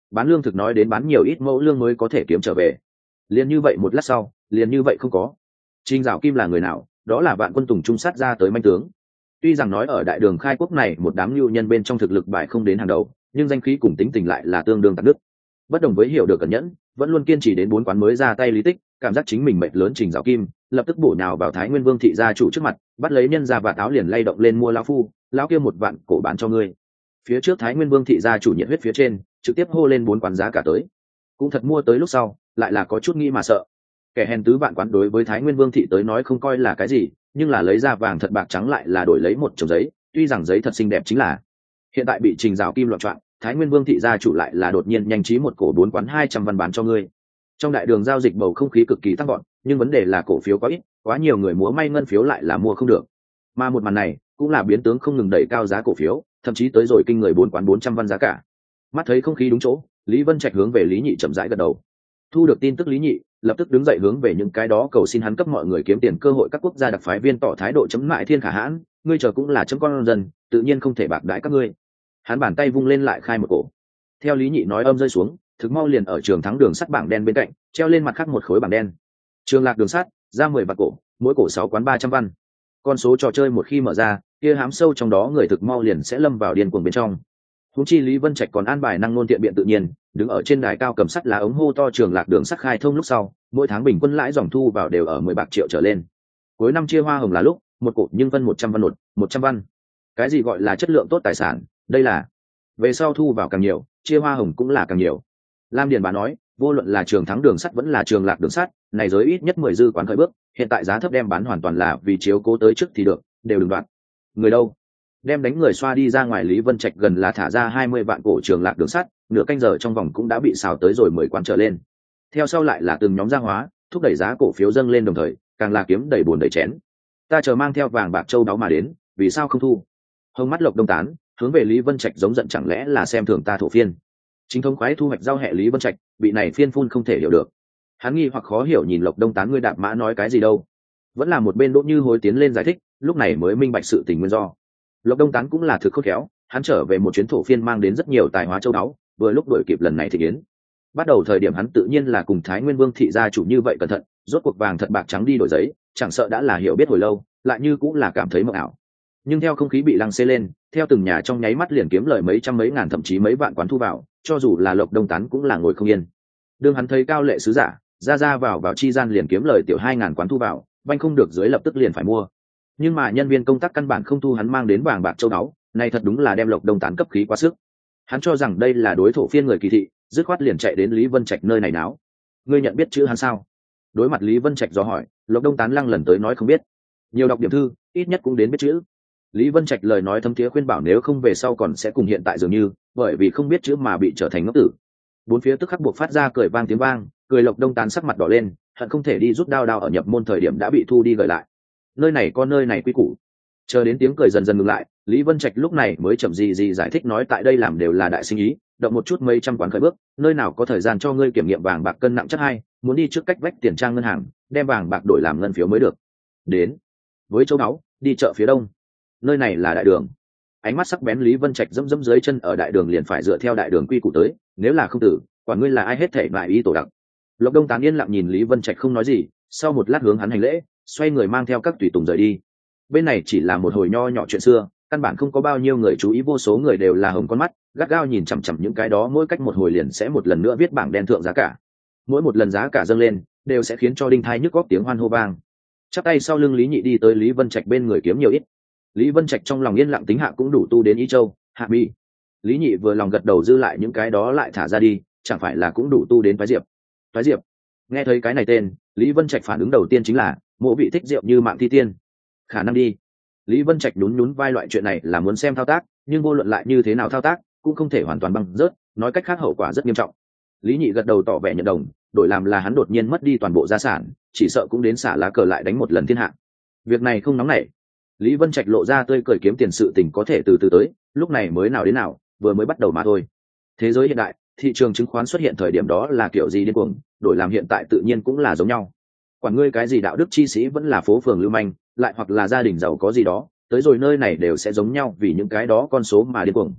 bán lương thực nói đến bán nhiều ít mẫu lương mới có thể kiếm trở về. Liền như vậy một lát sau, liền như vậy không có. Trình Dạo Kim là người nào? Đó là vạn quân tùng trung sát ra tới manh tướng. Tuy rằng nói ở đại đường khai quốc này một đám lưu nhân bên trong thực lực bại không đến hàng đầu, nhưng danh khí cùng tính tình lại là tương đương tạc đức. Bất đồng với hiểu được cẩn nhẫn, vẫn luôn kiên trì đến bốn quán mới ra tay lý tích, cảm giác chính mình mệt lớn Trình Dạo Kim, lập tức bổ nhào vào Thái Nguyên Vương thị gia chủ trước mặt, bắt lấy nhân ra và áo liền lay động lên mua lão phu, lão kia một vạn cổ bán cho ngươi. Phía trước Thái Nguyên Vương thị gia chủ nhiệt huyết phía trên, trực tiếp hô lên bốn quán giá cả tới. Cũng thật mua tới lúc sau, lại là có chút nghĩ mà sợ. Kẻ hèn tứ vạn quán đối với Thái Nguyên Vương thị tới nói không coi là cái gì, nhưng là lấy ra vàng thật bạc trắng lại là đổi lấy một chồng giấy, tuy rằng giấy thật xinh đẹp chính là hiện tại bị Trình Dạo Kim loạn trọn, Thái Nguyên Vương thị gia chủ lại là đột nhiên nhanh trí một cổ bốn quán hai trăm văn bán cho ngươi. Trong đại đường giao dịch bầu không khí cực kỳ tăng gọn, nhưng vấn đề là cổ phiếu quá ít, quá nhiều người múa may ngân phiếu lại là mua không được. Mà một màn này cũng là biến tướng không ngừng đẩy cao giá cổ phiếu, thậm chí tới rồi kinh người bốn quán bốn trăm văn giá cả. Mắt thấy không khí đúng chỗ, Lý Vân Trạch hướng về Lý Nhị chậm rãi gật đầu. Thu được tin tức Lý Nhị lập tức đứng dậy hướng về những cái đó cầu xin hắn cấp mọi người kiếm tiền cơ hội các quốc gia đặc phái viên tỏ thái độ chấm mại thiên khả hãn, ngươi chờ cũng là chấm con dân, tự nhiên không thể bạc đãi các ngươi. Hắn bàn tay vung lên lại khai một cổ. Theo Lý Nhị nói âm rơi xuống, thực mau liền ở trường thắng đường sắt bảng đen bên cạnh treo lên mặt khác một khối bảng đen. Trường lạc đường sắt ra mười bạc cổ, mỗi cổ sáu quán ba trăm văn. Con số trò chơi một khi mở ra, kia hám sâu trong đó người thực mau liền sẽ lâm vào điên cuồng bên trong. Huống chi Lý Vân Trạch còn an bài năng nôn tiện biện tự nhiên, đứng ở trên đài cao cầm sắt lá ống hô to trường lạc đường sắt khai thông lúc sau, mỗi tháng bình quân lãi dòng thu vào đều ở mười bạc triệu trở lên. Cuối năm chia hoa hồng là lúc, một cổ nhưng phân một trăm văn nột, một trăm văn. Cái gì gọi là chất lượng tốt tài sản, đây là về sau thu vào càng nhiều, chia hoa hồng cũng là càng nhiều. Lam Điền bà nói, vô luận là trường thắng đường sắt vẫn là trường lạc đường sắt, này giới ít nhất mười dư quán khởi bước, hiện tại giá thấp đem bán hoàn toàn là vì chiếu cố tới trước thì được, đều đừng đoạn. Người đâu? Đem đánh người xoa đi ra ngoài. Lý Vân Trạch gần là thả ra hai mươi vạn cổ trường lạc đường sắt, nửa canh giờ trong vòng cũng đã bị xào tới rồi mười quán trở lên. Theo sau lại là từng nhóm gia hóa, thúc đẩy giá cổ phiếu dâng lên đồng thời, càng là kiếm đầy buồn đầy chén. Ta chờ mang theo vàng bạc châu đáo mà đến, vì sao không thu? Hông mắt Lộc Đông tán, hướng về Lý Vân Trạch giống giận, chẳng lẽ là xem thường ta thổ phiên? Chính thống khoái thu hoạch giao hệ Lý Vân Trạch, bị này phiên phun không thể hiểu được. Hắn nghi hoặc khó hiểu nhìn Lộc Đông tán, ngươi đạp mã nói cái gì đâu? Vẫn là một bên Đỗ Như Hối tiến lên giải thích, lúc này mới minh bạch sự tình nguyên do. Lộc Đông tán cũng là thực khôn khéo, hắn trở về một chuyến thổ phiên mang đến rất nhiều tài hóa châu đáo, vừa lúc đuổi kịp lần này thị yến. Bắt đầu thời điểm hắn tự nhiên là cùng Thái Nguyên Vương thị gia chủ như vậy cẩn thận, rốt cuộc vàng thật bạc trắng đi đổi giấy, chẳng sợ đã là hiểu biết hồi lâu, lại như cũng là cảm thấy mộng ảo. Nhưng theo không khí bị lăng xê lên, theo từng nhà trong nháy mắt liền kiếm lời mấy trăm mấy ngàn thậm chí mấy vạn quán thu vào, cho dù là Lộc Đông tán cũng là ngồi không yên. Đương hắn thấy cao lệ sứ giả ra ra vào vào chi gian liền kiếm lời tiểu hai ngàn quán thu vào, banh không được dưới lập tức liền phải mua. Nhưng mà nhân viên công tác căn bản không thu hắn mang đến vàng bạc châu báu, này thật đúng là đem Lộc Đông tán cấp khí quá sức. Hắn cho rằng đây là đối thủ phiên người kỳ thị, dứt khoát liền chạy đến Lý Vân Trạch nơi này náo. Ngươi nhận biết chữ hắn sao? Đối mặt Lý Vân Trạch do hỏi, Lộc Đông tán lăng lần tới nói không biết. Nhiều đọc điểm thư, ít nhất cũng đến biết chữ. Lý Vân Trạch lời nói thâm thiế khuyên bảo nếu không về sau còn sẽ cùng hiện tại dường như, bởi vì không biết chữ mà bị trở thành ngốc tử. Bốn phía tức khắc buộc phát ra cười vang tiếng vang, cười Lộc Đông tán sắc mặt đỏ lên, hận không thể đi rút đao đao ở nhập môn thời điểm đã bị thu đi gửi lại. Nơi này có nơi này quy củ. Chờ đến tiếng cười dần dần ngừng lại, Lý Vân Trạch lúc này mới chậm gì gì giải thích nói tại đây làm đều là đại sinh ý, động một chút mấy trăm quán khởi bước, nơi nào có thời gian cho ngươi kiểm nghiệm vàng bạc cân nặng chất hay, muốn đi trước cách vách tiền trang ngân hàng, đem vàng bạc đổi làm ngân phiếu mới được. Đến với châu báu, đi chợ phía đông. Nơi này là đại đường. Ánh mắt sắc bén Lý Vân Trạch dẫm dẫm dưới chân ở đại đường liền phải dựa theo đại đường quy củ tới, nếu là không tử, quả ngươi là ai hết thể lại ý tổ đặc. Lộc Đông tán yên lặng nhìn Lý Vân Trạch không nói gì, sau một lát hướng hắn hành lễ, xoay người mang theo các tùy tùng rời đi. Bên này chỉ là một hồi nho nhỏ chuyện xưa, căn bản không có bao nhiêu người chú ý, vô số người đều là hồng con mắt, gắt gao nhìn chằm chằm những cái đó, mỗi cách một hồi liền sẽ một lần nữa viết bảng đen thượng giá cả. Mỗi một lần giá cả dâng lên, đều sẽ khiến cho đinh thai nhức góc tiếng hoan hô vang. Chắp tay sau lưng Lý Nhị đi tới Lý Vân Trạch bên người kiếm nhiều ít. Lý Vân Trạch trong lòng yên lặng tính hạ cũng đủ tu đến Ý Châu, Hạ Mi. Lý Nhị vừa lòng gật đầu, dư lại những cái đó lại thả ra đi, chẳng phải là cũng đủ tu đến Toái Diệp. Toái Diệp. Nghe thấy cái này tên, Lý Vân Trạch phản ứng đầu tiên chính là mộ vị thích rượu như mạng thi tiên. Khả năng đi. Lý Vân Trạch nhún nhún vai, loại chuyện này là muốn xem thao tác, nhưng vô luận lại như thế nào thao tác cũng không thể hoàn toàn băng rớt, nói cách khác hậu quả rất nghiêm trọng. Lý Nhị gật đầu tỏ vẻ nhận đồng, đổi làm là hắn đột nhiên mất đi toàn bộ gia sản, chỉ sợ cũng đến xả lá cờ lại đánh một lần thiên hạ. Việc này không nóng nảy. Lý Vân Trạch lộ ra tươi cười, kiếm tiền sự tình có thể từ từ tới, lúc này mới nào đến nào, vừa mới bắt đầu mà thôi. Thế giới hiện đại, thị trường chứng khoán xuất hiện thời điểm đó là kiểu gì điên cuồng, đổi làm hiện tại tự nhiên cũng là giống nhau. Quản ngươi cái gì đạo đức chi sĩ vẫn là phố phường lưu manh, lại hoặc là gia đình giàu có gì đó, tới rồi nơi này đều sẽ giống nhau vì những cái đó con số mà điên cuồng.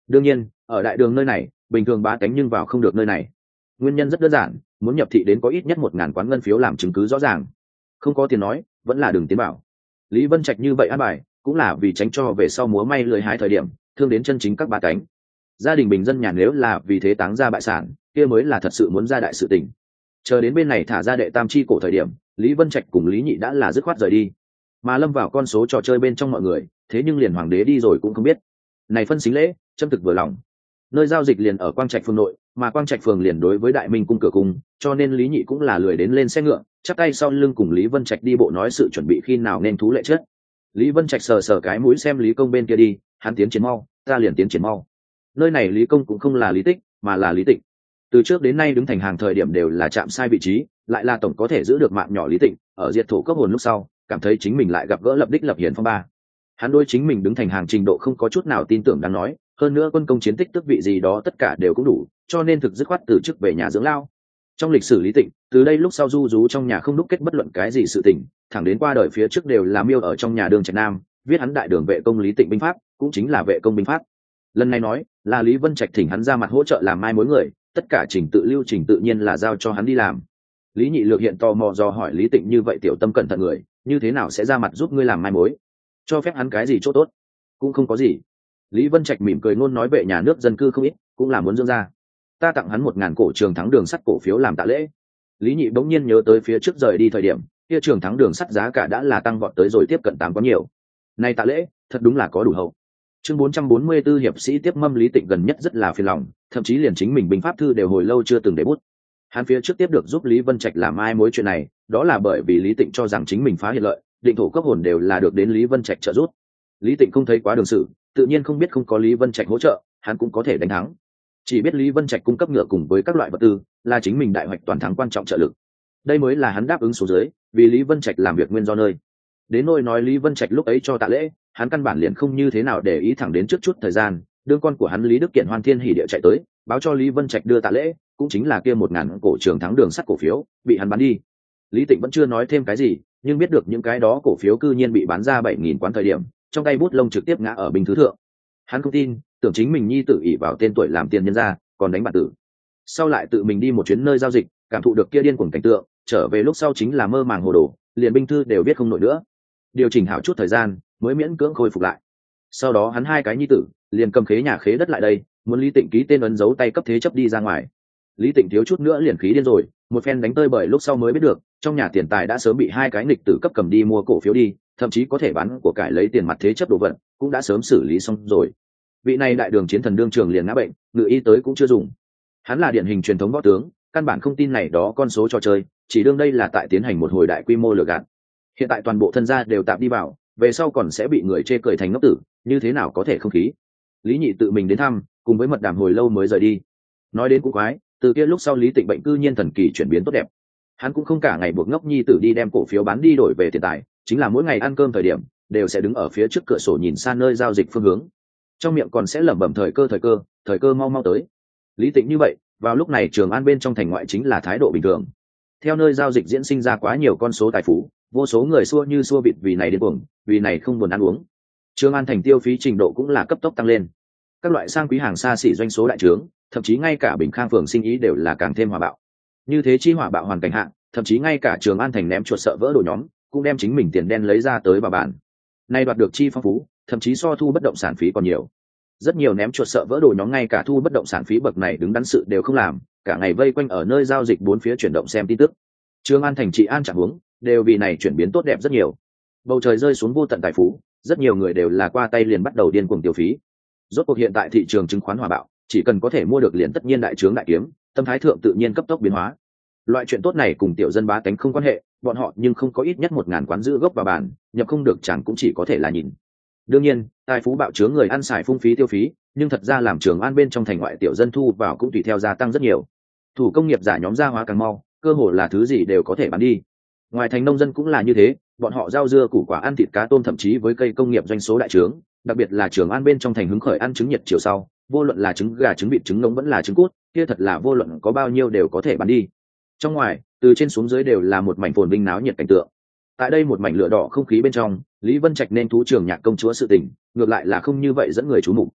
đương nhiên ở đại đường nơi này bình thường bá tánh nhưng vào không được nơi này. Nguyên nhân rất đơn giản, muốn nhập thị đến có ít nhất một ngàn quán ngân phiếu làm chứng cứ rõ ràng. Không có tiền nói vẫn là đừng tiến bảo. Lý Vân Trạch như vậy an bài cũng là vì tránh cho về sau múa may lưới hái thời điểm thương đến chân chính các bá tánh. Gia đình bình dân nhà nếu là vì thế táng ra bại sản, kia mới là thật sự muốn ra đại sự tình. Chờ đến bên này thả ra đệ tam chi cổ thời điểm, Lý Vân Trạch cùng Lý Nhị đã là dứt khoát rời đi, mà lâm vào con số trò chơi bên trong mọi người, thế nhưng liền hoàng đế đi rồi cũng không biết. Này phân xính lễ, châm thực vừa lòng. Nơi giao dịch liền ở Quang Trạch phường nội, mà Quang Trạch phường liền đối với Đại Minh cung cửa cung, cho nên Lý Nhị cũng là lười đến lên xe ngựa, chắp tay sau lưng cùng Lý Vân Trạch đi bộ nói sự chuẩn bị khi nào nên thú lệ chết. Lý Vân Trạch sờ sờ cái mũi xem Lý Công bên kia đi, hắn tiến triển mau, ta liền tiến triển mau. Nơi này Lý Công cũng không là Lý Tích, mà là Lý Tịnh. Từ trước đến nay đứng thành hàng thời điểm đều là chạm sai vị trí, lại là tổng có thể giữ được mạng nhỏ Lý Tịnh, ở diệt thổ cấp hồn lúc sau, cảm thấy chính mình lại gặp gỡ lập đích lập hiển phong ba. Hắn đôi chính mình đứng thành hàng trình độ không có chút nào tin tưởng đáng nói, hơn nữa quân công chiến tích tức vị gì đó tất cả đều cũng đủ, cho nên thực dứt khoát từ chức về nhà dưỡng lao. Trong lịch sử Lý Tịnh, từ đây lúc sau du rú trong nhà không đúc kết bất luận cái gì sự tình, thẳng đến qua đời phía trước đều là miêu ở trong nhà đường Trạch Nam, viết hắn đại đường vệ công Lý Tịnh binh pháp, cũng chính là vệ công binh pháp. Lần này nói là Lý Vân Trạch thỉnh hắn ra mặt hỗ trợ làm mai mối người, tất cả trình tự lưu trình tự nhiên là giao cho hắn đi làm. Lý Nhị Lược hiện tò mò do hỏi Lý Tịnh như vậy tiểu tâm cẩn thận người, như thế nào sẽ ra mặt giúp ngươi làm mai mối, cho phép hắn cái gì chỗ tốt? Cũng không có gì. Lý Vân Trạch mỉm cười ngôn nói vệ nhà nước dân cư không ít, cũng là muốn dưỡng ra. Ta tặng hắn một ngàn cổ trường thắng đường sắt cổ phiếu làm tạ lễ. Lý Nhị bỗng nhiên nhớ tới phía trước rời đi thời điểm, kia trường thắng đường sắt giá cả đã là tăng vọt tới rồi tiếp cận tám có nhiều. Này tạ lễ, thật đúng là có đủ hậu. Chương bốn trăm bốn mươi tư hiệp sĩ tiếp mâm Lý Tịnh gần nhất rất là phiền lòng, thậm chí liền chính mình binh pháp thư đều hồi lâu chưa từng để bút. Hắn phía trước tiếp được giúp Lý Vân Trạch làm ai mối chuyện này, đó là bởi vì Lý Tịnh cho rằng chính mình phá hiện lợi, định thổ cấp hồn đều là được đến Lý Vân Trạch trợ giúp. Lý Tịnh không thấy quá đường sự, tự nhiên không biết không có Lý Vân Trạch hỗ trợ, hắn cũng có thể đánh thắng. Chỉ biết Lý Vân Trạch cung cấp ngựa cùng với các loại vật tư, là chính mình đại hoạch toàn thắng quan trọng trợ lực. Đây mới là hắn đáp ứng số dưới, vì Lý Vân Trạch làm việc nguyên do nơi. Đến nỗi nói Lý Vân Trạch lúc ấy cho tạ lễ, hắn căn bản liền không như thế nào để ý, thẳng đến trước chút thời gian, đương con của hắn Lý Đức Kiện hoan thiên hỉ địa chạy tới, báo cho Lý Vân Trạch đưa tạ lễ, cũng chính là kia một ngàn cổ trường thắng đường sắt cổ phiếu, bị hắn bán đi. Lý Tịnh vẫn chưa nói thêm cái gì, nhưng biết được những cái đó cổ phiếu cư nhiên bị bán ra bảy nghìn quán thời điểm, trong tay bút lông trực tiếp ngã ở binh thứ thượng. Hắn không tin, tưởng chính mình nhi tử ỷ vào tên tuổi làm tiền nhân ra, còn đánh bạn tử. Sau lại tự mình đi một chuyến nơi giao dịch, cảm thụ được kia điên cuồng cảnh tượng, trở về lúc sau chính là mơ màng hồ đồ, liền binh thư đều biết không nổi nữa. Điều chỉnh hảo chút thời gian, mới miễn cưỡng khôi phục lại. Sau đó hắn hai cái nhi tử liền cầm khế nhà khế đất lại đây, muốn Lý Tịnh ký tên ấn dấu tay cấp thế chấp đi ra ngoài. Lý Tịnh thiếu chút nữa liền khí điên rồi, một phen đánh tơi bời lúc sau mới biết được, trong nhà tiền tài đã sớm bị hai cái nghịch tử cấp cầm đi mua cổ phiếu đi, thậm chí có thể bán của cải lấy tiền mặt thế chấp đồ vật, cũng đã sớm xử lý xong rồi. Vị này đại đường chiến thần đương trường liền ngã bệnh, ngự y tới cũng chưa dùng. Hắn là điển hình truyền thống võ tướng, căn bản không tin này đó con số trò chơi, chỉ đương đây là tại tiến hành một hồi đại quy mô lừa gạt. Hiện tại toàn bộ thân gia đều tạm đi vào, về sau còn sẽ bị người chê cười thành ngốc tử, như thế nào có thể không khí. Lý Nhị tự mình đến thăm, cùng với mật đàm hồi lâu mới rời đi. Nói đến cũng quái, từ kia lúc sau Lý Tịnh bệnh cư nhiên thần kỳ chuyển biến tốt đẹp. Hắn cũng không cả ngày buộc ngốc nhi tử đi đem cổ phiếu bán đi đổi về tiền tài, chính là mỗi ngày ăn cơm thời điểm đều sẽ đứng ở phía trước cửa sổ nhìn xa nơi giao dịch phương hướng, trong miệng còn sẽ lẩm bẩm thời cơ thời cơ thời cơ mau mau tới. Lý Tịnh như vậy, vào lúc này Trường An bên trong thành ngoại chính là thái độ bình thường. Theo nơi giao dịch diễn sinh ra quá nhiều con số tài phú, vô số người xua như xua vịt vì này điên cuồng, vì này không buồn ăn uống. Trường An thành tiêu phí trình độ cũng là cấp tốc tăng lên, các loại sang quý hàng xa xỉ doanh số đại trướng, thậm chí ngay cả Bình Khang phường sinh ý đều là càng thêm hòa bạo. Như thế chi hỏa bạo hoàn cảnh hạ, thậm chí ngay cả Trường An thành ném chuột sợ vỡ đồ nhóm cũng đem chính mình tiền đen lấy ra tới vào bàn. Nay đoạt được chi phong phú, thậm chí so thu bất động sản phí còn nhiều. Rất nhiều ném chuột sợ vỡ đồ nhóm ngay cả thu bất động sản phí bậc này đứng đắn sự đều không làm, cả ngày vây quanh ở nơi giao dịch bốn phía chuyển động xem tin tức. Trường An thành trị an trạng huống đều vì này chuyển biến tốt đẹp rất nhiều. Bầu trời rơi xuống vô tận tài phú, rất nhiều người đều là qua tay liền bắt đầu điên cuồng tiêu phí. Rốt cuộc hiện tại thị trường chứng khoán hòa bạo, chỉ cần có thể mua được liền tất nhiên đại trướng đại kiếm, tâm thái thượng tự nhiên cấp tốc biến hóa. Loại chuyện tốt này cùng tiểu dân bá tánh không quan hệ, bọn họ nhưng không có ít nhất một ngàn quán giữ gốc vào bàn, nhập không được chẳng cũng chỉ có thể là nhìn. Đương nhiên, tài phú bạo chướng người ăn xài phung phí tiêu phí, nhưng thật ra làm Trường An bên trong thành ngoại tiểu dân thu vào cũng tùy theo gia tăng rất nhiều. Thủ công nghiệp giả nhóm gia hóa càng mau, cơ hội là thứ gì đều có thể bán đi. Ngoài thành nông dân cũng là như thế, bọn họ rau dưa củ quả ăn thịt cá tôm thậm chí với cây công nghiệp doanh số đại trướng, đặc biệt là Trường An bên trong thành hứng khởi ăn trứng nhiệt chiều sau, vô luận là trứng gà trứng vịt trứng ngỗng vẫn là trứng cút, kia thật là vô luận có bao nhiêu đều có thể bán đi. Trong ngoài, từ trên xuống dưới đều là một mảnh phồn vinh náo nhiệt cảnh tượng. Tại đây một mảnh lửa đỏ không khí bên trong, Lý Vân Trạch nên thú Trường Nhạc công chúa sự tình, ngược lại là không như vậy dẫn người chú mục.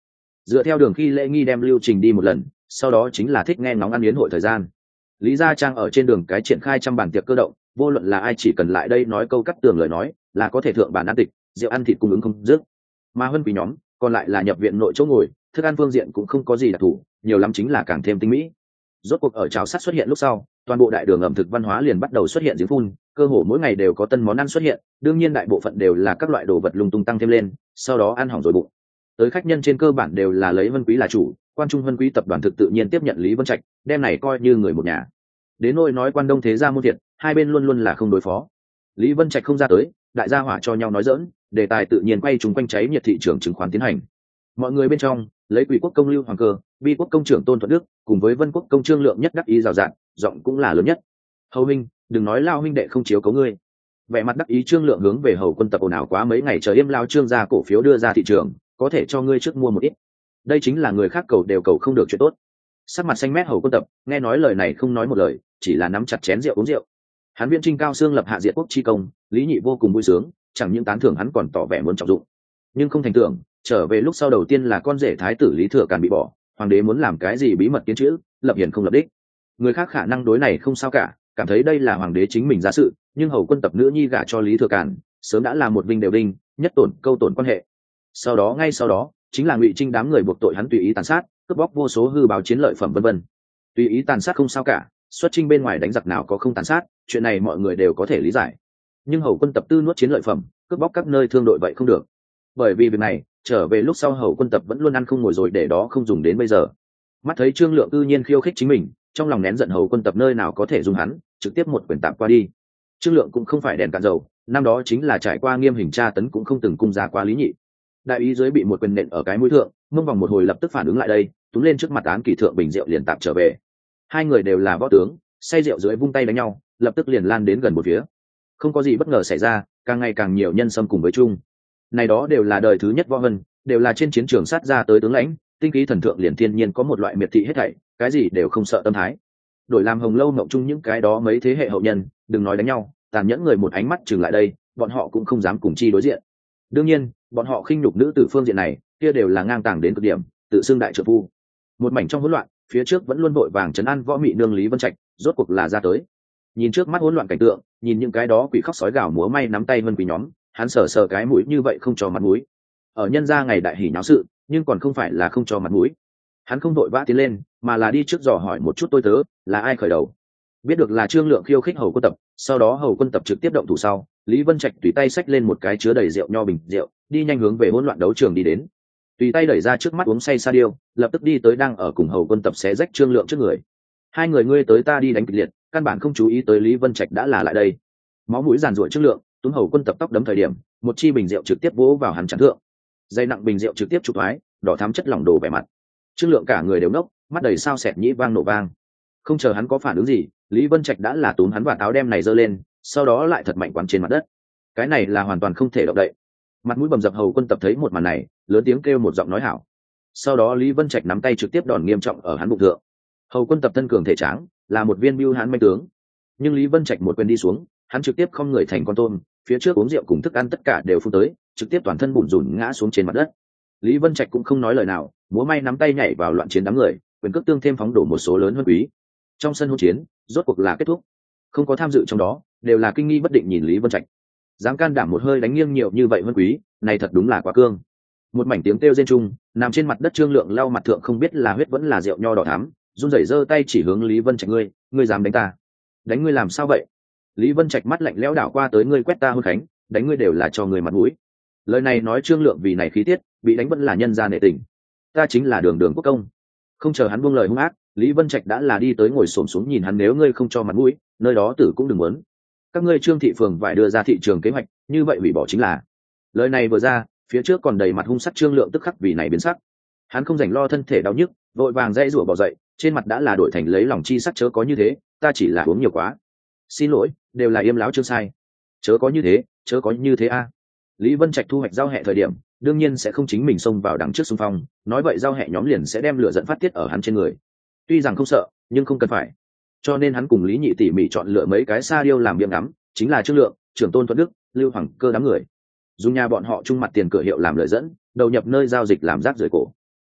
dựa theo đường khi lễ nghi đem lưu trình đi một lần, sau đó chính là thích nghe ngóng ăn yến hội thời gian. Lý Gia Trang ở trên đường cái triển khai trăm bàn tiệc cơ động, vô luận là ai chỉ cần lại đây nói câu cắt tường lời nói là có thể thượng bản ăn tịch, rượu ăn thịt cung ứng không dứt. Mà hơn quý nhóm còn lại là nhập viện nội chỗ ngồi, thức ăn phương diện cũng không có gì đặc thù, nhiều lắm chính là càng thêm tinh mỹ. Rốt cuộc ở cháo sắt xuất hiện lúc sau, toàn bộ đại đường ẩm thực văn hóa liền bắt đầu xuất hiện giếng phun, cơ hồ mỗi ngày đều có tân món ăn xuất hiện, đương nhiên đại bộ phận đều là các loại đồ vật lung tung tăng thêm lên, sau đó ăn hỏng rồi bụng. Tới khách nhân trên cơ bản đều là lấy Vân Quý là chủ, quan trung Vân Quý tập đoàn thực tự nhiên tiếp nhận Lý Vân Trạch, đem này coi như người một nhà. Đến nỗi nói quan đông thế gia môn thiệt, hai bên luôn luôn là không đối phó. Lý Vân Trạch không ra tới, đại gia hỏa cho nhau nói giỡn, đề tài tự nhiên quay trùng quanh cháy nhiệt thị trường chứng khoán tiến hành. Mọi người bên trong, lấy Quỷ quốc công Lưu Hoàng Cơ, Bi quốc công trưởng Tôn Thuận Đức, cùng với Vân quốc công Trương Lượng nhất đắc ý rào rạt, giọng cũng là lớn nhất. Hầu huynh, đừng nói lao huynh đệ không chiếu cố ngươi. Vẻ mặt đắc ý Trương Lượng hướng về Hầu quân tập ồn ào quá mấy ngày chờ im lao Trương gia cổ phiếu đưa ra thị trường, có thể cho ngươi trước mua một ít. Đây chính là người khác cầu đều cầu không được chuyện tốt. Sắc mặt xanh mét Hầu quân tập, nghe nói lời này không nói một lời, chỉ là nắm chặt chén rượu uống rượu. Hắn Viễn Trinh cao xương lập hạ diệt quốc chi công, Lý Nhị vô cùng vui sướng, chẳng những tán thưởng hắn còn tỏ vẻ muốn trọng dụng. Nhưng không thành tưởng, trở về lúc sau đầu tiên là con rể thái tử Lý Thừa Càn bị bỏ, hoàng đế muốn làm cái gì bí mật kiến chữ, lập hiền không lập đích. Người khác khả năng đối này không sao cả, cảm thấy đây là hoàng đế chính mình ra sự, nhưng Hầu quân tập nữ nhi gả cho Lý Thừa Càn, sớm đã là một vinh đều đinh, nhất tổn câu tổn quan hệ. Sau đó ngay sau đó, chính là Ngụy Trinh đám người buộc tội hắn tùy ý tàn sát, cướp bóc vô số hư báo chiến lợi phẩm vân vân. Tùy ý tàn sát không sao cả, xuất chinh bên ngoài đánh giặc nào có không tàn sát, chuyện này mọi người đều có thể lý giải. Nhưng Hầu quân tập tư nuốt chiến lợi phẩm, cướp bóc các nơi thương đội vậy không được. Bởi vì việc này, trở về lúc sau Hầu quân tập vẫn luôn ăn không ngồi rồi để đó không dùng đến bây giờ. Mắt thấy Trương Lượng tự nhiên khiêu khích chính mình, trong lòng nén giận Hầu quân tập nơi nào có thể dùng hắn, trực tiếp một quyền tạm qua đi. Trương Lượng cũng không phải đèn cạn dầu, năm đó chính là trải qua nghiêm hình tra tấn cũng không từng cung ra qua Lý Nhị. Đại ý dưới bị một quyền nện ở cái mũi thượng, mông vòng một hồi lập tức phản ứng lại đây, túm lên trước mặt án kỳ thượng bình rượu liền tạm trở về. Hai người đều là võ tướng, say rượu dưới vung tay đánh nhau, lập tức liền lan đến gần một phía. Không có gì bất ngờ xảy ra, càng ngày càng nhiều nhân xâm cùng với chung. Này đó đều là đời thứ nhất võ vân, đều là trên chiến trường sát ra tới tướng lãnh, tinh khí thần thượng liền thiên nhiên có một loại miệt thị hết thảy, cái gì đều không sợ tâm thái. Đổi làm Hồng Lâu Mộng chung những cái đó mấy thế hệ hậu nhân, đừng nói đánh nhau, tàn nhẫn người một ánh mắt chừng lại đây, bọn họ cũng không dám cùng chi đối diện. Đương nhiên, bọn họ khinh nhục nữ tử phương diện này, kia đều là ngang tàng đến cực điểm, tự xưng đại trợ phu. Một mảnh trong hỗn loạn, phía trước vẫn luôn vội vàng trấn an võ mị nương Lý Vân Trạch, rốt cuộc là ra tới. Nhìn trước mắt hỗn loạn cảnh tượng, nhìn những cái đó quỷ khóc sói gào múa may nắm tay vân quỷ nhóm, hắn sờ sờ cái mũi như vậy không cho mặt mũi. Ở nhân gia ngày đại hỉ nháo sự, nhưng còn không phải là không cho mặt mũi. Hắn không vội vã tiến lên, mà là đi trước dò hỏi một chút tôi tớ, là ai khởi đầu. Biết được là Trương Lượng khiêu khích Hầu quân tập, sau đó Hầu quân tập trực tiếp động thủ sau, Lý Vân Trạch tùy tay xách lên một cái chứa đầy rượu nho bình rượu, đi nhanh hướng về hỗn loạn đấu trường đi đến. Tùy tay đẩy ra trước mắt uống say sa điêu, lập tức đi tới đang ở cùng Hầu quân tập xé rách Trương Lượng trước người. Hai người ngươi tới ta đi đánh kịch liệt, căn bản không chú ý tới Lý Vân Trạch đã là lại đây. Máu mũi giàn ruộng Trương Lượng, túm Hầu quân tập tóc đấm thời điểm, một chi bình rượu trực tiếp vỗ vào hắn chắn thượng. Dây nặng bình rượu trực tiếp trục thoái, đỏ thắm chất lỏng đổ vẻ mặt. Trương Lượng cả người đều nốc, mắt đầy sao sẹt nhĩ vang nổ vang. Không chờ hắn có phản ứng gì, Lý Vân Trạch đã là túm hắn và áo đem này giơ lên, sau đó lại thật mạnh quẳng trên mặt đất. Cái này là hoàn toàn không thể động đậy. Mặt mũi bầm dập Hầu quân tập thấy một màn này, lớn tiếng kêu một giọng nói hảo. Sau đó Lý Vân Trạch nắm tay trực tiếp đòn nghiêm trọng ở hắn bụng thượng. Hầu quân tập thân cường thể tráng, là một viên bưu hán manh tướng. Nhưng Lý Vân Trạch một quyền đi xuống, hắn trực tiếp không người thành con tôm, phía trước uống rượu cùng thức ăn tất cả đều phun tới, trực tiếp toàn thân bủn rủn ngã xuống trên mặt đất. Lý Vân Trạch cũng không nói lời nào, múa may nắm tay nhảy vào loạn chiến đám người, quyền cước tương thêm phóng đổ một số lớn hơn quý. Trong sân hỗn chiến, rốt cuộc là kết thúc. Không có tham dự trong đó, đều là kinh nghi bất định nhìn Lý Vân Trạch. Dám can đảm một hơi đánh nghiêng nhiều như vậy hơn quý, này thật đúng là quá cương. Một mảnh tiếng kêu rên trung, nằm trên mặt đất Trương Lượng lau mặt thượng không biết là huyết vẫn là rượu nho đỏ thắm, run rẩy giơ tay chỉ hướng Lý Vân Trạch ngươi, ngươi dám đánh ta? Đánh ngươi làm sao vậy? Lý Vân Trạch mắt lạnh lẽo đảo qua tới ngươi quét ta hôn khánh, đánh ngươi đều là cho người mặt mũi. Lời này nói Trương Lượng vì này khí tiết, bị đánh vẫn là nhân gia nể tình. Ta chính là Đường Đường quốc công. Không chờ hắn buông lời hung ác, Lý Vân Trạch đã là đi tới ngồi xổm xuống nhìn hắn nếu ngươi không cho mặt mũi, nơi đó tử cũng đừng muốn. Các ngươi Trương thị phường phải đưa ra thị trường kế hoạch, như vậy hủy bỏ chính là. Lời này vừa ra, phía trước còn đầy mặt hung sắc Trương Lượng tức khắc vì này biến sắc. Hắn không rảnh lo thân thể đau nhức, vội vàng dãy rủa bò dậy, trên mặt đã là đổi thành lấy lòng chi sắc chớ có như thế, ta chỉ là uống nhiều quá. Xin lỗi, đều là yêm láo Trương sai. Chớ có như thế, chớ có như thế a. Lý Vân Trạch thu hoạch giao hẹ thời điểm, đương nhiên sẽ không chính mình xông vào đằng trước xung phong, nói vậy giao hẹ nhóm liền sẽ đem lửa giận phát tiết ở hắn trên người. Tuy rằng không sợ, nhưng không cần phải. Cho nên hắn cùng Lý Nhị tỉ mỉ chọn lựa mấy cái sa điêu làm miệng ngắm, chính là Trương Lượng, Trưởng Tôn Thuận Đức, Lưu Hoàng Cơ đám người. Dùng nhà bọn họ chung mặt tiền cửa hiệu làm lợi dẫn, đầu nhập nơi giao dịch làm rác rưởi cổ.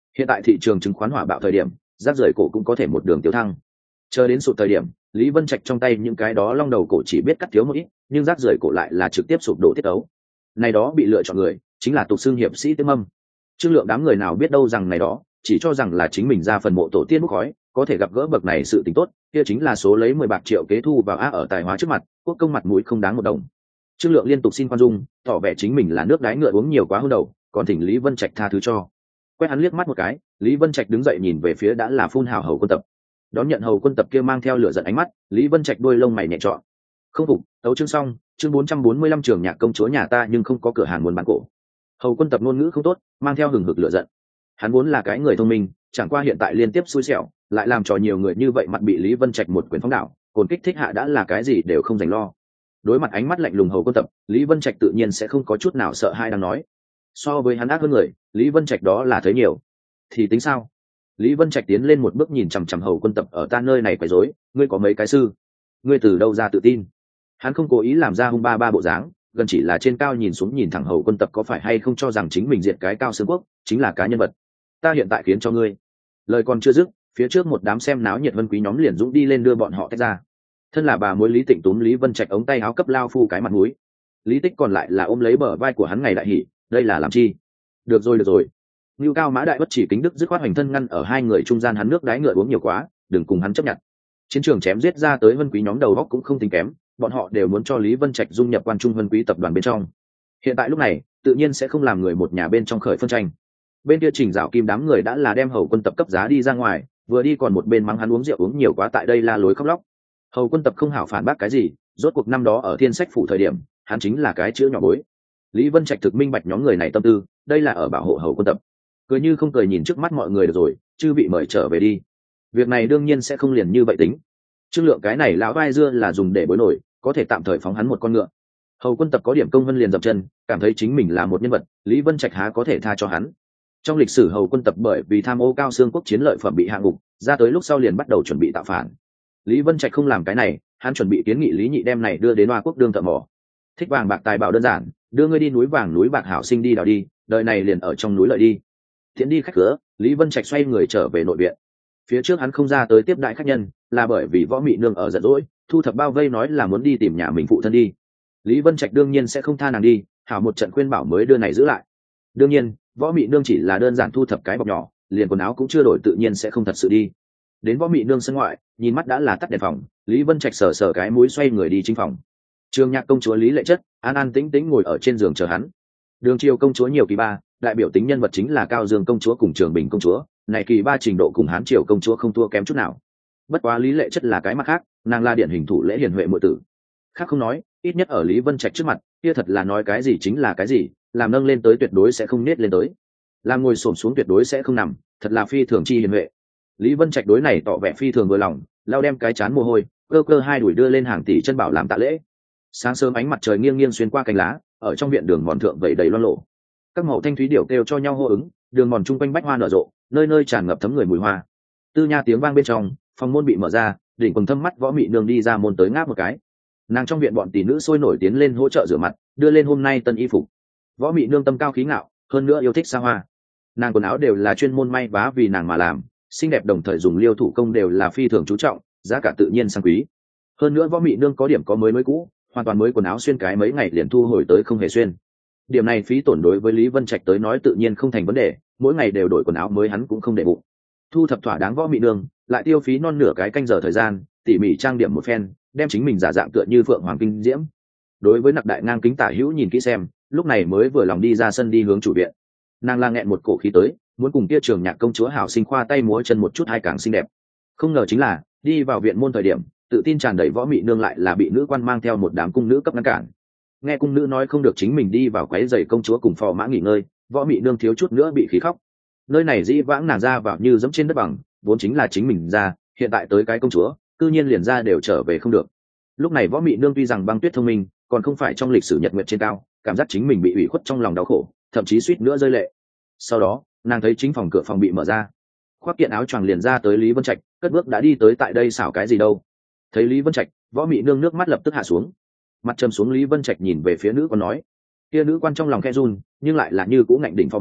Hiện tại thị trường chứng khoán hỏa bạo thời điểm, rác rưởi cổ cũng có thể một đường tiêu thăng. Chờ đến sụt thời điểm, Lý Vân Trạch trong tay những cái đó long đầu cổ chỉ biết cắt thiếu một ít, nhưng rác rưởi cổ lại là trực tiếp sụp đổ tiết ấu. Này đó bị lựa chọn người, chính là tục xương hiệp sĩ Tiêm Âm. Trương Lượng đám người nào biết đâu rằng này đó, chỉ cho rằng là chính mình ra phần mộ tổ tiên bốc khói, có thể gặp gỡ bậc này sự tình tốt, kia chính là số lấy mười bạc triệu kế thu vào á ở tài hóa trước mặt, quốc công mặt mũi không đáng một đồng. Trương Lượng liên tục xin khoan dung, tỏ vẻ chính mình là nước đái ngựa uống nhiều quá hơn đầu, còn thỉnh Lý Vân Trạch tha thứ cho. Quét hắn liếc mắt một cái, Lý Vân Trạch đứng dậy nhìn về phía đã là phun hào hầu quân tập. Đón nhận hầu quân tập kia mang theo lửa giận ánh mắt, Lý Vân Trạch đôi lông mày nhẹ trọn. Không phục, tấu chương xong, chương bốn trăm bốn mươi lăm trường nhạc công chúa nhà ta nhưng không có cửa hàng muốn bán cổ. Hầu quân tập ngôn ngữ không tốt, mang theo hừng hực lửa giận. Hắn vốn là cái người thông minh, chẳng qua hiện tại liên tiếp xui xẻo, lại làm cho nhiều người như vậy mặt bị Lý Vân Trạch một quyền phóng đảo, cồn kích thích hạ đã là cái gì đều không dành lo. Đối mặt ánh mắt lạnh lùng hầu quân tập, Lý Vân Trạch tự nhiên sẽ không có chút nào sợ hai đang nói. So với hắn ác hơn người, Lý Vân Trạch đó là thấy nhiều. Thì tính sao? Lý Vân Trạch tiến lên một bước nhìn chằm chằm hầu quân tập ở ta nơi này quấy rối, ngươi có mấy cái sư? Ngươi từ đâu ra tự tin? Hắn không cố ý làm ra hung ba ba bộ dáng, gần chỉ là trên cao nhìn xuống nhìn thẳng hầu quân tập có phải hay không cho rằng chính mình diệt cái cao xương quốc, chính là cá nhân vật. Ta hiện tại khiến cho ngươi. Lời còn chưa dứt, phía trước một đám xem náo nhiệt vân quý nhóm liền dũng đi lên đưa bọn họ tách ra. Thân là bà mối Lý Tịnh túm Lý Vân Trạch ống tay áo cấp lao phu cái mặt mũi. Lý Tích còn lại là ôm lấy bờ vai của hắn ngày đại hỉ, đây là làm chi? Được rồi được rồi. Ngưu Cao Mã Đại bất chỉ kính đức dứt khoát hoành thân ngăn ở hai người trung gian, hắn nước đái ngựa uống nhiều quá, đừng cùng hắn chấp nhận. Chiến trường chém giết ra tới vân quý nhóm đầu góc cũng không tính kém, bọn họ đều muốn cho Lý Vân Trạch dung nhập quan trung vân quý tập đoàn bên trong. Hiện tại lúc này, tự nhiên sẽ không làm người một nhà bên trong khởi phân tranh. Bên kia Trình Dạo Kim đám người đã là đem hầu quân tập cấp giá đi ra ngoài, vừa đi còn một bên mắng hắn uống rượu uống nhiều quá, tại đây la lối khóc lóc. Hầu quân tập không hảo phản bác cái gì, rốt cuộc năm đó ở Thiên Sách phủ thời điểm, hắn chính là cái chữ nhỏ bối. Lý Vân Trạch thực minh bạch nhóm người này tâm tư, đây là ở bảo hộ hầu quân tập. Cười như không cười nhìn trước mắt mọi người được rồi, chư bị mời trở về đi. Việc này đương nhiên sẽ không liền như vậy tính. Trương Lượng cái này lão vai dưa là dùng để bối nổi, có thể tạm thời phóng hắn một con ngựa. Hầu quân tập có điểm công vân liền dập chân, cảm thấy chính mình là một nhân vật, Lý Vân Trạch há có thể tha cho hắn. Trong lịch sử hầu quân tập bởi vì tham ô cao xương quốc chiến lợi phẩm bị hạ ngục, ra tới lúc sau liền bắt đầu chuẩn bị tạo phản. Lý Vân Trạch không làm cái này, hắn chuẩn bị kiến nghị Lý Nhị đem này đưa đến Hoa Quốc đương thợ mỏ. Thích vàng bạc tài bảo đơn giản, đưa ngươi đi núi vàng núi bạc hảo sinh đi đào đi, đời này liền ở trong núi lợi đi. Thiện đi khách cửa, Lý Vân Trạch xoay người trở về nội viện. Phía trước hắn không ra tới tiếp đại khách nhân, là bởi vì Võ Mị Nương ở giận dỗi, thu thập bao vây nói là muốn đi tìm nhà mình phụ thân đi. Lý Vân Trạch đương nhiên sẽ không tha nàng đi, hảo một trận khuyên bảo mới đưa này giữ lại. Đương nhiên, Võ Mị Nương chỉ là đơn giản thu thập cái bọc nhỏ, liền quần áo cũng chưa đổi, tự nhiên sẽ không thật sự đi. Đến Võ Mị Nương sân ngoại, nhìn mắt đã là tắt đèn phòng, Lý Vân Trạch sờ sờ cái mũi xoay người đi chính phòng. Trường Nhạc công chúa Lý Lệ Chất an an tĩnh tĩnh ngồi ở trên giường chờ hắn. Đường Triều công chúa nhiều kỳ ba, đại biểu tính nhân vật chính là Cao Dương công chúa cùng Trường Bình công chúa, này kỳ ba trình độ cùng Hán Triều công chúa không thua kém chút nào. Bất quá Lý Lệ Chất là cái mặt khác, nàng là điển hình thủ lễ hiền huệ muội tử. Khác không nói, ít nhất ở Lý Vân Trạch trước mặt, kia thật là nói cái gì chính là cái gì, làm nâng lên tới tuyệt đối sẽ không nết lên tới, làm ngồi xổm xuống tuyệt đối sẽ không nằm, thật là phi thường chi hiền huệ. Lý Vân Trạch đối này tỏ vẻ phi thường vừa lòng, lao đem cái chán mồ hôi, cơ cơ hai đuổi đưa lên hàng tỷ chân bảo làm tạ lễ. Sáng sớm ánh mặt trời nghiêng nghiêng xuyên qua cành lá, ở trong viện đường mòn thượng vẩy đầy loang lộ. Các màu thanh thúy điệu kêu cho nhau hô ứng, đường mòn chung quanh bách hoa nở rộ, nơi nơi tràn ngập thấm người mùi hoa. Tư nha tiếng vang bên trong, phòng môn bị mở ra, đỉnh quần thâm mắt Võ Mị Nương đi ra môn tới ngáp một cái. Nàng trong viện bọn tỷ nữ sôi nổi tiến lên hỗ trợ rửa mặt, đưa lên hôm nay tân y phục. Võ Mị Nương tâm cao khí ngạo, hơn nữa yêu thích xa hoa. Nàng quần áo đều là chuyên môn may vá vì nàng mà làm, xinh đẹp đồng thời dùng liêu thủ công đều là phi thường chú trọng, giá cả tự nhiên sang quý. Hơn nữa Võ Mị Nương có điểm có mới mới cũ, hoàn toàn mới quần áo xuyên cái mấy ngày liền thu hồi tới không hề xuyên. Điểm này phí tổn đối với Lý Vân Trạch tới nói tự nhiên không thành vấn đề, mỗi ngày đều đổi quần áo mới hắn cũng không để bụng. Thu thập thỏa đáng Võ Mị Nương, lại tiêu phí non nửa cái canh giờ thời gian, tỉ mỉ trang điểm một phen, đem chính mình giả dạng tựa như phượng hoàng kinh diễm. Đối với nặc đại ngang kính tả hữu nhìn kỹ xem, lúc này mới vừa lòng đi ra sân đi hướng chủ viện. Nàng la nghẹn một cổ khí tới, muốn cùng kia Trường Nhạc công chúa hảo sinh khoa tay múa chân một chút hai càng xinh đẹp. Không ngờ chính là đi vào viện môn thời điểm, tự tin tràn đầy Võ Mị Nương lại là bị nữ quan mang theo một đám cung nữ cấp ngăn cản. Nghe cung nữ nói không được chính mình đi vào quấy rầy công chúa cùng phò mã nghỉ ngơi, Võ Mị Nương thiếu chút nữa bị khí khóc. Nơi này dĩ vãng nàng ra vào như dẫm trên đất bằng, vốn chính là chính mình ra, hiện tại tới cái công chúa, cư nhiên liền ra đều trở về không được. Lúc này Võ Mị Nương tuy rằng Băng Tuyết thông minh, còn không phải trong lịch sử nhật nguyệt trên cao, cảm giác chính mình bị ủy khuất trong lòng đau khổ, thậm chí suýt nữa rơi lệ. Sau đó, nàng thấy chính phòng cửa phòng bị mở ra, khoác kiện áo choàng liền ra tới Lý Vân Trạch, cất bước đã đi tới tại đây xảo cái gì đâu. Thấy Lý Vân Trạch, Võ Mị Nương nước mắt lập tức hạ xuống, mặt trầm xuống. Lý Vân Trạch nhìn về phía nữ quan nói, kia nữ quan trong lòng khe run, nhưng lại là như cũ ngạnh đỉnh phó mã,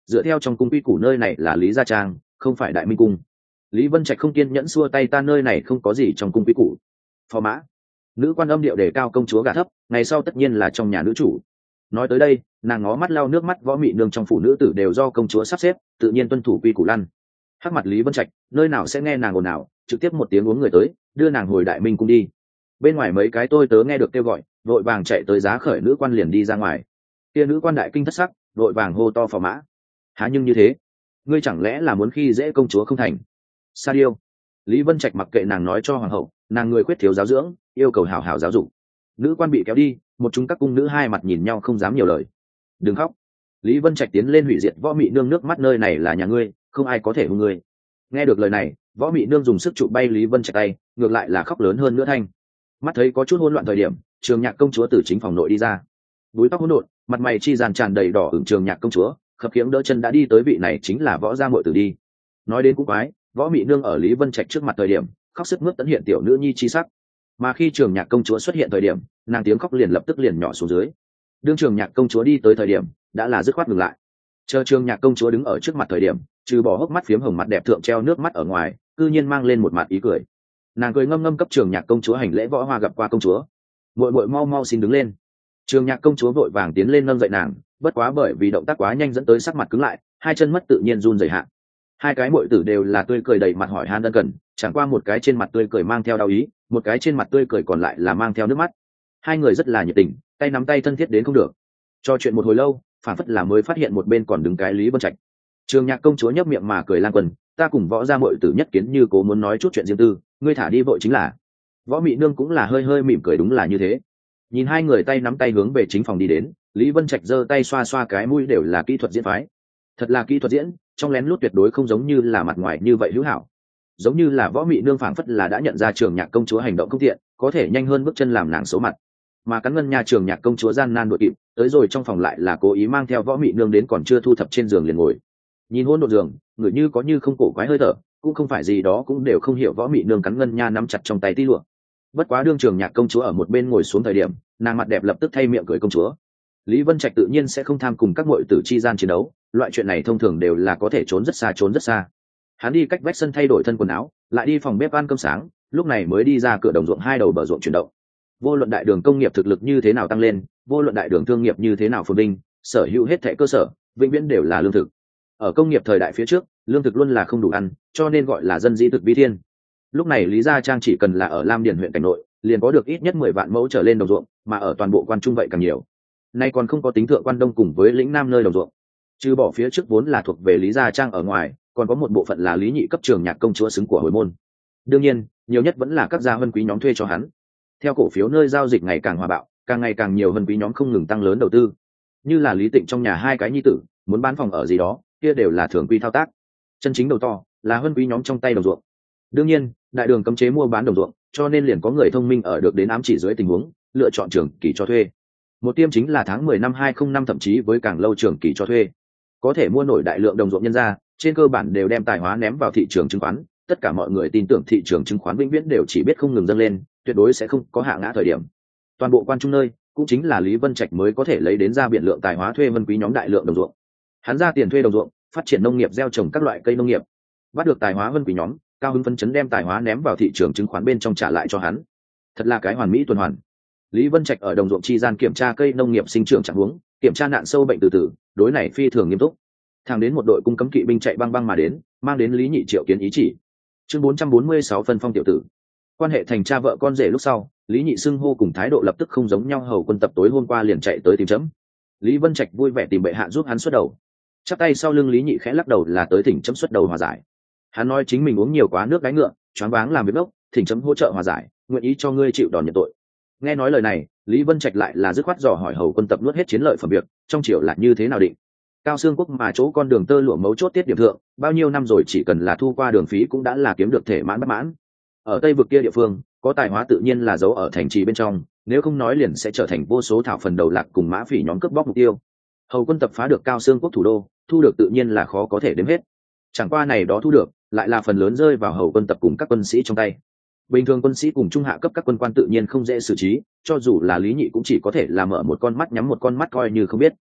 dựa theo trong cung quy củ nơi này là lý gia trang, không phải đại minh cung. Lý Vân Trạch không kiên nhẫn xua tay, ta nơi này không có gì trong cung quy củ. Phò mã. Nữ quan âm điệu đề cao, công chúa gà thấp, ngày sau tất nhiên là trong nhà nữ chủ. Nói tới đây, nàng ngó mắt lau nước mắt, võ mị nương trong phủ nữ tử đều do công chúa sắp xếp, tự nhiên tuân thủ quy củ lăn. Hắc mặt Lý Vân Trạch, nơi nào sẽ nghe nàng ồn ào, trực tiếp một tiếng uống người tới, đưa nàng hồi đại minh cung đi. Bên ngoài mấy cái tôi tớ nghe được kêu gọi, vội vàng chạy tới giá khởi nữ quan liền đi ra ngoài. Kia nữ quan đại kinh thất sắc, vội vàng hô to, phò mã. Há nhưng như thế, ngươi chẳng lẽ là muốn khi dễ công chúa không thành? Sa điêu. Lý Vân Trạch mặc kệ nàng nói cho hoàng hậu, nàng người khuyết thiếu giáo dưỡng, yêu cầu hảo hảo giáo dục. Nữ quan bị kéo đi, một chúng các cung nữ hai mặt nhìn nhau không dám nhiều lời. Đừng khóc. Lý Vân Trạch tiến lên hủy diệt võ mị nương, nước mắt nơi này là nhà ngươi, không ai có thể hung ngươi. Nghe được lời này, võ mị nương dùng sức trụ bay Lý Vân Trạch tay, ngược lại là khóc lớn hơn nữa thanh. Mắt thấy có chút hỗn loạn thời điểm, Trường Nhạc công chúa từ chính phòng nội đi ra, búi tóc hỗn độn, mặt mày chi dàn tràn đầy đỏ ửng. Trường Nhạc công chúa khập khiễng đỡ chân đã đi tới, vị này chính là võ gia muội tử đi. Nói đến cũng quái, võ mị nương ở Lý Vân Trạch trước mặt thời điểm khóc sức mướt tận hiện tiểu nữ nhi chi sắc, mà khi Trường Nhạc công chúa xuất hiện thời điểm, nàng tiếng khóc liền lập tức liền nhỏ xuống dưới. Đương Trường Nhạc công chúa đi tới thời điểm, đã là dứt khoát ngừng lại. Chờ Trường Nhạc công chúa đứng ở trước mặt thời điểm, trừ bỏ hốc mắt phiếm hồng mặt đẹp thượng treo nước mắt ở ngoài, cư nhiên mang lên một mặt ý cười. Nàng cười ngâm ngâm cấp Trường Nhạc công chúa hành lễ, võ hoa gặp qua công chúa, muội muội mau mau xin đứng lên. Trường Nhạc công chúa vội vàng tiến lên nâng dậy nàng, bất quá bởi vì động tác quá nhanh dẫn tới sắc mặt cứng lại, hai chân mất tự nhiên run rẩy hạ. Hai cái muội tử đều là tươi cười đầy mặt hỏi han ân cần, chẳng qua một cái trên mặt tươi cười mang theo đau ý, một cái trên mặt tươi cười còn lại là mang theo nước mắt. Hai người rất là nhiệt tình, tay nắm tay thân thiết đến không được. Cho chuyện một hồi lâu, phản phất là mới phát hiện một bên còn đứng cái Lý Vân Trạch. Trường Nhạc công chúa nhếch miệng mà cười lang quần, ta cùng võ gia muội tử nhất kiến như cố, muốn nói chút chuyện riêng tư, ngươi thả đi vội chính là. Võ mị nương cũng là hơi hơi mỉm cười, đúng là như thế. Nhìn hai người tay nắm tay hướng về chính phòng đi đến, Lý Vân Trạch giơ tay xoa xoa cái mũi, đều là kỹ thuật diễn phái. Thật là kỹ thuật diễn, trong lén lút tuyệt đối không giống như là mặt ngoài như vậy hữu hảo. Giống như là võ mị nương phảng phất là đã nhận ra Trường Nhạc công chúa hành động không tiện, có thể nhanh hơn bước chân làm nàng xấu mặt. Mà cắn ngân nhà Trường Nhạc công chúa gian nan đuổi kịp, tới rồi trong phòng lại là cố ý mang theo võ mị nương đến, còn chưa thu thập trên giường liền ngồi. Nhìn hôn đột giường, người như có như không, cổ quái hơi thở, cũng không phải gì đó cũng đều không hiểu. Võ mị nương cắn ngân nha nắm chặt trong tay tí lụa. Bất quá đương Trường Nhạc công chúa ở một bên ngồi xuống thời điểm, nàng mặt đẹp lập tức thay miệng cười, công chúa. Lý Vân Trạch tự nhiên sẽ không tham cùng các muội tử chi gian chiến đấu, loại chuyện này thông thường đều là có thể trốn rất xa trốn rất xa. Hắn đi cách vách sân thay đổi thân quần áo, lại đi phòng bếp ăn cơm sáng, lúc này mới đi ra cửa đồng ruộng, hai đầu bờ ruộng chuyển động. Vô luận đại đường công nghiệp thực lực như thế nào tăng lên, vô luận đại đường thương nghiệp như thế nào phồn vinh, sở hữu hết thảy cơ sở vĩnh viễn đều là lương thực. Ở công nghiệp thời đại phía trước, lương thực luôn là không đủ ăn, cho nên gọi là dân dĩ thực vi thiên. Lúc này Lý Gia Trang chỉ cần là ở Lam Điền huyện cảnh nội, liền có được ít nhất mười vạn mẫu trở lên đồng ruộng, mà ở toàn bộ quan trung vậy càng nhiều. Nay còn không có tính thượng quan đông cùng với lĩnh nam nơi đồng ruộng. Trừ bỏ phía trước vốn là thuộc về Lý Gia Trang ở ngoài, còn có một bộ phận là Lý Nhị cấp Trường Nhạc công chúa xứng của hồi môn. Đương nhiên, nhiều nhất vẫn là các gia vân quý nhóm thuê cho hắn. Theo cổ phiếu nơi giao dịch ngày càng hòa bạo, càng ngày càng nhiều vân quý nhóm không ngừng tăng lớn đầu tư. Như là Lý Tịnh trong nhà hai cái nhi tử, muốn bán phòng ở gì đó, kia đều là thường quy thao tác. Chân chính đầu to là vân quý nhóm trong tay đồng ruộng. Đương nhiên, đại đường cấm chế mua bán đồng ruộng, cho nên liền có người thông minh ở được đến ám chỉ dưới tình huống, lựa chọn trường kỳ cho thuê. Một tiêm chính là tháng mười năm hai không năm, thậm chí với càng lâu trường kỳ cho thuê. Có thể mua nổi đại lượng đồng ruộng nhân ra, trên cơ bản đều đem tài hóa ném vào thị trường chứng khoán. Tất cả mọi người tin tưởng thị trường chứng khoán vĩnh viễn đều chỉ biết không ngừng dâng lên, tuyệt đối sẽ không có hạ ngã thời điểm. Toàn bộ quan trung nơi cũng chính là Lý Vân Trạch mới có thể lấy đến ra biển lượng tài hóa thuê vân quý nhóm đại lượng đồng ruộng. Hắn ra tiền thuê đồng ruộng, phát triển nông nghiệp, gieo trồng các loại cây nông nghiệp, bắt được tài hóa vân quý nhóm, cao hứng phấn chấn đem tài hóa ném vào thị trường chứng khoán bên trong trả lại cho hắn. Thật là cái hoàn mỹ tuần hoàn. Lý Vân Trạch ở đồng ruộng chi gian kiểm tra cây nông nghiệp sinh trưởng trạng huống, kiểm tra nạn sâu bệnh từ từ, đối này phi thường nghiêm túc. Thẳng đến một đội cung cấm kỵ binh chạy băng băng mà đến, mang đến Lý Nhị triệu kiến ý chỉ. Chương bốn trăm bốn mươi sáu, phân phong tiểu tử. Quan hệ thành cha vợ con rể lúc sau, Lý Nhị xưng hô cùng thái độ lập tức không giống nhau. Hầu quân tập tối hôm qua liền chạy tới tìm chấm. Lý Vân Trạch vui vẻ tìm bệ hạ giúp hắn xuất đầu. Chắp tay sau lưng, Lý Nhị khẽ lắc đầu là tới thỉnh chấm xuất đầu hòa giải. Hắn nói chính mình uống nhiều quá nước đáy ngựa, choáng váng làm việc ốc, thỉnh chấm hỗ trợ hòa giải, nguyện ý cho ngươi chịu đòn nhận tội. Nghe nói lời này, Lý Vân Trạch lại là dứt khoát dò hỏi hầu quân tập nuốt hết chiến lợi phẩm việc, trong triều là như thế nào định. Cao Xương quốc mà chỗ con đường tơ lụa mấu chốt tiết điểm thượng, bao nhiêu năm rồi chỉ cần là thu qua đường phí cũng đã là kiếm được thể mãn bất mãn. Ở Tây vực kia địa phương, có tài hóa tự nhiên là giấu ở thành trì bên trong, nếu không nói liền sẽ trở thành vô số thảo phần đầu lạc cùng mã phỉ nhóm cướp bóc mục tiêu. Hầu quân tập phá được Cao Xương quốc thủ đô, thu được tự nhiên là khó có thể đếm hết. Chẳng qua này đó thu được, lại là phần lớn rơi vào hầu quân tập cùng các quân sĩ trong tay. Bình thường quân sĩ cùng trung hạ cấp các quân quan tự nhiên không dễ xử trí, cho dù là Lý Nhị cũng chỉ có thể là mở một con mắt nhắm một con mắt coi như không biết.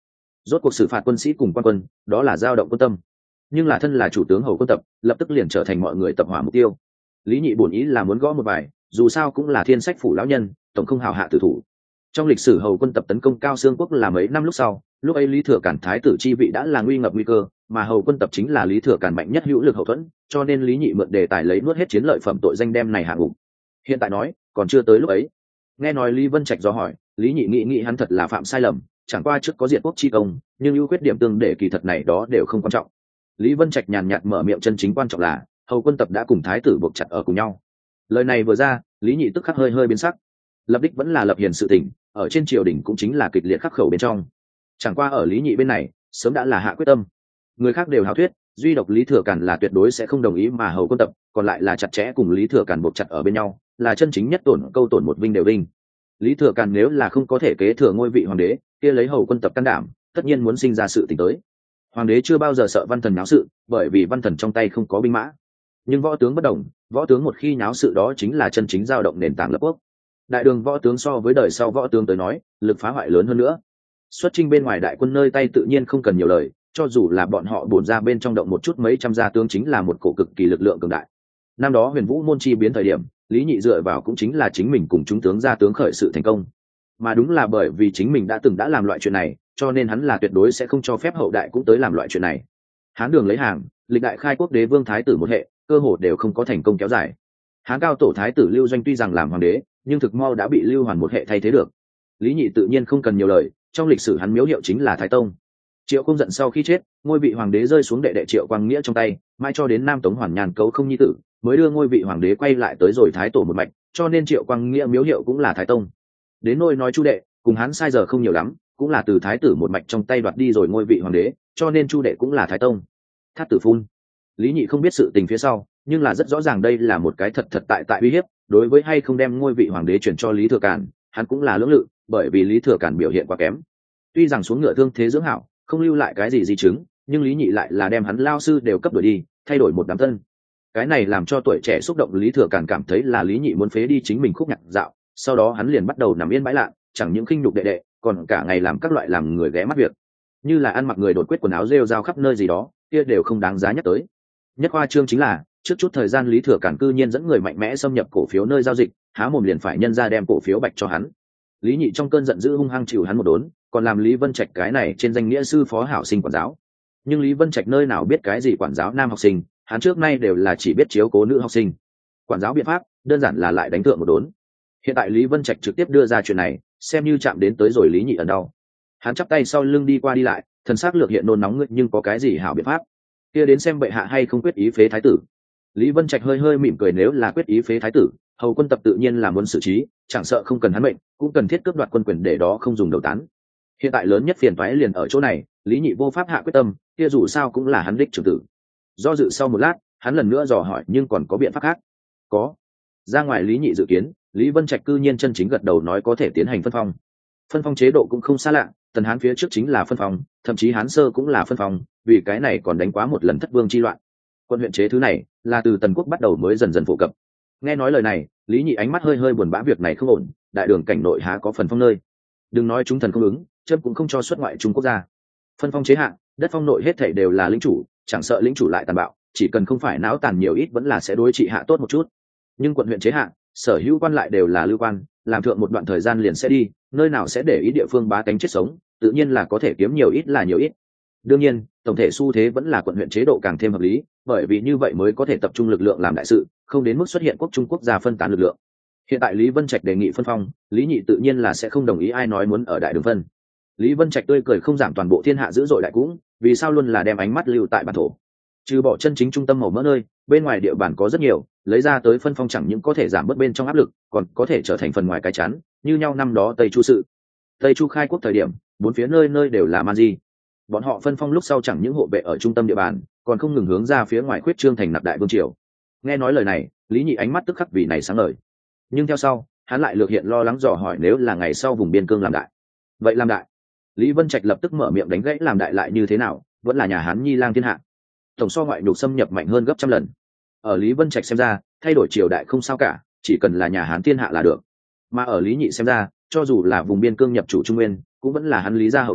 rốt cuộc xử phạt quân sĩ cùng quan quân, đó là dao động quân tâm. Nhưng là thân là chủ tướng hầu quân tập, lập tức liền trở thành mọi người tập hỏa mục tiêu. Lý Nhị bổn ý là muốn gõ một bài, dù sao cũng là thiên sách phủ lão nhân, tổng không hào hạ tử thủ. Trong lịch sử hầu quân tập tấn công Cao Xương quốc là mấy năm lúc sau, lúc ấy Lý Thừa Cản thái tử chi vị đã là nguy ngập nguy cơ, mà hầu quân tập chính là Lý Thừa Cản mạnh nhất hữu lực hậu thuẫn, cho nên Lý Nhị mượn đề tài lấy nuốt hết chiến lợi phẩm tội danh đem này hạ ngục. Hiện tại nói, còn chưa tới lúc ấy. Nghe nói Lý Vân Trạch do hỏi, Lý Nhị nghĩ nghĩ hắn thật là phạm sai lầm, chẳng qua trước có diện quốc chi công, nhưng ưu khuyết điểm tương để kỳ thật này đó đều không quan trọng. Lý Vân Trạch nhàn nhạt mở miệng, chân chính quan trọng là hầu quân tập đã cùng thái tử buộc chặt ở cùng nhau. Lời này vừa ra, Lý Nhị tức khắc hơi hơi biến sắc. Lập đích vẫn là lập hiền sự tình, ở trên triều đình cũng chính là kịch liệt khắc khẩu bên trong. Chẳng qua ở Lý Nhị bên này, sớm đã là hạ quyết tâm. Người khác đều hào thuyết, duy độc Lý Thừa Cản là tuyệt đối sẽ không đồng ý, mà hầu quân tập còn lại là chặt chẽ cùng Lý Thừa Cản buộc chặt ở bên nhau, là chân chính nhất tổn câu tổn một vinh đều vinh. Lý Thừa Cản nếu là không có thể kế thừa ngôi vị hoàng đế, kia lấy hầu quân tập can đảm, tất nhiên muốn sinh ra sự tình tới. Hoàng đế chưa bao giờ sợ văn thần náo sự, bởi vì văn thần trong tay không có binh mã. Nhưng võ tướng bất đồng, võ tướng một khi náo sự đó chính là chân chính dao động nền tảng lập quốc. Đại đường võ tướng so với đời sau võ tướng tới nói, lực phá hoại lớn hơn nữa. Xuất chinh bên ngoài đại quân nơi tay tự nhiên không cần nhiều lời, cho dù là bọn họ bổn ra bên trong động một chút mấy trăm gia tướng chính là một cổ cực kỳ lực lượng cường đại. Năm đó Huyền Vũ môn chi biến thời điểm, Lý Nhị dựa vào cũng chính là chính mình cùng chúng tướng gia tướng khởi sự thành công. Mà đúng là bởi vì chính mình đã từng đã làm loại chuyện này, cho nên hắn là tuyệt đối sẽ không cho phép hậu đại cũng tới làm loại chuyện này. Hán Đường lấy hàng, lịch đại khai quốc đế vương thái tử một hệ, cơ hồ đều không có thành công kéo dài. Hán Cao tổ thái tử Lưu Doanh tuy rằng làm hoàng đế, nhưng thực mau đã bị Lưu Hoàn một hệ thay thế được. Lý Nhị tự nhiên không cần nhiều lời, trong lịch sử hắn miếu hiệu chính là Thái Tông. Triệu Không Giận sau khi chết, ngôi vị hoàng đế rơi xuống đệ đệ Triệu Quang Nghĩa trong tay, mãi cho đến Nam Tống Hoàn Nhàn cấu không nhi tử, mới đưa ngôi vị hoàng đế quay lại tới rồi Thái tổ một mạch, cho nên Triệu Quang Nghĩa miếu hiệu cũng là Thái Tông. Đến nôi nói Chu đệ, cùng hắn sai giờ không nhiều lắm, cũng là từ Thái tử một mạch trong tay đoạt đi rồi ngôi vị hoàng đế, cho nên Chu đệ cũng là Thái Tông. Thát Tử Phun. Lý Nhị không biết sự tình phía sau, nhưng là rất rõ ràng đây là một cái thật thật tại tại uy hiếp, đối với hay không đem ngôi vị hoàng đế chuyển cho Lý Thừa Cản, hắn cũng là lưỡng lự, bởi vì Lý Thừa Cản biểu hiện quá kém. Tuy rằng xuống ngựa thương thế dưỡng hảo, không lưu lại cái gì di chứng, nhưng Lý Nhị lại là đem hắn lao sư đều cấp đổi đi, thay đổi một đám tân. Cái này làm cho tuổi trẻ xúc động Lý Thừa Cản cảm thấy là Lý Nhị muốn phế đi chính mình khúc nhạc dạo, sau đó hắn liền bắt đầu nằm yên bãi lạ, chẳng những khinh nhục đệ đệ, còn cả ngày làm các loại làm người ghé mắt việc, như là ăn mặc người đột quyết quần áo rêu rao khắp nơi gì đó, kia đều không đáng giá nhắc tới. Nhất khoa trương chính là, trước chút thời gian Lý Thừa Cản cư nhiên dẫn người mạnh mẽ xâm nhập cổ phiếu nơi giao dịch, há mồm liền phải nhân ra đem cổ phiếu bạch cho hắn. Lý Nhị trong cơn giận dữ hung hăng chịu hắn một đốn, còn làm Lý Vân Trạch cái này trên danh nghĩa sư phó hảo sinh quản giáo. Nhưng Lý Vân Trạch nơi nào biết cái gì quản giáo nam học sinh, hắn trước nay đều là chỉ biết chiếu cố nữ học sinh. Quản giáo biện pháp đơn giản là lại đánh thượng một đốn. Hiện tại Lý Vân Trạch trực tiếp đưa ra chuyện này, xem như chạm đến tới rồi Lý Nhị ẩn đau. Hắn chắp tay sau lưng đi qua đi lại, thần sắc lược hiện nôn nóng ngực, nhưng có cái gì hảo biện pháp? Kia đến xem bệ hạ hay không quyết ý phế thái tử. Lý Vân Trạch hơi hơi mỉm cười, nếu là quyết ý phế thái tử, hầu quân tập tự nhiên là muốn xử trí, chẳng sợ không cần hắn mệnh, cũng cần thiết cướp đoạt quân quyền để đó không dùng đầu tán. Hiện tại lớn nhất phiền toái liền ở chỗ này, Lý Nhị vô pháp hạ quyết tâm, kia dù sao cũng là hắn đích trưởng tử. Do dự sau một lát, hắn lần nữa dò hỏi, nhưng còn có biện pháp khác? Có. Ra ngoài Lý Nhị dự kiến, Lý Vân Trạch cư nhiên chân chính gật đầu nói có thể tiến hành phân phong. Phân phong chế độ cũng không xa lạ, Tần Hán phía trước chính là phân phong, thậm chí Hán sơ cũng là phân phong, vì cái này còn đánh quá một lần thất vương chi loạn. Quân huyện chế thứ này là từ Tần Quốc bắt đầu mới dần dần phổ cập. Nghe nói lời này, Lý Nhị ánh mắt hơi hơi buồn bã, việc này không ổn, đại đường cảnh nội há có phần phong nơi. Đừng nói chúng thần không ứng, chấm cũng không cho xuất ngoại Trung Quốc gia. Phân phong chế hạ, đất phong nội hết thảy đều là lĩnh chủ, chẳng sợ lĩnh chủ lại tàn bạo, chỉ cần không phải náo tàn nhiều ít vẫn là sẽ đối trị hạ tốt một chút. Nhưng quận huyện chế hạ, sở hữu quan lại đều là lưu quan, làm thượng một đoạn thời gian liền sẽ đi, nơi nào sẽ để ý địa phương bá tánh chết sống, tự nhiên là có thể kiếm nhiều ít là nhiều ít. Đương nhiên, tổng thể xu thế vẫn là quận huyện chế độ càng thêm hợp lý, bởi vì như vậy mới có thể tập trung lực lượng làm đại sự, không đến mức xuất hiện quốc trung quốc gia phân tán lực lượng. Hiện tại Lý Vân Trạch đề nghị phân phong, Lý Nhị tự nhiên là sẽ không đồng ý ai nói muốn ở đại đường phân. Lý Vân Trạch tươi cười không giảm, toàn bộ thiên hạ dữ dội đại cũng, vì sao luôn là đem ánh mắt lưu tại bản thổ. Trừ bỏ chân chính trung tâm màu mỡ nơi, bên ngoài địa bàn có rất nhiều, lấy ra tới phân phong chẳng những có thể giảm bớt bên trong áp lực, còn có thể trở thành phần ngoài cái chắn, như nhau năm đó Tây Chu sự. Tây Chu khai quốc thời điểm, bốn phía nơi nơi đều là man di. Bọn họ phân phong lúc sau chẳng những hộ vệ ở trung tâm địa bàn, còn không ngừng hướng ra phía ngoài khuyết trương thành nạp đại vương triều. Nghe nói lời này, Lý Nhị ánh mắt tức khắc vì này sáng ngời. Nhưng theo sau, hắn lại lược hiện lo lắng dò hỏi, nếu là ngày sau vùng biên cương làm đại, vậy làm đại? Lý Vân Trạch lập tức mở miệng đánh gãy, làm đại lại như thế nào, vẫn là nhà Hán nhi lang thiên hạ, tổng so ngoại nhục xâm nhập mạnh hơn gấp trăm lần. Ở Lý Vân Trạch xem ra, thay đổi triều đại không sao cả, chỉ cần là nhà Hán thiên hạ là được. Mà ở Lý Nhị xem ra, cho dù là vùng biên cương nhập chủ Trung Nguyên, cũng vẫn là hắn Lý gia hậu nhân,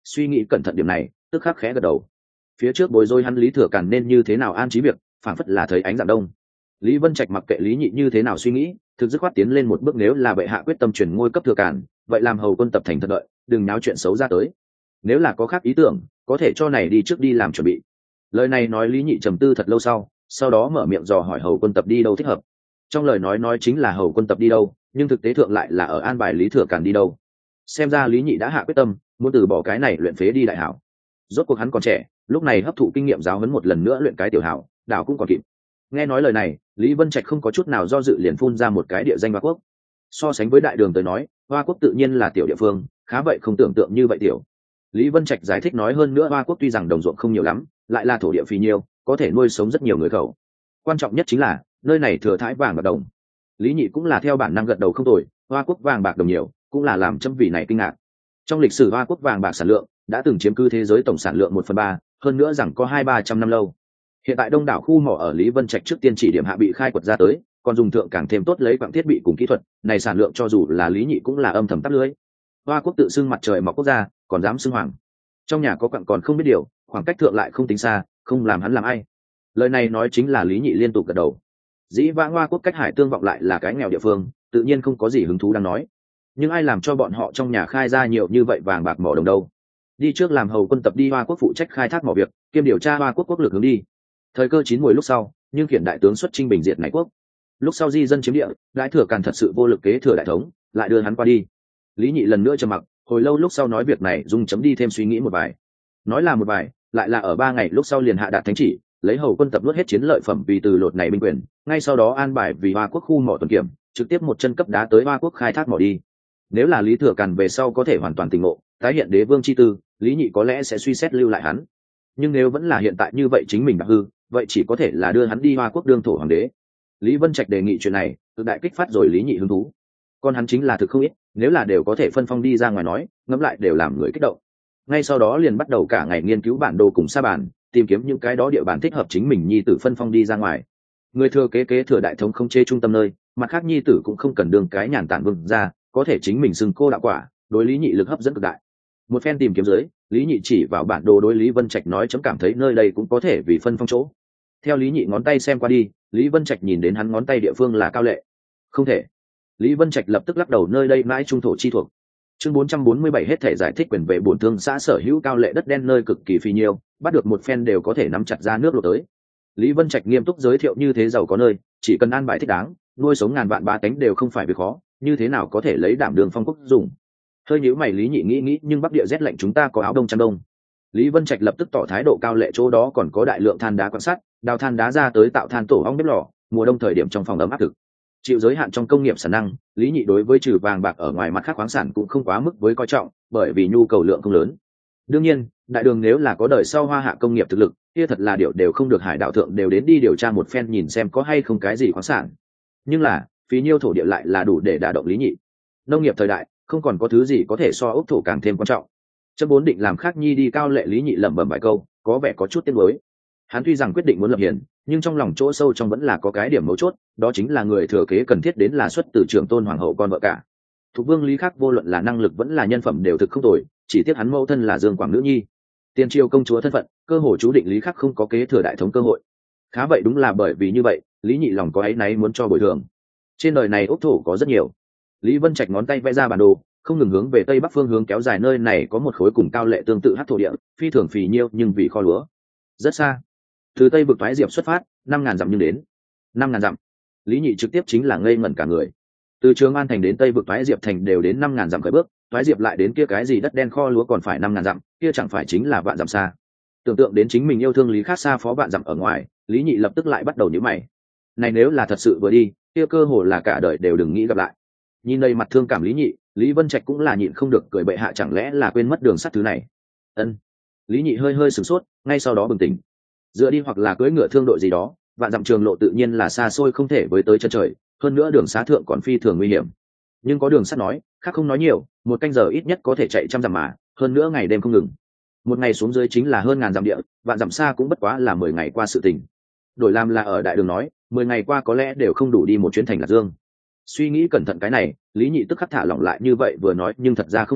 suy nghĩ cẩn thận điểm này tức khắc khẽ gật đầu. Phía trước bối rối hắn Lý Thừa Càn nên như thế nào an trí việc, phảng phất là thấy ánh dạng đông. Lý Vân Trạch mặc kệ Lý Nhị như thế nào suy nghĩ, thực dứt khoát tiến lên một bước, nếu là bệ hạ quyết tâm chuyển ngôi cấp Thừa Càn, vậy làm hầu quân tập thành thật đợi, đừng náo chuyện xấu ra tới. Nếu là có khác ý tưởng, có thể cho này đi trước đi làm chuẩn bị. Lời này nói Lý Nhị trầm tư thật lâu sau, sau đó mở miệng dò hỏi hầu quân tập đi đâu thích hợp. Trong lời nói nói chính là hầu quân tập đi đâu, nhưng thực tế thượng lại là ở an bài Lý Thừa Càn đi đâu. Xem ra Lý Nhị đã hạ quyết tâm, muốn từ bỏ cái này luyện phế đi đại hảo. Rốt cuộc hắn còn trẻ, lúc này hấp thụ kinh nghiệm giáo huấn một lần nữa luyện cái tiểu hảo, đảo cũng còn kịp. Nghe nói lời này, Lý Vân Trạch không có chút nào do dự liền phun ra một cái địa danh Hoa Quốc. So sánh với đại đường tới nói, Hoa Quốc tự nhiên là tiểu địa phương, khá vậy không tưởng tượng như vậy tiểu. Lý Vân Trạch giải thích nói, hơn nữa Hoa Quốc tuy rằng đồng ruộng không nhiều lắm, lại là thổ địa phì nhiêu, có thể nuôi sống rất nhiều người khẩu. Quan trọng nhất chính là nơi này thừa thãi vàng bạc đồng. Lý Nhị cũng là theo bản năng gật đầu không tồi, Hoa Quốc vàng bạc đồng nhiều, cũng là làm châm vị này kinh ngạc. Trong lịch sử Hoa Quốc vàng bạc sản lượng đã từng chiếm cứ thế giới tổng sản lượng một phần ba, hơn nữa rằng có hai ba trăm năm lâu. Hiện tại đông đảo khu mỏ ở Lý Vân Trạch trước tiên chỉ điểm hạ bị khai quật ra tới, còn dùng thượng càng thêm tốt lấy quặng thiết bị cùng kỹ thuật, này sản lượng cho dù là Lý Nhị cũng là âm thầm tắt lưới. Hoa Quốc tự xưng mặt trời mọc quốc gia, còn dám xưng hoàng. Trong nhà có quặng còn không biết điều, khoảng cách thượng lại không tính xa, không làm hắn làm ai. Lời này nói chính là Lý Nhị liên tục gật đầu. Dĩ vãng Hoa Quốc cách hải tương vọng lại là cái nghèo địa phương, tự nhiên không có gì hứng thú đang nói. Nhưng ai làm cho bọn họ trong nhà khai ra nhiều như vậy vàng bạc mỏ đồng đâu? Đi trước làm hầu quân tập đi Hoa Quốc phụ trách khai thác mỏ việc, kiêm điều tra Hoa Quốc quốc lực hướng đi. Thời cơ chín muồi lúc sau, nhưng khiển đại tướng xuất chinh bình diệt này quốc. Lúc sau di dân chiếm địa, Đại Thừa Càn thật sự vô lực kế thừa đại thống, lại đưa hắn qua đi. Lý Nhị lần nữa trầm mặc, hồi lâu lúc sau nói việc này dung chấm đi thêm suy nghĩ một bài. Nói là một bài, lại là ở ba ngày lúc sau liền hạ đạt thánh chỉ, lấy hầu quân tập nuốt hết chiến lợi phẩm vì từ lột này binh quyền, ngay sau đó an bài vì Hoa Quốc khu mỏ tuần kiểm, trực tiếp một chân cấp đá tới Hoa Quốc khai thác mỏ đi. Nếu là Lý Thừa Càn về sau có thể hoàn toàn tỉnh ngộ, tái hiện đế vương chi tư, Lý Nhị có lẽ sẽ suy xét lưu lại hắn. Nhưng nếu vẫn là hiện tại như vậy chính mình đã hư, vậy chỉ có thể là đưa hắn đi Hoa Quốc đương thổ hoàng đế. Lý Vân Trạch đề nghị chuyện này, cực đại kích phát rồi Lý Nhị hứng thú. Con hắn chính là thực không ít, nếu là đều có thể phân phong đi ra ngoài nói, ngẫm lại đều làm người kích động. Ngay sau đó liền bắt đầu cả ngày nghiên cứu bản đồ cùng sa bản, tìm kiếm những cái đó địa bàn thích hợp chính mình nhi tử phân phong đi ra ngoài. Người thừa kế kế thừa đại thống không chế trung tâm nơi, mặt khác nhi tử cũng không cần đương cái nhàn tản vương ra, có thể chính mình xưng cô đạo quả, đối Lý Nhị lực hấp dẫn cực đại. Một phen tìm kiếm dưới, Lý Nhị chỉ vào bản đồ đối Lý Vân Trạch nói chấm cảm thấy nơi đây cũng có thể vì phân phong chỗ. Theo Lý Nhị ngón tay xem qua đi, Lý Vân Trạch nhìn đến hắn ngón tay địa phương là Cao Lệ. Không thể. Lý Vân Trạch lập tức lắc đầu, nơi đây mãi trung thổ chi thuộc. Chương bốn trăm bốn mươi bảy hết thể giải thích quyền về bổn thương xã sở hữu Cao Lệ đất đen nơi cực kỳ phi nhiêu, bắt được một phen đều có thể nắm chặt ra nước lụt tới. Lý Vân Trạch nghiêm túc giới thiệu như thế giàu có nơi, chỉ cần an bài thích đáng, nuôi sống ngàn vạn bá tánh đều không phải việc khó, như thế nào có thể lấy đảm đường phong quốc dùng. Hơi nhíu mày Lý Nhị nghĩ nghĩ, nhưng Bắc Địa rét lạnh chúng ta có áo đông chăn đông. Lý Vân Trạch lập tức tỏ thái độ, Cao Lệ chỗ đó còn có đại lượng than đá quan sát, đào than đá ra tới tạo than tổ ong bếp lò, mùa đông thời điểm trong phòng ấm áp thực. Chịu giới hạn trong công nghiệp sản năng, Lý Nhị đối với trừ vàng bạc ở ngoài mặt khác khoáng sản cũng không quá mức với coi trọng, bởi vì nhu cầu lượng không lớn. Đương nhiên, đại đường nếu là có đời sau hoa hạ công nghiệp thực lực, kia thật là điều đều không được hải đạo thượng đều đến đi điều tra một phen nhìn xem có hay không cái gì khoáng sản. Nhưng là, phí nhiêu thổ địa lại là đủ để đả động Lý Nhị. Nông nghiệp thời đại, không còn có thứ gì có thể so ốc thổ càng thêm quan trọng. Chấm bốn định làm khác nhi đi, Cao Lệ Lý Nhị lẩm bẩm vài câu, có vẻ có chút tiếc nuối. Hắn tuy rằng quyết định muốn lập hiền, nhưng trong lòng chỗ sâu trong vẫn là có cái điểm mấu chốt, đó chính là người thừa kế cần thiết đến là xuất từ trưởng tôn hoàng hậu con vợ cả. Thục vương Lý Khắc vô luận là năng lực vẫn là nhân phẩm đều thực không tồi, chỉ tiếc hắn mẫu thân là Dương Quảng nữ nhi, tiên triều công chúa thân phận, cơ hồ chú định Lý Khắc không có kế thừa đại thống cơ hội. Khá vậy đúng là bởi vì như vậy, Lý Nhị lòng có áy náy muốn cho bồi thường. Trên đời này ốc thổ có rất nhiều. Lý Vân Trạch ngón tay vẽ ra bản đồ, không ngừng hướng về tây bắc phương hướng kéo dài, nơi này có một khối cùng Cao Lệ tương tự hắc thổ địa, phi thường phì nhiêu nhưng vì kho lúa. Rất xa. Từ tây vực Toái Diệp xuất phát, năm ngàn dặm nhưng đến. Năm ngàn dặm. Lý Nhị trực tiếp chính là ngây ngẩn cả người. Từ Trường An thành đến tây vực Toái Diệp thành đều đến năm ngàn dặm khởi bước, Toái Diệp lại đến kia cái gì đất đen kho lúa còn phải năm ngàn dặm, kia chẳng phải chính là vạn dặm xa. Tưởng tượng đến chính mình yêu thương Lý Khắc xa phó vạn dặm ở ngoài, Lý Nhị lập tức lại bắt đầu nhíu mày. Này nếu là thật sự vừa đi, kia cơ hồ là cả đời đều đừng nghĩ gặp lại. Nhìn đây mặt thương cảm Lý Nhị, Lý Vân Trạch cũng là nhịn không được cười, bệ hạ chẳng lẽ là quên mất đường sắt thứ này. Ân. Lý Nhị hơi hơi sửng sốt, ngay sau đó bừng tỉnh. Dựa đi hoặc là cưỡi ngựa thương đội gì đó, vạn dặm trường lộ tự nhiên là xa xôi không thể với tới chân trời, hơn nữa đường xá thượng còn phi thường nguy hiểm. Nhưng có đường sắt nói, khác không nói nhiều, một canh giờ ít nhất có thể chạy trăm dặm mà, hơn nữa ngày đêm không ngừng. Một ngày xuống dưới chính là hơn ngàn dặm địa, vạn dặm xa cũng bất quá là mười ngày qua sự tình. Đổi làm là ở đại đường nói, mười ngày qua có lẽ đều không đủ đi một chuyến thành Lạc Dương. Suy nghĩ cẩn thận cái này, Lý Nhị tức khắc thả lỏng lại, như vậy vừa nói nhưng thật ra không sao,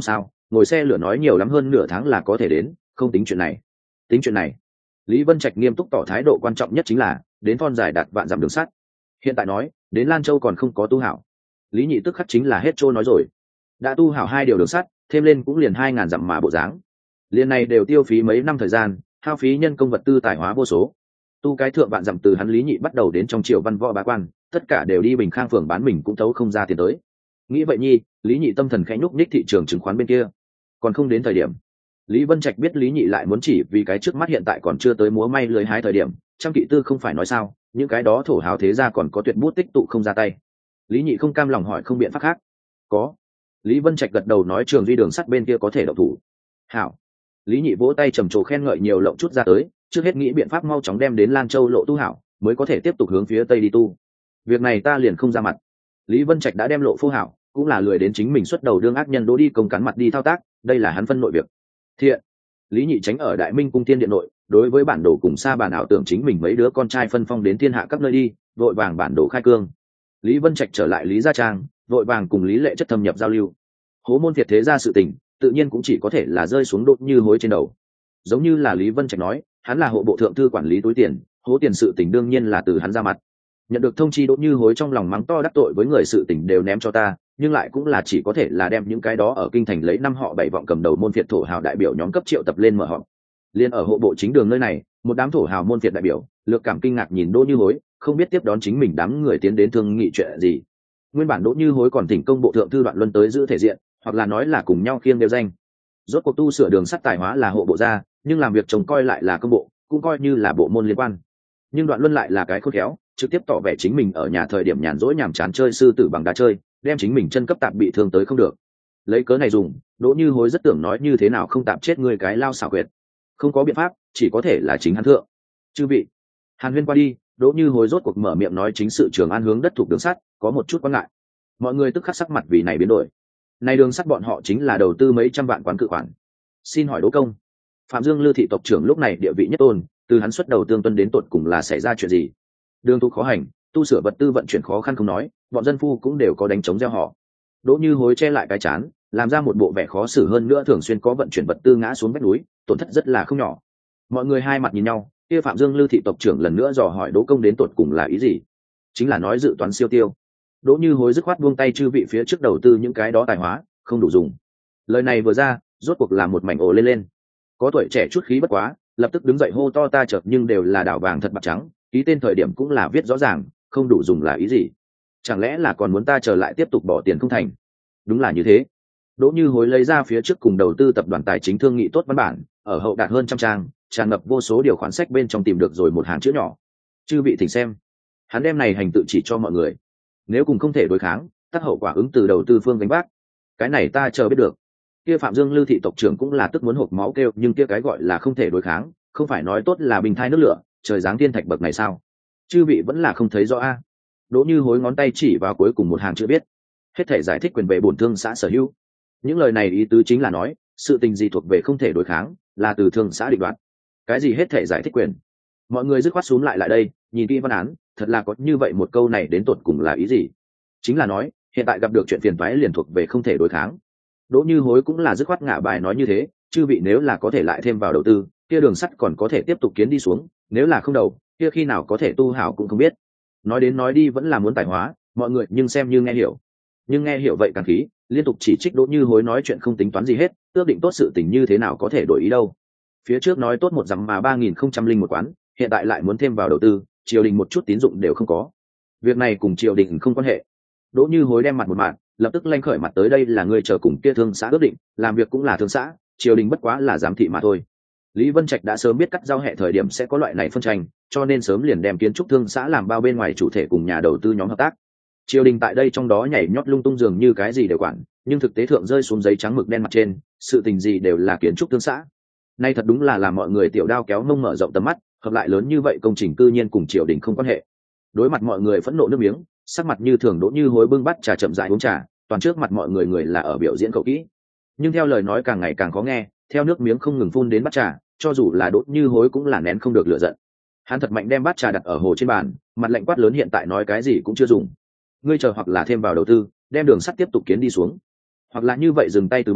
ngồi xe lửa nói nhiều lắm hơn nửa tháng là có thể đến, không tính chuyện này. Tính chuyện này. Lý Vân Trạch nghiêm túc tỏ thái độ, quan trọng nhất chính là đến thon dài đạt vạn dặm đường sắt. Hiện tại nói đến Lan Châu còn không có tu hảo. Lý Nhị tức khắc chính là hết trôi nói rồi. Đã tu hảo hai điều đường sắt, thêm lên cũng liền hai ngàn dặm mà bộ dáng. Liên này đều tiêu phí mấy năm thời gian, hao phí nhân công vật tư tài hóa vô số. Tu cái thượng vạn dặm từ hắn Lý Nhị bắt đầu đến trong triều văn võ bá quan, tất cả đều đi Bình Khang phường bán mình cũng thấu không ra tiền tới. Nghĩ vậy nhi, Lý Nhị tâm thần khẽ nhúc nhích thị trường chứng khoán bên kia. Còn không đến thời điểm. Lý Vân Trạch biết Lý Nhị lại muốn chỉ vì cái trước mắt hiện tại còn chưa tới múa may lưới hái thời điểm, trăm kỵ tư không phải nói sao, những cái đó thổ hào thế ra còn có tuyệt bút tích tụ không ra tay. Lý Nhị không cam lòng hỏi không biện pháp khác. Có. Lý Vân Trạch gật đầu nói trường duy đường sắt bên kia có thể động thủ. Hảo. Lý Nhị vỗ tay trầm trồ khen ngợi nhiều lộng chút ra tới, trước hết nghĩ biện pháp mau chóng đem đến Lan Châu lộ tu hảo, mới có thể tiếp tục hướng phía tây đi tu. Việc này ta liền không ra mặt. Lý Vân Trạch đã đem lộ phô hảo, cũng là lười đến chính mình xuất đầu đương ác nhân đỗ đi công cắn mặt đi thao tác, đây là hắn phân nội việc. Thiện. Lý Nhị tránh ở Đại Minh cung tiên điện nội, đối với bản đồ cùng xa bản ảo tưởng chính mình mấy đứa con trai phân phong đến thiên hạ các nơi đi, vội vàng bản đồ khai cương. Lý Vân Trạch trở lại Lý Gia Trang, vội vàng cùng Lý Lệ chất thâm nhập giao lưu. Hố môn Việt thế ra sự tình, tự nhiên cũng chỉ có thể là rơi xuống đột như hối trên đầu. Giống như là Lý Vân Trạch nói, hắn là hộ bộ thượng thư quản lý túi tiền, hố tiền sự tình đương nhiên là từ hắn ra mặt. Nhận được thông chi đột như hối trong lòng mắng to đắc tội với người sự tình đều ném cho ta, nhưng lại cũng là chỉ có thể là đem những cái đó ở kinh thành lấy năm họ bảy vọng cầm đầu môn Việt thổ hào đại biểu nhóm cấp triệu tập lên mở họp. Liên ở hộ bộ chính đường nơi này, một đám thổ hào môn Việt đại biểu, lược cảm kinh ngạc nhìn Đỗ Như Hối, không biết tiếp đón chính mình đám người tiến đến thương nghị chuyện gì. Nguyên bản Đỗ Như Hối còn thỉnh công bộ thượng thư Đoạn Luân tới giữ thể diện, hoặc là nói là cùng nhau khiêng đều danh. Rốt cuộc tu sửa đường sắt tài hóa là hộ bộ ra, nhưng làm việc trông coi lại là công bộ, cũng coi như là bộ môn liên quan. Nhưng Đoạn Luân lại là cái khôn khéo, trực tiếp tỏ vẻ chính mình ở nhà thời điểm nhàn rỗi nhàm chán chơi sư tử bằng đá chơi, đem chính mình chân cấp tạp bị thương tới không được. Lấy cớ này dùng, Đỗ Như Hối rất tưởng nói như thế nào không tạp chết người cái lao xảo quyệt. Không có biện pháp, chỉ có thể là chính hắn thượng. Chư vị, Hàn Huyên qua đi, Đỗ Như Hối rốt cuộc mở miệng nói chính sự Trường An hướng đất thuộc đường sắt, có một chút quan ngại. Mọi người tức khắc sắc mặt vì này biến đổi. Này đường sắt bọn họ chính là đầu tư mấy trăm vạn quán cự khoản. Xin hỏi Đỗ công, Phạm Dương Lư thị tộc trưởng lúc này địa vị nhất tôn, từ hắn xuất đầu tương tuân đến tột cùng là xảy ra chuyện gì? Đường tu khó hành, tu sửa vật tư vận chuyển khó khăn không nói, bọn dân phu cũng đều có đánh trống gieo họ. Đỗ Như Hối che lại cái chán, làm ra một bộ vẻ khó xử hơn nữa, thường xuyên có vận chuyển vật tư ngã xuống vách núi, tổn thất rất là không nhỏ. Mọi người hai mặt nhìn nhau, kia Phạm Dương Lư thị tộc trưởng lần nữa dò hỏi Đỗ công đến tột cùng là ý gì? Chính là nói dự toán siêu tiêu. Đỗ Như Hối dứt khoát buông tay, chư vị phía trước đầu tư những cái đó tài hóa, không đủ dùng. Lời này vừa ra, rốt cuộc là một mảnh ồ lên lên. Có tuổi trẻ chút khí bất quá, lập tức đứng dậy hô to ta chợt, nhưng đều là đảo vàng thật bạc trắng, ký tên thời điểm cũng là viết rõ ràng, không đủ dùng là ý gì? Chẳng lẽ là còn muốn ta trở lại tiếp tục bỏ tiền không thành? Đúng là như thế. Đỗ Như Hối lấy ra phía trước cùng đầu tư tập đoàn tài chính thương nghị tốt văn bản, ở hậu đạt hơn trăm trang, tràn ngập vô số điều khoản sách, bên trong tìm được rồi một hàng chữ nhỏ. Chư vị thỉnh xem. Hắn đem này hành tự chỉ cho mọi người. Nếu cùng không thể đối kháng, tác hậu quả ứng từ đầu tư phương gánh vác. Cái này ta chờ biết được. Kia Phạm Dương Lư thị tộc trưởng cũng là tức muốn hộc máu kêu, nhưng kia cái gọi là không thể đối kháng, không phải nói tốt là bình thai nước lửa, trời giáng thiên thạch bậc này sao? Chư vị vẫn là không thấy rõ a? Đỗ Như Hối ngón tay chỉ vào cuối cùng một hàng chữ viết. Hết thể giải thích quyền về bổn thương xã sở hữu. Những lời này ý tứ chính là nói, sự tình gì thuộc về không thể đối kháng, là từ thương xã định đoạt. Cái gì hết thể giải thích quyền? Mọi người dứt khoát xuống lại lại đây, nhìn kỹ văn án, thật là có như vậy một câu này đến tột cùng là ý gì? Chính là nói, hiện tại gặp được chuyện phiền toái liền thuộc về không thể đối kháng. Đỗ Như Hối cũng là dứt khoát ngả bài nói như thế, chư vị nếu là có thể lại thêm vào đầu tư, kia đường sắt còn có thể tiếp tục kiến đi xuống, nếu là không đầu, kia khi nào có thể tu hảo cũng không biết. Nói đến nói đi vẫn là muốn tài hóa, mọi người nhưng xem như nghe hiểu. Nhưng nghe hiểu vậy càng khí, liên tục chỉ trích Đỗ Như Hối nói chuyện không tính toán gì hết, ước định tốt sự tình như thế nào có thể đổi ý đâu. Phía trước nói tốt một dặm mà ba nghìn không trăm linh một quán, hiện tại lại muốn thêm vào đầu tư, triều đình một chút tín dụng đều không có. Việc này cùng triều đình không quan hệ. Đỗ Như Hối đem mặt một mặt, lập tức lanh khởi mặt tới, đây là người chờ cùng kia thương xã ước định, làm việc cũng là thương xã, triều đình bất quá là giám thị mà thôi. Lý Vân Trạch đã sớm biết cắt giao hệ thời điểm sẽ có loại này phân tranh, cho nên sớm liền đem kiến trúc thương xã làm bao bên ngoài chủ thể cùng nhà đầu tư nhóm hợp tác. Triều đình tại đây trong đó nhảy nhót lung tung dường như cái gì đều quản, nhưng thực tế thượng rơi xuống giấy trắng mực đen mặt trên, sự tình gì đều là kiến trúc thương xã. Nay thật đúng là làm mọi người tiểu đao kéo mông mở rộng tầm mắt, hợp lại lớn như vậy công trình cư nhiên cùng triều đình không quan hệ. Đối mặt mọi người phẫn nộ nước miếng, sắc mặt như thường Đỗ Như Hối bưng bát trà chậm rãi uống trà, toàn trước mặt mọi người người là ở biểu diễn cậu kỹ. Nhưng theo lời nói càng ngày càng khó nghe, theo nước miếng không ngừng phun đến bát trà, cho dù là Đỗ Như Hối cũng là nén không được lửa giận. Hắn thật mạnh đem bát trà đặt ở hồ trên bàn, mặt lạnh quát lớn, hiện tại nói cái gì cũng chưa dùng. Ngươi chờ hoặc là thêm vào đầu tư, đem đường sắt tiếp tục kiến đi xuống, hoặc là như vậy dừng tay từ bỏ,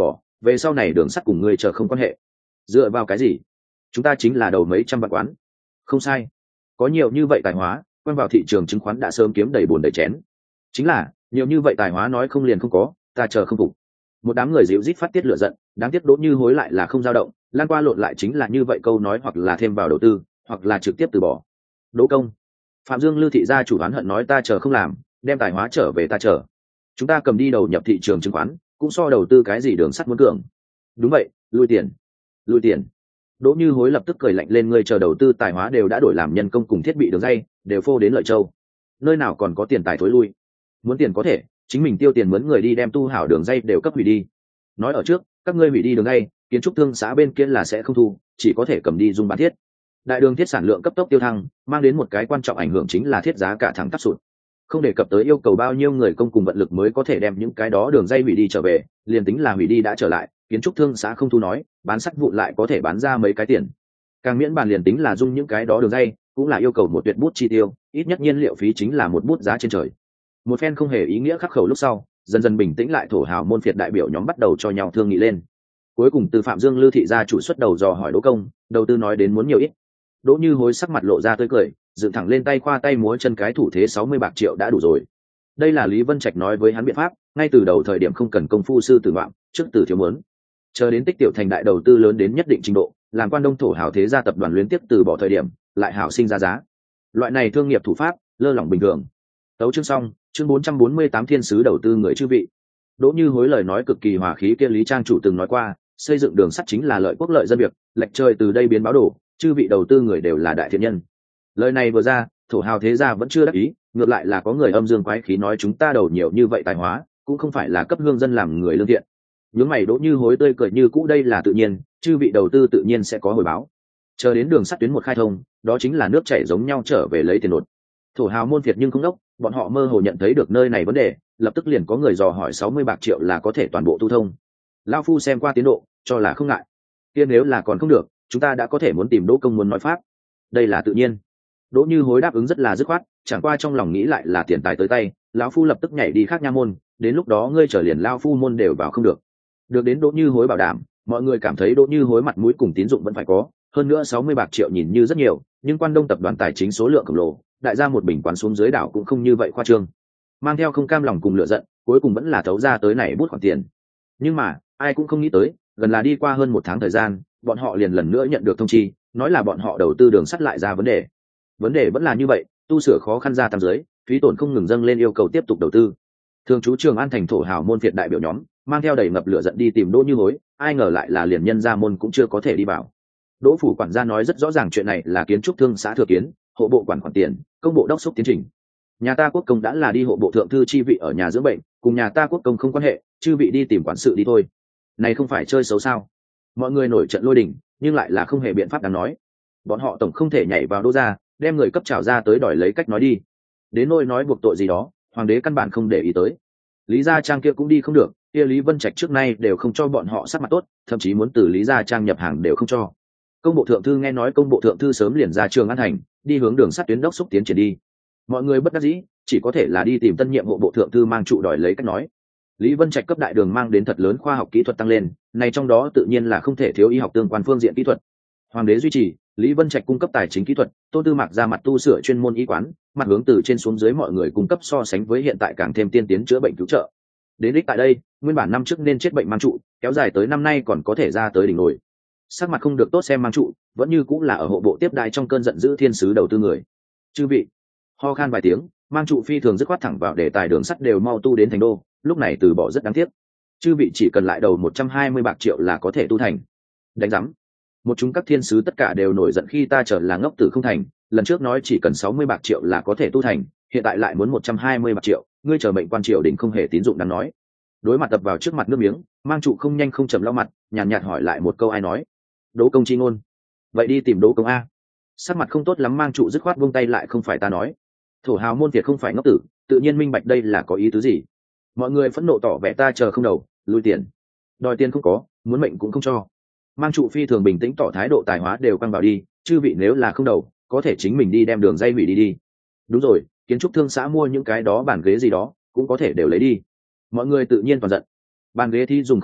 về sau này đường sắt cùng ngươi chờ không quan hệ. Dựa vào cái gì? Chúng ta chính là đầu mấy trăm vạn quán. Không sai, có nhiều như vậy tài hóa quen vào thị trường chứng khoán đã sớm kiếm đầy bồn đầy chén. Chính là nhiều như vậy tài hóa nói không liền không có, ta chờ không phục. Một đám người dịu rít phát tiết lửa giận, đáng tiếc Đỗ Như Hối lại là không dao động, lan qua lộn lại chính là như vậy câu nói, hoặc là thêm vào đầu tư, hoặc là trực tiếp từ bỏ. Đỗ công, Phạm Dương Lư thị gia chủ oán hận nói ta chờ không làm, đem tài hóa trở về ta chờ. Chúng ta cầm đi đầu nhập thị trường chứng khoán, cũng so đầu tư cái gì đường sắt muốn cường. Đúng vậy, lui tiền, lui tiền. Đỗ Như Hối lập tức cười lạnh lên, ngươi chờ đầu tư tài hóa đều đã đổi làm nhân công cùng thiết bị đường dây, đều phô đến Lợi Châu, nơi nào còn có tiền tài thối lui. Muốn tiền có thể, chính mình tiêu tiền mướn người đi đem tu hảo đường dây đều cấp hủy đi. Nói ở trước, các ngươi hủy đi đường dây, kiến trúc thương xã bên kia là sẽ không thu, chỉ có thể cầm đi dùng bán thiết. Đại đường thiết sản lượng cấp tốc tiêu thăng, mang đến một cái quan trọng ảnh hưởng chính là thiết giá cả thẳng tắp sụt. Không đề cập tới yêu cầu bao nhiêu người công cùng vận lực mới có thể đem những cái đó đường dây hủy đi trở về, liền tính là hủy đi đã trở lại, kiến trúc thương xã không thu nói, bán sắt vụn lại có thể bán ra mấy cái tiền. Càng miễn bàn liền tính là dung những cái đó đường dây, cũng là yêu cầu một tuyệt bút chi tiêu, ít nhất nhiên liệu phí chính là một bút giá trên trời. Một phen không hề ý nghĩa khắc khẩu lúc sau, dần dần bình tĩnh lại, thổ hào môn phiệt đại biểu nhóm bắt đầu cho nhau thương nghị lên. Cuối cùng từ Phạm Dương Lư thị gia chủ xuất đầu dò hỏi Đỗ công, đầu tư nói đến muốn nhiều ít. Đỗ Như Hối sắc mặt lộ ra tươi cười, dựng thẳng lên tay khoa tay múa chân cái thủ thế sáu mươi bạc triệu đã đủ rồi. Đây là Lý Vân Trạch nói với hắn biện pháp, ngay từ đầu thời điểm không cần công phu sư tử ngoạm, trước từ thiếu muốn. Chờ đến tích tiểu thành đại đầu tư lớn đến nhất định trình độ, làm quan đông thổ hào thế gia tập đoàn liên tiếp từ bỏ thời điểm, lại hảo sinh ra giá. Loại này thương nghiệp thủ pháp, lơ lỏng bình thường. Tấu chương xong, chương bốn trăm bốn mươi tám thiên sứ đầu tư người chư vị. Đỗ Như Hối lời nói cực kỳ hòa khí, kia Lý Trang chủ từng nói qua, xây dựng đường sắt chính là lợi quốc lợi dân việc, lệch trời từ đây biến báo đổ, chư vị đầu tư người đều là đại thiện nhân. Lời này vừa ra, thổ hào thế gia vẫn chưa đắc ý, ngược lại là có người âm dương quái khí nói chúng ta đầu nhiều như vậy tài hóa, cũng không phải là cấp hương dân làm người lương thiện. Những mày Đỗ Như Hối tươi cười như cũ, đây là tự nhiên, chư vị đầu tư tự nhiên sẽ có hồi báo. Chờ đến đường sắt tuyến một khai thông, đó chính là nước chảy giống nhau trở về lấy tiền nột. Thổ hào môn phiệt nhưng không đốc, bọn họ mơ hồ nhận thấy được nơi này vấn đề, lập tức liền có người dò hỏi sáu mươi bạc triệu là có thể toàn bộ tu thông. Lão phu xem qua tiến độ, cho là không ngại. Kia nếu là còn không được, chúng ta đã có thể muốn tìm Đỗ công muốn nói pháp. Đây là tự nhiên. Đỗ Như Hối đáp ứng rất là dứt khoát, chẳng qua trong lòng nghĩ lại là tiền tài tới tay, lão phu lập tức nhảy đi khác nha môn, đến lúc đó ngươi trở liền lão phu môn đều vào không được. Được đến Đỗ Như Hối bảo đảm, mọi người cảm thấy Đỗ Như Hối mặt mũi cùng tín dụng vẫn phải có, hơn nữa sáu mươi bạc triệu nhìn như rất nhiều, nhưng quan đông tập đoàn tài chính số lượng khổng lồ, đại gia một bình quán xuống dưới đảo cũng không như vậy khoa trương. Mang theo không cam lòng cùng lựa giận, cuối cùng vẫn là thấu ra tới này bút khoản tiền. Nhưng mà ai cũng không nghĩ tới, gần là đi qua hơn một tháng thời gian, bọn họ liền lần nữa nhận được thông chi, nói là bọn họ đầu tư đường sắt lại ra vấn đề. Vấn đề vẫn là như vậy, tu sửa khó khăn ra tam giới, phí tổn không ngừng dâng lên, yêu cầu tiếp tục đầu tư. Thường trú Trường An thành thổ hào môn phiệt đại biểu nhóm mang theo đầy ngập lửa giận đi tìm Đỗ Như Hối, ai ngờ lại là liền nhân gia môn cũng chưa có thể đi vào. Đỗ phủ quản gia nói rất rõ ràng chuyện này là kiến trúc thương xã thừa kiến, hộ bộ quản khoản tiền, công bộ đốc xúc tiến trình. Nhà ta quốc công đã là đi hộ bộ thượng thư chi vị ở nhà dưỡng bệnh, cùng nhà ta quốc công không quan hệ, chư vị đi tìm quản sự đi thôi. Này không phải chơi xấu sao? Mọi người nổi trận lôi đình, nhưng lại là không hề biện pháp đáng nói. Bọn họ tổng không thể nhảy vào Đỗ gia, đem người cấp trảo ra tới đòi lấy cách nói đi. Đến nỗi nói buộc tội gì đó, hoàng đế căn bản không để ý tới. Lý Gia Trang kia cũng đi không được, kia Lý Vân Trạch trước nay đều không cho bọn họ sắc mặt tốt, thậm chí muốn từ Lý Gia Trang nhập hàng đều không cho. Công bộ thượng thư nghe nói công bộ thượng thư sớm liền ra Trường An thành, đi hướng đường sắt tuyến đốc xúc tiến triển đi. Mọi người bất đắc dĩ, chỉ có thể là đi tìm tân nhiệm hộ bộ thượng thư mang trụ đòi lấy cách nói. Lý Vân Trạch cấp đại đường mang đến thật lớn khoa học kỹ thuật tăng lên, này trong đó tự nhiên là không thể thiếu y học tương quan phương diện kỹ thuật. Hoàng đế duy trì, Lý Vân Trạch cung cấp tài chính kỹ thuật, Tôn Tư Mạc ra mặt tu sửa chuyên môn y quán, mặt hướng từ trên xuống dưới mọi người cung cấp so sánh với hiện tại càng thêm tiên tiến chữa bệnh cứu trợ. Đến đích tại đây, nguyên bản năm trước nên chết bệnh mang trụ, kéo dài tới năm nay còn có thể ra tới đỉnh nổi. Sắc mặt không được tốt xem mang trụ, vẫn như cũng là ở hộ bộ tiếp đại trong cơn giận dữ thiên sứ đầu tư người. Chư vị, ho khan vài tiếng, mang trụ phi thường dứt khoát thẳng vào đề tài đường sắt đều mau tu đến thành đô, lúc này từ bỏ rất đáng tiếc. Chư vị chỉ cần lại đầu một trăm hai mươi bạc triệu là có thể tu thành. Đánh rắm. Một chúng các thiên sứ tất cả đều nổi giận, khi ta trở là ngốc tử không thành, lần trước nói chỉ cần sáu mươi bạc triệu là có thể tu thành, hiện tại lại muốn một trăm hai mươi bạc triệu, ngươi chờ mệnh quan triều đình không hề tín dụng đáng nói. Đối mặt tập vào trước mặt nước miếng, mang trụ không nhanh không chậm lau mặt, nhàn nhạt, nhạt hỏi lại một câu, ai nói? Đỗ công chi ngôn. Vậy đi tìm Đỗ công a. Sắc mặt không tốt lắm, mang trụ dứt khoát buông tay, lại không phải ta nói. Thổ hào môn Việt không phải ngốc tử, tự nhiên minh bạch đây là có ý tứ gì. Mọi người phẫn nộ tỏ vẻ ta chờ không đầu, lui tiền. Đòi tiền không có, muốn mệnh cũng không cho. Mang trụ phi thường bình tĩnh tỏ thái độ, tài hóa đều quăng vào đi, chư vị nếu là không đầu, có thể chính mình đi đem đường dây hủy đi đi. Đúng rồi, kiến trúc thương xã mua những cái đó bàn ghế gì đó, cũng có thể đều lấy đi. Mọi người tự nhiên toàn giận. Bàn ghế thì dùng không có,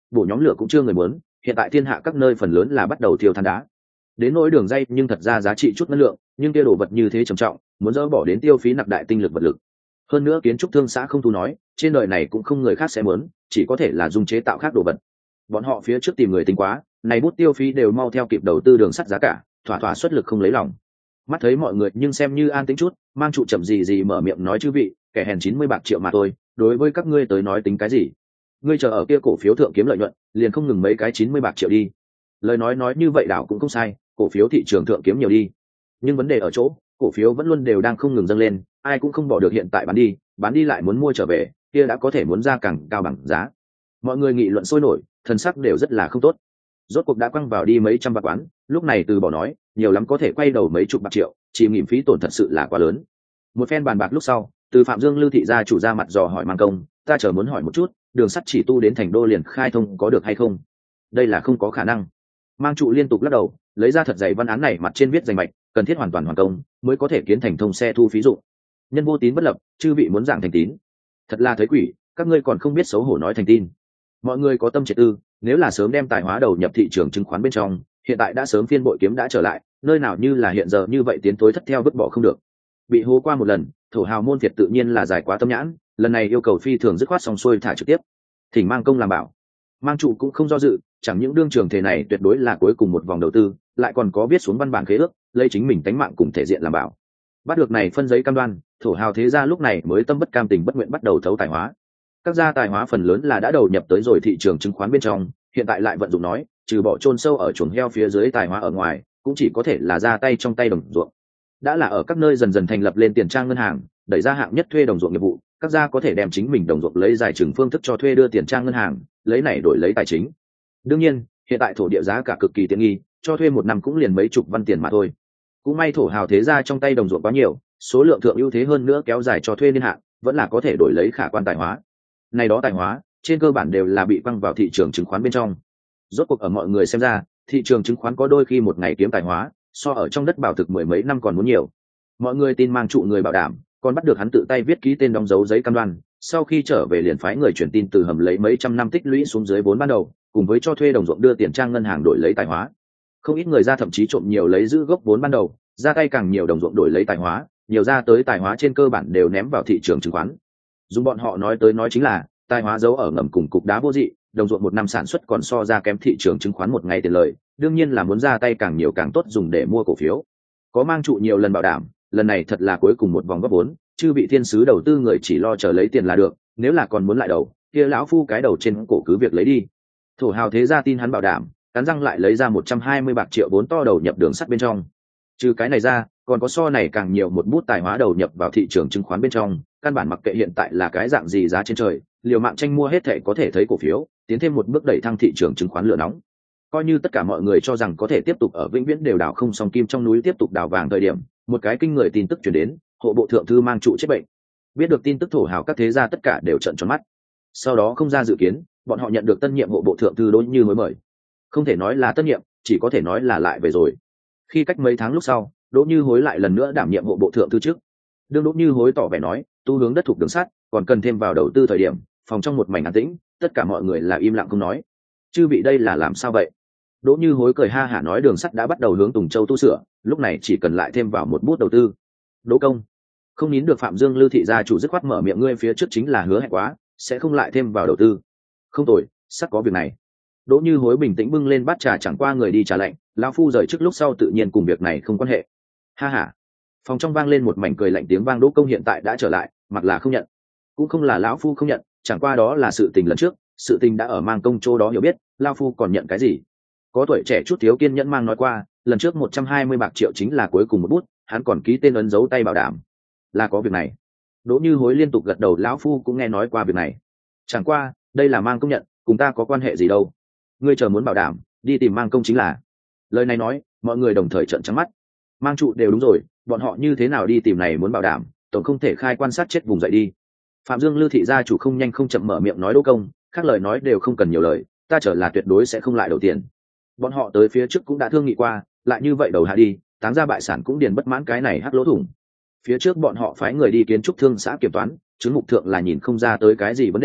bổ nhóm lửa cũng chưa người muốn, hiện tại thiên hạ các nơi phần lớn là bắt đầu thiêu than đá. Đến nỗi đường dây nhưng thật ra giá trị chút năng lượng, nhưng kia đồ vật như thế trầm trọng, muốn dỡ bỏ đến tiêu phí nặc đại tinh lực vật lực. Hơn nữa kiến trúc thương xã không thu nói, trên đời này cũng không người khác sẽ muốn, chỉ có thể là dùng chế tạo khác đồ vật. Bọn họ phía trước tìm người tính quá, này bút tiêu phí đều mau theo kịp đầu tư đường sắt giá cả, thỏa thỏa xuất lực không lấy lòng. Mắt thấy mọi người nhưng xem như an tĩnh chút, mang trụ chậm gì gì mở miệng nói chư vị, kẻ hèn chín mươi bạc triệu mà thôi, đối với các ngươi tới nói tính cái gì? Ngươi chờ ở kia cổ phiếu thượng kiếm lợi nhuận, liền không ngừng mấy cái chín mươi bạc triệu đi. Lời nói nói như vậy đảo cũng không sai, cổ phiếu thị trường thượng kiếm nhiều đi. Nhưng vấn đề ở chỗ, cổ phiếu vẫn luôn đều đang không ngừng dâng lên, ai cũng không bỏ được hiện tại bán đi, bán đi lại muốn mua trở về, kia đã có thể muốn ra càng cao bằng giá. Mọi người nghị luận sôi nổi, thần sắc đều rất là không tốt. Rốt cuộc đã quăng vào đi mấy trăm bạc quán, lúc này từ bỏ nói, nhiều lắm có thể quay đầu mấy chục bạc triệu, chỉ nghiệm phí tổn thật sự là quá lớn. Một phen bàn bạc lúc sau, từ Phạm Dương Lưu thị gia chủ ra mặt dò hỏi Mang Công, ta chờ muốn hỏi một chút, đường sắt chỉ tu đến thành đô liền khai thông có được hay không? Đây là không có khả năng. Mang trụ liên tục lắc đầu, lấy ra thật dày văn án này mặt trên viết danh mạch, cần thiết hoàn toàn hoàn công mới có thể kiến thành thông xe thu phí dụng. Nhân vô tín bất lập, chư vị muốn giảng thành tín, thật là thấy quỷ, các ngươi còn không biết xấu hổ nói thành tin. Mọi người có tâm triệt tư, nếu là sớm đem tài hóa đầu nhập thị trường chứng khoán bên trong, hiện tại đã sớm phiên bội kiếm đã trở lại, nơi nào như là hiện giờ như vậy tiến tối thất theo vứt bỏ không được. Bị hố qua một lần, thổ hào môn Việt tự nhiên là giải quá tâm nhãn, lần này yêu cầu phi thường dứt khoát xong xuôi thả trực tiếp. Thỉnh Mang Công làm bảo. Mang trụ cũng không do dự, chẳng những đương trường thể này tuyệt đối là cuối cùng một vòng đầu tư, lại còn có viết xuống văn bản khế ước, lấy chính mình tánh mạng cùng thể diện làm bảo. Bắt được này phân giấy cam đoan, thổ hào thế gia lúc này mới tâm bất cam tình bất nguyện bắt đầu thấu tài hóa. Các gia tài hóa phần lớn là đã đầu nhập tới rồi thị trường chứng khoán bên trong, hiện tại lại vận dụng nói, trừ bỏ chôn sâu ở chuồng heo phía dưới tài hóa ở ngoài, cũng chỉ có thể là ra tay trong tay đồng ruộng. Đã là ở các nơi dần dần thành lập lên tiền trang ngân hàng, đẩy ra hạng nhất thuê đồng ruộng nghiệp vụ, các gia có thể đem chính mình đồng ruộng lấy giải trừng phương thức cho thuê đưa tiền trang ngân hàng, lấy này đổi lấy tài chính. Đương nhiên, hiện tại thổ địa giá cả cực kỳ tiện nghi, cho thuê một năm cũng liền mấy chục văn tiền mà thôi. Cũng may thổ hào thế gia trong tay đồng ruộng quá nhiều, số lượng thượng ưu thế hơn nữa kéo dài cho thuê niên hạn, vẫn là có thể đổi lấy khả quan tài hóa. Này đó tài hóa, trên cơ bản đều là bị quăng vào thị trường chứng khoán bên trong. Rốt cuộc ở mọi người xem ra, thị trường chứng khoán có đôi khi một ngày kiếm tài hóa, so ở trong đất bảo thực mười mấy năm còn muốn nhiều. Mọi người tin Mang trụ người bảo đảm, còn bắt được hắn tự tay viết ký tên đóng dấu giấy cam đoan, sau khi trở về liền phái người chuyển tin từ hầm lấy mấy trăm năm tích lũy xuống dưới vốn ban đầu, cùng với cho thuê đồng ruộng đưa tiền trang ngân hàng đổi lấy tài hóa. Không ít người ra thậm chí trộm nhiều lấy giữ gốc vốn ban đầu, ra tay càng nhiều đồng ruộng đổi lấy tài hóa, nhiều ra tới tài hóa trên cơ bản đều ném vào thị trường chứng khoán. Dùng bọn họ nói tới nói chính là tài hóa giấu ở ngầm cùng cục đá vô dị, đồng ruộng một năm sản xuất còn so ra kém thị trường chứng khoán một ngày tiền lời, đương nhiên là muốn ra tay càng nhiều càng tốt dùng để mua cổ phiếu. Có Mang trụ nhiều lần bảo đảm, lần này thật là cuối cùng một vòng góp vốn, chư vị thiên sứ đầu tư người chỉ lo chờ lấy tiền là được, nếu là còn muốn lại đầu, kia lão phu cái đầu trên cổ cứ việc lấy đi. Thổ hào thế gia tin hắn bảo đảm, cắn răng lại lấy ra một trăm hai mươi bạc triệu vốn to đầu nhập đường sắt bên trong. Trừ cái này ra, còn có so này càng nhiều một bút tài hóa đầu nhập vào thị trường chứng khoán bên trong, căn bản mặc kệ hiện tại là cái dạng gì giá trên trời, liều mạng tranh mua hết thể có thể thấy cổ phiếu, tiến thêm một bước đẩy thăng thị trường chứng khoán lửa nóng. Coi như tất cả mọi người cho rằng có thể tiếp tục ở vĩnh viễn đều đào không xong kim trong núi tiếp tục đào vàng thời điểm, một cái kinh người tin tức truyền đến, hộ bộ thượng thư Mang trụ chết bệnh. Biết được tin tức thổ hào các thế gia tất cả đều trợn tròn mắt. Sau đó không ra dự kiến, bọn họ nhận được tân nhiệm hộ bộ thượng thư Đỗ Như Hối mời. Không thể nói là tân nhiệm, chỉ có thể nói là lại về rồi. Khi cách mấy tháng lúc sau, Đỗ Như Hối lại lần nữa đảm nhiệm hộ bộ thượng thư trước. Đương Đỗ Như Hối tỏ vẻ nói, tu hướng đất thuộc đường sắt, còn cần thêm vào đầu tư thời điểm, phòng trong một mảnh an tĩnh, tất cả mọi người là im lặng không nói. Chư vị đây là làm sao vậy? Đỗ Như Hối cười ha hả nói đường sắt đã bắt đầu hướng Tùng Châu tu sửa, lúc này chỉ cần lại thêm vào một bút đầu tư. Đỗ công, không nín được Phạm Dương Lưu thị gia chủ dứt khoát mở miệng, ngươi phía trước chính là hứa hẹn quá, sẽ không lại thêm vào đầu tư. Không tồi, sắp có việc này. Đỗ Như Hối bình tĩnh bưng lên bát trà, chẳng qua người đi trà lạnh, lão phu rời trước lúc sau tự nhiên cùng việc này không quan hệ. Ha ha. Phòng trong vang lên một mảnh cười lạnh tiếng vang. Đỗ công hiện tại đã trở lại, mặc là không nhận, cũng không là lão phu không nhận, chẳng qua đó là sự tình lần trước, sự tình đã ở Mang công chỗ đó hiểu biết, lão phu còn nhận cái gì? Có tuổi trẻ chút thiếu kiên nhẫn Mang nói qua, lần trước một trăm hai mươi bạc triệu chính là cuối cùng một bút, hắn còn ký tên ấn dấu tay bảo đảm. Là có việc này. Đỗ Như Hối liên tục gật đầu, lão phu cũng nghe nói qua việc này. Chẳng qua, đây là Mang công nhận, cùng ta có quan hệ gì đâu. Ngươi chờ muốn bảo đảm, đi tìm Mang công chính là. Lời này nói, mọi người đồng thời trợn trắng mắt. Mang trụ đều đúng rồi, bọn họ như thế nào đi tìm này muốn bảo đảm, tổng không thể khai quan sát chết vùng dậy đi. Phạm Dương Lưu thị gia chủ không nhanh không chậm mở miệng nói, Đỗ công, khác lời nói đều không cần nhiều lời, ta trở là tuyệt đối sẽ không lại đầu tiền. Bọn họ tới phía trước cũng đã thương nghị qua, lại như vậy đầu hạ đi, táng ra bại sản cũng điền bất mãn cái này hắc lỗ thủng. Phía trước bọn họ phái người đi kiến trúc thương xã kiểm toán, chứng mục thượng là nhìn không ra tới cái gì vấn đề,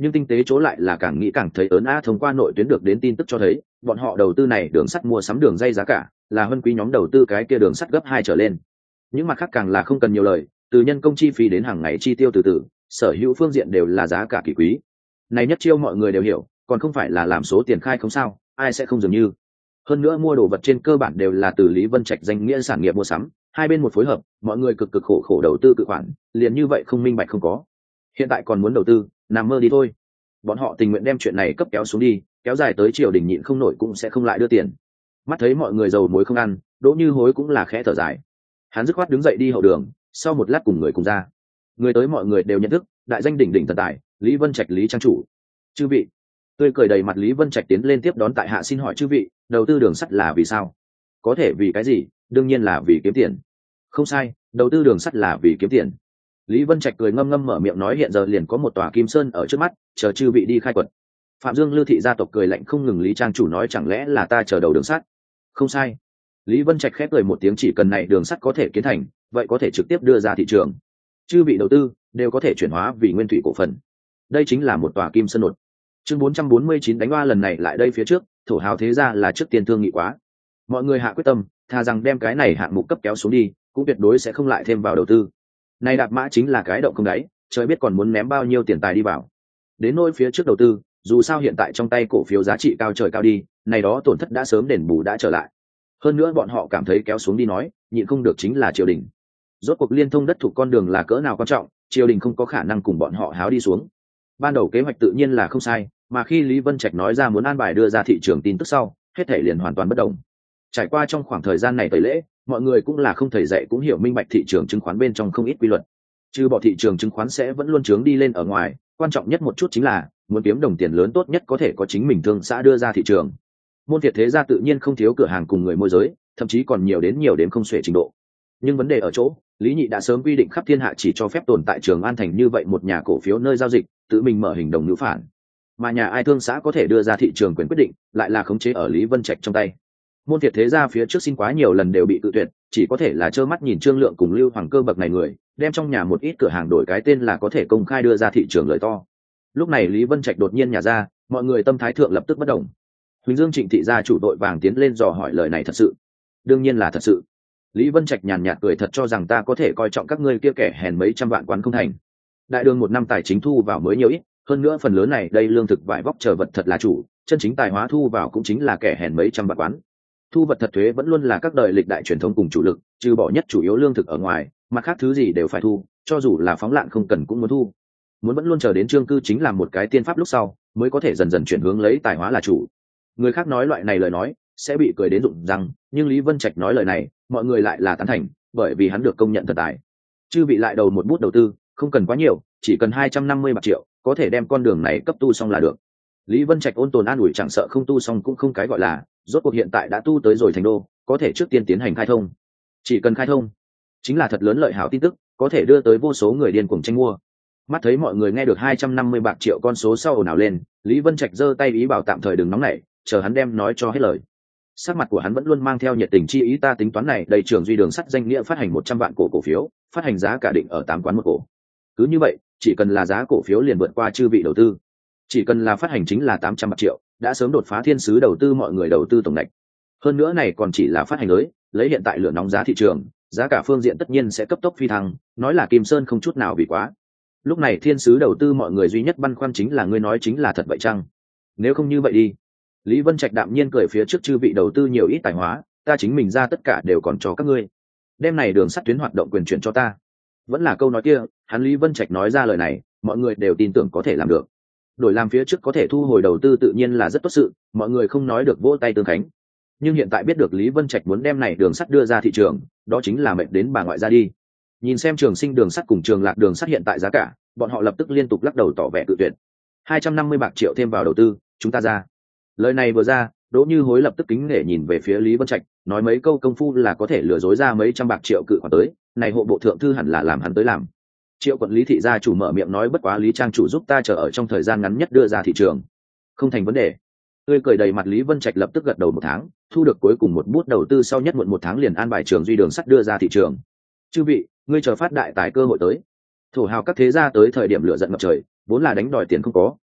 nhưng tinh tế chỗ lại là càng nghĩ càng thấy ớn a. Thông qua nội tuyến được đến tin tức cho thấy bọn họ đầu tư này đường sắt mua sắm đường dây giá cả là hơn quý nhóm đầu tư cái kia đường sắt gấp hai trở lên. Những mặt khác càng là không cần nhiều lời, từ nhân công chi phí đến hàng ngày chi tiêu từ từ, sở hữu phương diện đều là giá cả kỳ quý. Này nhất chiêu mọi người đều hiểu, còn không phải là làm số tiền khai không sao, ai sẽ không dường như. Hơn nữa mua đồ vật trên cơ bản đều là từ Lý Vân Trạch danh nghĩa sản nghiệp mua sắm, hai bên một phối hợp, mọi người cực cực khổ khổ đầu tư cự khoản, liền như vậy không minh bạch không có. Hiện tại còn muốn đầu tư, nằm mơ đi thôi. Bọn họ tình nguyện đem chuyện này cấp kéo xuống đi, kéo dài tới triều đình nhịn không nổi cũng sẽ không lại đưa tiền. Mắt thấy mọi người dầu muối không ăn, Đỗ Như Hối cũng là khẽ thở dài. Hắn dứt khoát đứng dậy đi hậu đường, sau một lát cùng người cùng ra. Người tới mọi người đều nhận thức, đại danh đỉnh đỉnh thần tài, Lý Vân Trạch Lý trang chủ. Chư vị. Tươi cười đầy mặt Lý Vân Trạch tiến lên tiếp đón tại hạ, xin hỏi chư vị, đầu tư đường sắt là vì sao? Có thể vì cái gì? Đương nhiên là vì kiếm tiền. Không sai, đầu tư đường sắt là vì kiếm tiền. Lý Vân Trạch cười ngâm ngâm mở miệng nói, hiện giờ liền có một tòa Kim Sơn ở trước mắt, chờ chư vị đi khai quật. Phạm Dương Lưu thị gia tộc cười lạnh không ngừng, Lý trang chủ nói chẳng lẽ là ta chờ đầu đường sắt? Không sai. Lý Vân Trạch khép cười một tiếng, chỉ cần này đường sắt có thể kiến thành, vậy có thể trực tiếp đưa ra thị trường. Chư vị đầu tư đều có thể chuyển hóa vì nguyên thủy cổ phần. Đây chính là một tòa Kim Sơn nột. Chương bốn trăm bốn mươi chín đánh hoa lần này lại đây phía trước, thổ hào thế ra là trước tiên thương nghị quá. Mọi người hạ quyết tâm, thà rằng đem cái này hạng mục cấp kéo xuống đi, cũng tuyệt đối sẽ không lại thêm vào đầu tư. Này đạp mã chính là cái động không đáy, trời biết còn muốn ném bao nhiêu tiền tài đi vào. Đến nỗi phía trước đầu tư, dù sao hiện tại trong tay cổ phiếu giá trị cao trời cao đi, này đó tổn thất đã sớm đền bù đã trở lại. Hơn nữa bọn họ cảm thấy kéo xuống đi nói, nhịn không được chính là triều đình. Rốt cuộc liên thông đất thuộc con đường là cỡ nào quan trọng, triều đình không có khả năng cùng bọn họ háo đi xuống. Ban đầu kế hoạch tự nhiên là không sai, mà khi Lý Vân Trạch nói ra muốn an bài đưa ra thị trường tin tức sau, hết thảy liền hoàn toàn bất động. Trải qua trong khoảng thời gian này tẩy lễ, mọi người cũng là không thầy dạy cũng hiểu minh bạch thị trường chứng khoán bên trong không ít quy luật. Trừ bỏ thị trường chứng khoán sẽ vẫn luôn trướng đi lên ở ngoài, quan trọng nhất một chút chính là muốn kiếm đồng tiền lớn tốt nhất có thể có chính mình thương xã đưa ra thị trường. Môn Việt thế gia tự nhiên không thiếu cửa hàng cùng người môi giới, thậm chí còn nhiều đến nhiều đến không xuể trình độ. Nhưng vấn đề ở chỗ, Lý Nhị đã sớm quy định khắp thiên hạ chỉ cho phép tồn tại Trường An thành như vậy một nhà cổ phiếu nơi giao dịch, tự mình mở hình đồng nữ phản. Mà nhà ai thương xã có thể đưa ra thị trường quyền quyết định, lại là khống chế ở Lý Vân Trạch trong tay. Môn Việt thế gia phía trước xin quá nhiều lần đều bị cự tuyệt, chỉ có thể là trơ mắt nhìn Trương Lượng cùng Lưu Hoàng Cơ bậc này người, đem trong nhà một ít cửa hàng đổi cái tên là có thể công khai đưa ra thị trường lời to. Lúc này Lý Vân Trạch đột nhiên nhả ra, mọi người tâm thái thượng lập tức bất động. Huỳnh Dương Trịnh thị gia chủ đội vàng tiến lên dò hỏi lời này thật sự? Đương nhiên là thật sự. Lý Vân Trạch nhàn nhạt cười, thật cho rằng ta có thể coi trọng các ngươi kia kẻ hèn mấy trăm vạn quán không thành. Đại đường một năm tài chính thu vào mới nhiều ít, hơn nữa phần lớn này đây lương thực vải vóc chờ vật thật là chủ, chân chính tài hóa thu vào cũng chính là kẻ hèn mấy trăm vạn quán. Thu vật thật thuế vẫn luôn là các đời lịch đại truyền thống cùng chủ lực, trừ bỏ nhất chủ yếu lương thực ở ngoài, mặt khác thứ gì đều phải thu, cho dù là phóng lạn không cần cũng muốn thu. Muốn vẫn luôn chờ đến trương cư chính là một cái tiên pháp lúc sau, mới có thể dần dần chuyển hướng lấy tài hóa là chủ. Người khác nói loại này lời nói sẽ bị cười đến rụng răng, nhưng Lý Vân Trạch nói lời này, mọi người lại là tán thành, bởi vì hắn được công nhận thần tài. Chư vị lại đầu một bút đầu tư, không cần quá nhiều, chỉ cần hai trăm năm mươi bạc triệu, có thể đem con đường này cấp tu xong là được. Lý Vân Trạch ôn tồn an ủi, chẳng sợ không tu xong cũng không cái gọi là, rốt cuộc hiện tại đã tu tới rồi thành đô, có thể trước tiên tiến hành khai thông. Chỉ cần khai thông, chính là thật lớn lợi hảo tin tức, có thể đưa tới vô số người điên cuồng tranh mua. Mắt thấy mọi người nghe được hai trăm năm mươi bạc triệu con số sau ồn ào lên, Lý Vân Trạch giơ tay ý bảo tạm thời đừng nóng nảy, chờ hắn đem nói cho hết lời. Sắc mặt của hắn vẫn luôn mang theo nhiệt tình chi ý, ta tính toán này đầy trường duy đường sắt danh nghĩa phát hành một trăm vạn cổ cổ phiếu, phát hành giá cả định ở tám quán một cổ. Cứ như vậy, chỉ cần là giá cổ phiếu liền vượt qua chư vị đầu tư. Chỉ cần là phát hành chính là tám trăm bạc triệu, đã sớm đột phá thiên sứ đầu tư mọi người đầu tư tổng ngạch. Hơn nữa này còn chỉ là phát hành lưới, lấy hiện tại lửa nóng giá thị trường, giá cả phương diện tất nhiên sẽ cấp tốc phi thăng, nói là Kim Sơn không chút nào vì quá. Lúc này thiên sứ đầu tư mọi người duy nhất băn khoăn chính là ngươi nói chính là thật vậy chăng? Nếu không như vậy đi. Lý Vân Trạch đạm nhiên cười, phía trước chư vị đầu tư nhiều ít tài hóa, ta chính mình ra tất cả đều còn cho các ngươi. Đêm này đường sắt tuyến hoạt động quyền chuyển cho ta. Vẫn là câu nói kia, hắn Lý Vân Trạch nói ra lời này, mọi người đều tin tưởng có thể làm được. Đổi làm phía trước có thể thu hồi đầu tư tự nhiên là rất tốt sự, mọi người không nói được vỗ tay tương khánh. Nhưng hiện tại biết được Lý Vân Trạch muốn đem này đường sắt đưa ra thị trường, đó chính là mệnh đến bà ngoại ra đi. Nhìn xem Trường Sinh đường sắt cùng Trường Lạc đường sắt hiện tại giá cả, bọn họ lập tức liên tục lắc đầu tỏ vẻ cự tuyệt. hai trăm năm mươi bạc triệu thêm vào đầu tư, chúng ta ra. Lời này vừa ra, Đỗ Như Hối lập tức kính nể nhìn về phía Lý Vân Trạch, nói mấy câu công phu là có thể lừa dối ra mấy trăm bạc triệu cự khoản tới, này hộ bộ thượng thư hẳn là làm hắn tới làm. Triệu quận Lý thị gia chủ mở miệng nói, bất quá Lý trang chủ giúp ta chờ ở trong thời gian ngắn nhất đưa ra thị trường, không thành vấn đề. Tươi cười đầy mặt Lý Vân Trạch lập tức gật đầu, một tháng, thu được cuối cùng một bút đầu tư sau nhất muộn một tháng liền an bài Trường Duy đường sắt đưa ra thị trường. Chư vị, ngươi chờ phát đại tài cơ hội tới. Thổ hào các thế gia tới thời điểm lửa giận ngập trời, vốn là đánh đòi tiền không có,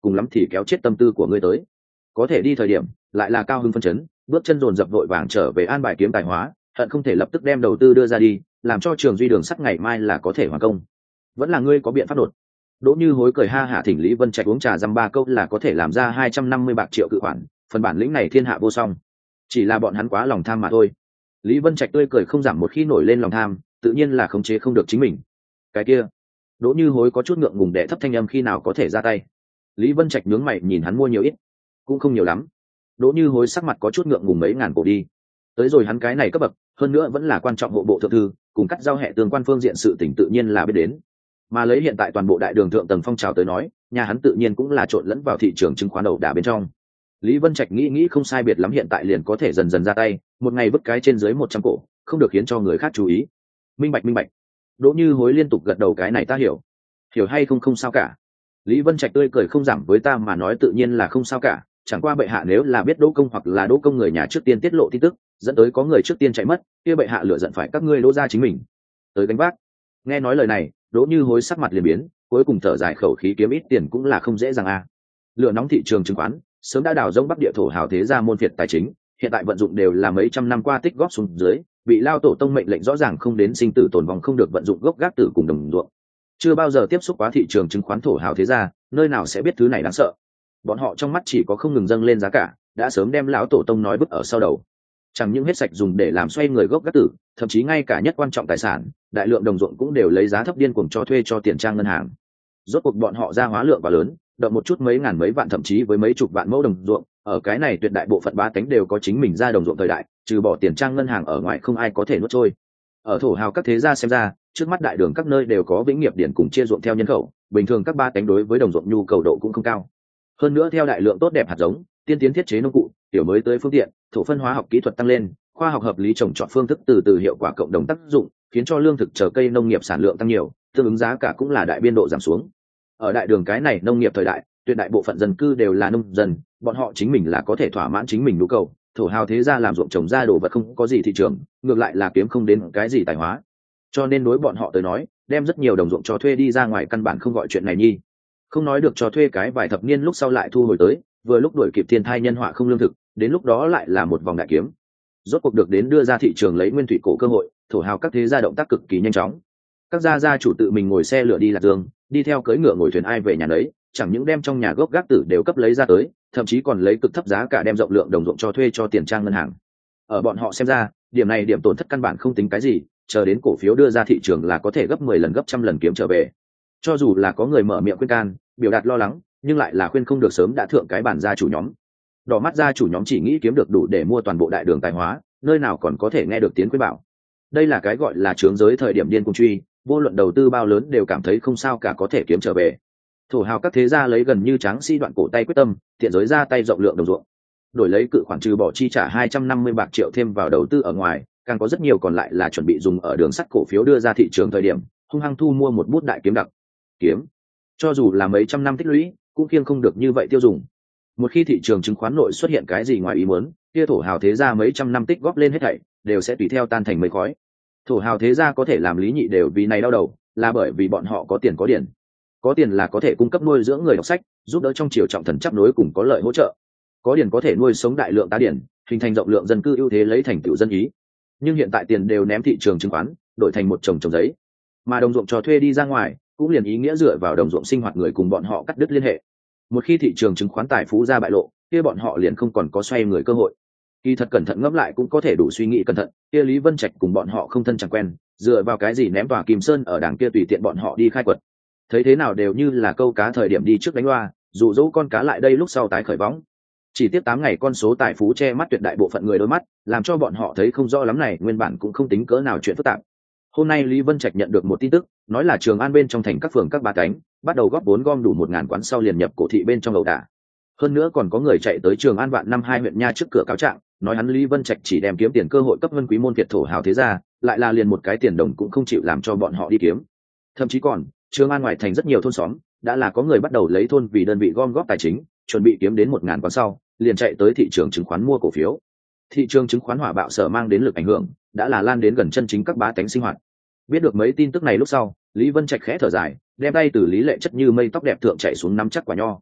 cùng lắm thì kéo chết tâm tư của ngươi tới. Có thể đi thời điểm lại là cao hưng phân chấn, bước chân dồn dập vội vàng trở về an bài kiếm tài hóa, hận không thể lập tức đem đầu tư đưa ra đi, làm cho trường duy đường sắt ngày mai là có thể hoàn công. Vẫn là ngươi có biện pháp đột. Đỗ Như Hối cười ha hả thỉnh Lý Vân Trạch uống trà dăm ba câu là có thể làm ra hai trăm năm mươi bạc triệu cự khoản, phần bản lĩnh này thiên hạ vô song. Chỉ là bọn hắn quá lòng tham mà thôi. Lý Vân Trạch tươi cười không giảm, một khi nổi lên lòng tham, tự nhiên là khống chế không được chính mình. Cái kia, Đỗ Như Hối có chút ngượng ngùng đệ thấp thanh âm, khi nào có thể ra tay. Lý Vân Trạch nhướng mày nhìn hắn, mua nhiều ít? Cũng không nhiều lắm. Đỗ Như Hối sắc mặt có chút ngượng ngùng, mấy ngàn cổ đi. Tới rồi hắn cái này cấp bậc, hơn nữa vẫn là quan trọng hộ bộ thượng thư, cùng cắt giao hệ tương quan phương diện sự tình tự nhiên là biết đến. Mà lấy hiện tại toàn bộ đại đường thượng tầng phong trào tới nói, nhà hắn tự nhiên cũng là trộn lẫn vào thị trường chứng khoán đầu đà bên trong. Lý Vân Trạch nghĩ nghĩ không sai biệt lắm, hiện tại liền có thể dần dần ra tay, một ngày vứt cái trên dưới một trăm cổ, không được khiến cho người khác chú ý. Minh bạch minh bạch. Đỗ Như Hối liên tục gật đầu, cái này ta hiểu. Hiểu hay không không sao cả. Lý Vân Trạch tươi cười không giảm, với ta mà nói tự nhiên là không sao cả, chẳng qua bệ hạ nếu là biết Đỗ công hoặc là Đỗ công người nhà trước tiên tiết lộ tin tức, dẫn tới có người trước tiên chạy mất, kia bệ hạ lựa giận phải các ngươi Đỗ gia chính mình tới gánh vác. Nghe nói lời này, Đỗ Như Hối sắc mặt liền biến, cuối cùng thở dài khẩu khí, kiếm ít tiền cũng là không dễ dàng a. À. Lửa nóng thị trường chứng khoán, sớm đã đào rông bắc địa thổ hào thế gia môn phiệt tài chính, hiện tại vận dụng đều là mấy trăm năm qua tích góp xuống dưới, bị lao tổ tông mệnh lệnh rõ ràng không đến sinh tử tồn vong không được vận dụng gốc gác tử cùng đồng ruộng. Chưa bao giờ tiếp xúc quá thị trường chứng khoán thổ hào thế gia, nơi nào sẽ biết thứ này đáng sợ. Bọn họ trong mắt chỉ có không ngừng dâng lên giá cả, đã sớm đem lão tổ tông nói vứt ở sau đầu. Chẳng những hết sạch dùng để làm xoay người gốc gác tử, thậm chí ngay cả nhất quan trọng tài sản, đại lượng đồng ruộng cũng đều lấy giá thấp điên cuồng cho thuê cho tiền trang ngân hàng. Rốt cuộc bọn họ ra hóa lượng quá lớn, đậm một chút mấy ngàn mấy vạn thậm chí với mấy chục vạn mẫu đồng ruộng, ở cái này tuyệt đại bộ phận ba tánh đều có chính mình ra đồng ruộng thời đại, trừ bỏ tiền trang ngân hàng ở ngoài không ai có thể nuốt trôi. Ở thổ hào các thế gia xem ra, trước mắt đại đường các nơi đều có vĩnh nghiệp điển cùng chia ruộng theo nhân khẩu, bình thường các ba tánh đối với đồng ruộng nhu cầu độ cũng không cao. Hơn nữa theo đại lượng tốt đẹp hạt giống, tiên tiến thiết chế nông cụ, tiểu mới tới phương tiện, thổ phân hóa học kỹ thuật tăng lên, khoa học hợp lý trồng trọt phương thức từ từ hiệu quả cộng đồng tác dụng, khiến cho lương thực chờ cây nông nghiệp sản lượng tăng nhiều, tương ứng giá cả cũng là đại biên độ giảm xuống. Ở đại đường cái này nông nghiệp thời đại, tuyệt đại bộ phận dân cư đều là nông dân, bọn họ chính mình là có thể thỏa mãn chính mình nhu cầu, thổ hào thế gia làm ruộng trồng ra đồ vật không có gì thị trường, ngược lại là kiếm không đến cái gì tài hóa. Cho nên đối bọn họ tới nói, đem rất nhiều đồng ruộng cho thuê đi ra ngoài căn bản không gọi chuyện này nhi. Không nói được cho thuê cái vài thập niên lúc sau lại thu hồi tới, vừa lúc đuổi kịp thiên thai nhân họa không lương thực, đến lúc đó lại là một vòng đại kiếm. Rốt cuộc được đến đưa ra thị trường lấy nguyên thủy cổ cơ hội, thổ hào các thế gia động tác cực kỳ nhanh chóng. Các gia gia chủ tự mình ngồi xe lửa đi Lạc Dương, đi theo cưỡi ngựa ngồi thuyền ai về nhà đấy, chẳng những đem trong nhà gốc gác tử đều cấp lấy ra tới, thậm chí còn lấy cực thấp giá cả đem rộng lượng đồng ruộng cho thuê cho tiền trang ngân hàng. Ở bọn họ xem ra, điểm này điểm tổn thất căn bản không tính cái gì, chờ đến cổ phiếu đưa ra thị trường là có thể gấp mười lần gấp trăm lần kiếm trở về. Cho dù là có người mở miệng khuyên can, biểu đạt lo lắng, nhưng lại là khuyên không được, sớm đã thượng cái bản gia chủ nhóm. Đỏ mắt gia chủ nhóm chỉ nghĩ kiếm được đủ để mua toàn bộ đại đường tài hóa, nơi nào còn có thể nghe được tiếng khuyên bảo. Đây là cái gọi là trướng giới thời điểm điên cuồng truy, vô luận đầu tư bao lớn đều cảm thấy không sao cả có thể kiếm trở về. Thổ hào các thế gia lấy gần như tráng sĩ đoạn cổ tay quyết tâm, tiện giới ra tay rộng lượng đồng ruộng, đổi lấy cự khoản trừ bỏ chi trả hai trăm năm mươi bạc triệu thêm vào đầu tư ở ngoài, càng có rất nhiều còn lại là chuẩn bị dùng ở đường sắt cổ phiếu đưa ra thị trường thời điểm, hung hăng thu mua một bút đại kiếm đặc. Kiếm, cho dù là mấy trăm năm tích lũy, cũng kiêng không được như vậy tiêu dùng. Một khi thị trường chứng khoán nội xuất hiện cái gì ngoài ý muốn, kia thổ hào thế gia mấy trăm năm tích góp lên hết thảy đều sẽ tùy theo tan thành mây khói. Thổ hào thế gia có thể làm lý nhị đều vì này đau đầu, là bởi vì bọn họ có tiền có điển. Có tiền là có thể cung cấp nuôi dưỡng người đọc sách, giúp đỡ trong triều trọng thần chấp nối cùng có lợi hỗ trợ. Có điển có thể nuôi sống đại lượng tá điển, hình thành rộng lượng dân cư ưu thế lấy thành tựu dân ý. Nhưng hiện tại tiền đều ném thị trường chứng khoán, đổi thành một chồng chồng giấy. Mà đồng ruộng cho thuê đi ra ngoài, cũng liền ý nghĩa dựa vào đồng ruộng sinh hoạt người cùng bọn họ cắt đứt liên hệ. Một khi thị trường chứng khoán tài phú ra bại lộ, kia bọn họ liền không còn có xoay người cơ hội. Kỳ thật cẩn thận ngẫm lại cũng có thể đủ suy nghĩ cẩn thận, kia Lý Vân Trạch cùng bọn họ không thân chẳng quen, dựa vào cái gì ném tòa Kim Sơn ở đảng kia tùy tiện bọn họ đi khai quật. Thấy thế nào đều như là câu cá thời điểm đi trước đánh loa, dụ dỗ con cá lại đây lúc sau tái khởi võng. Chỉ tiếp tám ngày con số tài phú che mắt tuyệt đại bộ phận người đôi mắt, làm cho bọn họ thấy không rõ lắm này nguyên bản cũng không tính cỡ nào chuyện phức tạp. Hôm nay Lý Vân Trạch nhận được một tin tức, nói là Trường An bên trong thành các phường các ba cánh bắt đầu góp vốn gom đủ một ngàn quán sau liền nhập cổ thị bên trong ẩu đả. Hơn nữa còn có người chạy tới Trường An Vạn Năm hai huyện nha trước cửa cáo trạng, nói hắn Lý Vân Trạch chỉ đem kiếm tiền cơ hội cấp vân quý môn việt thổ hào thế gia, lại là liền một cái tiền đồng cũng không chịu làm cho bọn họ đi kiếm. Thậm chí còn, Trường An ngoài thành rất nhiều thôn xóm, đã là có người bắt đầu lấy thôn vì đơn vị gom góp tài chính, chuẩn bị kiếm đến một ngàn quán sau, liền chạy tới thị trường chứng khoán mua cổ phiếu. Thị trường chứng khoán hỏa bạo sở mang đến lực ảnh hưởng, đã là lan đến gần chân chính các bá tánh sinh hoạt. Biết được mấy tin tức này lúc sau, Lý Vân Trạch khẽ thở dài, đem tay từ Lý Lệ chất như mây tóc đẹp thượng chạy xuống nắm chắc quả nho.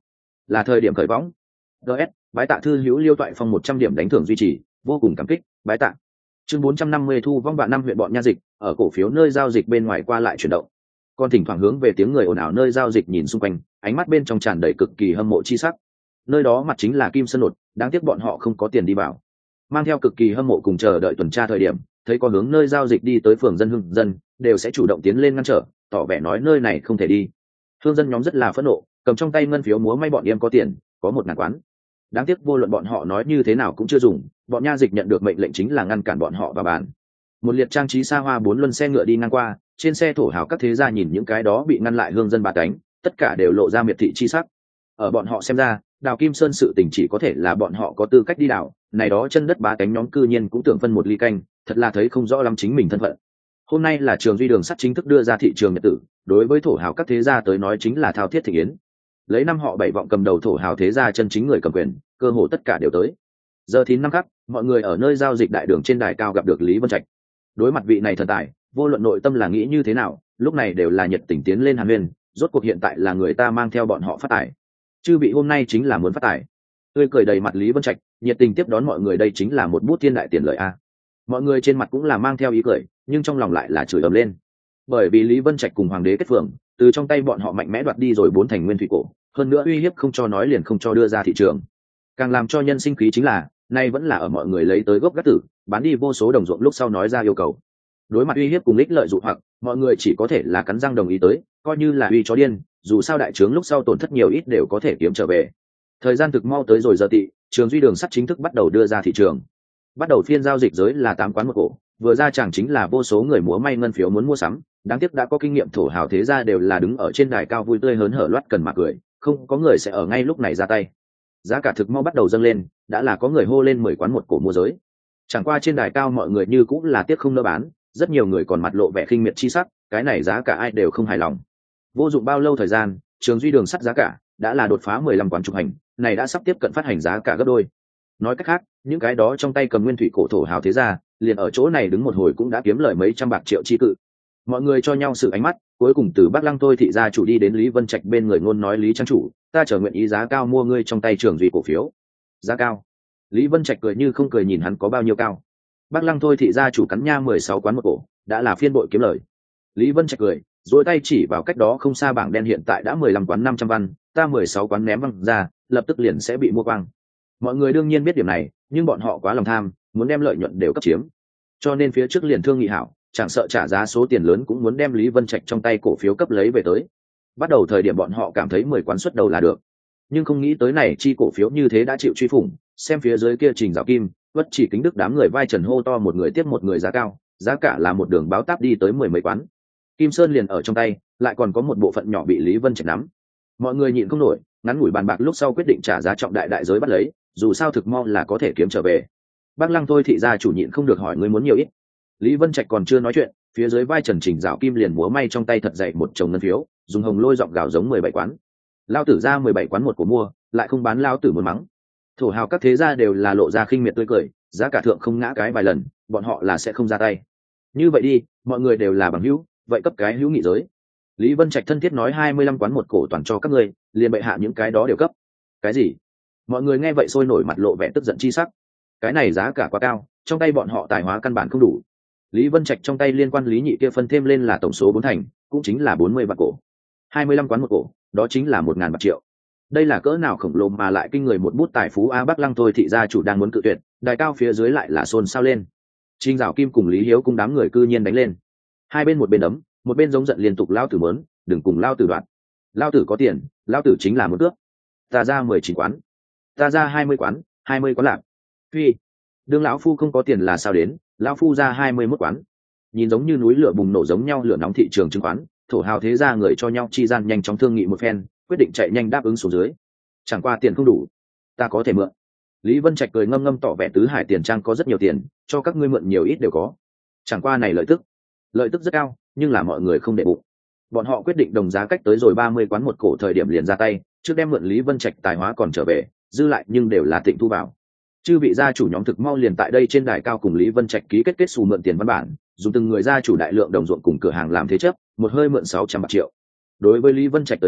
là thời điểm khởi võng. gs bái tạ thư hữu Liêu Toại Phong một trăm điểm đánh thưởng duy trì, vô cùng cảm kích, bái tạ. Chương bốn trăm năm mươi thu vong vạn năm huyện bọn nha dịch, ở cổ phiếu nơi giao dịch bên ngoài qua lại chuyển động. Còn thỉnh thoảng hướng về tiếng người ồn ào nơi giao dịch nhìn xung quanh, ánh mắt bên trong tràn đầy cực kỳ hâm mộ chi sắc. Nơi đó mặt chính là Kim Sơn Nột, đáng tiếc bọn họ không có tiền đi vào. Mang theo cực kỳ hâm mộ cùng chờ đợi tuần tra thời điểm, thấy có hướng nơi giao dịch đi tới phường dân hưng dân, đều sẽ chủ động tiến lên ngăn trở, tỏ vẻ nói nơi này không thể đi. Hương dân nhóm rất là phẫn nộ, cầm trong tay ngân phiếu múa may bọn em có tiền, có một ngàn quán. Đáng tiếc vô luận bọn họ nói như thế nào cũng chưa dùng, bọn nha dịch nhận được mệnh lệnh chính là ngăn cản bọn họ vào bàn. Một liệt trang trí xa hoa bốn luân xe ngựa đi ngang qua, trên xe thổ hào các thế gia nhìn những cái đó bị ngăn lại hương dân ba cánh, tất cả đều lộ ra miệt thị chi sắc. Ở bọn họ xem ra, đào Kim Sơn sự tình chỉ có thể là bọn họ có tư cách đi đào, này đó chân đất ba cánh nhóm cư nhiên cũng tưởng phân một ly canh, thật là thấy không rõ lắm chính mình thân phận. Hôm nay là Trường Duy đường sắt chính thức đưa ra thị trường nhật tử, đối với thổ hào các thế gia tới nói chính là thao thiết thị yến. Lấy năm họ bảy vọng cầm đầu thổ hào thế gia chân chính người cầm quyền, cơ hồ tất cả đều tới. Giờ thìn năm khắc, mọi người ở nơi giao dịch đại đường trên đài cao gặp được Lý Vân Trạch. Đối mặt vị này thần tài, vô luận nội tâm là nghĩ như thế nào, lúc này đều là nhiệt tình tiến lên hàn huyên, rốt cuộc hiện tại là người ta mang theo bọn họ phát tài. Chư vị hôm nay chính là muốn phát tài. Tươi cười đầy mặt Lý Vân Trạch, nhiệt tình tiếp đón mọi người, đây chính là một bút thiên đại tiền lợi a. Mọi người trên mặt cũng là mang theo ý cười, nhưng trong lòng lại là chửi ầm lên. Bởi vì Lý Vân Trạch cùng hoàng đế kết phường, từ trong tay bọn họ mạnh mẽ đoạt đi rồi bốn thành nguyên thủy cổ, hơn nữa uy hiếp không cho nói liền không cho đưa ra thị trường. Càng làm cho nhân sinh khí chính là, nay vẫn là ở mọi người lấy tới gốc gác tử, bán đi vô số đồng ruộng lúc sau nói ra yêu cầu. Đối mặt uy hiếp cùng ích lợi dụ hoặc, mọi người chỉ có thể là cắn răng đồng ý tới, coi như là uy chó điên, dù sao đại trướng lúc sau tổn thất nhiều ít đều có thể kiếm trở về. Thời gian thực mau tới rồi giờ tị, Trường Duy đường sắt chính thức bắt đầu đưa ra thị trường. Bắt đầu phiên giao dịch giới là tám quán một cổ, vừa ra chẳng chính là vô số người múa may ngân phiếu muốn mua sắm, đáng tiếc đã có kinh nghiệm thổ hào thế gia đều là đứng ở trên đài cao vui tươi hớn hở loát cần mà cười, không có người sẽ ở ngay lúc này ra tay. Giá cả thực mau bắt đầu dâng lên, đã là có người hô lên mười quán một cổ mua giới. Chẳng qua trên đài cao mọi người như cũng là tiếc không nỡ bán, rất nhiều người còn mặt lộ vẻ khinh miệt chi sắc, cái này giá cả ai đều không hài lòng. Vô dụng bao lâu thời gian, Trường Duy đường sắt giá cả đã là đột phá mười lăm quán trục hành, này đã sắp tiếp cận phát hành giá cả gấp đôi. Nói cách khác, những cái đó trong tay cầm nguyên thủy cổ thổ hào thế gia, liền ở chỗ này đứng một hồi cũng đã kiếm lời mấy trăm bạc triệu chi cự. Mọi người cho nhau sự ánh mắt, cuối cùng từ Bắc Lăng Thôi thị gia chủ đi đến Lý Vân Trạch bên người ngôn nói Lý trang chủ, ta chờ nguyện ý giá cao mua ngươi trong tay Trường Duy cổ phiếu. Giá cao? Lý Vân Trạch cười như không cười nhìn hắn có bao nhiêu cao. Bắc Lăng Thôi thị gia chủ cắn nha mười sáu quán một cổ, đã là phiên bội kiếm lời. Lý Vân Trạch cười, duỗi tay chỉ vào cách đó không xa bảng đen hiện tại đã mười lăm quán năm trăm văn, ta mười sáu quán ném văng ra, lập tức liền sẽ bị mua quang. Mọi người đương nhiên biết điểm này, nhưng bọn họ quá lòng tham, muốn đem lợi nhuận đều cấp chiếm. Cho nên phía trước liền thương nghị hảo, chẳng sợ trả giá số tiền lớn cũng muốn đem Lý Vân Trạch trong tay cổ phiếu cấp lấy về tới. Bắt đầu thời điểm bọn họ cảm thấy mười quán xuất đầu là được, nhưng không nghĩ tới này chi cổ phiếu như thế đã chịu truy phủng, xem phía dưới kia Trình Dạo Kim, Vất Chỉ Kính Đức đám người vai trần hô to một người tiếp một người giá cao, giá cả là một đường báo táp đi tới mười mấy quán. Kim Sơn liền ở trong tay, lại còn có một bộ phận nhỏ bị Lý Vân Trạch nắm. Mọi người nhịn không nổi, ngắn ngủi bàn bạc lúc sau quyết định trả giá trọng đại đại giới bắt lấy, dù sao thực mong là có thể kiếm trở về. Bắc Lăng Thôi thị gia chủ nhịn không được hỏi ngươi muốn nhiều ít. Lý Vân Trạch còn chưa nói chuyện, phía dưới vai trần Trình Dạo Kim liền múa may trong tay thật dày một chồng ngân phiếu, dùng hồng lôi giọng gào giống mười bảy quán. Lao tử ra mười bảy quán một của mua, lại không bán lao tử muốn mắng. Thổ hào các thế gia đều là lộ ra khinh miệt tươi cười, giá cả thượng không ngã cái vài lần, bọn họ là sẽ không ra tay. Như vậy đi, mọi người đều là bằng hữu, vậy cấp cái hữu nghị giới. Lý Vân Trạch thân thiết nói hai mươi lăm quán một cổ toàn cho các ngươi, liền bệ hạ những cái đó đều cấp. Cái gì? Mọi người nghe vậy sôi nổi mặt lộ vẻ tức giận chi sắc. Cái này giá cả quá cao, trong tay bọn họ tài hóa căn bản không đủ. Lý Vân Trạch trong tay liên quan Lý Nhị kia phân thêm lên là tổng số bốn thành, cũng chính là bốn mươi bạc cổ. hai mươi lăm quán một cổ, đó chính là một ngàn bạc triệu. Đây là cỡ nào khổng lồ mà lại kinh người một bút tài phú a. Bắc Lăng Thôi thị gia chủ đang muốn cự tuyệt, đài cao phía dưới lại là xôn xao lên. Trình Dạo Kim cùng Lý Hiếu cùng đám người cư nhiên đánh lên. Hai bên một bên đấm, một bên giống giận liên tục lao tử mớn, đừng cùng lao tử đoạn. Lao tử có tiền, lao tử chính là một cướp. Ta ra mười chín quán, ta ra hai mươi quán, hai mươi quán lạc. Phi, đương lão phu không có tiền là sao đến, lão phu ra hai mươi mốt quán. Nhìn giống như núi lửa bùng nổ giống nhau lửa nóng thị trường chứng khoán, thổ hào thế gia người cho nhau chi gian nhanh chóng thương nghị một phen, quyết định chạy nhanh đáp ứng xuống dưới. Chẳng qua tiền không đủ, ta có thể mượn. Lý Vân Trạch cười ngâm ngâm tỏ vẻ tứ hải tiền trang có rất nhiều tiền, cho các ngươi mượn nhiều ít đều có. Chẳng qua này lợi tức, lợi tức rất cao, nhưng là mọi người không để bụng. Bọn họ quyết định đồng giá cách tới rồi ba mươi quán một cổ thời điểm liền ra tay, trước đem mượn Lý Vân Trạch tài hóa còn trở về, dư lại nhưng đều là Tịnh thu vào. Chư vị gia chủ nhóm thực mau liền tại đây trên đài cao cùng Lý Vân Trạch ký kết kết xù mượn tiền văn bản, dùng từng người gia chủ đại lượng đồng ruộng cùng cửa hàng làm thế chấp, một hơi mượn sáu trăm bạc triệu. Đối với Lý Vân Trạch tới nói,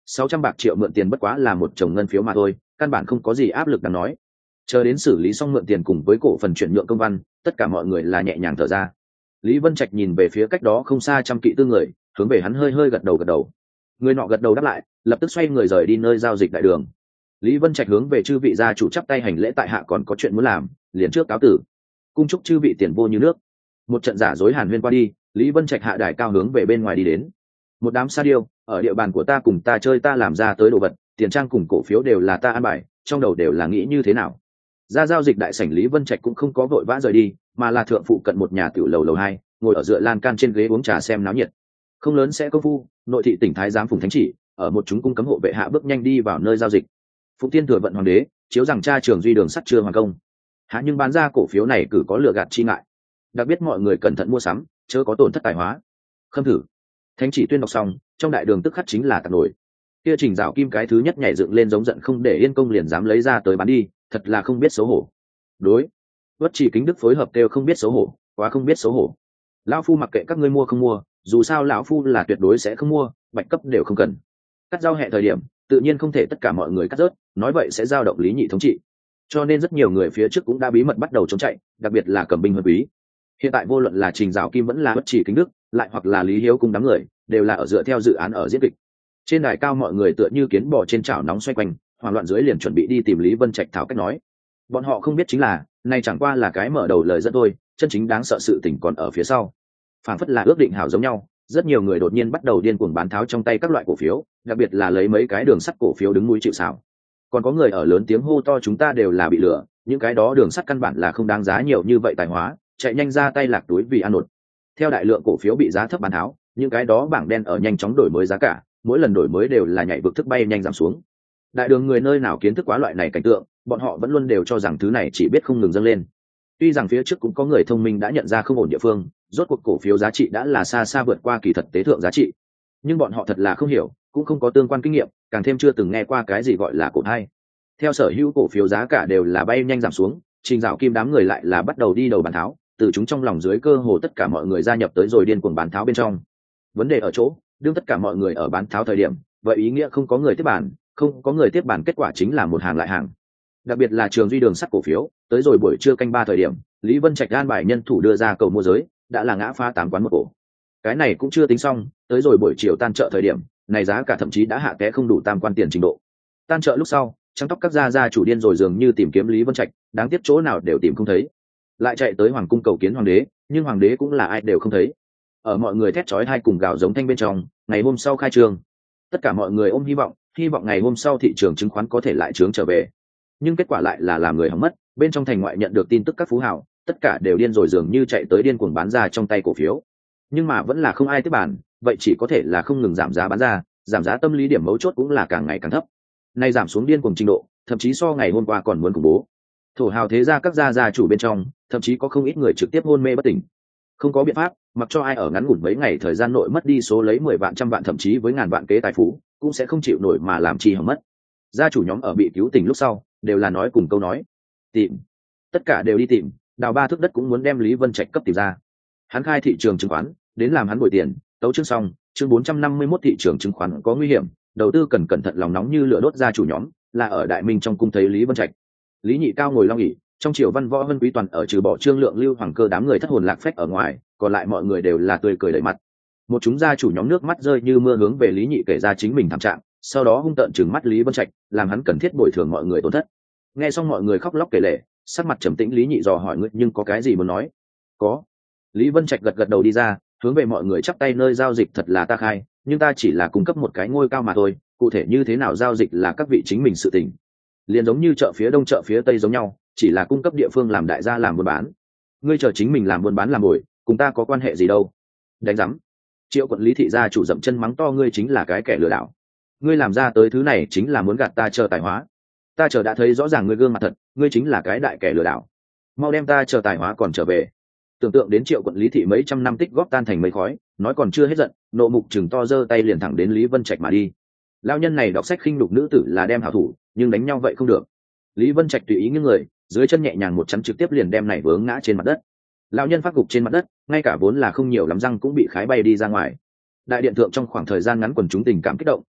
sáu trăm bạc triệu mượn tiền bất quá là một chồng ngân phiếu mà thôi, căn bản không có gì áp lực đáng nói. Chờ đến xử lý xong mượn tiền cùng với cổ phần chuyển nhượng công văn, tất cả mọi người là nhẹ nhàng thở ra. Lý Vân Trạch nhìn về phía cách đó không xa trăm kỵ tư người, hướng về hắn hơi hơi gật đầu gật đầu. Người nọ gật đầu đáp lại, lập tức xoay người rời đi nơi giao dịch đại đường. Lý Vân Trạch hướng về chư vị gia chủ chắp tay hành lễ, tại hạ còn có chuyện muốn làm, liền trước cáo tử. Cung chúc chư vị tiền vô như nước. Một trận giả dối hàn huyên qua đi, Lý Vân Trạch hạ đài cao hướng về bên ngoài đi đến. Một đám sa điêu, ở địa bàn của ta cùng ta chơi, ta làm ra tới đồ vật, tiền trang cùng cổ phiếu đều là ta ăn bài, trong đầu đều là nghĩ như thế nào. Ra giao dịch đại sảnh, Lý Vân Trạch cũng không có vội vã rời đi, mà là thượng phụ cận một nhà tiểu lầu lầu hai, ngồi ở dựa lan can trên ghế uống trà xem náo nhiệt. Không lớn sẽ công phu, nội thị tỉnh thái giám Phùng Thánh Chỉ ở một chúng cung cấm hộ vệ hạ bước nhanh đi vào nơi giao dịch. Phụng Tiên thừa vận hoàng đế chiếu rằng cha trường duy đường sắt chưa hoàn công, hạ nhưng bán ra cổ phiếu này cử có lừa gạt chi ngại, đặc biệt mọi người cẩn thận mua sắm, chớ có tổn thất tài hóa. Khâm thử. Thánh chỉ tuyên đọc xong, trong đại đường tức khắc chính là tạc nổi. Kia Trình Dạo Kim cái thứ nhất nhảy dựng lên giống giận không để yên công liền dám lấy ra tới bán đi, thật là không biết xấu hổ. Đối. Bất chỉ Kính Đức phối hợp đều không biết xấu hổ, quá không biết xấu hổ. Lão phu mặc kệ các ngươi mua không mua, dù sao lão phu là tuyệt đối sẽ không mua, bạch cấp đều không cần. Cắt giao hẹ thời điểm, tự nhiên không thể tất cả mọi người cắt rớt, nói vậy sẽ dao động lý nhị thống trị. Cho nên rất nhiều người phía trước cũng đã bí mật bắt đầu chống chạy, đặc biệt là Cẩm Binh Huân Quý. Hiện tại vô luận là Trình Dạo Kim vẫn là Bất chỉ Kính Đức, lại hoặc là Lý Hiếu cùng đám người, đều là ở dựa theo dự án ở diễn kịch. Trên đài cao mọi người tựa như kiến bò trên chảo nóng xoay quanh, hoảng loạn dưới liền chuẩn bị đi tìm Lý Vân Trạch thảo cách nói. Bọn họ không biết chính là, này chẳng qua là cái mở đầu lời dẫn thôi, chân chính đáng sợ sự tình còn ở phía sau. Phản phất là ước định hảo giống nhau, rất nhiều người đột nhiên bắt đầu điên cuồng bán tháo trong tay các loại cổ phiếu, đặc biệt là lấy mấy cái đường sắt cổ phiếu đứng núi chịu sào. Còn có người ở lớn tiếng hô to chúng ta đều là bị lừa, những cái đó đường sắt căn bản là không đáng giá nhiều như vậy tài hóa, chạy nhanh ra tay lạc túi vì ăn nột. Theo đại lượng cổ phiếu bị giá thấp bán tháo, những cái đó bảng đen ở nhanh chóng đổi mới giá cả, mỗi lần đổi mới đều là nhảy vực thức bay nhanh giảm xuống. Đại đường người nơi nào kiến thức quá loại này cảnh tượng, bọn họ vẫn luôn đều cho rằng thứ này chỉ biết không ngừng dâng lên. Tuy rằng phía trước cũng có người thông minh đã nhận ra không ổn địa phương, rốt cuộc cổ phiếu giá trị đã là xa xa vượt qua kỳ thật tế thượng giá trị, nhưng bọn họ thật là không hiểu, cũng không có tương quan kinh nghiệm, càng thêm chưa từng nghe qua cái gì gọi là cổ hay. Theo sở hữu cổ phiếu giá cả đều là bay nhanh giảm xuống, Trình Dạo Kim đám người lại là bắt đầu đi đầu bán tháo, từ chúng trong lòng dưới cơ hồ tất cả mọi người gia nhập tới rồi điên cuồng bán tháo bên trong. Vấn đề ở chỗ, đương tất cả mọi người ở bán tháo thời điểm, vậy ý nghĩa không có người tiếp bàn, không có người tiếp bàn kết quả chính là một hàng lại hàng. Đặc biệt là trường duy đường sắt cổ phiếu, tới rồi buổi trưa canh ba thời điểm, Lý Vân Trạch an bài nhân thủ đưa ra cầu mua giới, đã là ngã phá tám quán một cổ. Cái này cũng chưa tính xong, tới rồi buổi chiều tan chợ thời điểm, này giá cả thậm chí đã hạ té không đủ tam quan tiền trình độ. Tan chợ lúc sau, trắng tóc các gia gia chủ điên rồi dường như tìm kiếm Lý Vân Trạch, đáng tiếc chỗ nào đều tìm không thấy. Lại chạy tới hoàng cung cầu kiến hoàng đế, nhưng hoàng đế cũng là ai đều không thấy. Ở mọi người thét chói tai cùng gào giống thanh bên trong, ngày hôm sau khai trương, tất cả mọi người ôm hy vọng, hy vọng ngày hôm sau thị trường chứng khoán có thể lại trướng trở về. Nhưng kết quả lại là làm người hỏng mất, bên trong thành ngoại nhận được tin tức các phú hào, tất cả đều điên rồi dường như chạy tới điên cuồng bán ra trong tay cổ phiếu. Nhưng mà vẫn là không ai tiếp bàn, vậy chỉ có thể là không ngừng giảm giá bán ra, giảm giá tâm lý điểm mấu chốt cũng là càng ngày càng thấp. Nay giảm xuống điên cuồng trình độ, thậm chí so ngày hôm qua còn muốn khủng bố. Thổ hào thế gia các gia gia chủ bên trong, thậm chí có không ít người trực tiếp hôn mê bất tỉnh. Không có biện pháp, mặc cho ai ở ngắn ngủn mấy ngày thời gian nội mất đi số lấy mười vạn trăm vạn thậm chí với ngàn vạn kế tài phú, cũng sẽ không chịu nổi mà làm chi hỏng mất. Gia chủ nhóm ở bị cứu tỉnh lúc sau, đều là nói cùng câu nói, tìm, tất cả đều đi tìm, đào ba thước đất cũng muốn đem Lý Vân Trạch cấp tìm ra. Hắn khai thị trường chứng khoán, đến làm hắn bồi tiền, tấu chương xong, chương bốn trăm năm mươi mốt thị trường chứng khoán có nguy hiểm, đầu tư cần cẩn thận lòng nóng như lửa đốt. Gia chủ nhóm là ở Đại Minh trong cung thấy Lý Vân Trạch. Lý Nhị cao ngồi long ỷ, trong triều văn võ vân quý toàn ở trừ bỏ Trương Lượng Lưu Hoàng Cơ đám người thất hồn lạc phách ở ngoài, còn lại mọi người đều là tươi cười đầy mặt. Một chúng gia chủ nhóm nước mắt rơi như mưa hướng về Lý Nhị kể ra chính mình thảm trạng, sau đó hung tợn trừng mắt Lý Vân Trạch, làm hắn cần thiết bồi thường mọi người tổn thất. Nghe xong mọi người khóc lóc kể lể, sắc mặt trầm tĩnh Lý Nhị dò hỏi ngươi nhưng có cái gì muốn nói? Có. Lý Vân Trạch gật gật đầu đi ra, hướng về mọi người chắp tay nơi giao dịch thật là ta khai, nhưng ta chỉ là cung cấp một cái ngôi cao mà thôi, cụ thể như thế nào giao dịch là các vị chính mình sự tình. Liền giống như chợ phía đông chợ phía tây giống nhau, chỉ là cung cấp địa phương làm đại gia làm buôn bán. Ngươi chờ chính mình làm buôn bán làm ngồi, cùng ta có quan hệ gì đâu? Đánh rắm. Triệu quận Lý thị gia chủ dậm chân mắng to ngươi chính là cái kẻ lừa đảo. Ngươi làm ra tới thứ này chính là muốn gạt ta chờ tài hóa. Ta chờ đã thấy rõ ràng ngươi gương mặt thật, ngươi chính là cái đại kẻ lừa đảo. Mau đem ta chờ tài hóa còn trở về. Tưởng tượng đến Triệu quận Lý thị mấy trăm năm tích góp tan thành mây khói, nói còn chưa hết giận, nộ mục chừng to giơ tay liền thẳng đến Lý Vân Trạch mà đi. Lão nhân này đọc sách khinh đục nữ tử là đem hảo thủ, nhưng đánh nhau vậy không được. Lý Vân Trạch tùy ý những người, dưới chân nhẹ nhàng một chắn trực tiếp liền đem này vướng ngã trên mặt đất. Lão nhân phát gục trên mặt đất, ngay cả vốn là không nhiều lắm răng cũng bị khái bay đi ra ngoài. Đại điện thượng trong khoảng thời gian ngắn quần chúng tình cảm kích động,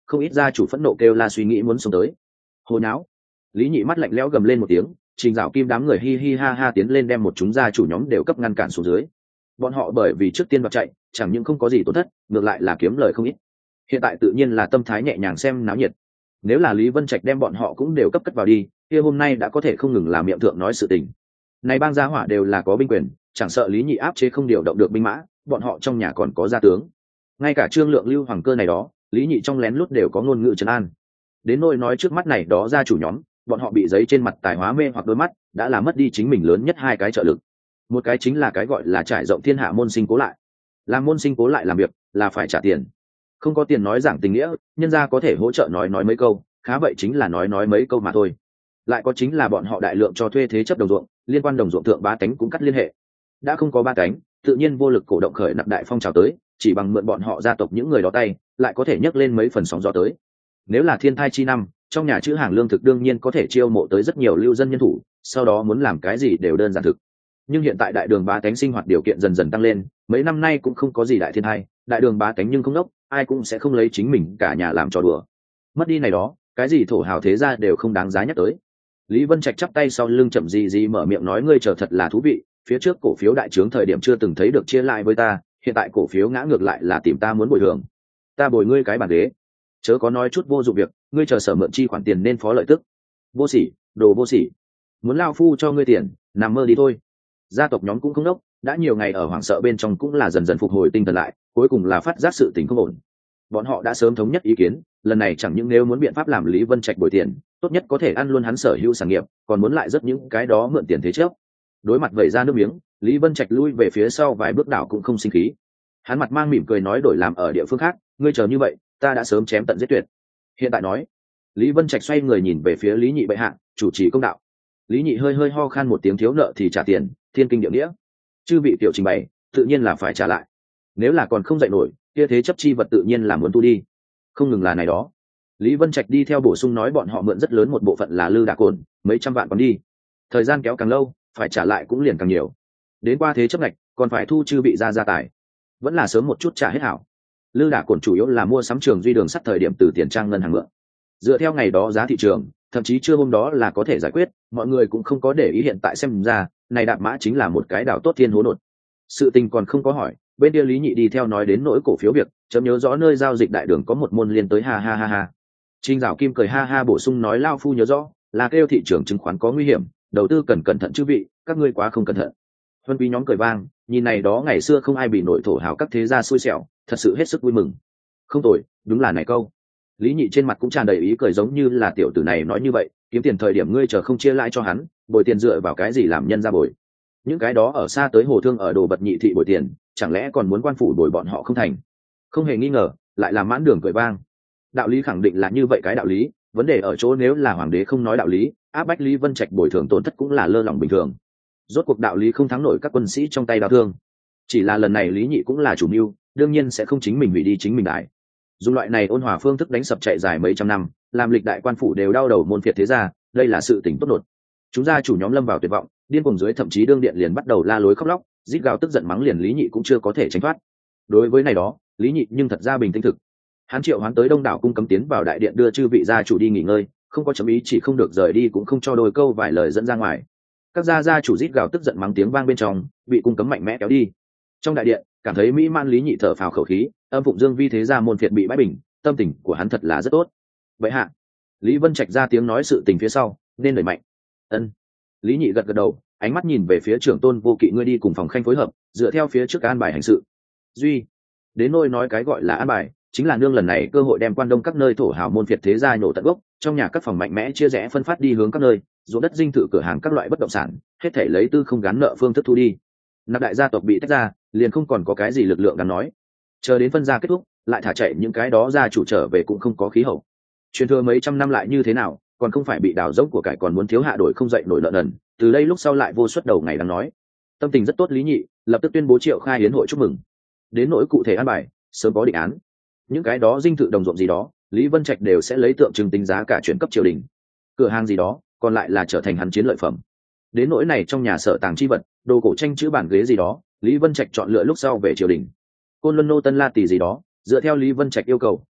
không ít gia chủ phẫn nộ kêu la suy nghĩ muốn xuống tới. Hồ nháo. Lý Nhị mắt lạnh lẽo gầm lên một tiếng, Trình Dạo Kim đám người hi hi ha ha tiến lên đem một chúng gia chủ nhóm đều cấp ngăn cản xuống dưới. Bọn họ bởi vì trước tiên đoạt chạy, chẳng những không có gì tổn thất, ngược lại là kiếm lời không ít. Hiện tại tự nhiên là tâm thái nhẹ nhàng xem náo nhiệt. Nếu là Lý Vân Trạch đem bọn họ cũng đều cấp cất vào đi, kia hôm nay đã có thể không ngừng làm miệng thượng nói sự tình. Này bang gia hỏa đều là có binh quyền, chẳng sợ Lý Nhị áp chế không điều động được binh mã, bọn họ trong nhà còn có gia tướng. Ngay cả Trương Lượng Lưu Hoàng Cơ này đó, Lý Nhị trong lén lút đều có ngôn ngữ trấn an. Đến nỗi nói trước mắt này đó gia chủ nhóm, bọn họ bị giấy trên mặt tài hóa mê hoặc đôi mắt, đã làm mất đi chính mình lớn nhất hai cái trợ lực. Một cái chính là cái gọi là trải rộng thiên hạ môn sinh cố lại. Làm môn sinh cố lại làm việc là phải trả tiền. Không có tiền nói giảng tình nghĩa, nhân gia có thể hỗ trợ nói nói mấy câu, khá vậy chính là nói nói mấy câu mà thôi. Lại có chính là bọn họ đại lượng cho thuê thế chấp đồng ruộng, liên quan đồng ruộng thượng ba cánh cũng cắt liên hệ. Đã không có ba cánh, tự nhiên vô lực cổ động khởi nạp đại phong trào tới, chỉ bằng mượn bọn họ gia tộc những người đó tay, lại có thể nhấc lên mấy phần sóng gió tới. Nếu là thiên thai chi năm, trong nhà chữ hàng lương thực đương nhiên có thể chiêu mộ tới rất nhiều lưu dân nhân thủ, sau đó muốn làm cái gì đều đơn giản thực. Nhưng hiện tại đại đường bá tánh sinh hoạt điều kiện dần dần tăng lên, mấy năm nay cũng không có gì đại thiên thai, đại đường bá tánh nhưng không đốc, ai cũng sẽ không lấy chính mình cả nhà làm trò đùa. Mất đi này đó, cái gì thổ hào thế gia đều không đáng giá nhắc tới. Lý Vân Trạch chắp tay sau lưng chậm gì gì mở miệng nói ngươi chờ thật là thú vị, phía trước cổ phiếu đại trướng thời điểm chưa từng thấy được chia lại với ta, hiện tại cổ phiếu ngã ngược lại là tìm ta muốn bồi thường. Ta bồi ngươi cái bàn ghế. Chớ có nói chút vô dụng việc, ngươi chờ sở mượn chi khoản tiền nên phó lợi tức. Vô sỉ, đồ vô sỉ. Muốn lao phu cho ngươi tiền, nằm mơ đi thôi. Gia tộc nhóm cũng không đốc, đã nhiều ngày ở hoảng sợ bên trong cũng là dần dần phục hồi tinh thần lại, cuối cùng là phát giác sự tình không ổn. Bọn họ đã sớm thống nhất ý kiến, lần này chẳng những nếu muốn biện pháp làm Lý Vân Trạch bồi tiền, tốt nhất có thể ăn luôn hắn sở hữu sản nghiệp, còn muốn lại rất những cái đó mượn tiền thế trước. Đối mặt vẩy ra nước miếng, Lý Vân Trạch lui về phía sau vài bước đảo cũng không sinh khí. Hắn mặt mang mỉm cười nói đổi làm ở địa phương khác, ngươi chờ như vậy, ta đã sớm chém tận giết tuyệt. Hiện tại nói, Lý Vân Trạch xoay người nhìn về phía Lý Nhị bệ hạ, chủ trì công đạo. Lý Nhị hơi hơi ho khan một tiếng thiếu nợ thì trả tiền, thiên kinh địa nghĩa. Chư vị tiểu trình bày, tự nhiên là phải trả lại. Nếu là còn không dậy nổi, kia thế chấp chi vật tự nhiên là muốn tu đi. Không ngừng là này đó. Lý Vân Trạch đi theo bổ sung nói bọn họ mượn rất lớn một bộ phận là lư đạ cồn, mấy trăm vạn còn đi. Thời gian kéo càng lâu, phải trả lại cũng liền càng nhiều. Đến qua thế chấp ngạch, còn phải thu chư vị ra gia tài. Vẫn là sớm một chút trả hết hảo. Lư đạ cồn chủ yếu là mua sắm trường duy đường sắt thời điểm từ tiền trang ngân hàng mượn. Dựa theo ngày đó giá thị trường, thậm chí chưa hôm đó là có thể giải quyết, mọi người cũng không có để ý hiện tại xem ra, này đạp mã chính là một cái đảo tốt thiên hố nột. Sự tình còn không có hỏi, bên kia Lý Nhị đi theo nói đến nỗi cổ phiếu việc, chấm nhớ rõ nơi giao dịch đại đường có một môn liên tới ha ha ha ha. Trình Dạo Kim cười ha ha bổ sung nói lao phu nhớ rõ, là kêu thị trường chứng khoán có nguy hiểm, đầu tư cần cẩn thận chư vị, các ngươi quá không cẩn thận. Vân Quý nhóm cười vang, nhìn này đó ngày xưa không ai bị nổi thổ hào các thế gia xui xẻo, thật sự hết sức vui mừng. Không tồi, đúng là này câu. Lý Nhị trên mặt cũng tràn đầy ý cười giống như là tiểu tử này nói như vậy, kiếm tiền thời điểm ngươi chờ không chia lãi cho hắn, bồi tiền dựa vào cái gì làm nhân ra bồi. Những cái đó ở xa tới hồ thương ở đồ vật nhị thị bồi tiền, chẳng lẽ còn muốn quan phủ bồi bọn họ không thành. Không hề nghi ngờ, lại là mãn đường cười vang. Đạo lý khẳng định là như vậy cái đạo lý, vấn đề ở chỗ nếu là hoàng đế không nói đạo lý, áp bách Lý Vân Trạch bồi thường tổn thất cũng là lơ lỏng bình thường. Rốt cuộc đạo lý không thắng nổi các quân sĩ trong tay đao thương. Chỉ là lần này Lý Nhị cũng là chủ mưu, đương nhiên sẽ không chính mình hủy đi chính mình đại. Dùng loại này ôn hòa phương thức đánh sập chạy dài mấy trăm năm, làm lịch đại quan phủ đều đau đầu môn phiệt thế gia, đây là sự tình tốt nột. Chúng gia chủ nhóm lâm vào tuyệt vọng, điên cuồng dưới thậm chí đương điện liền bắt đầu la lối khóc lóc, rít gào tức giận mắng liền Lý Nhị cũng chưa có thể tránh thoát. Đối với này đó, Lý Nhị nhưng thật ra bình tĩnh thực. Hắn triệu hoán tới đông đảo cung cấm tiến vào đại điện đưa chư vị gia chủ đi nghỉ ngơi, không có chấm ý chỉ không được rời đi cũng không cho đôi câu vài lời dẫn ra ngoài. Các gia gia chủ rít gào tức giận mắng tiếng vang bên trong, bị cung cấm mạnh mẽ kéo đi. Trong đại điện, cảm thấy mỹ man Lý Nhị thở phào khẩu khí, âm phụng dương vi thế gia môn phiệt bị bãi bình, tâm tình của hắn thật là rất tốt. Vậy hạ, Lý Vân Trạch ra tiếng nói sự tình phía sau, nên đẩy mạnh. Ân. Lý Nhị gật gật đầu, ánh mắt nhìn về phía trưởng tôn vô kỵ ngươi đi cùng phòng khanh phối hợp, dựa theo phía trước an bài hành sự. Duy. Đến nôi nói cái gọi là an bài, chính là nương lần này cơ hội đem quan đông các nơi thổ hào môn phiệt thế gia nhổ tận gốc, trong nhà các phòng mạnh mẽ chia rẽ phân phát đi hướng các nơi, ruộng đất dinh thự cửa hàng các loại bất động sản, hết thể lấy tư không gắn nợ phương thức thu đi. Nạp đại gia tộc bị tách ra, liền không còn có cái gì lực lượng đáng nói. Chờ đến phân gia kết thúc, lại thả chạy những cái đó gia chủ trở về cũng không có khí hậu. Truyền thừa mấy trăm năm lại như thế nào, còn không phải bị đào rỗng của cải còn muốn thiếu hạ đổi không dậy nổi nợ nần, từ đây lúc sau lại vô suất đầu ngày đáng nói. Tâm tình rất tốt Lý Nhị, lập tức tuyên bố triệu khai hiến hội chúc mừng. Đến nỗi cụ thể an bài, sớm có định án. Những cái đó dinh thự đồng ruộng gì đó, Lý Vân Trạch đều sẽ lấy tượng trưng tính giá cả chuyển cấp triều đình. Cửa hàng gì đó, còn lại là trở thành hắn chiến lợi phẩm. Đến nỗi này trong nhà sở tàng chi vật, đồ cổ tranh chữ bản ghế gì đó, Lý Vân Trạch chọn lựa lúc sau về triều đình. Côn Luân nô tân la tỷ gì đó, dựa theo Lý Vân Trạch yêu cầu,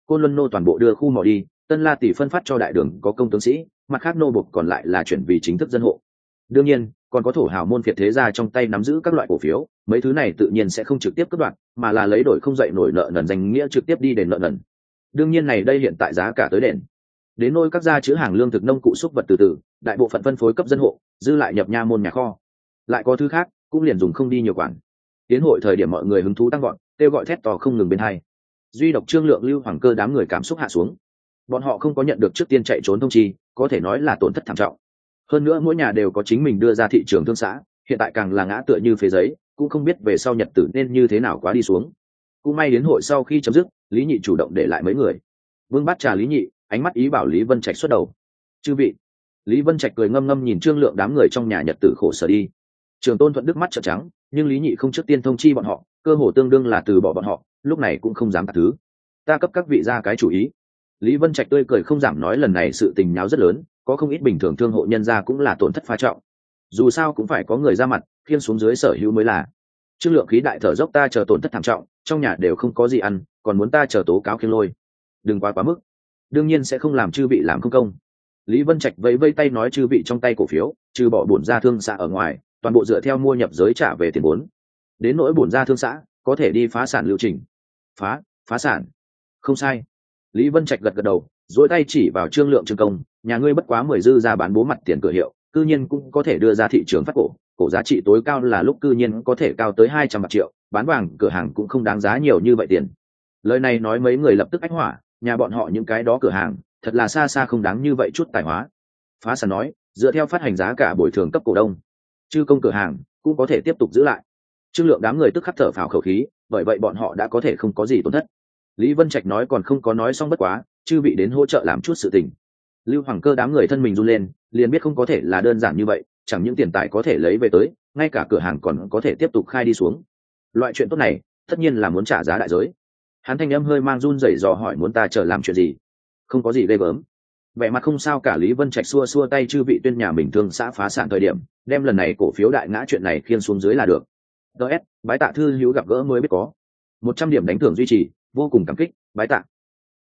Côn Luân nô toàn bộ đưa khu mỏ đi, Tân La tỷ phân phát cho đại đường có công tướng sĩ, mặt khác nô buộc còn lại là chuyển vì chính thức dân hộ. Đương nhiên còn có thổ hào môn phiệt thế gia trong tay nắm giữ các loại cổ phiếu, mấy thứ này tự nhiên sẽ không trực tiếp cắt đoạn, mà là lấy đổi không dậy nổi nợ nần danh nghĩa trực tiếp đi đền nợ nần. Đương nhiên này đây hiện tại giá cả tới đền. Đến nôi các gia chứa hàng lương thực nông cụ xúc vật từ từ, đại bộ phận phân phối cấp dân hộ, dư lại nhập nha môn nhà kho. Lại có thứ khác, cũng liền dùng không đi nhiều quản. Tiến hội thời điểm mọi người hứng thú tăng gọn, kêu gọi thét to không ngừng bên hai. Duy độc Trương Lượng Lưu Hoàng Cơ đám người cảm xúc hạ xuống. Bọn họ không có nhận được trước tiên chạy trốn thông chi, có thể nói là tổn thất thảm trọng. Hơn nữa mỗi nhà đều có chính mình đưa ra thị trường thương xã, hiện tại càng là ngã tựa như phế giấy, cũng không biết về sau nhật tử nên như thế nào quá đi xuống. Cũng may đến hội sau khi chấm dứt, Lý Nhị chủ động để lại mấy người. Vương Bát trà Lý Nhị, ánh mắt ý bảo Lý Vân Trạch xuất đầu. Chư vị. Lý Vân Trạch cười ngâm ngâm nhìn Trương Lượng đám người trong nhà nhật tử khổ sở đi. Trường Tôn Thuận Đức mắt trợn trắng, nhưng Lý Nhị không trước tiên thông chi bọn họ, cơ hồ tương đương là từ bỏ bọn họ, lúc này cũng không dám cả thứ. Ta cấp các vị ra cái chủ ý. Lý Vân Trạch tươi cười không giảm nói lần này sự tình nháo rất lớn, có không ít bình thường thương hộ nhân gia cũng là tổn thất pha trọng. Dù sao cũng phải có người ra mặt, khiêng xuống dưới sở hữu mới là. Trương Lượng khí đại thở dốc ta chờ tổn thất thảm trọng, trong nhà đều không có gì ăn, còn muốn ta chờ tố cáo khiêng lôi. Đừng quá quá mức. Đương nhiên sẽ không làm chư vị làm không công. Lý Vân Trạch vẫy vây tay nói chư vị trong tay cổ phiếu, trừ bỏ bổn gia thương xã ở ngoài, toàn bộ dựa theo mua nhập giới trả về tiền vốn. Đến nỗi bổn gia thương xã, có thể đi phá sản lưu trình. Phá, phá sản. Không sai. Lý Vân Trạch gật gật đầu, duỗi tay chỉ vào Trương Lượng Trương công, nhà ngươi bất quá mười dư ra bán bố mặt tiền cửa hiệu, cư nhiên cũng có thể đưa ra thị trường phát cổ, cổ giá trị tối cao là lúc cư nhiên có thể cao tới hai trăm bạc triệu, bán vàng cửa hàng cũng không đáng giá nhiều như vậy tiền. Lời này nói mấy người lập tức ách hỏa, nhà bọn họ những cái đó cửa hàng, thật là xa xa không đáng như vậy chút tài hóa. Phá sản nói, dựa theo phát hành giá cả bồi thường cấp cổ đông, chư công cửa hàng cũng có thể tiếp tục giữ lại. Trương Lượng đám người tức khắc thở phào khẩu khí, bởi vậy bọn họ đã có thể không có gì tổn thất. Lý Vân Trạch nói còn không có nói xong bất quá, chư vị đến hỗ trợ làm chút sự tình. Lưu Hoàng Cơ đám người thân mình run lên, liền biết không có thể là đơn giản như vậy, chẳng những tiền tài có thể lấy về tới, ngay cả cửa hàng còn có thể tiếp tục khai đi xuống. Loại chuyện tốt này, tất nhiên là muốn trả giá đại giới. Hắn thanh âm hơi mang run rẩy dò hỏi muốn ta chờ làm chuyện gì? Không có gì ghê gớm. Vẻ mặt không sao cả Lý Vân Trạch xua xua tay chư vị tuyên nhà mình thương xã phá sản thời điểm, đem lần này cổ phiếu đại ngã chuyện này khiêng xuống dưới là được. ds Bái tạ thư hữu gặp gỡ mới biết có. Một trăm điểm đánh thưởng duy trì, vô cùng cảm kích, bái tạ.